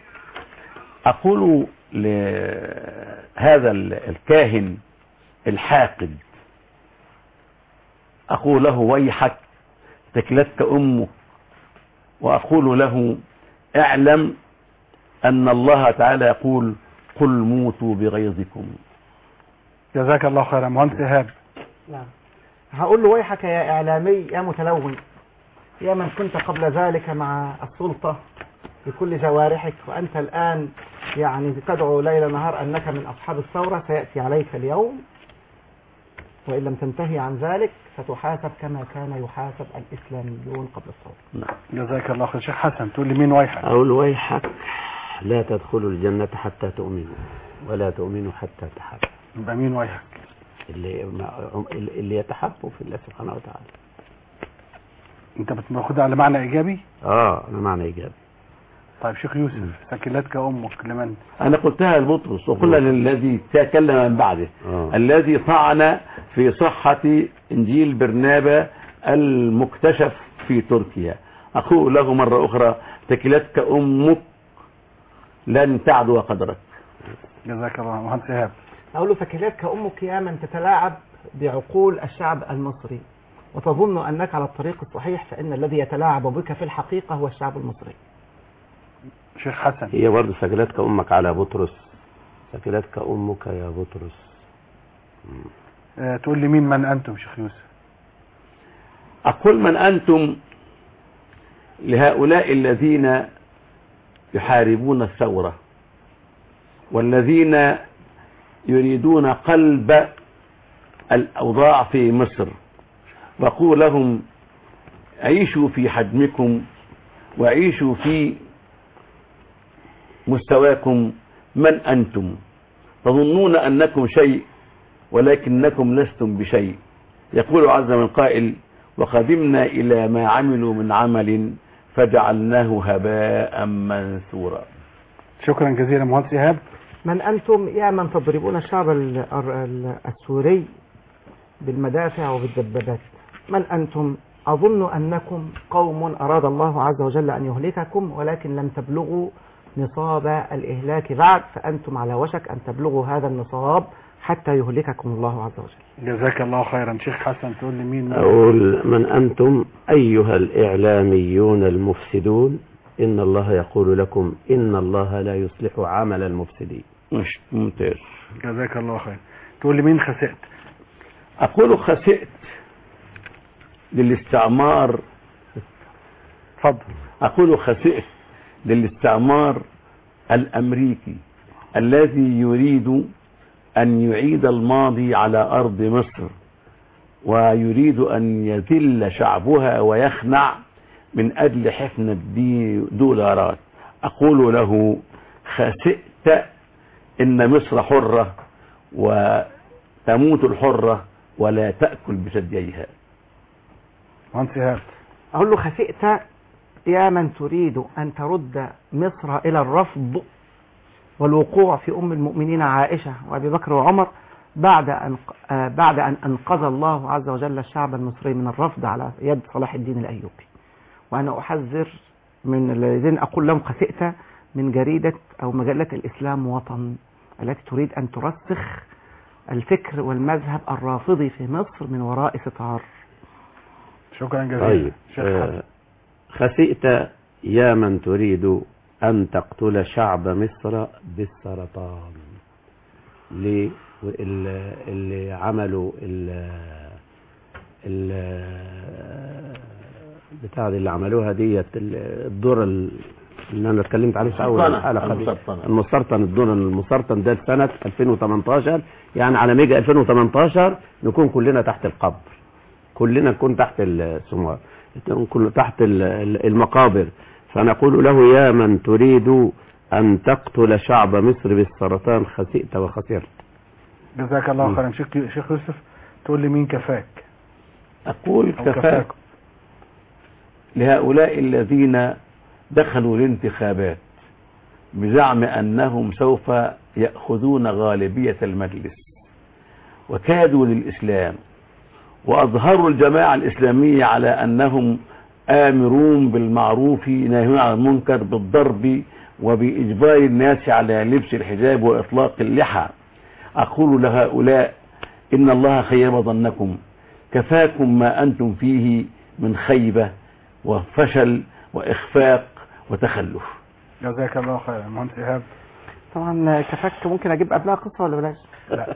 أقول لهذا الكاهن الحاقد، أقول له ويحك تكلتك أمك، وأقول له اعلم أن الله تعالى يقول قل موتوا بغيظكم. جزاك الله خيرا. مهندس إيهاب. نعم، هقول له ويحك يا إعلامي يا متلون، يا من كنت قبل ذلك مع السلطة بكل جوارحك، وأنت الآن يعني تدعو ليل نهار أنك من أصحاب الثورة. سيأتي عليك اليوم وإن لم تنتهي عن ذلك ستحاسب كما كان يحاسب الإسلاميون قبل الثورة. جزاك الله خير. شيخ حسن، تقول لي مين ويحك؟ أقول ويحك لا تدخلوا الجنة حتى تؤمنوا ولا تؤمنوا حتى تحبوا. يبقى مين ويحك؟ اللي اللي يتحبوا في الله سبحانه وتعالى. انت بتاخدها على معنى ايجابي؟ اه على معنى ايجابي. طيب شيخ يوسف، سكلتك امك لمن؟ انا قلتها لبطرس وقلنا للذي تكلم من بعده آه. الذي طعن في صحة انجيل برنابا المكتشف في تركيا. اقول له مرة اخرى تكلتك امك لن تعدو قدرك. جزاك الله. مهندس إيهاب. اقول له فكلتك امك يا من تتلاعب بعقول الشعب المصري وتظن انك على الطريق الصحيح، فان الذي يتلاعب بك في الحقيقة هو الشعب المصري. شيخ حسن. هي برضه سكلتك امك على بطرس، سكلتك امك يا بطرس. أه تقول لي مين من انتم شيخ يوسف؟ اقول من انتم لهؤلاء الذين يحاربون الثورة والذين يريدون قلب الأوضاع في مصر، وأقول لهم عيشوا في حجمكم وعيشوا في مستواكم. من أنتم؟ تظنون أنكم شيء ولكنكم لستم بشيء. يقول عز من قائل وقدمنا إلى ما عملوا من عمل فجعلناه هباء منثورا. شكرا جزيلا. مهندس إيهاب. من أنتم يا من تضربون الشعب السوري بالمدافع وبالدبابات. من أنتم؟ أظن أنكم قوم أراد الله عز وجل أن يهلككم ولكن لم تبلغوا نصاب الإهلاك بعد، فأنتم على وشك أن تبلغوا هذا النصاب حتى يهلككم الله عز وجل. جزاك الله خيرا. شيخ حسن، تقول لي مين؟ أقول من أنتم أيها الإعلاميون المفسدون، إن الله يقول لكم إن الله لا يصلح عمل المفسدين. مش ممتاز. جزاك الله خير. تقول لي مين خسئت؟ أقول خسئت للاستعمار. اتفضل. أقول خسئت للاستعمار الأمريكي الذي يريد أن يعيد الماضي على أرض مصر ويريد أن يذل شعبها ويخنع من أجل حفنة دولارات. أقول له خسئت، إن مصر حرة وتموت الحرة ولا تأكل بثدييها. مهندس إيهاب. أقول له خسئت يا من تريد أن ترد مصر إلى الرفض والوقوع في أم المؤمنين عائشة وأبي بكر وعمر بعد أن بعد أن أنقذ الله عز وجل الشعب المصري من الرفض على يد صلاح الدين الأيوبي. وأنا أحذر من الذين أقول لهم خسئت من جريدة أو مجلة الإسلام وطن التي تريد أن ترسخ الفكر والمذهب الرافضي في مصر من وراء ستار. شكرا جزيلا. طيب. آه خسئت يا من تريد أن تقتل شعب مصر بالسرطان. ليه؟ اللي عملوا ال ال بتاع اللي عملوها ديت الدور اللي انا اتكلمت عليه في اول الحلقه، المسرطن. الدور المسرطن ده سنه ألفين وثمانية عشر، يعني على ميجا ألفين وثمانية عشر نكون كلنا تحت القبر، كلنا نكون تحت السموات، نكون تحت المقابر. فنقول له يا من تريد أن تقتل شعب مصر بالسرطان خسئت وخسرت. جزاك الله خيرا. شيخ شيخ يوسف تقول لي مين كفاك؟ أقول كفاك لهؤلاء الذين دخلوا الانتخابات بزعم أنهم سوف يأخذون غالبية المجلس وكادوا للإسلام وأظهروا الجماعة الإسلامية على أنهم آمرون بالمعروف ناهون عن المنكر بالضرب وبإجبار الناس على لبس الحجاب وإطلاق اللحى. أقول لهؤلاء إن الله خيب ظنكم، كفاكم ما أنتم فيه من خيبة وفشل وإخفاق وتخلف. جزاك الله خيرا. مهندس إيهاب. طبعا كفاك ممكن أجيب قبلها قصة ولا بلاش؟ لا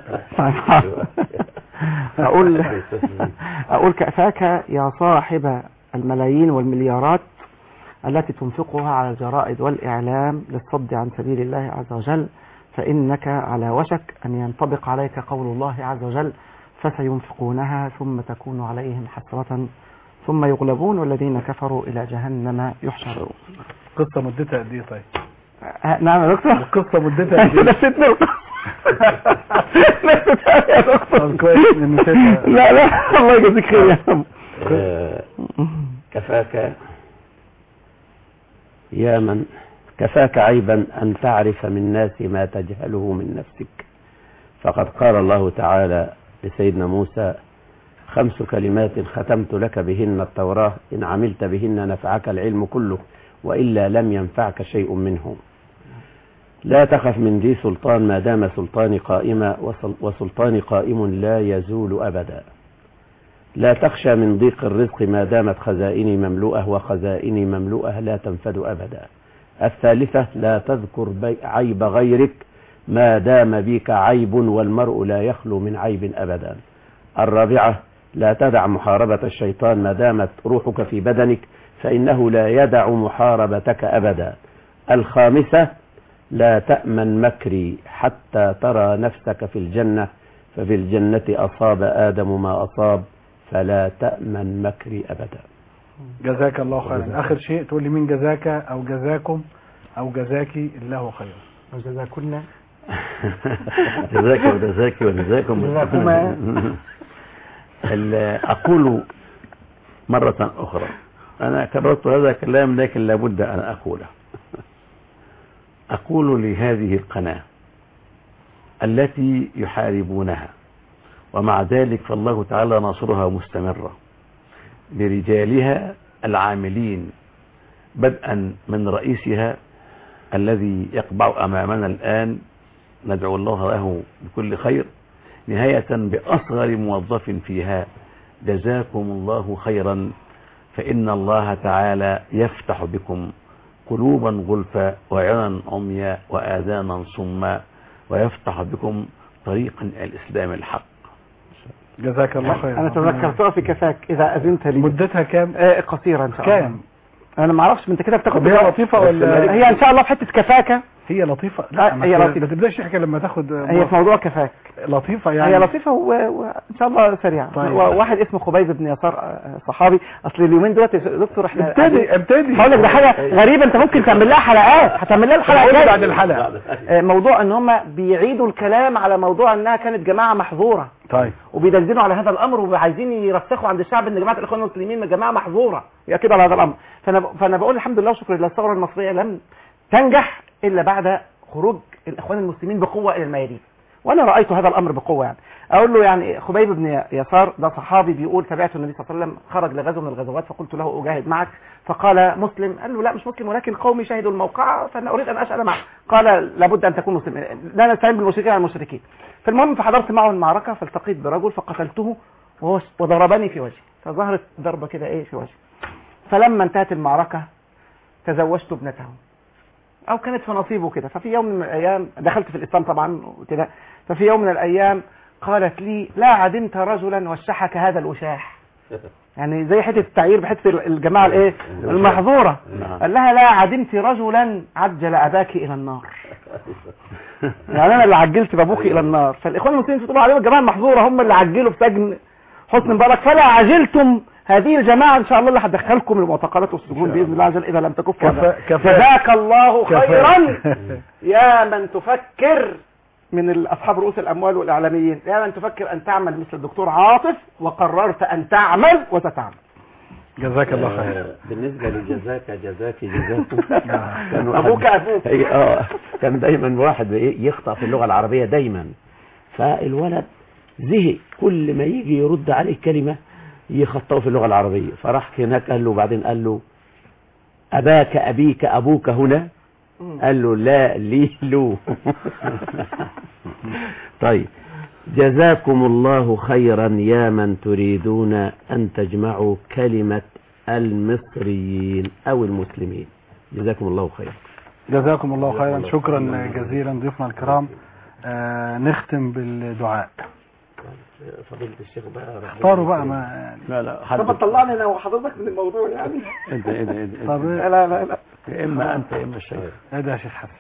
أقول أقول كفاك يا صاحب الملايين والمليارات التي تنفقها على الجرائد والإعلام للصد عن سبيل الله عز وجل، فإنك على وشك أن ينطبق عليك قول الله عز وجل فسينفقونها ثم تكون عليهم حسرة ثم يغلبون والذين كفروا إلى جهنم يحشرون. قصة مدتها قد ايه طيب؟ نعم يا دكتور. القصة مدتها قد ايه؟ نسيتني القصة. نسيتها يا دكتور. كويس ان نسيتها. لا لا الله يجزيك خير يا عم. كفاك يا من كفاك عيبا أن تعرف من الناس ما تجهله من نفسك، فقد قال الله تعالى لسيدنا موسى خمس كلمات ختمت لك بهن التوراة إن عملت بهن نفعك العلم كله وإلا لم ينفعك شيء منهم. لا تخف من ذي سلطان ما دام سلطاني قائما وسلطاني قائم لا يزول أبدا. لا تخشى من ضيق الرزق ما دامت خزائني مملوءة وخزائني مملوءة لا تنفد أبدا. الثالثة لا تذكر عيب غيرك ما دام بك عيب والمرء لا يخلو من عيب أبدا. الرابعة لا تدع محاربة الشيطان ما دامت روحك في بدنك فإنه لا يدع محاربتك أبدا. الخامسة لا تأمن مكري حتى ترى نفسك في الجنة ففي الجنة أصاب آدم ما أصاب فلا تأمن مكري أبدا. جزاك الله خيرا. آخر شيء تقول لي مين جزاك أو جزاكم أو جزاكي الله خيرا أو جزاكنا. جزاك وجزاكي وجزاكم. جزاكما. أقول مرة أخرى أنا كررت هذا الكلام لكن لابد أن أقوله. أقول لهذه القناة التي يحاربونها ومع ذلك فالله تعالى ناصرها مستمرة برجالها العاملين بدءا من رئيسها الذي يقبع أمامنا الآن ندعو الله له بكل خير نهاية بأصغر موظف فيها جزاكم الله خيرا فإن الله تعالى يفتح بكم قلوبا غلفا وعينا عميا وآذانا صما ويفتح بكم طريقا إلى الإسلام الحق. جزاك الله خيرا. أنا تذكرتها في كفاك إذا أذنت لي. مدتها كام؟ آه قصيرة إن شاء الله. كام؟ أنا ما أعرفش أنت كده بتاخد هي لطيفة ولا هي إن شاء الله في حتة كفاكة. هي لطيفة. لا هي لطيفة. ما تبداش تحكي لما تاخد. هي في موضوع كفاك. لطيفة يعني. هي لطيفة وإن شاء الله سريعة. طيب. واحد اسمه خبيب بن يسار صحابي. أصل اليومين دلوقتي دكتور إحنا. ابتدي ابتدي. هقول لك ده حاجة غريبة أنت ممكن تعمل لها حلقات هتعمل لها الحلقات بعد الحلقة. موضوع إن هم بيعيدوا الكلام على موضوع إنها كانت جماعة محظورة. طيب. وبيدندنوا على هذا الامر وعايزين يرسخوا عند الشعب ان جماعه الاخوان المسلمين من جماعه محظوره ياكدوا على هذا الامر. فانا فانا بقول الحمد لله وشكر لله الثوره المصريه لم تنجح الا بعد خروج الاخوان المسلمين بقوه الى الميادين، وانا رايت هذا الامر بقوه. يعني اقول له يعني خبيب بن يسار ده صحابي بيقول تابعت النبي صلى الله عليه وسلم خرج لغزو من الغزوات فقلت له اجاهد معك فقال مسلم. قال له لا مش مسلم ولكن قومي شهدوا الموقعه فانا اريد ان اشهد معك. قال لابد ان تكون مسلم لا نستعين بالمشركين على المشركين. فالمهم فحضرت معه المعركه فالتقيت برجل فقتلته وهو وضربني في وجهي فظهرت ضربه كده ايه في وجهي. فلما انتهت المعركه تزوجت ابنته او كانت في نصيبه كده. ففي يوم من الايام دخلت في الاسلام طبعا وكده. ففي يوم من الايام قالت لي لا عدمت رجلا وشحك هذا الوشاح. يعني زي حته التعيير بحته الجماعه الايه المحظوره. قال لها لا عدمت رجلا عجل اباك الى النار. يعني انا اللي عجلت بابوك الى النار. فالاخوان المسلمين بيقولوا عليهم الجماعه المحظوره هم اللي عجلوا بسجن حسني مبارك فلا عجلتم هذه الجماعة ان شاء الله اللي هتدخلكم المعتقلات والسجون باذن الله عز وجل اذا لم تكفوا. كفا كفا جزاك الله خيرا يا من تفكر من اصحاب رؤوس الاموال والاعلاميين، يا من تفكر ان تعمل مثل الدكتور عاطف وقررت ان تعمل وستعمل. جزاك الله خير. بالنسبة لجزاك جزاك جزاكم ابوك ابوك اه كان دايما واحد يخطأ في اللغة العربية دايما، فالولد زهق كل ما يجي يرد عليه كلمة يخطئه في اللغة العربية، فراح هناك قال له بعدين قال له أباك أبيك أبوك هنا، قال له لا لي له. طيب جزاكم الله خيرا يا من تريدون أن تجمعوا كلمة المصريين أو المسلمين، جزاكم الله خيرا. جزاكم الله خيرا، شكرا جزيلا ضيوفنا الكرام. آه نختم بالدعاء. فضيلة الشيخ بقى اختاروا بقى ما لا لا طب طلعني انا وحضرتك من الموضوع يعني. انت انت انت طب لا لا لا يا اما انت يا اما الشيخ. هذا يا شيخ حسن.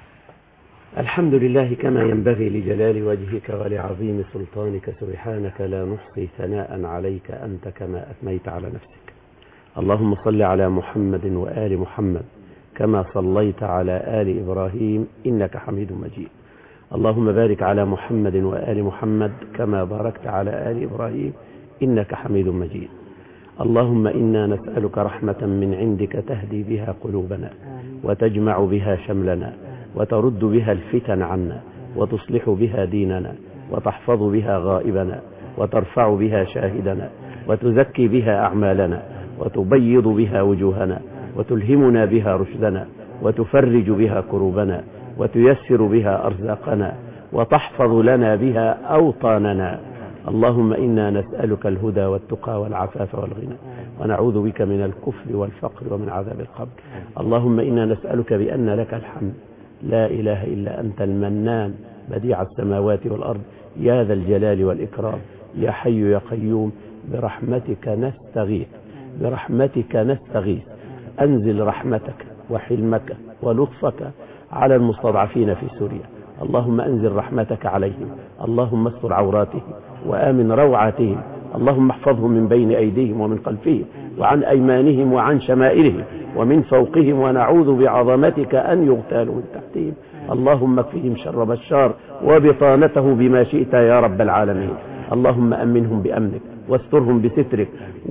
الحمد لله كما ينبغي لجلال وجهك ولعظيم سلطانك، سبحانك لا نحصي ثناء عليك أنت كما أثنيت على نفسك. اللهم صل على محمد وآل محمد كما صليت على آل إبراهيم إنك حميد مجيد. اللهم بارك على محمد وآل محمد كما باركت على آل إبراهيم إنك حميد مجيد. اللهم إنا نسألك رحمة من عندك تهدي بها قلوبنا وتجمع بها شملنا وترد بها الفتن عنا وتصلح بها ديننا وتحفظ بها غائبنا وترفع بها شاهدنا وتزكي بها أعمالنا وتبيض بها وجوهنا وتلهمنا بها رشدنا وتفرج بها كروبنا وتيسر بها أرزاقنا وتحفظ لنا بها أوطاننا. اللهم إنا نسألك الهدى والتقى والعفاف والغنى ونعوذ بك من الكفر والفقر ومن عذاب القبر. اللهم إنا نسألك بأن لك الحمد لا إله إلا أنت المنان بديع السماوات والأرض يا ذا الجلال والإكرام يا حي يا قيوم برحمتك نستغيث برحمتك نستغيث. أنزل رحمتك وحلمك ولطفك على المستضعفين في سوريا. اللهم أنزل رحمتك عليهم، اللهم استر عوراتهم وآمن روعاتهم، اللهم احفظهم من بين أيديهم ومن خلفهم وعن أيمانهم وعن شمائلهم ومن فوقهم، ونعوذ بعظمتك أن يغتالوا من تحتهم. اللهم اكفهم شر بشار وبطانته بما شئت يا رب العالمين. اللهم أمنهم بأمنك واسترهم بسترك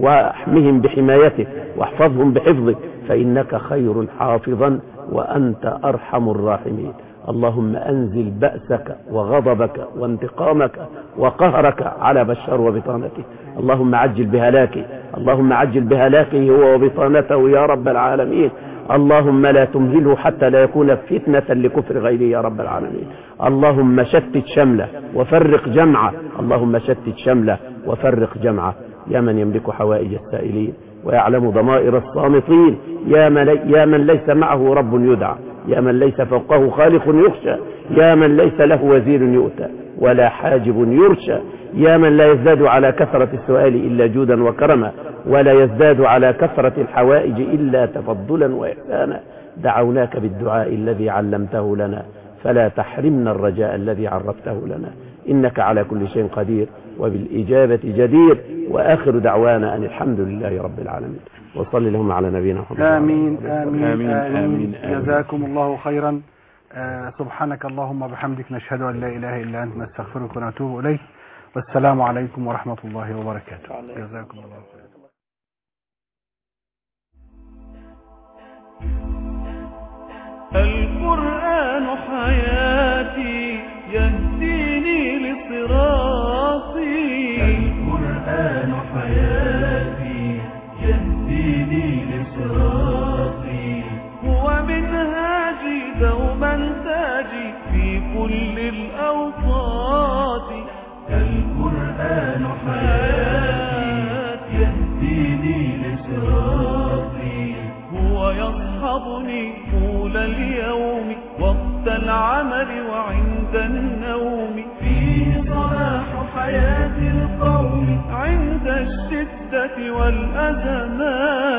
واحمهم بحمايتك واحفظهم بحفظك، فإنك خير حافظا وأنت أرحم الراحمين. اللهم أنزل بأسك وغضبك وانتقامك وقهرك على بشار وبطانته. اللهم عجل بهلاكه اللهم عجل بهلاكه هو وبطانته يا رب العالمين. اللهم لا تمهله حتى لا يكون فتنة لكفر غيره يا رب العالمين. اللهم شتت شمله وفرق جمعه اللهم شتت شمله وفرق جمعه يا من يملك حوائج السائلين ويعلم ضمائر الصامتين، يا من, يا من ليس معه رب يدعى، يا من ليس فوقه خالق يخشى، يا من ليس له وزير يؤتى ولا حاجب يرشى، يا من لا يزداد على كثرة السؤال إلا جودا وكرما ولا يزداد على كثرة الحوائج إلا تفضلا وإحسانا. دعوناك بالدعاء الذي علمته لنا فلا تحرمنا الرجاء الذي عرفته لنا، إنك على كل شيء قدير وبالإجابة جدير. وآخر دعوانا أن الحمد لله رب العالمين، وصل لهم على نبينا محمد. آمين آمين آمين, آمين, آمين, آمين. جزاكم الله خيرا. آه سبحانك اللهم وبحمدك نشهد أن لا إله إلا أنت نستغفرك ونتوب إليك، والسلام عليكم ورحمة الله وبركاته. جزاكم الله خيرا. القرآن حياتي يهديني لصراطي، القرآن حياتي يهديني لصراطي، هو منهاجي دوما تاجي في كل الأوقات. القرآن حياتي يهديني لصراطي، هو يصحبني طول اليوم وقت العمل وعند النوم، فيه صلاح حياة القوم عند الشدة والأزمات.